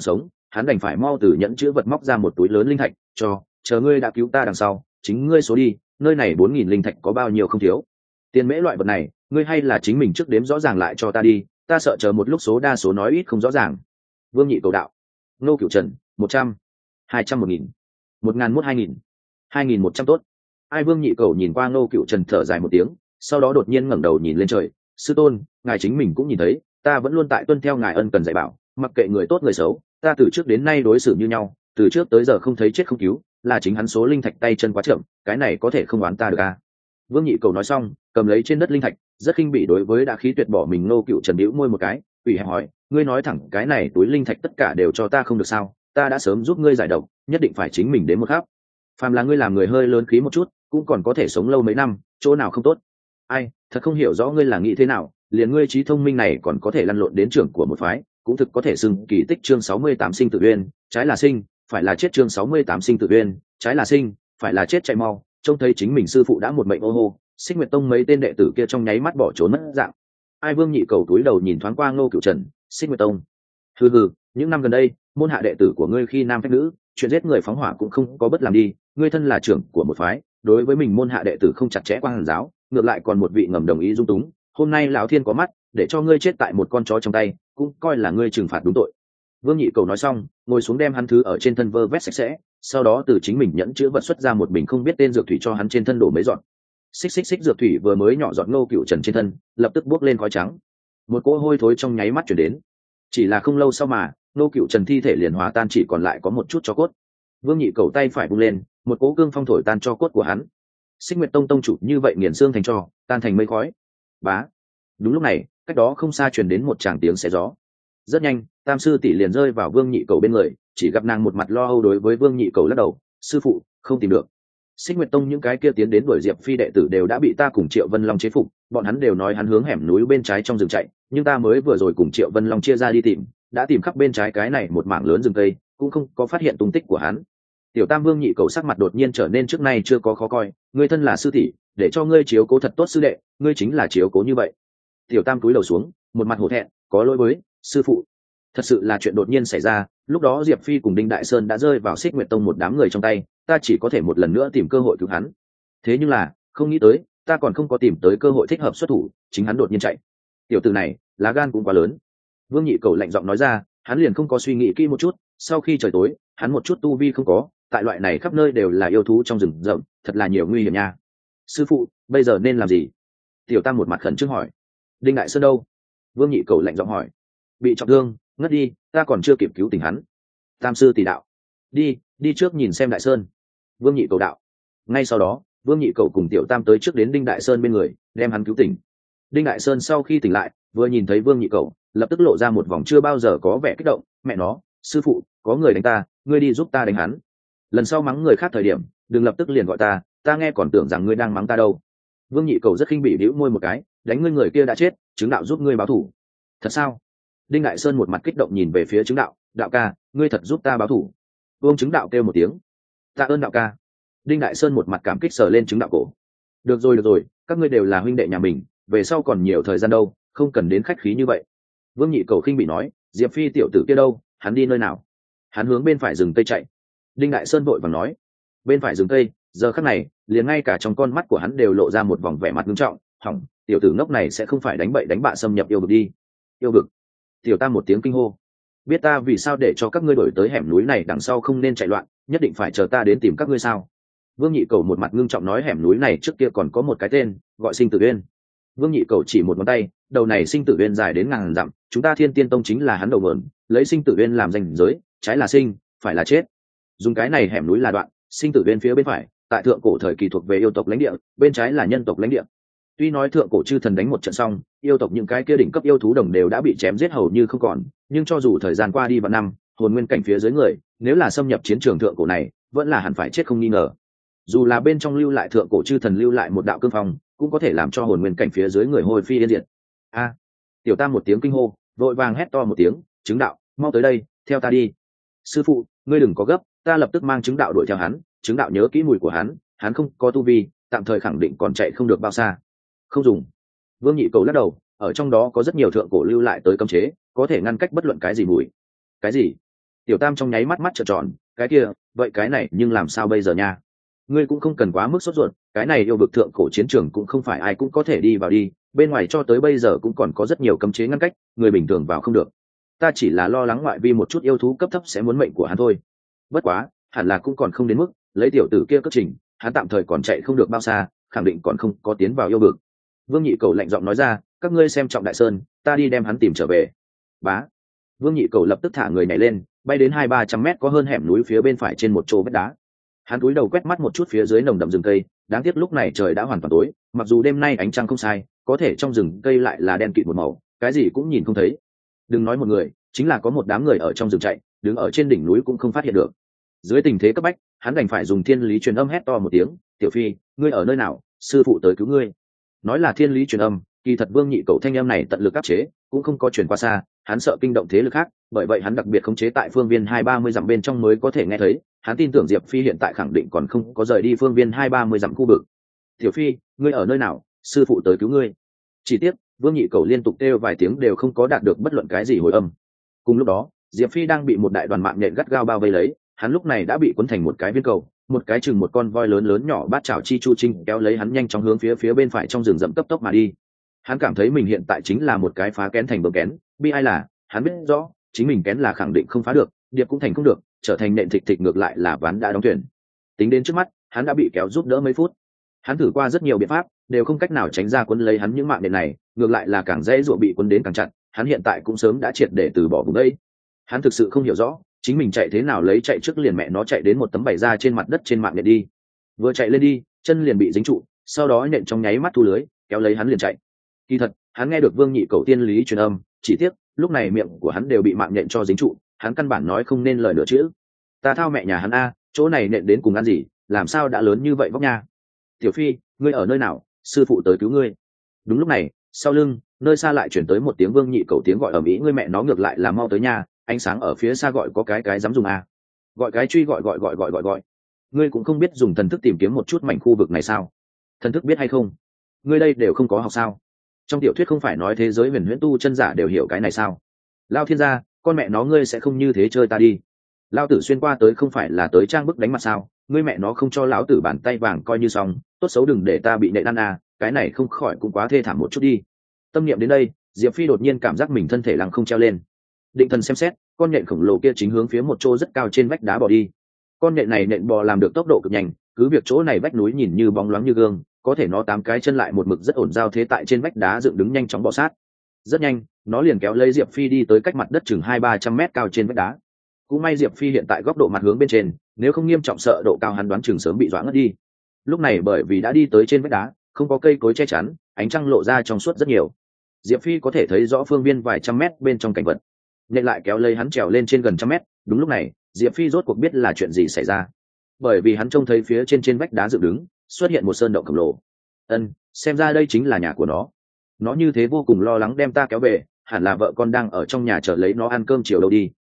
hắn đành phải mau từ nhẫn chữ vật móc ra một túi lớn linh thạch chờ ngươi đã cứu ta đằng sau chính ngươi số đi, nơi này 4.000 linh thạch có bao nhiêu không thiếu. Tiền mễ loại vật này ngươi hay là chính mình trước đếm rõ ràng lại cho ta đi, ta sợ chờ một lúc số đa số nói ít không rõ ràng. Vương Nhị cầu đạo. Ngô Cửu Trần 100, 200, 1.000, 1.001, 2.000, 2.100 tốt. Ai Vương Nhị cầu nhìn qua Ngô Cửu Trần thở dài một tiếng, sau đó đột nhiên ngẩng đầu nhìn lên trời. Sư tôn, ngài chính mình cũng nhìn thấy, ta vẫn luôn tại tuân theo ngài ân cần dạy bảo, mặc kệ người tốt người xấu, ta từ trước đến nay đối xử như nhau, từ trước tới giờ không thấy chết không cứu, là chính hắn số linh thạch tay chân quá chậm, cái này có thể không oán ta được à? Vương Nhị cầu nói xong, cầm lấy trên đất linh thạch, rất khinh bỉ đối với đã khí tuyệt bỏ mình Ngô Cửu Trần bĩu môi một cái, ủy hẹp hỏi, ngươi nói thẳng cái này túi linh thạch tất cả đều cho ta không được sao? Ta đã sớm giúp ngươi giải độc, nhất định phải chính mình đến một khắc. Phàm là ngươi làm người hơi lớn khí một chút, cũng còn có thể sống lâu mấy năm, chỗ nào không tốt? Ai, thật không hiểu rõ ngươi là nghĩ thế nào, liền ngươi trí thông minh này còn có thể lăn lộn đến trưởng của một phái, cũng thực có thể xưng kỳ tích chương 68 sinh tử uyên, trái là sinh, phải là chết chương 68 sinh tử uyên, trái là sinh, phải là chết chạy mau, trông thấy chính mình sư phụ đã một mệnh ô hô, Xích Nguyệt Tông mấy tên đệ tử kia trong nháy mắt bỏ trốn mất dạng. Ai Vương Nhị cầu túi đầu nhìn thoáng qua Ngô Cửu Trần, Xích Nguyệt Tông. Hừ hừ, những năm gần đây, môn hạ đệ tử của ngươi khi nam phách nữ, chuyện giết người phóng hỏa cũng không có bất làm đi, ngươi thân là trưởng của một phái, đối với mình môn hạ đệ tử không chặt chẽ quan giáo, ngược lại còn một vị ngầm đồng ý dung túng, hôm nay lão thiên có mắt, để cho ngươi chết tại một con chó trong tay, cũng coi là ngươi trừng phạt đúng tội. Vương Nhị cầu nói xong, ngồi xuống đem hắn thứ ở trên thân vơ vét sạch sẽ, sau đó từ chính mình nhẫn chữ vật xuất ra một bình không biết tên dược thủy cho hắn trên thân đổ mấy giọt. Xích xích xích dược thủy vừa mới nhỏ giọt Ngô Cửu Trần trên thân, lập tức bốc lên khói trắng. Một cỗ hôi thối trong nháy mắt truyền đến. Chỉ là không lâu sau mà, Ngô Cửu Trần thi thể liền hòa tan chỉ còn lại có một chút tro cốt. Vương Nhị cầu tay phải vung lên, một cỗ cương phong thổi tan tro cốt của hắn. Xích Nguyệt Tông tông chủ như vậy nghiền xương thành tro, tan thành mây khói. Bá. Đúng lúc này, cách đó không xa truyền đến một tràng tiếng xé gió. Rất nhanh, Tam sư tỷ liền rơi vào Vương Nhị cầu bên người, chỉ gặp nàng một mặt lo âu đối với Vương Nhị cầu lắc đầu, sư phụ, không tìm được. Xích Nguyệt Tông những cái kia tiến đến đuổi Diệp Phi đệ tử đều đã bị ta cùng Triệu Vân Long chế phục, bọn hắn đều nói hắn hướng hẻm núi bên trái trong rừng chạy, nhưng ta mới vừa rồi cùng Triệu Vân Long chia ra đi tìm, đã tìm khắp bên trái cái này một mảng lớn rừng cây, cũng không có phát hiện tung tích của hắn. Tiểu Tam Vương Nhị cầu sắc mặt đột nhiên trở nên trước nay chưa có khó coi, ngươi thân là sư tỷ, để cho ngươi chiếu cố thật tốt sư đệ, ngươi chính là chiếu cố như vậy. Tiểu Tam cúi đầu xuống, một mặt hổ thẹn, có lỗi với sư phụ. Thật sự là chuyện đột nhiên xảy ra, lúc đó Diệp Phi cùng Đinh Đại Sơn đã rơi vào Xích Nguyệt Tông một đám người trong tay, ta chỉ có thể một lần nữa tìm cơ hội cứu hắn. Thế nhưng là, không nghĩ tới, ta còn không có tìm tới cơ hội thích hợp xuất thủ, chính hắn đột nhiên chạy. Tiểu tử này, lá gan cũng quá lớn. Vương Nhị cầu lạnh giọng nói ra, hắn liền không có suy nghĩ kỹ một chút, sau khi trời tối, hắn một chút tu vi không có, tại loại này khắp nơi đều là yêu thú trong rừng rậm, thật là nhiều nguy hiểm nha. Sư phụ, bây giờ nên làm gì? Tiểu Tam một mặt khẩn trương hỏi. Đinh Đại Sơn đâu? Vương Nhị cầu lạnh giọng hỏi. Bị trọng thương, ngất đi, ta còn chưa kịp cứu tỉnh hắn. Tam sư tỷ đạo. Đi trước nhìn xem Đại Sơn. Vương Nhị cầu đạo. Ngay sau đó, Vương Nhị cầu cùng Tiểu Tam tới trước đến Đinh Đại Sơn bên người, đem hắn cứu tỉnh. Đinh Đại Sơn sau khi tỉnh lại, vừa nhìn thấy Vương Nhị cầu, lập tức lộ ra một vòng chưa bao giờ có vẻ kích động. Mẹ nó, sư phụ, có người đánh ta, ngươi đi giúp ta đánh hắn. Lần sau mắng người khác thời điểm, đừng lập tức liền gọi ta nghe còn tưởng rằng ngươi đang mắng ta đâu. Vương Nhị cầu rất khinh bỉ bĩu môi một cái, đánh ngươi người kia đã chết, chứng đạo giúp ngươi báo thù. Thật sao? Đinh Đại Sơn một mặt kích động nhìn về phía chứng đạo, đạo ca, ngươi thật giúp ta báo thù. Vương chứng đạo kêu một tiếng, tạ ơn đạo ca. Đinh Đại Sơn một mặt cảm kích sờ lên chứng đạo cổ. Được rồi, các ngươi đều là huynh đệ nhà mình, về sau còn nhiều thời gian đâu, không cần đến khách khí như vậy. Vương Nhị cầu khinh bị nói, Diệp Phi tiểu tử kia đâu, hắn đi nơi nào? Hắn hướng bên phải rừng cây chạy. Đinh Đại Sơn vội vàng nói, bên phải rừng cây, giờ khắc này, liền ngay cả trong con mắt của hắn đều lộ ra một vòng vẻ mặt nghiêm trọng, hỏng, tiểu tử ngốc này sẽ không phải đánh bậy đánh bạ xâm nhập yêu vực đi. Yêu vực? Tiểu Tam một tiếng kinh hô, biết ta vì sao để cho các ngươi đổi tới hẻm núi này đằng sau không nên chạy loạn, nhất định phải chờ ta đến tìm các ngươi sao? Vương Nhị cầu một mặt ngưng trọng nói, hẻm núi này trước kia còn có một cái tên, gọi Sinh Tử Uyên. Vương Nhị cầu chỉ một ngón tay, đầu này Sinh Tử Uyên dài đến ngàn dặm, chúng ta Thiên Tiên Tông chính là hắn đầu mượn, lấy Sinh Tử Uyên làm danh giới, trái là sinh, phải là chết. Dùng cái này hẻm núi là đoạn, Sinh Tử Uyên phía bên phải, tại thượng cổ thời kỳ thuộc về yêu tộc lãnh địa, bên trái là nhân tộc lãnh địa. Tuy nói thượng cổ chư thần đánh một trận xong, yêu tộc những cái kia đỉnh cấp yêu thú đồng đều đã bị chém giết hầu như không còn, nhưng cho dù thời gian qua đi vạn năm, hồn nguyên cảnh phía dưới người, nếu là xâm nhập chiến trường thượng cổ này, vẫn là hẳn phải chết không nghi ngờ. Dù là bên trong lưu lại thượng cổ chư thần lưu lại một đạo cương phong, cũng có thể làm cho hồn nguyên cảnh phía dưới người hôi phi yên diệt. A! Tiểu Tam một tiếng kinh hô, vội vàng hét to một tiếng, chứng đạo, mau tới đây, theo ta đi. Sư phụ, ngươi đừng có gấp, ta lập tức mang chứng đạo đuổi theo hắn, chứng đạo nhớ kỹ mùi của hắn không có tu vi, tạm thời khẳng định còn chạy không được bao xa. Không dùng. Vương Nhị cầu lắc đầu, ở trong đó có rất nhiều thượng cổ lưu lại tới cấm chế, có thể ngăn cách bất luận cái gì mùi. Cái gì? Tiểu Tam trong nháy mắt mắt trợn tròn, cái kia, vậy cái này nhưng làm sao bây giờ nha? Ngươi cũng không cần quá mức sốt ruột, cái này yêu vực thượng cổ chiến trường cũng không phải ai cũng có thể đi vào đi, bên ngoài cho tới bây giờ cũng còn có rất nhiều cấm chế ngăn cách, người bình thường vào không được. Ta chỉ là lo lắng ngoại vi một chút yêu thú cấp thấp sẽ muốn mệnh của hắn thôi. Bất quá, hẳn là cũng còn không đến mức, lấy tiểu tử kia cất trình, hắn tạm thời còn chạy không được bao xa, khẳng định còn không có tiến vào yêu vực. Vương Nhị Cầu lạnh giọng nói ra, các ngươi xem trọng Đại Sơn, ta đi đem hắn tìm trở về. Bá. Vương Nhị Cầu lập tức thả người nhảy lên, bay đến 200-300 mét có hơn hẻm núi phía bên phải trên một chỗ vách đá. Hắn cúi đầu quét mắt một chút phía dưới nồng đậm rừng cây, đáng tiếc lúc này trời đã hoàn toàn tối, mặc dù đêm nay ánh trăng không sai, có thể trong rừng cây lại là đen kịt một màu, cái gì cũng nhìn không thấy. Đừng nói một người, chính là có một đám người ở trong rừng chạy, đứng ở trên đỉnh núi cũng không phát hiện được. Dưới tình thế cấp bách, hắn đành phải dùng thiên lý truyền âm hét to một tiếng, "Tiểu Phi, ngươi ở nơi nào? Sư phụ tới cứu ngươi." Nói là thiên lý truyền âm, kỳ thật Vương Nhị Cầu thanh âm này tận lực áp chế, cũng không có truyền qua xa, hắn sợ kinh động thế lực khác, bởi vậy hắn đặc biệt khống chế tại phương viên 230 dặm bên trong mới có thể nghe thấy. Hắn tin tưởng Diệp Phi hiện tại khẳng định còn không có rời đi phương viên 230 dặm khu vực. "Tiểu Phi, ngươi ở nơi nào? Sư phụ tới cứu ngươi." Chỉ tiếc, Vương Nhị Cầu liên tục kêu vài tiếng đều không có đạt được bất luận cái gì hồi âm. Cùng lúc đó, Diệp Phi đang bị một đại đoàn mạng nhện gắt gao bao vây lấy, hắn lúc này đã bị cuốn thành một cái viên cầu, một cái chừng một con voi lớn lớn nhỏ bát chảo chi chu trinh kéo lấy hắn nhanh chóng hướng phía bên phải trong rừng rậm cấp tốc mà đi. Hắn cảm thấy mình hiện tại chính là một cái phá kén thành bờ kén, bi ai là hắn biết rõ chính mình kén là khẳng định không phá được, điệp cũng thành không được, trở thành nện thịt thịt ngược lại là ván đã đóng thuyền. Tính đến trước mắt, hắn đã bị kéo giúp đỡ mấy phút. Hắn thử qua rất nhiều biện pháp, đều không cách nào tránh ra cuốn lấy hắn những mạng nện này, ngược lại là càng dễ dụa bị cuốn đến càng chặt. Hắn hiện tại cũng sớm đã triệt để từ bỏ vùng đây. Hắn thực sự không hiểu rõ chính mình chạy thế nào lấy chạy trước liền mẹ nó chạy đến một tấm bày ra trên mặt đất trên mạng nện đi, vừa chạy lên đi chân liền bị dính trụ, sau đó nện trong nháy mắt thu lưới kéo lấy hắn liền chạy. Kỳ thật hắn nghe được Vương Nhị Cầu tiên lý truyền âm, chỉ tiếc lúc này miệng của hắn đều bị mạng nện cho dính trụ, hắn căn bản nói không nên lời nữa chữ. Ta thao mẹ nhà hắn a, chỗ này nện đến cùng ăn gì, làm sao đã lớn như vậy vóc nha. Tiểu Phi, ngươi ở nơi nào? Sư phụ tới cứu ngươi. Đúng lúc này, sau lưng nơi xa lại chuyển tới một tiếng Vương Nhị Cầu tiếng gọi ầm ĩ, ngươi mẹ nó ngược lại là mau tới nhà, ánh sáng ở phía xa gọi có cái dám dùng a. Gọi cái truy gọi. Ngươi cũng không biết dùng thần thức tìm kiếm một chút mảnh khu vực này sao? Thần thức biết hay không? Ngươi đây đều không có học sao? Trong tiểu thuyết không phải nói thế giới huyền huyễn tu chân giả đều hiểu cái này sao? Lao thiên gia, con mẹ nó ngươi sẽ không như thế chơi ta đi. Lao tử xuyên qua tới không phải là tới trang bức đánh mặt sao? Ngươi mẹ nó không cho lão tử bàn tay vàng coi như xong, tốt xấu đừng để ta bị nện ăn à, cái này không khỏi cũng quá thê thảm một chút đi. Tâm niệm đến đây, Diệp Phi đột nhiên cảm giác mình thân thể lăng không treo lên. Định thần xem xét, con nhện khổng lồ kia chính hướng phía một chỗ rất cao trên vách đá bò đi. Con nhện này nện bò làm được tốc độ cực nhanh, cứ việc chỗ này vách núi nhìn như bóng loáng như gương, có thể nó 8 cái chân lại một mực rất ổn giao thế tại trên vách đá dựng đứng nhanh chóng bò sát. Rất nhanh, nó liền kéo lấy Diệp Phi đi tới cách mặt đất chừng 200-300 mét cao trên vách đá. Cũng may Diệp Phi hiện tại góc độ mặt hướng bên trên, nếu không nghiêm trọng sợ độ cao hắn đoán chừng sớm bị dọa ngất đi. Lúc này bởi vì đã đi tới trên vách đá, không có cây cối che chắn, ánh trăng lộ ra trong suốt rất nhiều. Diệp Phi có thể thấy rõ phương viên vài trăm mét bên trong cảnh vật. Nhện lại kéo lấy hắn trèo lên trên gần trăm mét. Đúng lúc này, Diệp Phi rốt cuộc biết là chuyện gì xảy ra, bởi vì hắn trông thấy phía trên vách đá dựng đứng xuất hiện một sơn động khổng lồ. Xem ra đây chính là nhà của nó như thế vô cùng lo lắng đem ta kéo về, hẳn là vợ con đang ở trong nhà chờ lấy nó ăn cơm chiều đâu đi.